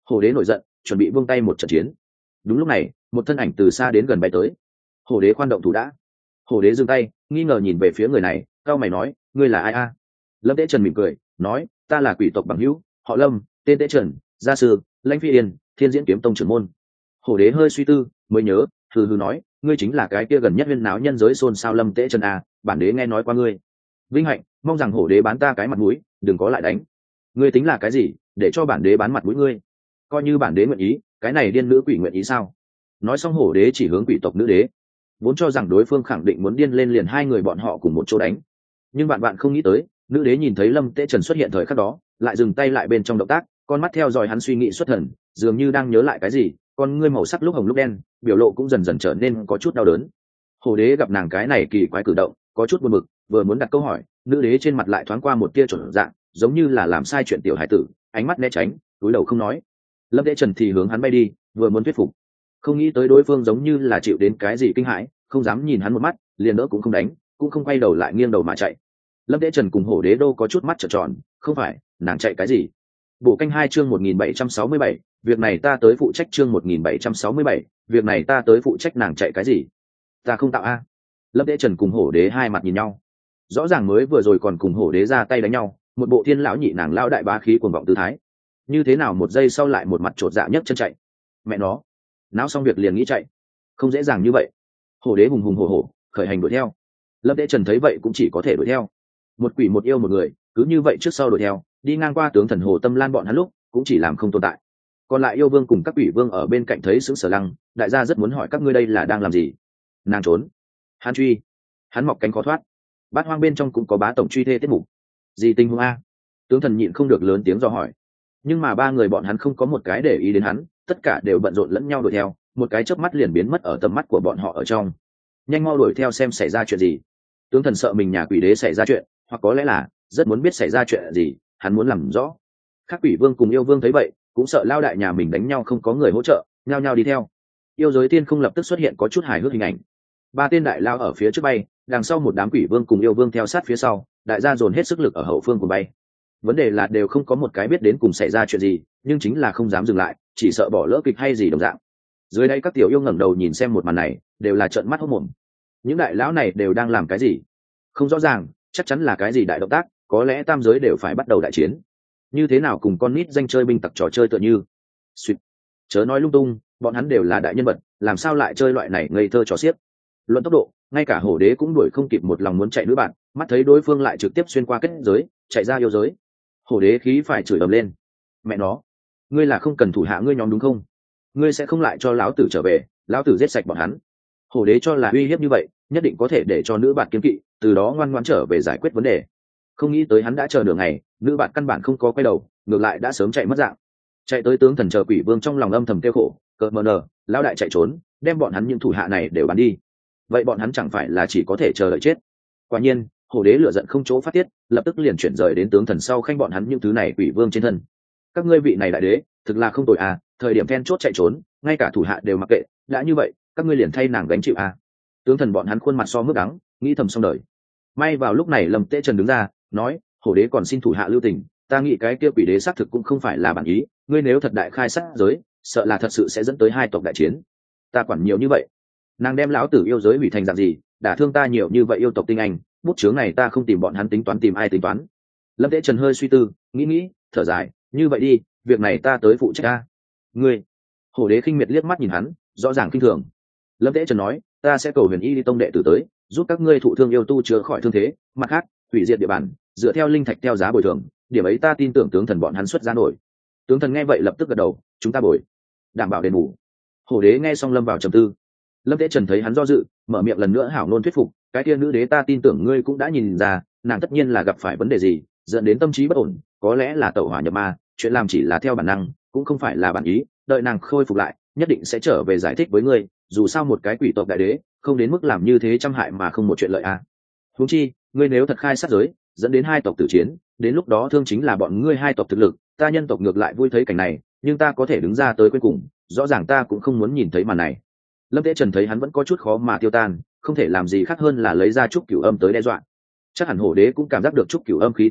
Hổ đế nổi giận, chuẩn bị buông tay một trận chiến. Đúng lúc này, một thân ảnh từ xa đến gần bay tới. Hổ đế khoan động thủ đã. Hổ đế dừng tay, nghi ngờ nhìn về phía người này, cao mày nói, ngươi là ai a? Lâm Tế Trần mỉm cười, nói, ta là quỷ tộc bằng hữu, họ Lâm, tên Tế Trần, gia sư, lãnh phi yên, thiên diễn kiếm tông trưởng môn. Hổ đế hơi suy tư, mới nhớ, hừ hừ nói, ngươi chính là cái kia gần nhất huyên náo nhân giới xôn xao Lâm Tế Trần à, bản đế nghe nói qua ngươi. Vinh hạnh, mong rằng hổ đế bán ta cái mặt mũi, đừng có lại đánh. Ngươi tính là cái gì, để cho bản đế bán mặt mũi ngươi? Coi như bản đế nguyện ý, cái này điên nữ quỷ nguyện ý sao? Nói xong hổ đế chỉ hướng quỷ tộc nữ đế, vốn cho rằng đối phương khẳng định muốn điên lên liền hai người bọn họ cùng một chỗ đánh, nhưng bạn bạn không nghĩ tới, nữ đế nhìn thấy Lâm Tế Trần xuất hiện thời khắc đó, lại dừng tay lại bên trong động tác, con mắt theo dõi hắn suy nghĩ xuất thần, dường như đang nhớ lại cái gì, con ngươi màu sắc lúc hồng lúc đen, biểu lộ cũng dần dần trở nên có chút đau đớn. Hổ đế gặp nàng cái này kỳ quái cử động, có chút buồn bực, vừa muốn đặt câu hỏi, nữ đế trên mặt lại thoáng qua một tia chuẩn dạng, giống như là làm sai chuyện tiểu hải tử, ánh mắt né tránh, cúi đầu không nói. Lâm Tế Trần thì hướng hắn bay đi, vừa muốn thuyết phục, không nghĩ tới đối phương giống như là chịu đến cái gì kinh hãi, không dám nhìn hắn một mắt, liền đỡ cũng không đánh, cũng không quay đầu lại nghiêng đầu mà chạy. Lâm Tế Trần cùng hổ đế đô có chút mắt trợn tròn, không phải, nàng chạy cái gì? Bộ canh 2 chương 1767, việc này ta tới phụ trách chương 1767, việc này ta tới phụ trách, nàng chạy cái gì? Ta không tạo a. Lâm Tế Trần cùng hổ đế hai mặt nhìn nhau. Rõ ràng mới vừa rồi còn cùng hổ đế ra tay đánh nhau, một bộ thiên lão nhị nàng lão đại bá khí cuồng vọng tư thái. Như thế nào một giây sau lại một mặt trột dạ nhấc chân chạy? Mẹ nó, náo xong việc liền nghĩ chạy, không dễ dàng như vậy. Hổ đế hùng hùng hổ hổ, khởi hành đuổi theo. Lâm Tế Trần thấy vậy cũng chỉ có thể đuổi theo. Một quỷ một yêu một người, cứ như vậy trước sau đuổi theo, đi ngang qua tướng thần Hồ Tâm Lan bọn hắn lúc cũng chỉ làm không tồn tại. Còn lại yêu vương cùng các quỷ vương ở bên cạnh thấy sững sờ lăng, đại gia rất muốn hỏi các ngươi đây là đang làm gì. Nàng trốn, hắn truy, hắn mọc cánh khó thoát. Bát hoang bên trong cũng có bá tổng truy thê tiết mục. Gì tình huống a? Tướng thần nhịn không được lớn tiếng dò hỏi. Nhưng mà ba người bọn hắn không có một cái để ý đến hắn, tất cả đều bận rộn lẫn nhau đuổi theo, một cái chớp mắt liền biến mất ở tầm mắt của bọn họ ở trong. Nhanh mau đuổi theo xem xảy ra chuyện gì. Tướng thần sợ mình nhà quỷ đế xảy ra chuyện, hoặc có lẽ là rất muốn biết xảy ra chuyện gì, hắn muốn làm rõ. Các quỷ vương cùng yêu vương thấy vậy cũng sợ lao đại nhà mình đánh nhau không có người hỗ trợ, nhao nhao đi theo. Yêu giới tiên không lập tức xuất hiện có chút hài hước hình ảnh, ba tên đại lao ở phía trước bay, đằng sau một đám quỷ vương cùng yêu vương theo sát phía sau, đại gia dồn hết sức lực ở hậu phương của bay. Vấn đề là đều không có một cái biết đến cùng xảy ra chuyện gì, nhưng chính là không dám dừng lại, chỉ sợ bỏ lỡ kịch hay gì đồng dạng. Dưới đây các tiểu yêu ngẩng đầu nhìn xem một màn này, đều là trợn mắt hốt mồm. Những đại lão này đều đang làm cái gì? Không rõ ràng, chắc chắn là cái gì đại động tác, có lẽ tam giới đều phải bắt đầu đại chiến. Như thế nào cùng con nít danh chơi binh tặc trò chơi tựa như. Xuyệt. Chớ nói lung tung, bọn hắn đều là đại nhân vật, làm sao lại chơi loại này ngây thơ trò xiếc. Luận tốc độ, ngay cả hổ đế cũng đuổi không kịp một lòng muốn chạy nữ bạn, mắt thấy đối phương lại trực tiếp xuyên qua kết giới, chạy ra yêu giới. Hổ đế khí phải chửi ầm lên. Mẹ nó, ngươi là không cần thủ hạ ngươi nhóm đúng không? Ngươi sẽ không lại cho lão tử trở về, lão tử giết sạch bọn hắn. Hổ đế cho là uy hiếp như vậy, nhất định có thể để cho nữ bạn kiên kỵ, từ đó ngoan ngoãn trở về giải quyết vấn đề. Không nghĩ tới hắn đã chờ nửa ngày, nữ bạn căn bản không có quay đầu, ngược lại đã sớm chạy mất dạng. Chạy tới tướng thần chờ quỷ vương trong lòng âm thầm kêu khổ, cợt mờ nở, lão đại chạy trốn, đem bọn hắn những thủ hạ này đều bắn đi. Vậy bọn hắn chẳng phải là chỉ có thể chờ đợi chết? Quả nhiên, hổ đế lửa giận không chỗ phát tiết, lập tức liền chuyển rời đến tướng thần sau khanh bọn hắn những thứ này quỷ vương trên thân. Các ngươi vị này đại đế, thực là không tồi à, thời điểm then chốt chạy trốn, ngay cả thủ hạ đều mặc kệ, đã như vậy, các ngươi liền thay nàng gánh chịu à. Tướng thần bọn hắn khuôn mặt so mức đắng, nghĩ thầm xong đời. May vào lúc này Lâm Tế Trần đứng ra, nói, hổ đế còn xin thủ hạ lưu tình, ta nghĩ cái kia quỷ đế xác thực cũng không phải là bản ý, ngươi nếu thật đại khai sát giới, sợ là thật sự sẽ dẫn tới hai tộc đại chiến. Ta quản nhiều như vậy, nàng đem lão tử yêu giới hủy thành dạng gì, đả thương ta nhiều như vậy yêu tộc tinh anh, bút chướng này ta không tìm bọn hắn tính toán tìm ai tính toán. Lâm Tế Trần hơi suy tư, nghĩ, thở dài, như vậy đi, việc này ta tới phụ trách ta. Ngươi? Hổ đế khinh miệt liếc mắt nhìn hắn, rõ ràng khinh thường. Lâm Tế Trần nói, ta sẽ cầu Huyền Y Đi tông đệ tử tới, giúp các ngươi thụ thương yêu tu chữa khỏi thương thế, mặt khác, hủy diệt địa bàn, dựa theo linh thạch theo giá bồi thường, điểm ấy ta tin tưởng tướng thần bọn hắn xuất ra nổi. Tướng thần nghe vậy lập tức gật đầu, chúng ta bồi, đảm bảo đền bù. Hổ đế nghe xong lâm vào trầm tư. Lâm Tế Trần thấy hắn do dự, mở miệng lần nữa hảo ngôn thuyết phục, cái kia nữ đế ta tin tưởng ngươi cũng đã nhìn ra, nàng tất nhiên là gặp phải vấn đề gì, dẫn đến tâm trí bất ổn, có lẽ là tẩu hỏa nhập ma, chuyện làm chỉ là theo bản năng, cũng không phải là bản ý, đợi nàng khôi phục lại, nhất định sẽ trở về giải thích với ngươi, dù sao một cái quỷ tộc đại đế, không đến mức làm như thế trăm hại mà không một chuyện lợi à. Huống chi, ngươi nếu thật khai sát giới, dẫn đến hai tộc tử chiến, đến lúc đó thương chính là bọn ngươi hai tộc thực lực, ta nhân tộc ngược lại vui thấy cảnh này, nhưng ta có thể đứng ra tới cuối cùng, rõ ràng ta cũng không muốn nhìn thấy màn này. Lâm Tế Trần thấy hắn vẫn có chút khó mà tiêu tan, không thể làm gì khác hơn là lấy ra trúc cửu âm tới đe dọa. Chắc hẳn hổ đế cũng cảm giác được trúc cửu âm khí tức à,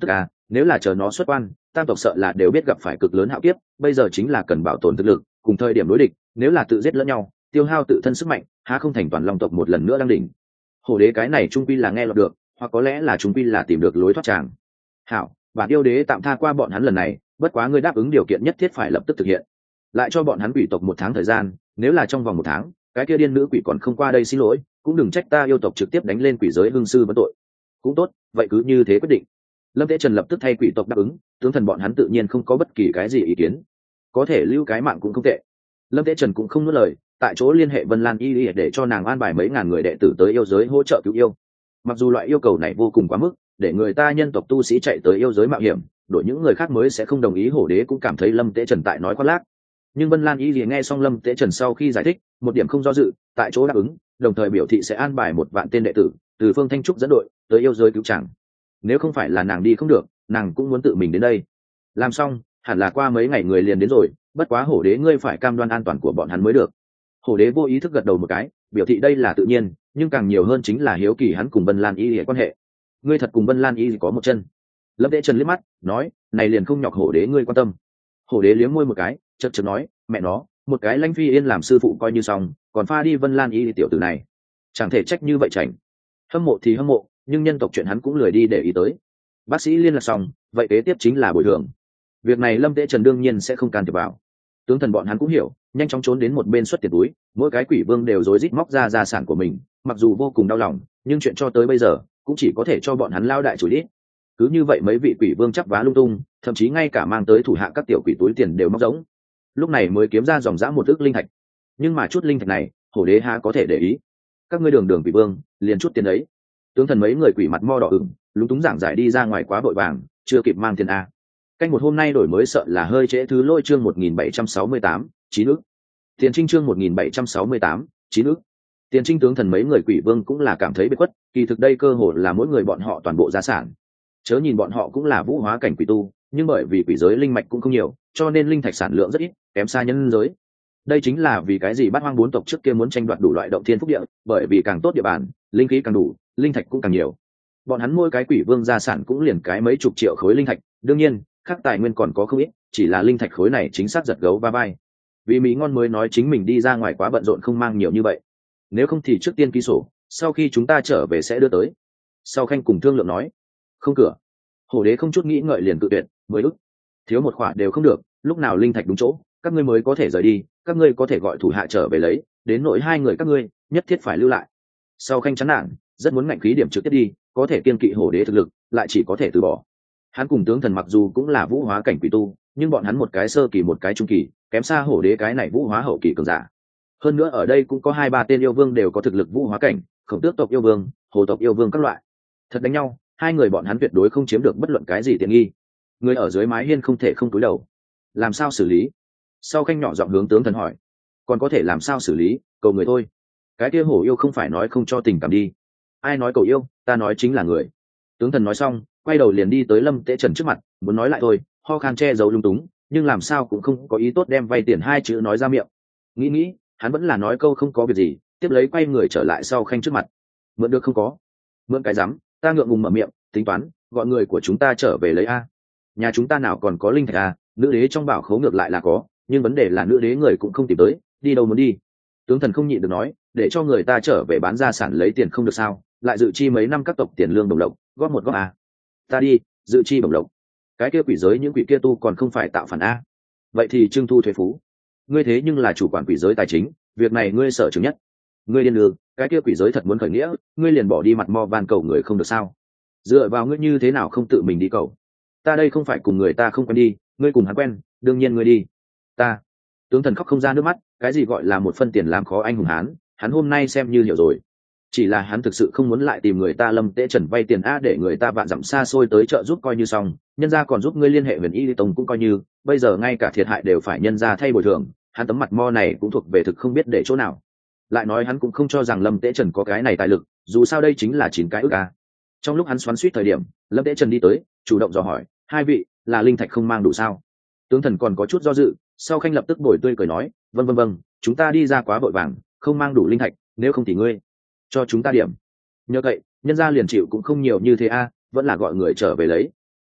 nếu là chờ nó xuất quan, tam tộc sợ là đều biết gặp phải cực lớn hạo kiếp, bây giờ chính là cần bảo tồn thực lực cùng thời điểm đối địch, nếu là tự giết lẫn nhau tiêu hao tự thân sức mạnh, há không thành toàn long tộc một lần nữa đang đỉnh. Hổ đế cái này trung quy là nghe lọt được, hoặc có lẽ là trung quy là tìm được lối thoát tràng. Hảo, bản yêu đế tạm tha qua bọn hắn lần này, bất quá ngươi đáp ứng điều kiện nhất thiết phải lập tức thực hiện, lại cho bọn hắn quỷ tộc 1 tháng thời gian, nếu là trong vòng 1 tháng cái kia điên nữ quỷ còn không qua đây xin lỗi, cũng đừng trách ta yêu tộc trực tiếp đánh lên quỷ giới hương sư vấn tội. Cũng tốt, vậy cứ như thế quyết định. Lâm Tế Trần lập tức thay quỷ tộc đáp ứng, tướng thần bọn hắn tự nhiên không có bất kỳ cái gì ý kiến, có thể lưu cái mạng cũng không tệ. Lâm Tế Trần cũng không nuốt lời, tại chỗ liên hệ Vân Lan Y để cho nàng an bài mấy ngàn người đệ tử tới yêu giới hỗ trợ cứu yêu. Mặc dù loại yêu cầu này vô cùng quá mức, để người ta nhân tộc tu sĩ chạy tới yêu giới mạo hiểm, đổi những người khác mới sẽ không đồng ý. Hổ đế cũng cảm thấy Lâm Tế Trần tại nói khoác lác, nhưng Vân Lan Y nghe xong Lâm Tế Trần sau khi giải thích, một điểm không do dự, tại chỗ đáp ứng, đồng thời biểu thị sẽ an bài 1 vạn tên đệ tử từ Phương Thanh Trúc dẫn đội tới yêu giới cứu chàng. Nếu không phải là nàng đi không được, nàng cũng muốn tự mình đến đây. Làm xong, hẳn là qua mấy ngày người liền đến rồi, bất quá hổ đế ngươi phải cam đoan an toàn của bọn hắn mới được. Hổ đế vô ý thức gật đầu một cái, biểu thị đây là tự nhiên, nhưng càng nhiều hơn chính là hiếu kỳ hắn cùng Vân Lan Y hệ quan hệ. Ngươi thật cùng Vân Lan Y có một chân? Lâm Tế Trần liếc mắt nói, này liền không nhọc hổ đế ngươi quan tâm. Hổ đế liếm môi một cái, chật chật nói, mẹ nó, một cái Lãnh Phi Yên làm sư phụ coi như xong, còn pha đi Vân Lan Y tiểu tử này, chẳng thể trách như vậy chảnh. Hâm mộ thì hâm mộ, nhưng nhân tộc chuyện hắn cũng lười đi để ý tới. Bác sĩ liên lạc xong, vậy kế tiếp chính là bồi thường. Việc này Lâm Tế Trần đương nhiên sẽ không can thiệp vào. Tướng thần bọn hắn cũng hiểu, nhanh chóng trốn đến một bên xuất tiền túi, mỗi cái quỷ vương đều rối rít móc ra gia sản của mình, mặc dù vô cùng đau lòng, nhưng chuyện cho tới bây giờ cũng chỉ có thể cho bọn hắn lao đại chửi đi. Cứ như vậy mấy vị quỷ vương chắp vá lung tung, thậm chí ngay cả mang tới thủ hạ các tiểu quỷ túi tiền đều móc rỗng. Lúc này mới kiếm ra dòng dã 1 ức linh thạch. Nhưng mà chút linh thạch này, hổ đế há có thể để ý. Các ngươi đường đường quỷ vương, liền chút tiền đấy. Tướng thần mấy người quỷ mặt mo đỏ ửng, lúng túng giảng giải đi ra ngoài quá vội vàng, chưa kịp mang tiền a. Canh một hôm nay đổi mới sợ là hơi trễ. Thứ lôi chương 1768, 9 ức. Tiền trinh chương 1768, 9 ức. Tiền trinh tướng thần mấy người quỷ vương cũng là cảm thấy bị khuất, kỳ thực đây cơ hội là mỗi người bọn họ toàn bộ gia sản. Chớ nhìn bọn họ cũng là vũ hóa cảnh quỷ tu, nhưng bởi vì quỷ giới linh mạch cũng không nhiều, cho nên linh thạch sản lượng rất ít, kém xa nhân giới. Đây chính là vì cái gì Bát Hoang 4 tộc trước kia muốn tranh đoạt đủ loại động thiên phúc địa, bởi vì càng tốt địa bàn, linh khí càng đủ, linh thạch cũng càng nhiều. Bọn hắn mỗi cái quỷ vương gia sản cũng liền cái mấy chục triệu khối linh thạch, đương nhiên, khác tài nguyên còn có không ít, chỉ là linh thạch khối này chính xác giật gấu va vai. Vì Mỹ ngon mới nói chính mình đi ra ngoài quá bận rộn không mang nhiều như vậy. Nếu không thì trước tiên ký sổ, sau khi chúng ta trở về sẽ đưa tới. Sau Khanh cùng thương lượng nói, không cửa. Hổ đế không chút nghĩ ngợi liền cự tuyệt, 10 ức. Thiếu một khoản đều không được, lúc nào linh thạch đúng chỗ, các ngươi mới có thể rời đi, các ngươi có thể gọi thủ hạ trở về lấy, đến nỗi 2 người các ngươi, nhất thiết phải lưu lại. Sau Khanh chán nản, rất muốn ngạnh khí điểm trực tiếp đi, có thể kiên kỵ hổ đế thực lực, lại chỉ có thể từ bỏ. Hắn cùng tướng thần mặc dù cũng là vũ hóa cảnh quỷ tu, nhưng bọn hắn một cái sơ kỳ một cái trung kỳ, kém xa hổ đế cái này vũ hóa hậu kỳ cường giả. Hơn nữa ở đây cũng có 2-3 tên yêu vương đều có thực lực vũ hóa cảnh, Khổng Tước tộc yêu vương, Hồ tộc yêu vương các loại. Thật đánh nhau, 2 người bọn hắn tuyệt đối không chiếm được bất luận cái gì tiện nghi. Người ở dưới mái hiên không thể không cúi đầu. Làm sao xử lý? Sau Khanh nhỏ giọng hướng tướng thần hỏi. Còn có thể làm sao xử lý, cầu người thôi. Cái kia hổ yêu không phải nói không cho tình cảm đi. Ai nói cầu yêu, ta nói chính là người. Tướng thần nói xong, quay đầu liền đi tới Lâm Tế Trần trước mặt, muốn nói lại thôi, ho khan che giấu lung túng, nhưng làm sao cũng không có ý tốt đem vay tiền 2 chữ nói ra miệng. Nghĩ, hắn vẫn là nói câu không có việc gì, tiếp lấy quay người trở lại sau Khanh trước mặt. Mượn được không có? Mượn cái rắm, ta ngượng ngùng mở miệng, tính toán, gọi người của chúng ta trở về lấy a. Nhà chúng ta nào còn có linh thạch a, nữ đế trong bảo khố ngược lại là có, nhưng vấn đề là nữ đế người cũng không tìm tới, đi đâu muốn đi. Tướng thần không nhịn được nói, để cho người ta trở về bán gia sản lấy tiền không được sao, lại dự chi mấy năm các tộc tiền lương đồng lộc, góp một góp a. Ta đi, dự chi đồng lộc. Cái kia quỷ giới những quỷ kia tu còn không phải tạo phản a. Vậy thì trưng thu thuế phú. Ngươi thế nhưng là chủ quản quỷ giới tài chính, việc này ngươi sở chứng nhất. Ngươi điên đường, cái kia quỷ giới thật muốn khởi nghĩa, ngươi liền bỏ đi mặt mo van cầu người không được sao? Dựa vào ngươi như thế nào không tự mình đi cầu? Ta đây không phải cùng người ta không quen đi, ngươi cùng hắn quen, đương nhiên ngươi đi. Ta. Tướng thần khóc không ra nước mắt, cái gì gọi là một phân tiền làm khó anh hùng hán, hắn hôm nay xem như hiểu rồi. Chỉ là hắn thực sự không muốn lại tìm người ta Lâm Tế Trần vay tiền a, để người ta vạn dặm xa xôi tới trợ giúp coi như xong, nhân gia còn giúp ngươi liên hệ Huyền Y Tông cũng coi như, bây giờ ngay cả thiệt hại đều phải nhân gia thay bồi thường, hắn tấm mặt mo này cũng thuộc về thực không biết để chỗ nào. Lại nói hắn cũng không cho rằng Lâm Tế Trần có cái này tài lực, dù sao đây chính là 9 cái ức a. Trong lúc hắn xoắn xuýt thời điểm, Lâm Tế Trần đi tới, chủ động dò hỏi, 2 vị, là linh thạch không mang đủ sao? Tướng thần còn có chút do dự, sau Khanh lập tức bồi tươi cười nói, vâng, chúng ta đi ra quá vội vàng, không mang đủ linh thạch, nếu không thì ngươi cho chúng ta điểm. Nhờ vậy, nhân gia liền chịu cũng không nhiều như thế a, vẫn là gọi người trở về lấy.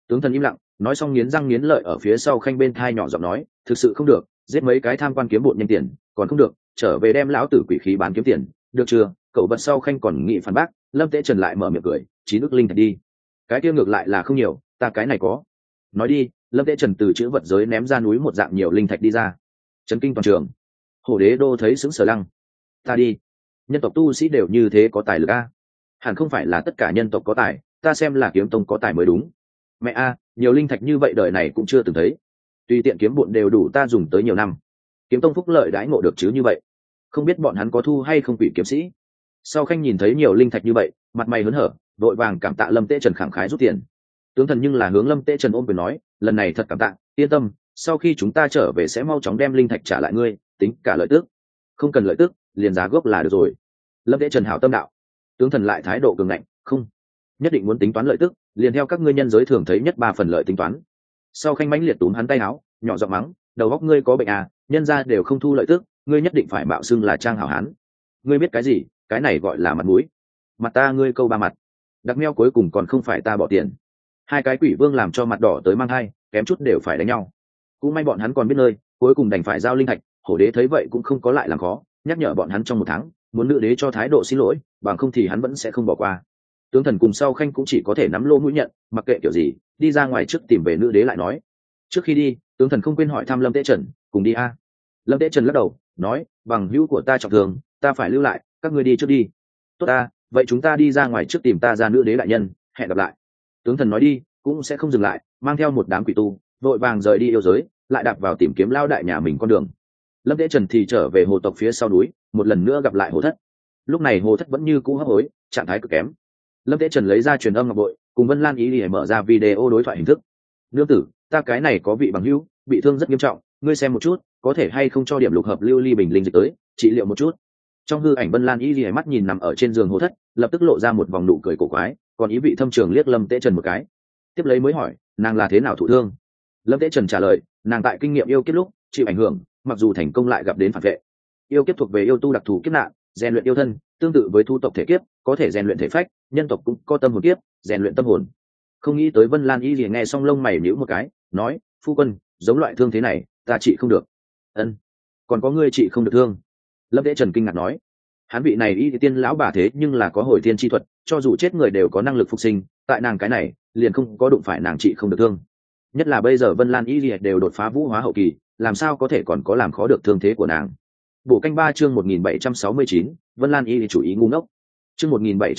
Tướng thần im lặng, nói xong nghiến răng nghiến lợi ở phía sau khanh bên thai nhỏ giọng nói, thực sự không được, giết mấy cái tham quan kiếm bộn nhanh tiền, còn không được, trở về đem lão tử quỷ khí bán kiếm tiền, được chưa? Cậu vật sau khanh còn nghị phản bác, Lâm Tế Trần lại mở miệng cười, 9 ức linh thạch đi. Cái kia ngược lại là không nhiều, ta cái này có. Nói đi, Lâm Tế Trần từ chữ vật giới ném ra núi một dạng nhiều linh thạch đi ra. Chấn kinh toàn trường. Hổ Đế Đô thấy sững sờ lăng. Ta đi, nhân tộc tu sĩ đều như thế có tài lực a? Hẳn không phải là tất cả nhân tộc có tài, ta xem là kiếm tông có tài mới đúng. Mẹ a, nhiều linh thạch như vậy đời này cũng chưa từng thấy. Tùy tiện kiếm bộn đều đủ ta dùng tới nhiều năm. Kiếm tông phúc lợi đãi ngộ được chứ như vậy. Không biết bọn hắn có thu hay không quỷ kiếm sĩ. Sau khanh nhìn thấy nhiều linh thạch như vậy, mặt mày hớn hở, vội vàng cảm tạ Lâm Tế Trần khẳng khái rút tiền. Tướng thần nhưng là hướng Lâm Tế Trần ôm quyền nói, lần này thật cảm tạ, yên tâm, sau khi chúng ta trở về sẽ mau chóng đem linh thạch trả lại ngươi, tính cả lợi tức. Không cần lợi tức, liền giá gốc là được rồi. Lâm Tế Trần hảo tâm đạo. Tướng thần lại thái độ cường ngạnh, không, nhất định muốn tính toán lợi tức, liền theo các ngươi nhân giới thường thấy nhất 3 phần lợi tính toán. Sau khanh mãnh liệt túm hắn tay áo, nhỏ giọng mắng, đầu óc ngươi có bệnh à, nhân gia đều không thu lợi tức, ngươi nhất định phải mạo xưng là trang hảo hán. Ngươi biết cái gì, cái này gọi là mặt mũi. Mặt ta ngươi câu 3 mặt. Đặc meo cuối cùng còn không phải ta bỏ tiền. Hai cái quỷ vương làm cho mặt đỏ tới mang hai, kém chút đều phải đánh nhau. Cũng may bọn hắn còn biết nơi, cuối cùng đành phải giao linh thạch. Hổ đế thấy vậy cũng không có lại làm khó, nhắc nhở bọn hắn trong 1 tháng, muốn nữ đế cho thái độ xin lỗi, bằng không thì hắn vẫn sẽ không bỏ qua. Tướng thần cùng sau khanh cũng chỉ có thể nắm lô mũi nhận, mặc kệ kiểu gì, đi ra ngoài trước tìm về nữ đế lại nói. Trước khi đi, tướng thần không quên hỏi thăm Lâm Tế Trần, cùng đi a? Lâm Tế Trần lắc đầu, nói, bằng hữu của ta trọng thương, ta phải lưu lại, các ngươi đi trước đi. Tốt ta, vậy chúng ta đi ra ngoài trước tìm ta ra nữ đế đại nhân, hẹn gặp lại. Tướng thần nói đi, cũng sẽ không dừng lại, mang theo một đám quỷ tu, vội vàng rời đi yêu giới, lại đạp vào tìm kiếm lao đại nhà mình con đường. Lâm Tế Trần thì trở về hồ tộc phía sau núi, một lần nữa gặp lại hồ thất. Lúc này hồ thất vẫn như cũ hấp hối, trạng thái cực kém. Lâm Tế Trần lấy ra truyền âm ngọc bội, cùng Vân Lan ý để mở ra video đối thoại hình thức. Nương tử, ta cái này có vị bằng hữu bị thương rất nghiêm trọng, ngươi xem một chút, có thể hay không cho điểm lục hợp lưu ly bình linh dịch tới trị liệu một chút. Trong hư ảnh Vân Lan ý để mắt nhìn nằm ở trên giường hồ thất, lập tức lộ ra một vòng nụ cười cổ quái, còn ý vị thâm trường liếc Lâm Tế Trần một cái. Tiếp lấy mới hỏi, nàng là thế nào thụ thương? Lâm Tế Trần trả lời, nàng tại kinh nghiệm yêu kiếp lúc chịu ảnh hưởng, mặc dù thành công lại gặp đến phản vệ. Yêu kiếp thuộc về yêu tu đặc thù kiếp nạn, rèn luyện yêu thân, tương tự với thu tộc thể kiếp, có thể rèn luyện thể phách, nhân tộc cũng có tâm hồn kiếp, rèn luyện tâm hồn. Không nghĩ tới Vân Lan y liền nghe xong lông mày nhíu một cái, nói, phu quân, giống loại thương thế này, ta trị không được. Ân, còn có ngươi trị không được thương? Lâm Tế Trần kinh ngạc nói, hắn vị này y tiên lão bà thế nhưng là có hồi thiên chi thuật, cho dù chết người đều có năng lực phục sinh, tại nàng cái này liền không có đụng phải nàng trị không được thương. Nhất là bây giờ Vân Lan y liền đều đột phá vũ hóa hậu kỳ, làm sao có thể còn có làm khó được thương thế của nàng. Bổ canh 3 chương 1769, Vân Lan y chủ ý ngu ngốc. Chương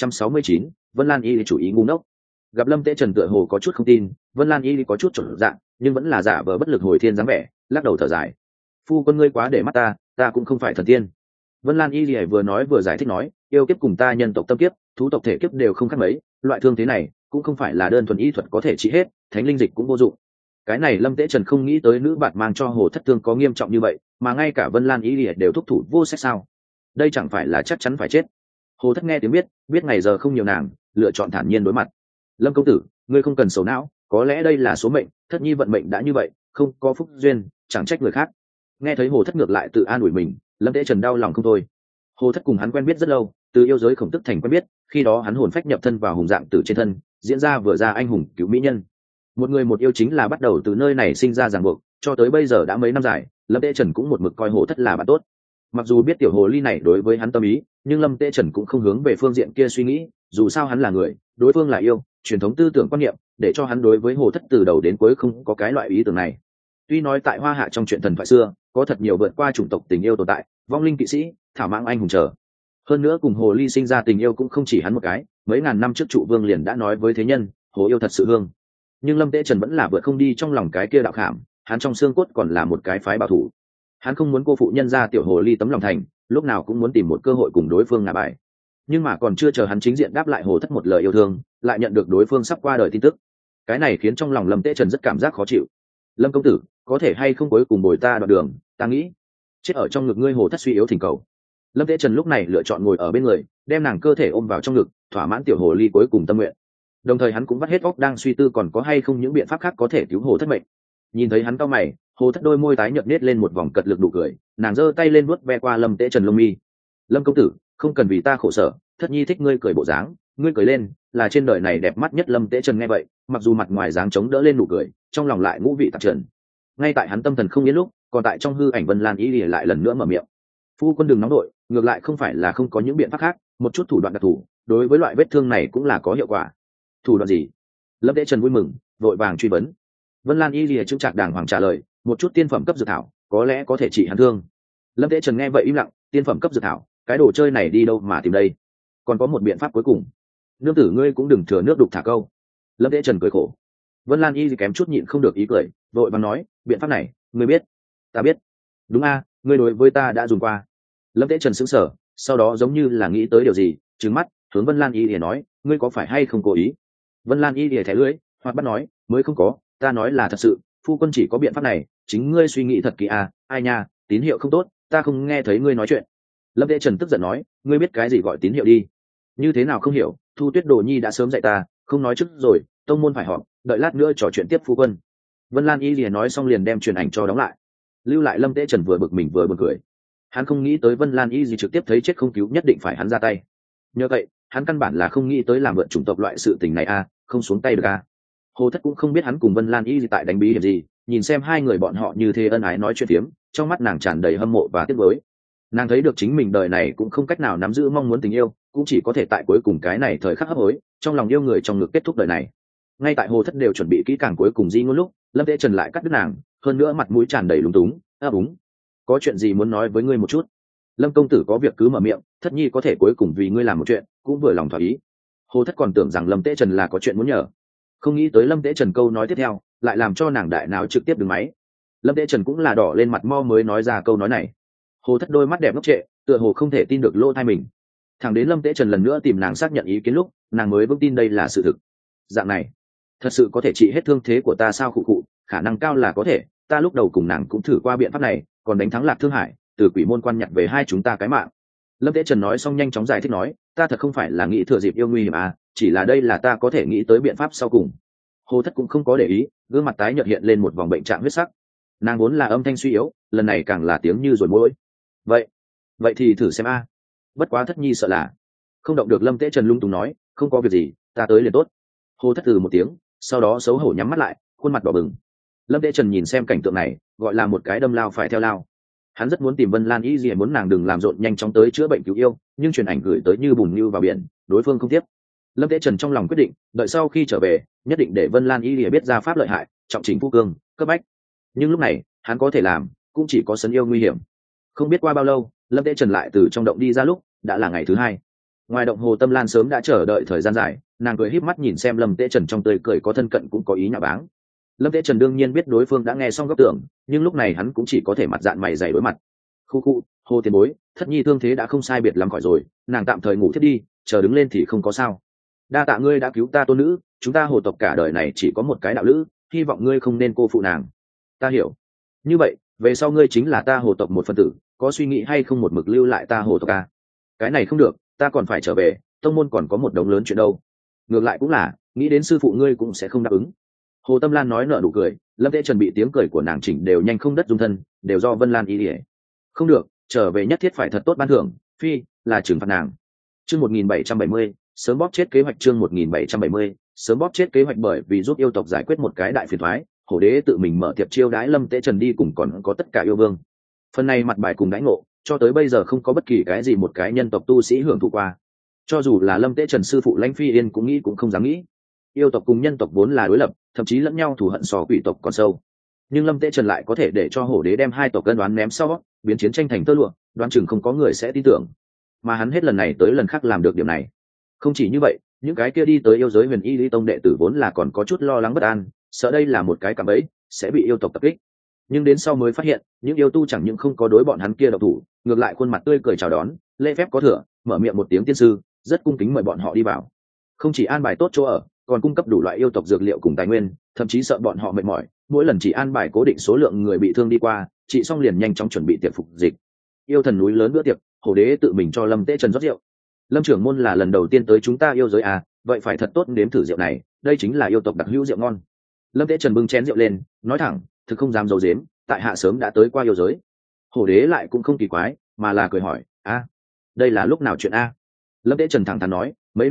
1769, Vân Lan y chủ ý ngu ngốc. Gặp Lâm Tế Trần tựa hồ có chút không tin, Vân Lan y có chút chột dạ, nhưng vẫn là giả vờ bất lực hồi thiên dáng vẻ, lắc đầu thở dài. Phu quân ngươi quá để mắt ta cũng không phải thần tiên. Vân Lan y vừa nói vừa giải thích nói, yêu kiếp cùng ta nhân tộc tâm kiếp, thú tộc thể kiếp đều không khác mấy, loại thương thế này cũng không phải là đơn thuần y thuật có thể trị hết, thánh linh dịch cũng vô dụng. Cái này Lâm Tế Trần không nghĩ tới nữ bạt mang cho hồ thất thương có nghiêm trọng như vậy, mà ngay cả Vân Lan y đều thúc thủ vô sách sao? Đây chẳng phải là chắc chắn phải chết. Hồ thất nghe tiếng biết ngày giờ không nhiều nàng, lựa chọn thản nhiên đối mặt. Lâm công tử, ngươi không cần sầu não, có lẽ đây là số mệnh, thất nhi vận mệnh đã như vậy, không có phúc duyên, chẳng trách người khác. Nghe thấy hồ thất ngược lại tự an ủi mình, Lâm Tế Trần đau lòng không thôi. Hồ thất cùng hắn quen biết rất lâu, từ yêu giới Khổng Tức Thành quen biết, khi đó hắn hồn phách nhập thân vào hùng dạng tử trên thân, diễn ra vừa ra anh hùng cứu mỹ nhân. Một người một yêu chính là bắt đầu từ nơi này sinh ra ràng buộc, cho tới bây giờ đã mấy năm dài, Lâm Tế Trần cũng một mực coi hồ thất là bạn tốt. Mặc dù biết tiểu hồ ly này đối với hắn tâm ý, nhưng Lâm Tế Trần cũng không hướng về phương diện kia suy nghĩ, dù sao hắn là người, đối phương là yêu, truyền thống tư tưởng quan niệm để cho hắn đối với hồ thất từ đầu đến cuối không có cái loại ý tưởng này. Tuy nói tại Hoa Hạ trong chuyện thần thoại xưa có thật nhiều vượt qua chủng tộc tình yêu tồn tại, vong linh kỵ sĩ, thảo mãng anh hùng trở. Hơn nữa cùng hồ ly sinh ra tình yêu cũng không chỉ hắn một cái, mấy ngàn năm trước trụ vương liền đã nói với thế nhân, hồ yêu thật sự hương. Nhưng Lâm Tế Trần vẫn là vượt không đi trong lòng cái kia đạo khảm, hắn trong xương cốt còn là một cái phái bảo thủ. Hắn không muốn cô phụ nhân ra tiểu hồ ly tấm lòng thành, lúc nào cũng muốn tìm một cơ hội cùng đối phương ngả bài. Nhưng mà còn chưa chờ hắn chính diện đáp lại hồ thất một lời yêu thương, lại nhận được đối phương sắp qua đời tin tức. Cái này khiến trong lòng Lâm Tế Trần rất cảm giác khó chịu. Lâm công tử, có thể hay không cuối cùng bồi ta đoạn đường, ta nghĩ chết ở trong ngực ngươi. Hồ thất suy yếu thỉnh cầu. Lâm Tế Trần lúc này lựa chọn ngồi ở bên người, đem nàng cơ thể ôm vào trong ngực, thỏa mãn tiểu hồ ly cuối cùng tâm nguyện. Đồng thời hắn cũng vắt hết óc đang suy tư còn có hay không những biện pháp khác có thể cứu hồ thất mệnh. Nhìn thấy hắn cau mày, hồ thất đôi môi tái nhợt nết lên một vòng cật lực nụ cười, nàng giơ tay lên vuốt ve qua Lâm Tế Trần lông mi. Lâm công tử, không cần vì ta khổ sở, thất nhi thích ngươi cười bộ dáng, ngươi cười lên, là trên đời này đẹp mắt nhất. Lâm Tế Trần nghe vậy, mặc dù mặt ngoài dáng chống đỡ lên nụ cười, trong lòng lại ngũ vị tạp trần. Ngay tại hắn tâm thần không yên lúc, còn tại trong hư ảnh Vân Lan Y lại lần nữa mở miệng: phu quân đừng nóng đội, ngược lại không phải là không có những biện pháp khác, một chút thủ đoạn đặc thù đối với loại vết thương này cũng là có hiệu quả. Thủ đoạn gì? Lâm Tế Trần vui mừng vội vàng truy vấn. Vân Lan Y lìa chững chạc đàng hoàng trả lời: một chút tiên phẩm cấp dược thảo có lẽ có thể trị hắn thương. Lâm Tế Trần nghe vậy im lặng, tiên phẩm cấp dược thảo, cái đồ chơi này đi đâu mà tìm đây? Còn có một biện pháp cuối cùng. Nương tử ngươi cũng đừng thừa nước đục thả câu. Lâm Tế Trần cười khổ. Vân Lan Y kém chút nhịn không được ý cười, vội vàng nói: biện pháp này ngươi biết? Ta biết. Đúng a, ngươi đối với ta đã dùng qua. Lâm Tế Trần sững sờ, sau đó giống như là nghĩ tới điều gì, trừng mắt hướng Vân Lan Y để nói: ngươi có phải hay không cố ý? Vân Lan Y để thẻ lưỡi, hoặc bắt nói: mới không có, ta nói là thật sự, phu quân chỉ có biện pháp này, chính ngươi suy nghĩ thật kỹ à. Ai nha, tín hiệu không tốt, ta không nghe thấy ngươi nói chuyện. Lâm Tế Trần tức giận nói: ngươi biết cái gì gọi tín hiệu đi? Như thế nào không hiểu, Thu Tuyết Đồ Nhi đã sớm dạy ta, không nói trước rồi, tông môn phải họp, đợi lát nữa trò chuyện tiếp phu quân. Vân Lan Y liền nói xong liền đem truyền ảnh cho đóng lại, lưu lại Lâm Tế Trần vừa bực mình vừa buồn cười. Hắn không nghĩ tới Vân Lan Y gì trực tiếp thấy chết không cứu, nhất định phải hắn ra tay. Nhờ vậy, hắn căn bản là không nghĩ tới làm vượn chủng tộc loại sự tình này a, không xuống tay được a. Hồ Thất cũng không biết hắn cùng Vân Lan Y gì tại đánh bí hiểm gì, nhìn xem hai người bọn họ như thế ân ái nói chuyện phiếm, trong mắt nàng tràn đầy hâm mộ và tiếc nuối. Nàng thấy được chính mình đời này cũng không cách nào nắm giữ mong muốn tình yêu, cũng chỉ có thể tại cuối cùng cái này thời khắc hấp hối, trong lòng yêu người trong ngực kết thúc đời này. Ngay tại Hồ Thất đều chuẩn bị kỹ càng cuối cùng di ngôn lúc, Lâm Tế Trần lại cắt đứt nàng, hơn nữa mặt mũi tràn đầy lúng túng: đúng, có chuyện gì muốn nói với ngươi một chút. Lâm công tử có việc cứ mở miệng, Thất nhi có thể cuối cùng vì ngươi làm một chuyện, cũng vừa lòng thỏa ý. Hồ Thất còn tưởng rằng Lâm Tế Trần là có chuyện muốn nhờ, không nghĩ tới Lâm Tế Trần câu nói tiếp theo lại làm cho nàng đại não trực tiếp đứng máy. Lâm Tế Trần cũng là đỏ lên mặt mo mới nói ra câu nói này. Hồ Thất đôi mắt đẹp ngốc trệ, tựa hồ không thể tin được lỗ tai mình. Thẳng đến Lâm Tế Trần lần nữa tìm nàng xác nhận ý kiến lúc, nàng mới vững tin đây là sự thực. Dạng này thật sự có thể trị hết thương thế của ta sao? Khụ khụ, khả năng cao là có thể, ta lúc đầu cùng nàng cũng thử qua biện pháp này, còn đánh thắng Lạc Thương Hải, từ quỷ môn quan nhặt về hai chúng ta cái mạng. Lâm Tế Trần nói xong nhanh chóng giải thích nói: ta thật không phải là nghĩ thừa dịp yêu nguy hiểm à, chỉ là đây là ta có thể nghĩ tới biện pháp sau cùng. Hồ Thất cũng không có để ý, gương mặt tái nhợt hiện lên một vòng bệnh trạng huyết sắc. Nàng vốn là âm thanh suy yếu, lần này càng là tiếng như rồi môi. Vậy thì thử xem a. Bất quá Thất nhi sợ là không động được. Lâm Tế Trần lung tung nói: không có việc gì, ta tới liền tốt. Hồ Thất từ một tiếng, sau đó xấu hổ nhắm mắt lại, khuôn mặt đỏ bừng. Lâm Tế Trần nhìn xem cảnh tượng này, gọi là một cái đâm lao phải theo lao. Hắn rất muốn tìm Vân Lan Y gì, muốn nàng đừng làm rộn, nhanh chóng tới chữa bệnh cứu yêu, nhưng truyền ảnh gửi tới như bùn như vào biển, đối phương không tiếp. Lâm Tế Trần trong lòng quyết định, đợi sau khi trở về, nhất định để Vân Lan Y biết ra pháp lợi hại, trọng trình phu cương, cấp bách. Nhưng lúc này, hắn có thể làm, cũng chỉ có sấn yêu nguy hiểm. Không biết qua bao lâu, Lâm Tế Trần lại từ trong động đi ra lúc, đã là ngày thứ hai. Ngoài động Hồ Tâm Lan sớm đã chờ đợi thời gian dài, nàng cười híp mắt nhìn xem Lâm Tế Trần trong tươi cười có thân cận cũng có ý nhạo báng. Lâm Tế Trần đương nhiên biết đối phương đã nghe xong góc tưởng, nhưng lúc này hắn cũng chỉ có thể mặt dạn mày dày đối mặt. Khu khu, Hồ tiền bối, Thất nhi thương thế đã không sai biệt lắm khỏi rồi, nàng tạm thời ngủ thiết đi, chờ đứng lên thì không có sao. Đa tạ ngươi đã cứu ta tôn nữ, chúng ta Hồ tộc cả đời này chỉ có một cái đạo lữ, hy vọng ngươi không nên cô phụ nàng. Ta hiểu. Như vậy, về sau ngươi chính là ta Hồ tộc một phần tử, có suy nghĩ hay không một mực lưu lại ta Hồ tộc à? Cái này không được, ta còn phải trở về, tông môn còn có một đống lớn chuyện đâu. Ngược lại cũng là, nghĩ đến sư phụ ngươi cũng sẽ không đáp ứng. Hồ Tâm Lan nói nở nụ cười. Lâm Tế Trần bị tiếng cười của nàng chỉnh đều nhanh không đất dung thân, đều do Vân Lan ý ỉa. Không được, trở về nhất thiết phải thật tốt ban thưởng, phi là trừng phạt nàng. Chương 1770, sớm bóp chết kế hoạch. Chương 1770, sớm bóp chết kế hoạch. Bởi vì giúp yêu tộc giải quyết một cái đại phiền toái, Hổ Đế tự mình mở tiệc chiêu đãi Lâm Tế Trần đi cùng còn có tất cả yêu vương. Phần này mặt bài cùng đãi ngộ, cho tới bây giờ không có bất kỳ cái gì một cái nhân tộc tu sĩ hưởng thụ qua. Cho dù là Lâm Tế Trần sư phụ Lãnh Phi Yên cũng nghĩ cũng không dám nghĩ. Yêu tộc cùng nhân tộc vốn là đối lập, thậm chí lẫn nhau thù hận so quỷ tộc còn sâu. Nhưng Lâm Tế Trần lại có thể để cho Hổ Đế đem hai tộc cân đoán ném sau, biến chiến tranh thành tơ lụa, đoán chừng không có người sẽ tin tưởng. Mà hắn hết lần này tới lần khác làm được điểm này. Không chỉ như vậy, những cái kia đi tới yêu giới Huyền Y Lý Tông đệ tử vốn là còn có chút lo lắng bất an, sợ đây là một cái cạm bẫy, sẽ bị yêu tộc tập kích. Nhưng đến sau mới phát hiện, những yêu tu chẳng những không có đối bọn hắn kia độc thủ, ngược lại khuôn mặt tươi cười chào đón, lễ phép có thừa, mở miệng một tiếng tiên sư, rất cung kính mời bọn họ đi vào. Không chỉ an bài tốt chỗ ở, còn cung cấp đủ loại yêu tộc dược liệu cùng tài nguyên, thậm chí sợ bọn họ mệt mỏi, mỗi lần chỉ an bài cố định số lượng người bị thương đi qua, trị xong liền nhanh chóng chuẩn bị tiệc phục dịch. Yêu thần núi lớn bữa tiệc, Hổ Đế tự mình cho Lâm Tế Trần rót rượu. Lâm trưởng môn là lần đầu tiên tới chúng ta yêu giới à, vậy phải thật tốt nếm thử rượu này, đây chính là yêu tộc đặc hữu rượu ngon. Lâm Tế Trần bưng chén rượu lên, nói thẳng, thực không dám giấu giếm, tại hạ sớm đã tới qua yêu giới. Hổ Đế lại cũng không kỳ quái, mà là cười hỏi, a, đây là lúc nào chuyện a? Lâm Tế Trần thẳng thắn nói, mấy năm trước,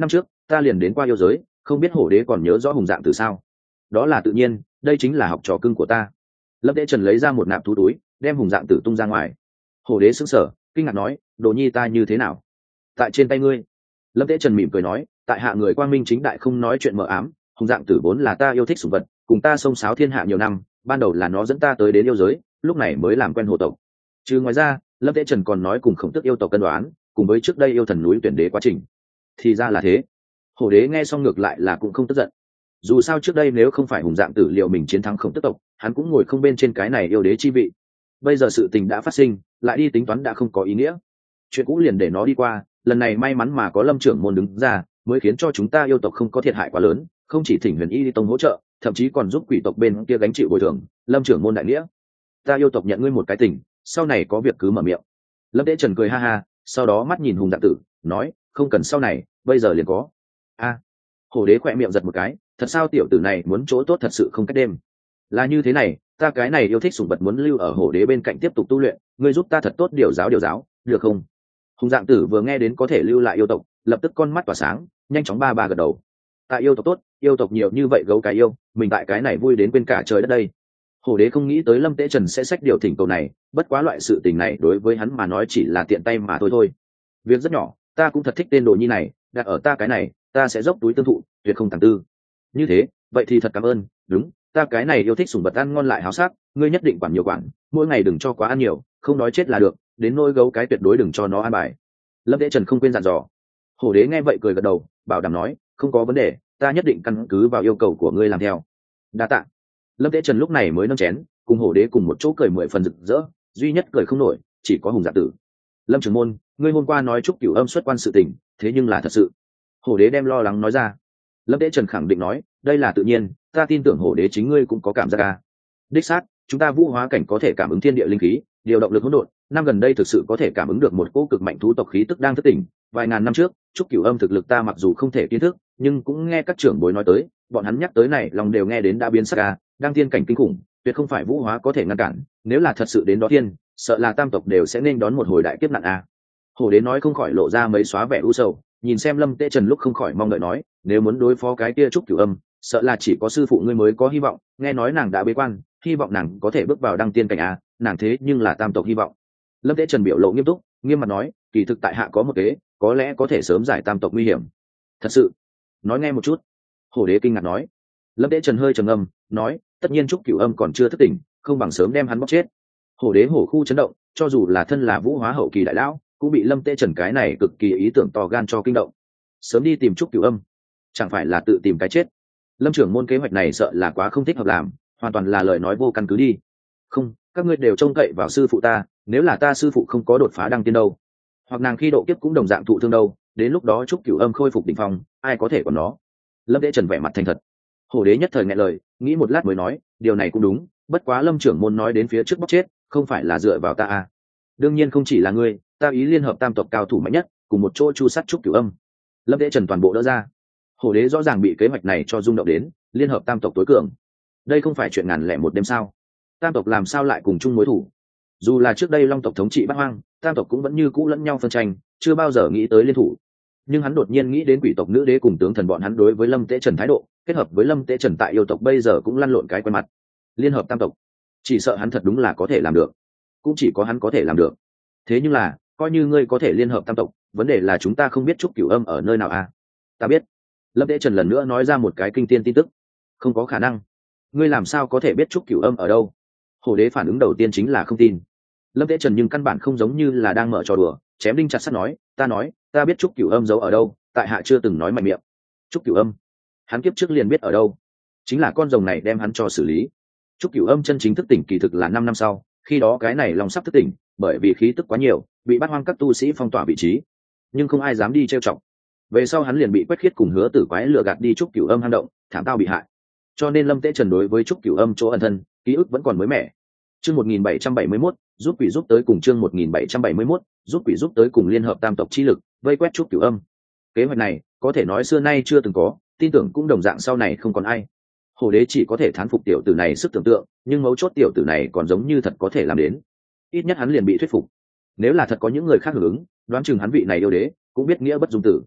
ta liền đến qua yêu giới, không biết hổ đế còn nhớ rõ hùng dạng tử sao? Đó là tự nhiên, đây chính là học trò cưng của ta. Lâm Tế Trần lấy ra một nạp thú túi, đem hùng dạng tử tung ra ngoài. Hổ đế sững sờ, kinh ngạc nói, đồ nhi ta như thế nào? Tại trên tay ngươi. Lâm Tế Trần mỉm cười nói, tại hạ người quang minh chính đại không nói chuyện mờ ám, hùng dạng tử vốn là ta yêu thích sủng vật, cùng ta xông xáo thiên hạ nhiều năm, ban đầu là nó dẫn ta tới đến yêu giới, lúc này mới làm quen hồ tộc. Trừ ngoài ra, Lâm Tế Trần còn nói cùng Khổng Tước yêu tộc cân đoán, cùng với trước đây yêu thần núi tuyển đế quá trình. Thì ra là thế. Hổ đế nghe xong ngược lại là cũng không tức giận. Dù sao trước đây nếu không phải hùng dạng tử liệu mình chiến thắng Khổng Tước tộc, hắn cũng ngồi không bên trên cái này yêu đế chi vị. Bây giờ sự tình đã phát sinh, lại đi tính toán đã không có ý nghĩa. Chuyện cũ liền để nó đi qua, lần này may mắn mà có Lâm trưởng môn đứng ra, mới khiến cho chúng ta yêu tộc không có thiệt hại quá lớn, không chỉ thỉnh Huyền Y tông hỗ trợ, thậm chí còn giúp quỷ tộc bên kia gánh chịu bồi thường. Lâm trưởng môn đại nghĩa, ta yêu tộc nhận ngươi một cái tình, sau này có việc cứ mở miệng. Lâm Tế Trần cười ha ha, sau đó mắt nhìn hùng dạng tử, nói, không cần sau này, bây giờ liền có. A, hổ đế khỏe miệng giật một cái, thật sao tiểu tử này muốn chỗ tốt thật sự không cách đêm. Là như thế này, ta cái này yêu thích sủng vật muốn lưu ở hổ đế bên cạnh tiếp tục tu luyện, ngươi giúp ta thật tốt điều giáo, được không? Hùng dạng tử vừa nghe đến có thể lưu lại yêu tộc, lập tức con mắt tỏa sáng, nhanh chóng ba gật đầu. Tại yêu tộc tốt, yêu tộc nhiều như vậy gấu cái yêu, mình tại cái này vui đến quên cả trời đất đây. Hổ đế không nghĩ tới Lâm Tế Trần sẽ xách điều thỉnh cầu này, bất quá loại sự tình này đối với hắn mà nói chỉ là tiện tay mà thôi. Việc rất nhỏ, ta cũng thật thích tên đồ nhi này, đặt ở ta cái này, ta sẽ dốc túi tương thụ, tuyệt không tàng tư. Như thế, vậy thì thật cảm ơn, đúng, ta cái này yêu thích sủng vật ăn ngon lại háo sắc, ngươi nhất định quản nhiều quản, mỗi ngày đừng cho quá ăn nhiều, không đói chết là được, đến nỗi gấu cái tuyệt đối đừng cho nó ăn bài. Lâm Tế Trần không quên dặn dò. Hổ đế nghe vậy cười gật đầu, bảo đảm nói, không có vấn đề, ta nhất định căn cứ vào yêu cầu của ngươi làm theo. Đa tạ. Lâm Tế Trần lúc này mới nâng chén, cùng hổ đế cùng một chỗ cười 10 phần rực rỡ, duy nhất cười không nổi chỉ có hùng dạ tử. Lâm trưởng môn, ngươi hôm qua nói chúc Cửu Âm xuất quan sự tình, thế nhưng là thật sự? Hổ đế đem lo lắng nói ra. Lâm Tế Trần khẳng định nói, đây là tự nhiên, ta tin tưởng hổ đế chính ngươi cũng có cảm giác à. Đích xác, chúng ta vũ hóa cảnh có thể cảm ứng thiên địa linh khí, điều động lực hỗn độn, năm gần đây thực sự có thể cảm ứng được một cỗ cực mạnh thú tộc khí tức đang thức tỉnh. Vài ngàn năm trước, chúc Cửu Âm thực lực ta mặc dù không thể kiến thức, nhưng cũng nghe các trưởng bối nói tới, bọn hắn nhắc tới này lòng đều nghe đến đã biến sắc à, đang tiên cảnh kinh khủng, tuyệt không phải vũ hóa có thể ngăn cản, nếu là thật sự đến đó tiên, sợ là tam tộc đều sẽ nên đón một hồi đại kiếp nạn à. Hổ đế nói không khỏi lộ ra mấy xóa vẻ u sầu, nhìn xem Lâm Tế Trần lúc không khỏi mong đợi nói, nếu muốn đối phó cái kia trúc Cửu Âm, sợ là chỉ có sư phụ ngươi mới có hy vọng, nghe nói nàng đã bế quan, hy vọng nàng có thể bước vào đăng tiên cảnh à, nàng thế nhưng là tam tộc hy vọng. Lâm Tế Trần biểu lộ nghiêm túc, nghiêm mặt nói, kỳ thực tại hạ có một kế, có lẽ có thể sớm giải tam tộc nguy hiểm. Thật sự? Nói nghe một chút. Hổ đế kinh ngạc nói. Lâm Tế Trần hơi trầm ngâm, nói, tất nhiên trúc Cửu Âm còn chưa thức tỉnh, không bằng sớm đem hắn bóc chết. Hổ đế hổ khu chấn động, cho dù là thân là vũ hóa hậu kỳ đại lão, cũng bị Lâm Tế Trần cái này cực kỳ ý tưởng to gan cho kinh động. Sớm đi tìm trúc Cửu Âm, chẳng phải là tự tìm cái chết. Lâm trưởng môn kế hoạch này sợ là quá không thích hợp làm, hoàn toàn là lời nói vô căn cứ đi. Không, các ngươi đều trông cậy vào sư phụ ta, nếu là ta sư phụ không có đột phá đăng tiên đâu, hoặc nàng khi độ kiếp cũng đồng dạng thụ thương đâu, đến lúc đó trúc Cửu Âm khôi phục đỉnh phong, ai có thể còn nó. Lâm Tế Trần vẻ mặt thành thật. Hổ đế nhất thời nghẹn lời, nghĩ một lát mới nói, điều này cũng đúng, bất quá Lâm trưởng môn nói đến phía trước bóc chết, không phải là dựa vào ta à? Đương nhiên không chỉ là ngươi, ta ý liên hợp tam tộc cao thủ mạnh nhất, cùng một chỗ chu sát trúc Cửu Âm. Lâm Tế Trần toàn bộ đỡ ra. Hổ đế rõ ràng bị kế hoạch này cho rung động đến, liên hợp tam tộc tối cường, đây không phải chuyện ngàn lẻ một đêm sao? Tam tộc làm sao lại cùng chung mối thủ? Dù là trước đây long tộc thống trị bát hoang, tam tộc cũng vẫn như cũ lẫn nhau phân tranh, chưa bao giờ nghĩ tới liên thủ. Nhưng hắn đột nhiên nghĩ đến quỷ tộc nữ đế cùng tướng thần bọn hắn đối với Lâm Tế Trần thái độ, kết hợp với Lâm Tế Trần tại yêu tộc bây giờ cũng lăn lộn cái quen mặt, liên hợp tam tộc, chỉ sợ hắn thật đúng là có thể làm được, cũng chỉ có hắn có thể làm được. Thế nhưng là, coi như ngươi có thể liên hợp tam tộc, vấn đề là chúng ta không biết trúc Cửu Âm ở nơi nào à? Ta biết. Lâm Tế Trần lần nữa nói ra một cái kinh tiên tin tức. Không có khả năng. Ngươi làm sao có thể biết trúc Cửu Âm ở đâu? Hổ đế phản ứng đầu tiên chính là không tin. Lâm Tế Trần nhưng căn bản không giống như là đang mở trò đùa, chém đinh chặt sắt nói, ta biết trúc Cửu Âm giấu ở đâu, tại hạ chưa từng nói mạnh miệng. Trúc Cửu Âm, hắn kiếp trước liền biết ở đâu, chính là con rồng này đem hắn cho xử lý. Trúc Cửu Âm chân chính thức tỉnh kỳ thực là 5 năm sau, khi đó cái này long sắp thức tỉnh, bởi vì khí tức quá nhiều, bị bắt hoang các tu sĩ phong tỏa vị trí, nhưng không ai dám đi trêu chọc. Về sau hắn liền bị Quách Khiết cùng Hứa Tử Quái lừa gạt đi trúc Cửu Âm hang động, thảm tao bị hại. Cho nên Lâm Tế Trần đối với trúc Cửu Âm chỗ ẩn thân, ký ức vẫn còn mới mẻ. Chương 1771, giúp quỷ giúp tới cùng chương 1771, giúp quỷ giúp tới cùng liên hợp tam tộc chi lực, vây quét trúc Cửu Âm. Kế hoạch này, có thể nói xưa nay chưa từng có, tin tưởng cũng đồng dạng sau này không còn ai. Hổ đế chỉ có thể thán phục tiểu tử này sức tưởng tượng, nhưng mấu chốt tiểu tử này còn giống như thật có thể làm đến. Ít nhất hắn liền bị thuyết phục. Nếu là thật có những người khác hưởng ứng, đoán chừng hắn vị này yêu đế cũng biết nghĩa bất dung tử.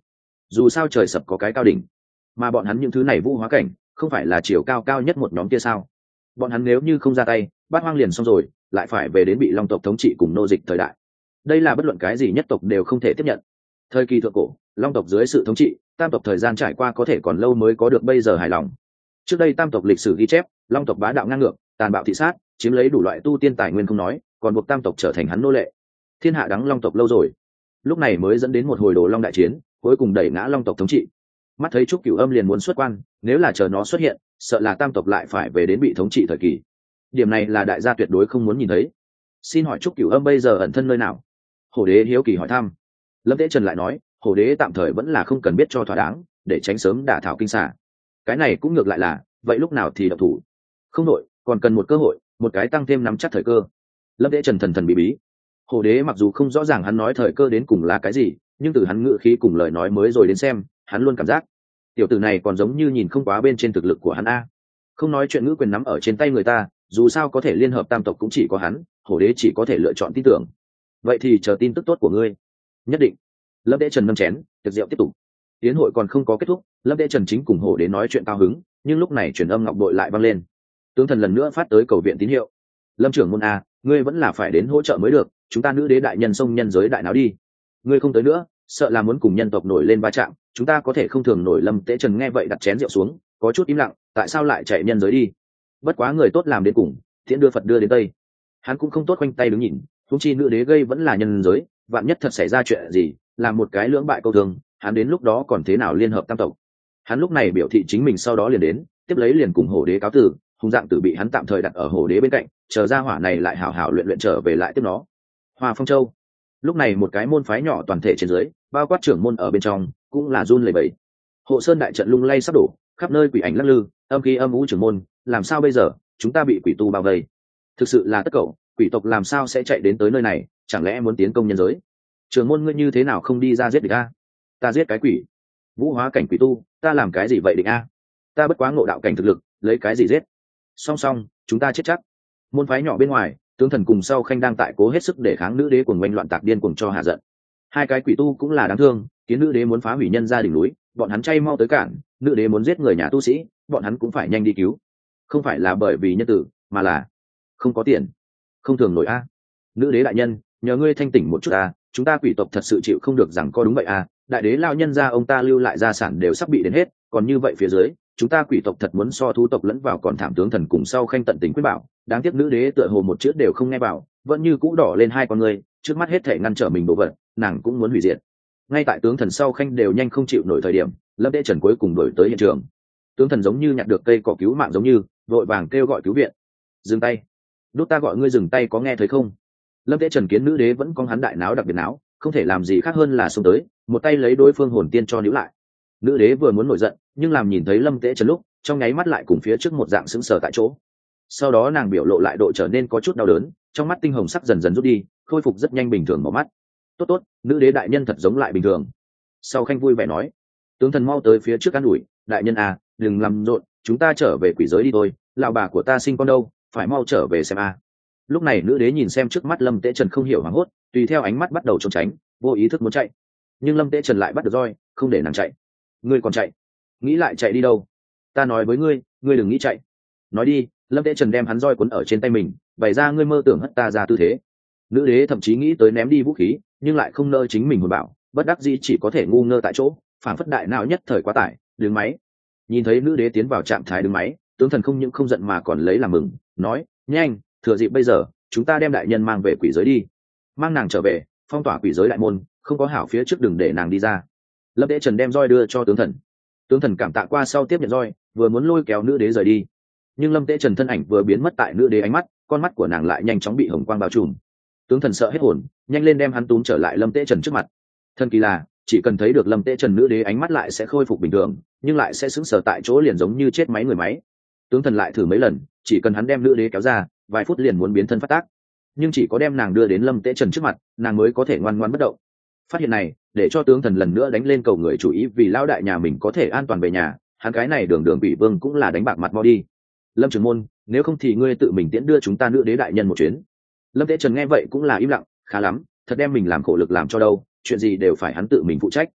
dù sao trời sập có cái cao đỉnh, mà bọn hắn những thứ này vũ hóa cảnh không phải là chiều cao cao nhất một nhóm kia sao? Bọn hắn nếu như không ra tay, bát hoang liền xong rồi, lại phải về đến bị long tộc thống trị cùng nô dịch thời đại. Đây là bất luận cái gì nhất tộc đều không thể tiếp nhận. Thời kỳ thượng cổ, long tộc dưới sự thống trị, tam tộc thời gian trải qua có thể còn lâu mới có được bây giờ hài lòng. Trước đây tam tộc lịch sử ghi chép, long tộc bá đạo ngang ngược, tàn bạo thị sát, chiếm lấy đủ loại tu tiên tài nguyên không nói, còn buộc tam tộc trở thành hắn nô lệ. Thiên hạ đắng long tộc lâu rồi, lúc này mới dẫn đến một hồi đồ long đại chiến, cuối cùng đẩy ngã long tộc thống trị. Mắt thấy trúc cửu âm liền muốn xuất quan, nếu là chờ nó xuất hiện, sợ là tam tộc lại phải về đến bị thống trị thời kỳ. Điểm này là đại gia tuyệt đối không muốn nhìn thấy. Xin hỏi trúc cửu âm bây giờ ẩn thân nơi nào? Hổ đế hiếu kỳ hỏi thăm. Lâm Tế Trần lại nói, hổ đế tạm thời vẫn là không cần biết cho thỏa đáng, để tránh sớm đả thảo kinh xà. Cái này cũng ngược lại là, vậy lúc nào thì động thủ? Không đội, còn cần một cơ hội, một cái tăng thêm nắm chắc thời cơ. Lâm Tế Trần thần thần bí bí. Hổ đế mặc dù không rõ ràng hắn nói thời cơ đến cùng là cái gì, nhưng từ hắn ngữ khí cùng lời nói mới rồi đến xem, hắn luôn cảm giác tiểu tử này còn giống như nhìn không quá bên trên thực lực của hắn a. Không nói chuyện ngữ quyền nắm ở trên tay người ta, dù sao có thể liên hợp tam tộc cũng chỉ có hắn, hổ đế chỉ có thể lựa chọn tin tưởng. Vậy thì chờ tin tức tốt của ngươi. Nhất định. Lâm Đễ Trần nâng chén, tiệc rượu tiếp tục. Tiến hội còn không có kết thúc, Lâm Đễ Trần chính cùng hổ đế nói chuyện cao hứng, nhưng lúc này truyền âm ngọc bội lại vang lên. Tướng thần lần nữa phát tới cầu viện tín hiệu. Lâm trưởng môn a, ngươi vẫn là phải đến hỗ trợ mới được, chúng ta nữ đế đại nhân xông nhân giới đại náo đi. Ngươi không tới nữa, sợ là muốn cùng nhân tộc nổi lên va chạm, chúng ta có thể không thường nổi. Lâm Tế Trần nghe vậy đặt chén rượu xuống, có chút im lặng, tại sao lại chạy nhân giới đi? Bất quá người tốt làm đến cùng, thiện đưa Phật đưa đến Tây. Hắn cũng không tốt quanh tay đứng nhìn, huống chi nữ đế gây vẫn là nhân giới, vạn nhất thật xảy ra chuyện gì, làm một cái lưỡng bại câu thương, hắn đến lúc đó còn thế nào liên hợp tam tộc? Hắn lúc này biểu thị chính mình sau đó liền đến, tiếp lấy liền cùng hổ đế cáo từ, hùng dạng tử bị hắn tạm thời đặt ở hổ đế bên cạnh, chờ ra hỏa này lại hảo hảo luyện luyện trở về lại tiếp nó. Hoa Phong Châu. Lúc này một cái môn phái nhỏ toàn thể trên dưới, bao quát trưởng môn ở bên trong, cũng là run lẩy bẩy. Hộ sơn đại trận lung lay sắp đổ, khắp nơi quỷ ảnh lắc lư, âm khí âm u. Trưởng môn, làm sao bây giờ? Chúng ta bị quỷ tu bao vây. Thực sự là tất cậu, quỷ tộc làm sao sẽ chạy đến tới nơi này? Chẳng lẽ muốn tiến công nhân giới? Trưởng môn ngươi như thế nào không đi ra giết địch a? Ta giết cái quỷ, vũ hóa cảnh quỷ tu, ta làm cái gì vậy địch a? Ta bất quá ngộ đạo cảnh thực lực, lấy cái gì giết? Song song, chúng ta chết chắc. Môn phái nhỏ bên ngoài, tướng thần cùng sau khanh đang tại cố hết sức để kháng nữ đế cuồng oanh loạn tạc điên cuồng cho hạ giận. Hai cái quỷ tu cũng là đáng thương, kiến nữ đế muốn phá hủy nhân gia đỉnh núi, bọn hắn chay mau tới cản, nữ đế muốn giết người nhà tu sĩ, bọn hắn cũng phải nhanh đi cứu. Không phải là bởi vì nhân tử, mà là không có tiền, không thường nổi a. Nữ đế đại nhân, nhờ ngươi thanh tỉnh một chút a, chúng ta quỷ tộc thật sự chịu không được rằng có đúng vậy a. Đại đế lao nhân gia ông ta lưu lại gia sản đều sắp bị đến hết, còn như vậy phía dưới, chúng ta quỷ tộc thật muốn so thú tộc lẫn vào còn thảm. Tướng thần cùng sau khanh tận tình quyết bảo, đáng tiếc nữ đế tựa hồ một chữ đều không nghe bảo, vẫn như cũ đỏ lên hai con người, trước mắt hết thể ngăn trở mình đổ vật, nàng cũng muốn hủy diệt. Ngay tại tướng thần sau khanh đều nhanh không chịu nổi thời điểm, Lâm Đễ Trần cuối cùng đổi tới hiện trường. Tướng thần giống như nhặt được cây cỏ cứu mạng giống như, vội vàng kêu gọi cứu viện. Dừng tay, đốt ta gọi ngươi dừng tay, có nghe thấy không? Lâm Đễ Trần kiến nữ đế vẫn con hắn đại náo đặc biệt náo, không thể làm gì khác hơn là xông tới, một tay lấy đối phương hồn tiên cho níu lại. Nữ đế vừa muốn nổi giận, nhưng làm nhìn thấy Lâm Tế Trần lúc, trong nháy mắt lại cùng phía trước một dạng sững sờ tại chỗ. Sau đó nàng biểu lộ lại độ trở nên có chút đau đớn, trong mắt tinh hồng sắc dần dần rút đi, khôi phục rất nhanh bình thường màu mắt. Tốt tốt, nữ đế đại nhân thật giống lại bình thường. Sau khanh vui vẻ nói, tướng thần mau tới phía trước an ủi, đại nhân à, đừng làm rộn, chúng ta trở về quỷ giới đi thôi, lão bà của ta sinh con đâu, phải mau trở về xem a. Lúc này nữ đế nhìn xem trước mắt Lâm Tế Trần không hiểu hoảng hốt, tùy theo ánh mắt bắt đầu trốn tránh, vô ý thức muốn chạy, nhưng Lâm Tế Trần lại bắt được roi, không để nàng chạy. Ngươi còn chạy? Nghĩ lại chạy đi đâu? Ta nói với ngươi, ngươi đừng nghĩ chạy. Nói đi. Lâm Tế Trần đem hắn roi cuốn ở trên tay mình, bày ra ngươi mơ tưởng hất ta ra tư thế. Nữ đế thậm chí nghĩ tới ném đi vũ khí, nhưng lại không nỡ chính mình hồn bảo, bất đắc dĩ chỉ có thể ngu ngơ tại chỗ, phản phất đại não nhất thời quá tải, đứng máy. Nhìn thấy nữ đế tiến vào trạng thái đứng máy, tướng thần không những không giận mà còn lấy làm mừng, nói, nhanh, thừa dịp bây giờ, chúng ta đem đại nhân mang về quỷ giới đi, mang nàng trở về, phong tỏa quỷ giới đại môn, không có hảo phía trước đừng để nàng đi ra. Lâm Tế Trần đem roi đưa cho tướng thần. Tướng thần cảm tạ qua sau tiếp nhận roi, vừa muốn lôi kéo nữ đế rời đi, nhưng Lâm Tế Trần thân ảnh vừa biến mất tại nữ đế ánh mắt, con mắt của nàng lại nhanh chóng bị hồng quang bao trùm. Tướng thần sợ hết hồn, nhanh lên đem hắn túm trở lại Lâm Tế Trần trước mặt. Thần kỳ là, chỉ cần thấy được Lâm Tế Trần, nữ đế ánh mắt lại sẽ khôi phục bình thường, nhưng lại sẽ sững sờ tại chỗ liền giống như chết máy người máy. Tướng thần lại thử mấy lần, chỉ cần hắn đem nữ đế kéo ra, vài phút liền muốn biến thân phát tác. Nhưng chỉ có đem nàng đưa đến Lâm Tế Trần trước mặt, nàng mới có thể ngoan ngoãn bất động. Phát hiện này, để cho tướng thần lần nữa đánh lên cầu người chủ ý, vì lão đại nhà mình có thể an toàn về nhà, hắn cái này đường bị vương cũng là đánh bạc mặt mo đi. Lâm trưởng môn, nếu không thì ngươi tự mình tiễn đưa chúng ta nữ đế đại nhân một chuyến. Lâm Tế Trần nghe vậy cũng là im lặng, khá lắm, thật đem mình làm khổ lực làm cho đâu, chuyện gì đều phải hắn tự mình phụ trách.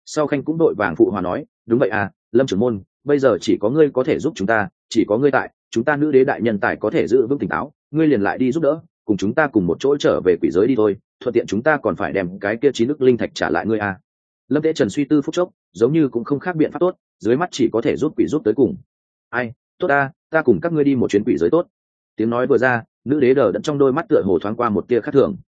Sau Khanh cũng đội vàng phụ hòa nói, đúng vậy à, Lâm trưởng môn, bây giờ chỉ có ngươi có thể giúp chúng ta, chỉ có ngươi tại, chúng ta nữ đế đại nhân tài có thể giữ vững tỉnh táo, ngươi liền lại đi giúp đỡ, cùng chúng ta cùng một chỗ trở về quỷ giới đi thôi, thuận tiện chúng ta còn phải đem cái kia 9 ức linh thạch trả lại ngươi à. Lâm Tế Trần suy tư phút chốc, giống như cũng không khác biện pháp tốt, dưới mắt chỉ có thể giúp quỷ giúp tới cùng. Ai, tốt ta cùng các ngươi đi một chuyến quỷ giới tốt. Tiếng nói vừa ra, nữ đế đờ đẫn trong đôi mắt tựa hồ thoáng qua một tia khác thường.